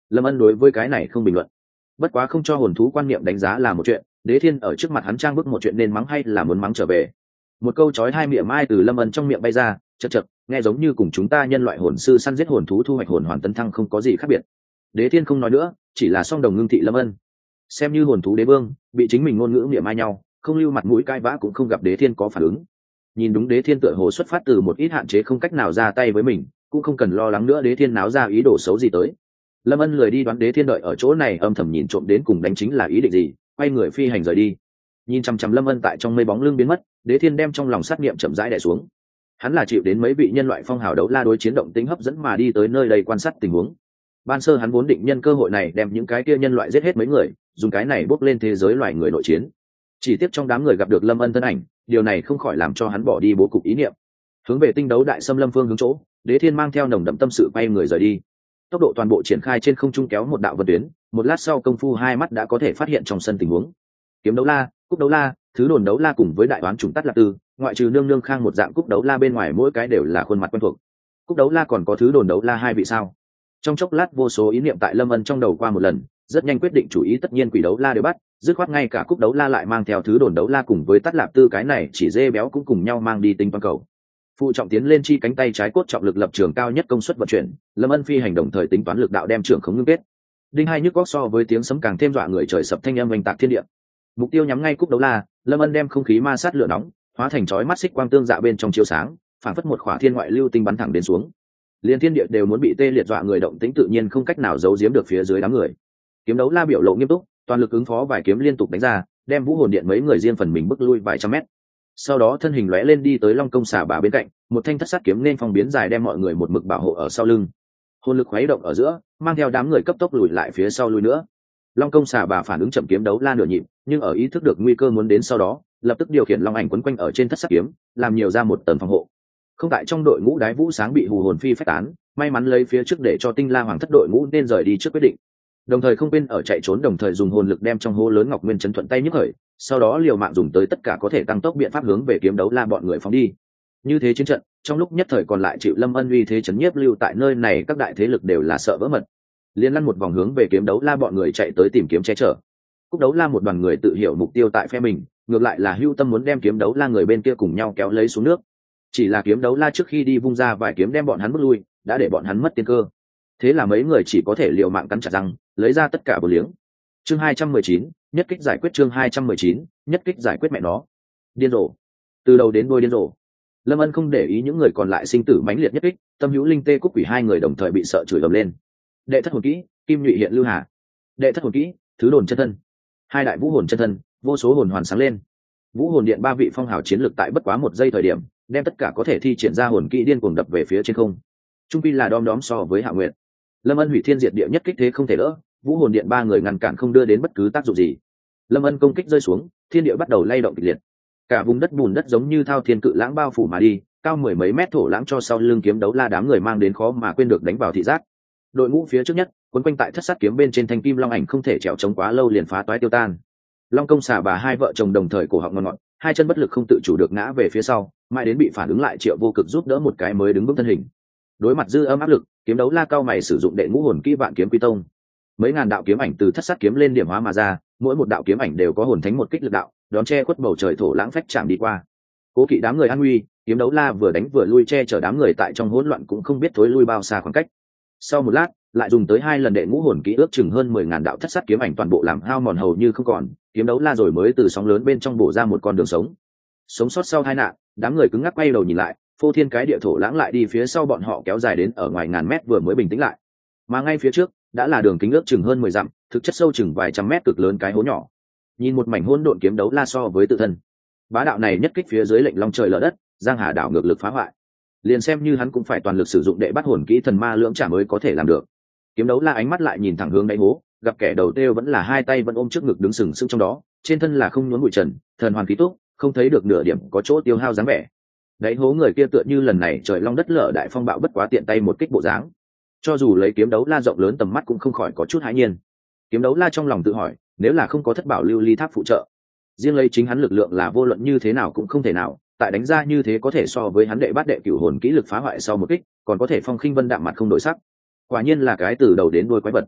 Lâm Ân đối với cái này không bình luận. Bất quá không cho hồn thú quan niệm đánh giá là một chuyện, Đế Thiên ở trước mặt hắn trang bức một chuyện nên mắng hay là muốn mắng trở về. Một câu chói hai miệng mai từ Lâm Ân trong miệng bay ra, chật chật, nghe giống như cùng chúng ta nhân loại hồn sư săn giết hồn thú thu hoạch hồn hoàn tấn thăng không có gì khác biệt. Đế Thiên không nói nữa, chỉ là song đồng ngưng thị Lâm Ân. Xem như hồn thú đế vương, bị chính mình ngôn ngữ miệng mai nhau, không lưu mặt mũi cãi vã cũng không gặp Đế Thiên có phản ứng. Nhìn đúng Đế Thiên tựa hồ xuất phát từ một ít hạn chế không cách nào ra tay với mình, cũng không cần lo lắng nữa Đế Thiên náo ra ý đồ xấu gì tới. Lâm Ân lười đi đoán Đế Thiên đợi ở chỗ này âm thầm nhìn trộm đến cùng đánh chính là ý định gì, quay người phi hành rời đi. Nhìn chằm chằm Lâm Ân tại trong mây bóng lưng biến mất, Đế Thiên đem trong lòng sát niệm chậm rãi đè xuống. Hắn là chịu đến mấy vị nhân loại phong hào đấu la đối chiến động tính hấp dẫn mà đi tới nơi đây quan sát tình huống. Ban sơ hắn vốn định nhân cơ hội này đem những cái kia nhân loại giết hết mấy người, dùng cái này bước lên thế giới loài người nội chiến. Chỉ tiếp trong đám người gặp được Lâm Ân thân ảnh, điều này không khỏi làm cho hắn bỏ đi bố cục ý niệm. Hướng về tinh đấu đại xâm lâm phương hướng chỗ, Đế Thiên mang theo nồng đậm tâm sự quay người rời đi. Tốc độ toàn bộ triển khai trên không trung kéo một đạo vân tuyến, một lát sau công phu hai mắt đã có thể phát hiện trong sân tình huống. Kiếm đấu la, cúc đấu la, thứ đồn đấu la cùng với đại toán trùng tắt lạc tư, ngoại trừ nương nương khang một dạng cúc đấu la bên ngoài mỗi cái đều là khuôn mặt quen thuộc. Cúc đấu la còn có thứ đồn đấu la hai vị sao? Trong chốc lát vô số ý niệm tại Lâm Ân trong đầu qua một lần, rất nhanh quyết định chủ ý tất nhiên quỷ đấu la đều bắt, dứt khoát ngay cả cúc đấu la lại mang theo thứ đồn đấu la cùng với tắt lạp tư cái này chỉ dê béo cũng cùng nhau mang đi tinh toàn cầu. Phụ trọng tiến lên chi cánh tay trái cốt trọng lực lập trường cao nhất công suất vận chuyển, Lâm Ân phi hành đồng thời tính toán lực đạo đem trưởng khống ngưng kết. Đinh hai nhức góc so với tiếng sấm càng thêm dọa người trời sập thanh âm oanh tạc thiên địa. Mục tiêu nhắm ngay cúc đấu la, Lâm Ân đem không khí ma sát lửa nóng, hóa thành chói mắt xích quang tương dạ bên trong chiếu sáng, phản phất một khỏa thiên ngoại lưu tinh bắn thẳng đến xuống. Liên thiên địa đều muốn bị tê liệt dọa người động tĩnh tự nhiên không cách nào giấu giếm được phía dưới đám người. Kiếm đấu la biểu lộ nghiêm túc, toàn lực ứng phó vài kiếm liên tục đánh ra, đem vũ hồn điện mấy người riêng phần mình bước lui vài trăm mét. Sau đó thân hình lóe lên đi tới long công xà bà bên cạnh, một thanh thất sát kiếm nên phong biến dài đem mọi người một mực bảo hộ ở sau lưng. Hồn lực khuấy động ở giữa, mang theo đám người cấp tốc lùi lại phía sau lui nữa. Long công xà bà phản ứng chậm kiếm đấu la nửa nhịp, nhưng ở ý thức được nguy cơ muốn đến sau đó, lập tức điều khiển long ảnh quấn quanh ở trên thất sát kiếm, làm nhiều ra một tầng phòng hộ. Không tại trong đội ngũ đái vũ sáng bị hù hồn phi phách tán, may mắn lấy phía trước để cho tinh la hoàng thất đội ngũ nên rời đi trước quyết định. Đồng thời không quên ở chạy trốn đồng thời dùng hồn lực đem trong hố lớn ngọc nguyên chấn thuận tay nhấc khởi, sau đó liều mạng dùng tới tất cả có thể tăng tốc biện pháp hướng về kiếm đấu la bọn người phóng đi. Như thế chiến trận, trong lúc nhất thời còn lại chịu Lâm Ân uy thế chấn nhiếp lưu tại nơi này các đại thế lực đều là sợ vỡ mật. Liên lăn một vòng hướng về kiếm đấu la bọn người chạy tới tìm kiếm che chở. Cúc đấu la một đoàn người tự hiểu mục tiêu tại phe mình, ngược lại là hưu tâm muốn đem kiếm đấu la người bên kia cùng nhau kéo lấy xuống nước. Chỉ là kiếm đấu la trước khi đi vung ra vài kiếm đem bọn hắn bước lui, đã để bọn hắn mất tiên cơ. Thế là mấy người chỉ có thể liều mạng cắn chặt răng, lấy ra tất cả bờ liếng. Chương 219, nhất kích giải quyết chương 219, nhất kích giải quyết mẹ nó. Điên rồ. Từ đầu đến đuôi điên rồ. Lâm Ân không để ý những người còn lại sinh tử mãnh liệt nhất kích, Tâm Hữu Linh Tê Cúc Quỷ hai người đồng thời bị sợ chửi ầm lên. Đệ thất hồn kỹ, Kim Nhụy Hiện Lưu Hà. Đệ thất hồn kỹ, Thứ đồn chân thân. Hai đại vũ hồn chân thân, vô số hồn hoàn sáng lên. Vũ hồn điện ba vị phong hào chiến lực tại bất quá một giây thời điểm, đem tất cả có thể thi triển ra hồn kỹ điên cuồng đập về phía trên không. Trung pi là đom đóm so với Hạ Nguyệt. Lâm Ân hủy thiên diệt địa nhất kích thế không thể đỡ, vũ hồn điện ba người ngăn cản không đưa đến bất cứ tác dụng gì. Lâm Ân công kích rơi xuống, thiên địa bắt đầu lay động kịch liệt. Cả vùng đất bùn đất giống như thao thiên cự lãng bao phủ mà đi, cao mười mấy mét thổ lãng cho sau lưng kiếm đấu la đám người mang đến khó mà quên được đánh vào thị giác. Đội ngũ phía trước nhất, quấn quanh tại thất sát kiếm bên trên thanh kim long ảnh không thể trèo chống quá lâu liền phá toái tiêu tan. Long công xà bà hai vợ chồng đồng thời cổ họng ngọn ngọn, hai chân bất lực không tự chủ được ngã về phía sau, mãi đến bị phản ứng lại Triệu Vô Cực giúp đỡ một cái mới đứng vững thân hình. Đối mặt dư âm áp lực, kiếm đấu la cao mày sử dụng đệ ngũ hồn kỹ vạn kiếm quy tông. Mấy ngàn đạo kiếm ảnh từ thất sát kiếm lên điểm hóa mà ra, mỗi một đạo kiếm ảnh đều có hồn thánh một kích lực đạo, đón che khuất bầu trời thổ lãng phách chạm đi qua. Cố kỵ đám người an nguy, kiếm đấu la vừa đánh vừa lui che chở đám người tại trong hỗn loạn cũng không biết thối lui bao xa khoảng cách. Sau một lát, lại dùng tới hai lần đệ ngũ hồn kỹ ước chừng hơn 10.000 đạo thất sát kiếm ảnh toàn bộ làm hao mòn hầu như không còn, kiếm đấu la rồi mới từ sóng lớn bên trong bổ ra một con đường sống. Sống sót sau tai nạn, đám người cứng ngắc quay đầu nhìn lại, phô thiên cái địa thổ lãng lại đi phía sau bọn họ kéo dài đến ở ngoài ngàn mét vừa mới bình tĩnh lại. Mà ngay phía trước, đã là đường kính ước chừng hơn 10 dặm, thực chất sâu chừng vài trăm mét cực lớn cái hố nhỏ. Nhìn một mảnh hỗn độn kiếm đấu la so với tự thân. Bá đạo này nhất kích phía dưới lệnh long trời lở đất, giang hà đảo ngược lực phá hoại. Liền xem như hắn cũng phải toàn lực sử dụng đệ bắt hồn kỹ thần ma lưỡng trả mới có thể làm được. Kiếm đấu la ánh mắt lại nhìn thẳng hướng đáy hố, gặp kẻ đầu têu vẫn là hai tay vẫn ôm trước ngực đứng sừng sững trong đó, trên thân là không nhốn bụi trần, thần hoàn khí túc, không thấy được nửa điểm có chỗ tiêu hao dáng vẻ. Đáy hố người kia tựa như lần này trời long đất lở đại phong bạo bất quá tiện tay một kích bộ dáng. Cho dù lấy kiếm đấu la rộng lớn tầm mắt cũng không khỏi có chút hãi nhiên. Kiếm đấu la trong lòng tự hỏi, nếu là không có thất bảo lưu ly tháp phụ trợ, riêng lấy chính hắn lực lượng là vô luận như thế nào cũng không thể nào, tại đánh ra như thế có thể so với hắn đệ bát đệ cửu hồn kỹ lực phá hoại sau một kích, còn có thể phong khinh vân đạm mặt không đổi sắc. Quả nhiên là cái từ đầu đến đuôi quái vật.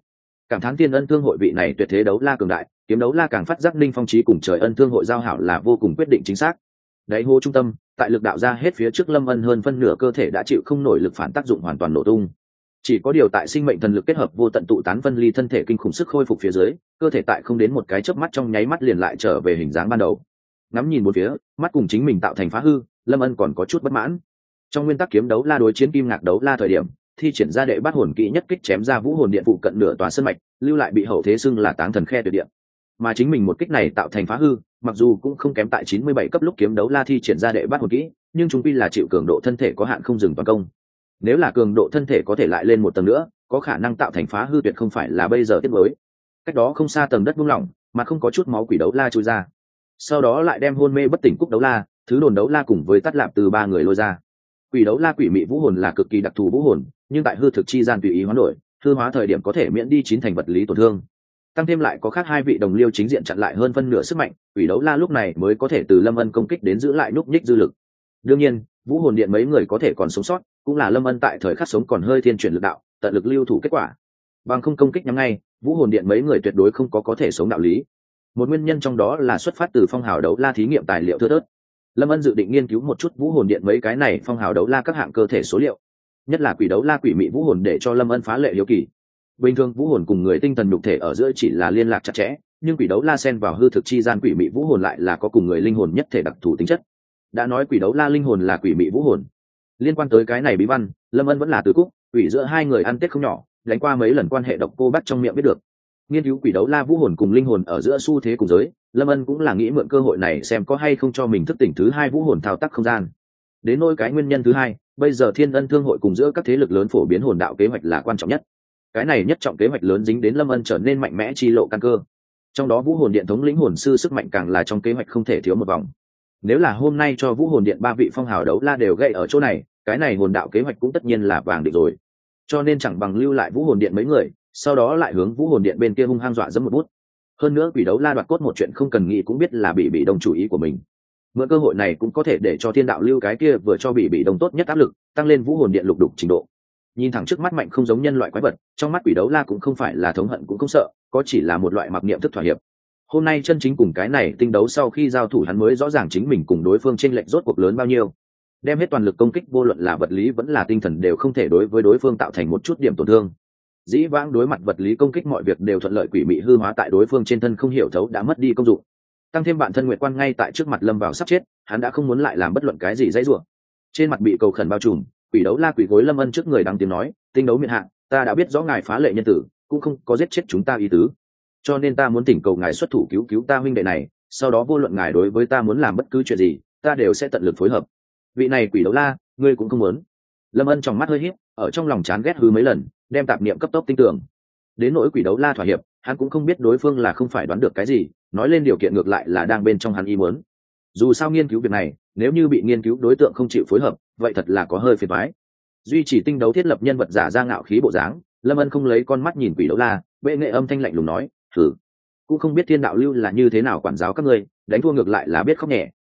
Cảm thán Thiên Ân Thương hội vị này tuyệt thế đấu la cường đại, kiếm đấu la càng phát giác Ninh Phong Chí cùng Trời Ân Thương hội giao hảo là vô cùng quyết định chính xác. Đáy hố trung tâm, tại lực đạo ra hết phía trước Lâm Ân hơn phân nửa cơ thể đã chịu không nổi lực phản tác dụng hoàn toàn nổ tung. Chỉ có điều tại sinh mệnh thần lực kết hợp vô tận tụ tán phân ly thân thể kinh khủng sức khôi phục phía dưới, cơ thể tại không đến một cái chớp mắt trong nháy mắt liền lại trở về hình dáng ban đầu. Ngắm nhìn một phía, mắt cùng chính mình tạo thành phá hư, Lâm Ân còn có chút bất mãn. Trong nguyên tắc kiếm đấu la đối chiến kim ngạc đấu la thời điểm, thi triển ra đệ bát hồn kỹ nhất kích chém ra vũ hồn điện phụ cận nửa tòa sơn mạch, lưu lại bị hậu thế xưng là táng thần khe tuyệt điện. Mà chính mình một kích này tạo thành phá hư, mặc dù cũng không kém tại 97 cấp lúc kiếm đấu la thi triển ra đệ bát hồn kỹ, nhưng chúng quy là chịu cường độ thân thể có hạn không dừng toàn công. Nếu là cường độ thân thể có thể lại lên một tầng nữa, có khả năng tạo thành phá hư tuyệt không phải là bây giờ tiếp với. Cách đó không xa tầng đất buông lỏng, mà không có chút máu quỷ đấu la chui ra. Sau đó lại đem hôn mê bất tỉnh cúc đấu la, thứ đồn đấu la cùng với tắt lạp từ ba người lôi ra. Quỷ đấu la quỷ mị vũ hồn là cực kỳ đặc thù vũ hồn, nhưng tại hư thực chi gian tùy ý hoán đổi, hư hóa thời điểm có thể miễn đi 9 thành vật lý tổn thương. Tăng thêm lại có khác hai vị đồng liêu chính diện chặn lại hơn phân nửa sức mạnh, quỷ đấu la lúc này mới có thể từ Lâm Ân công kích đến giữ lại núp nhích dư lực. Đương nhiên, vũ hồn điện mấy người có thể còn sống sót, cũng là Lâm Ân tại thời khắc sống còn hơi thiên chuyển lực đạo, tận lực lưu thủ kết quả. Bằng không công kích nhắm ngay, vũ hồn điện mấy người tuyệt đối không có thể sống đạo lý. Một nguyên nhân trong đó là xuất phát từ phong hào đấu la thí nghiệm tài liệu thưa thớt. Lâm Ân dự định nghiên cứu một chút vũ hồn điện mấy cái này phong hào đấu la các hạng cơ thể số liệu, nhất là quỷ đấu la quỷ mị vũ hồn để cho Lâm Ân phá lệ hiếu kỳ. Bình thường vũ hồn cùng người tinh thần nhục thể ở giữa chỉ là liên lạc chặt chẽ, nhưng quỷ đấu la xen vào hư thực chi gian quỷ mị vũ hồn lại là có cùng người linh hồn nhất thể đặc thù tính chất. Đã nói quỷ đấu la linh hồn là quỷ mị vũ hồn, liên quan tới cái này bí văn, Lâm Ân vẫn là từ cúc quỷ giữa hai người ăn tết không nhỏ, đánh qua mấy lần quan hệ độc cô bắt trong miệng biết được. Nghiên cứu quỷ đấu la vũ hồn cùng linh hồn ở giữa xu thế cùng giới, Lâm Ân cũng là nghĩ mượn cơ hội này xem có hay không cho mình thức tỉnh thứ hai vũ hồn thao tác không gian. Đến nỗi cái nguyên nhân thứ hai, bây giờ Thiên Ân Thương hội cùng giữa các thế lực lớn phổ biến hồn đạo kế hoạch là quan trọng nhất. Cái này nhất trọng kế hoạch lớn dính đến Lâm Ân trở nên mạnh mẽ chi lộ căn cơ. Trong đó vũ hồn điện thống lĩnh hồn sư sức mạnh càng là trong kế hoạch không thể thiếu một vòng. Nếu là hôm nay cho vũ hồn điện ba vị phong hào đấu la đều gậy ở chỗ này, cái này hồn đạo kế hoạch cũng tất nhiên là vàng định rồi. Cho nên chẳng bằng lưu lại vũ hồn điện mấy người, sau đó lại hướng vũ hồn điện bên kia hung hăng dọa dẫm một bút. Hơn nữa quỷ đấu la đoạt cốt một chuyện không cần nghĩ cũng biết là bị đông chủ ý của mình. Mượn cơ hội này cũng có thể để cho thiên đạo lưu cái kia vừa cho bị đông tốt nhất áp lực, tăng lên vũ hồn điện lục đục trình độ. Nhìn thẳng trước mắt mạnh không giống nhân loại quái vật, trong mắt quỷ đấu la cũng không phải là thống hận cũng không sợ, có chỉ là một loại mặc niệm thức thỏa hiệp. Hôm nay chân chính cùng cái này tinh đấu sau khi giao thủ hắn mới rõ ràng chính mình cùng đối phương chênh lệch rốt cuộc lớn bao nhiêu. Đem hết toàn lực công kích vô luận là vật lý vẫn là tinh thần đều không thể đối với đối phương tạo thành một chút điểm tổn thương. Dĩ vãng đối mặt vật lý công kích mọi việc đều thuận lợi, quỷ mị hư hóa tại đối phương trên thân không hiểu thấu đã mất đi công dụng. Tăng thêm bản thân Nguyệt Quan ngay tại trước mặt lâm vào sắp chết, hắn đã không muốn lại làm bất luận cái gì dãy rủa. Trên mặt bị cầu khẩn bao trùm, quỷ đấu la quỷ gối Lâm Ân trước người đang tiếng nói, tinh đấu miện hạ, ta đã biết rõ ngài phá lệ nhân tử, cũng không có giết chết chúng ta ý tứ, cho nên ta muốn thỉnh cầu ngài xuất thủ cứu ta huynh đệ này, sau đó vô luận ngài đối với ta muốn làm bất cứ chuyện gì, ta đều sẽ tận lực phối hợp. Vị này quỷ đấu la, ngươi cũng không muốn. Lâm Ân trong mắt hơi híp, ở trong lòng chán ghét hư mấy lần, đem tạp niệm cấp tốc tinh tưởng. Đến nỗi quỷ đấu la thỏa hiệp, hắn cũng không biết đối phương là không phải đoán được cái gì, nói lên điều kiện ngược lại là đang bên trong hắn ý muốn. Dù sao nghiên cứu việc này, nếu như bị nghiên cứu đối tượng không chịu phối hợp, vậy thật là có hơi phiền toái. Duy chỉ tinh đấu thiết lập nhân vật giả ra ngạo khí bộ dáng, Lâm Ân không lấy con mắt nhìn quỷ đấu la, bệ nghệ âm thanh lạnh lùng nói, thử cũng không biết thiên đạo lưu là như thế nào quản giáo các ngươi, đánh thua ngược lại là biết khóc nhẹ,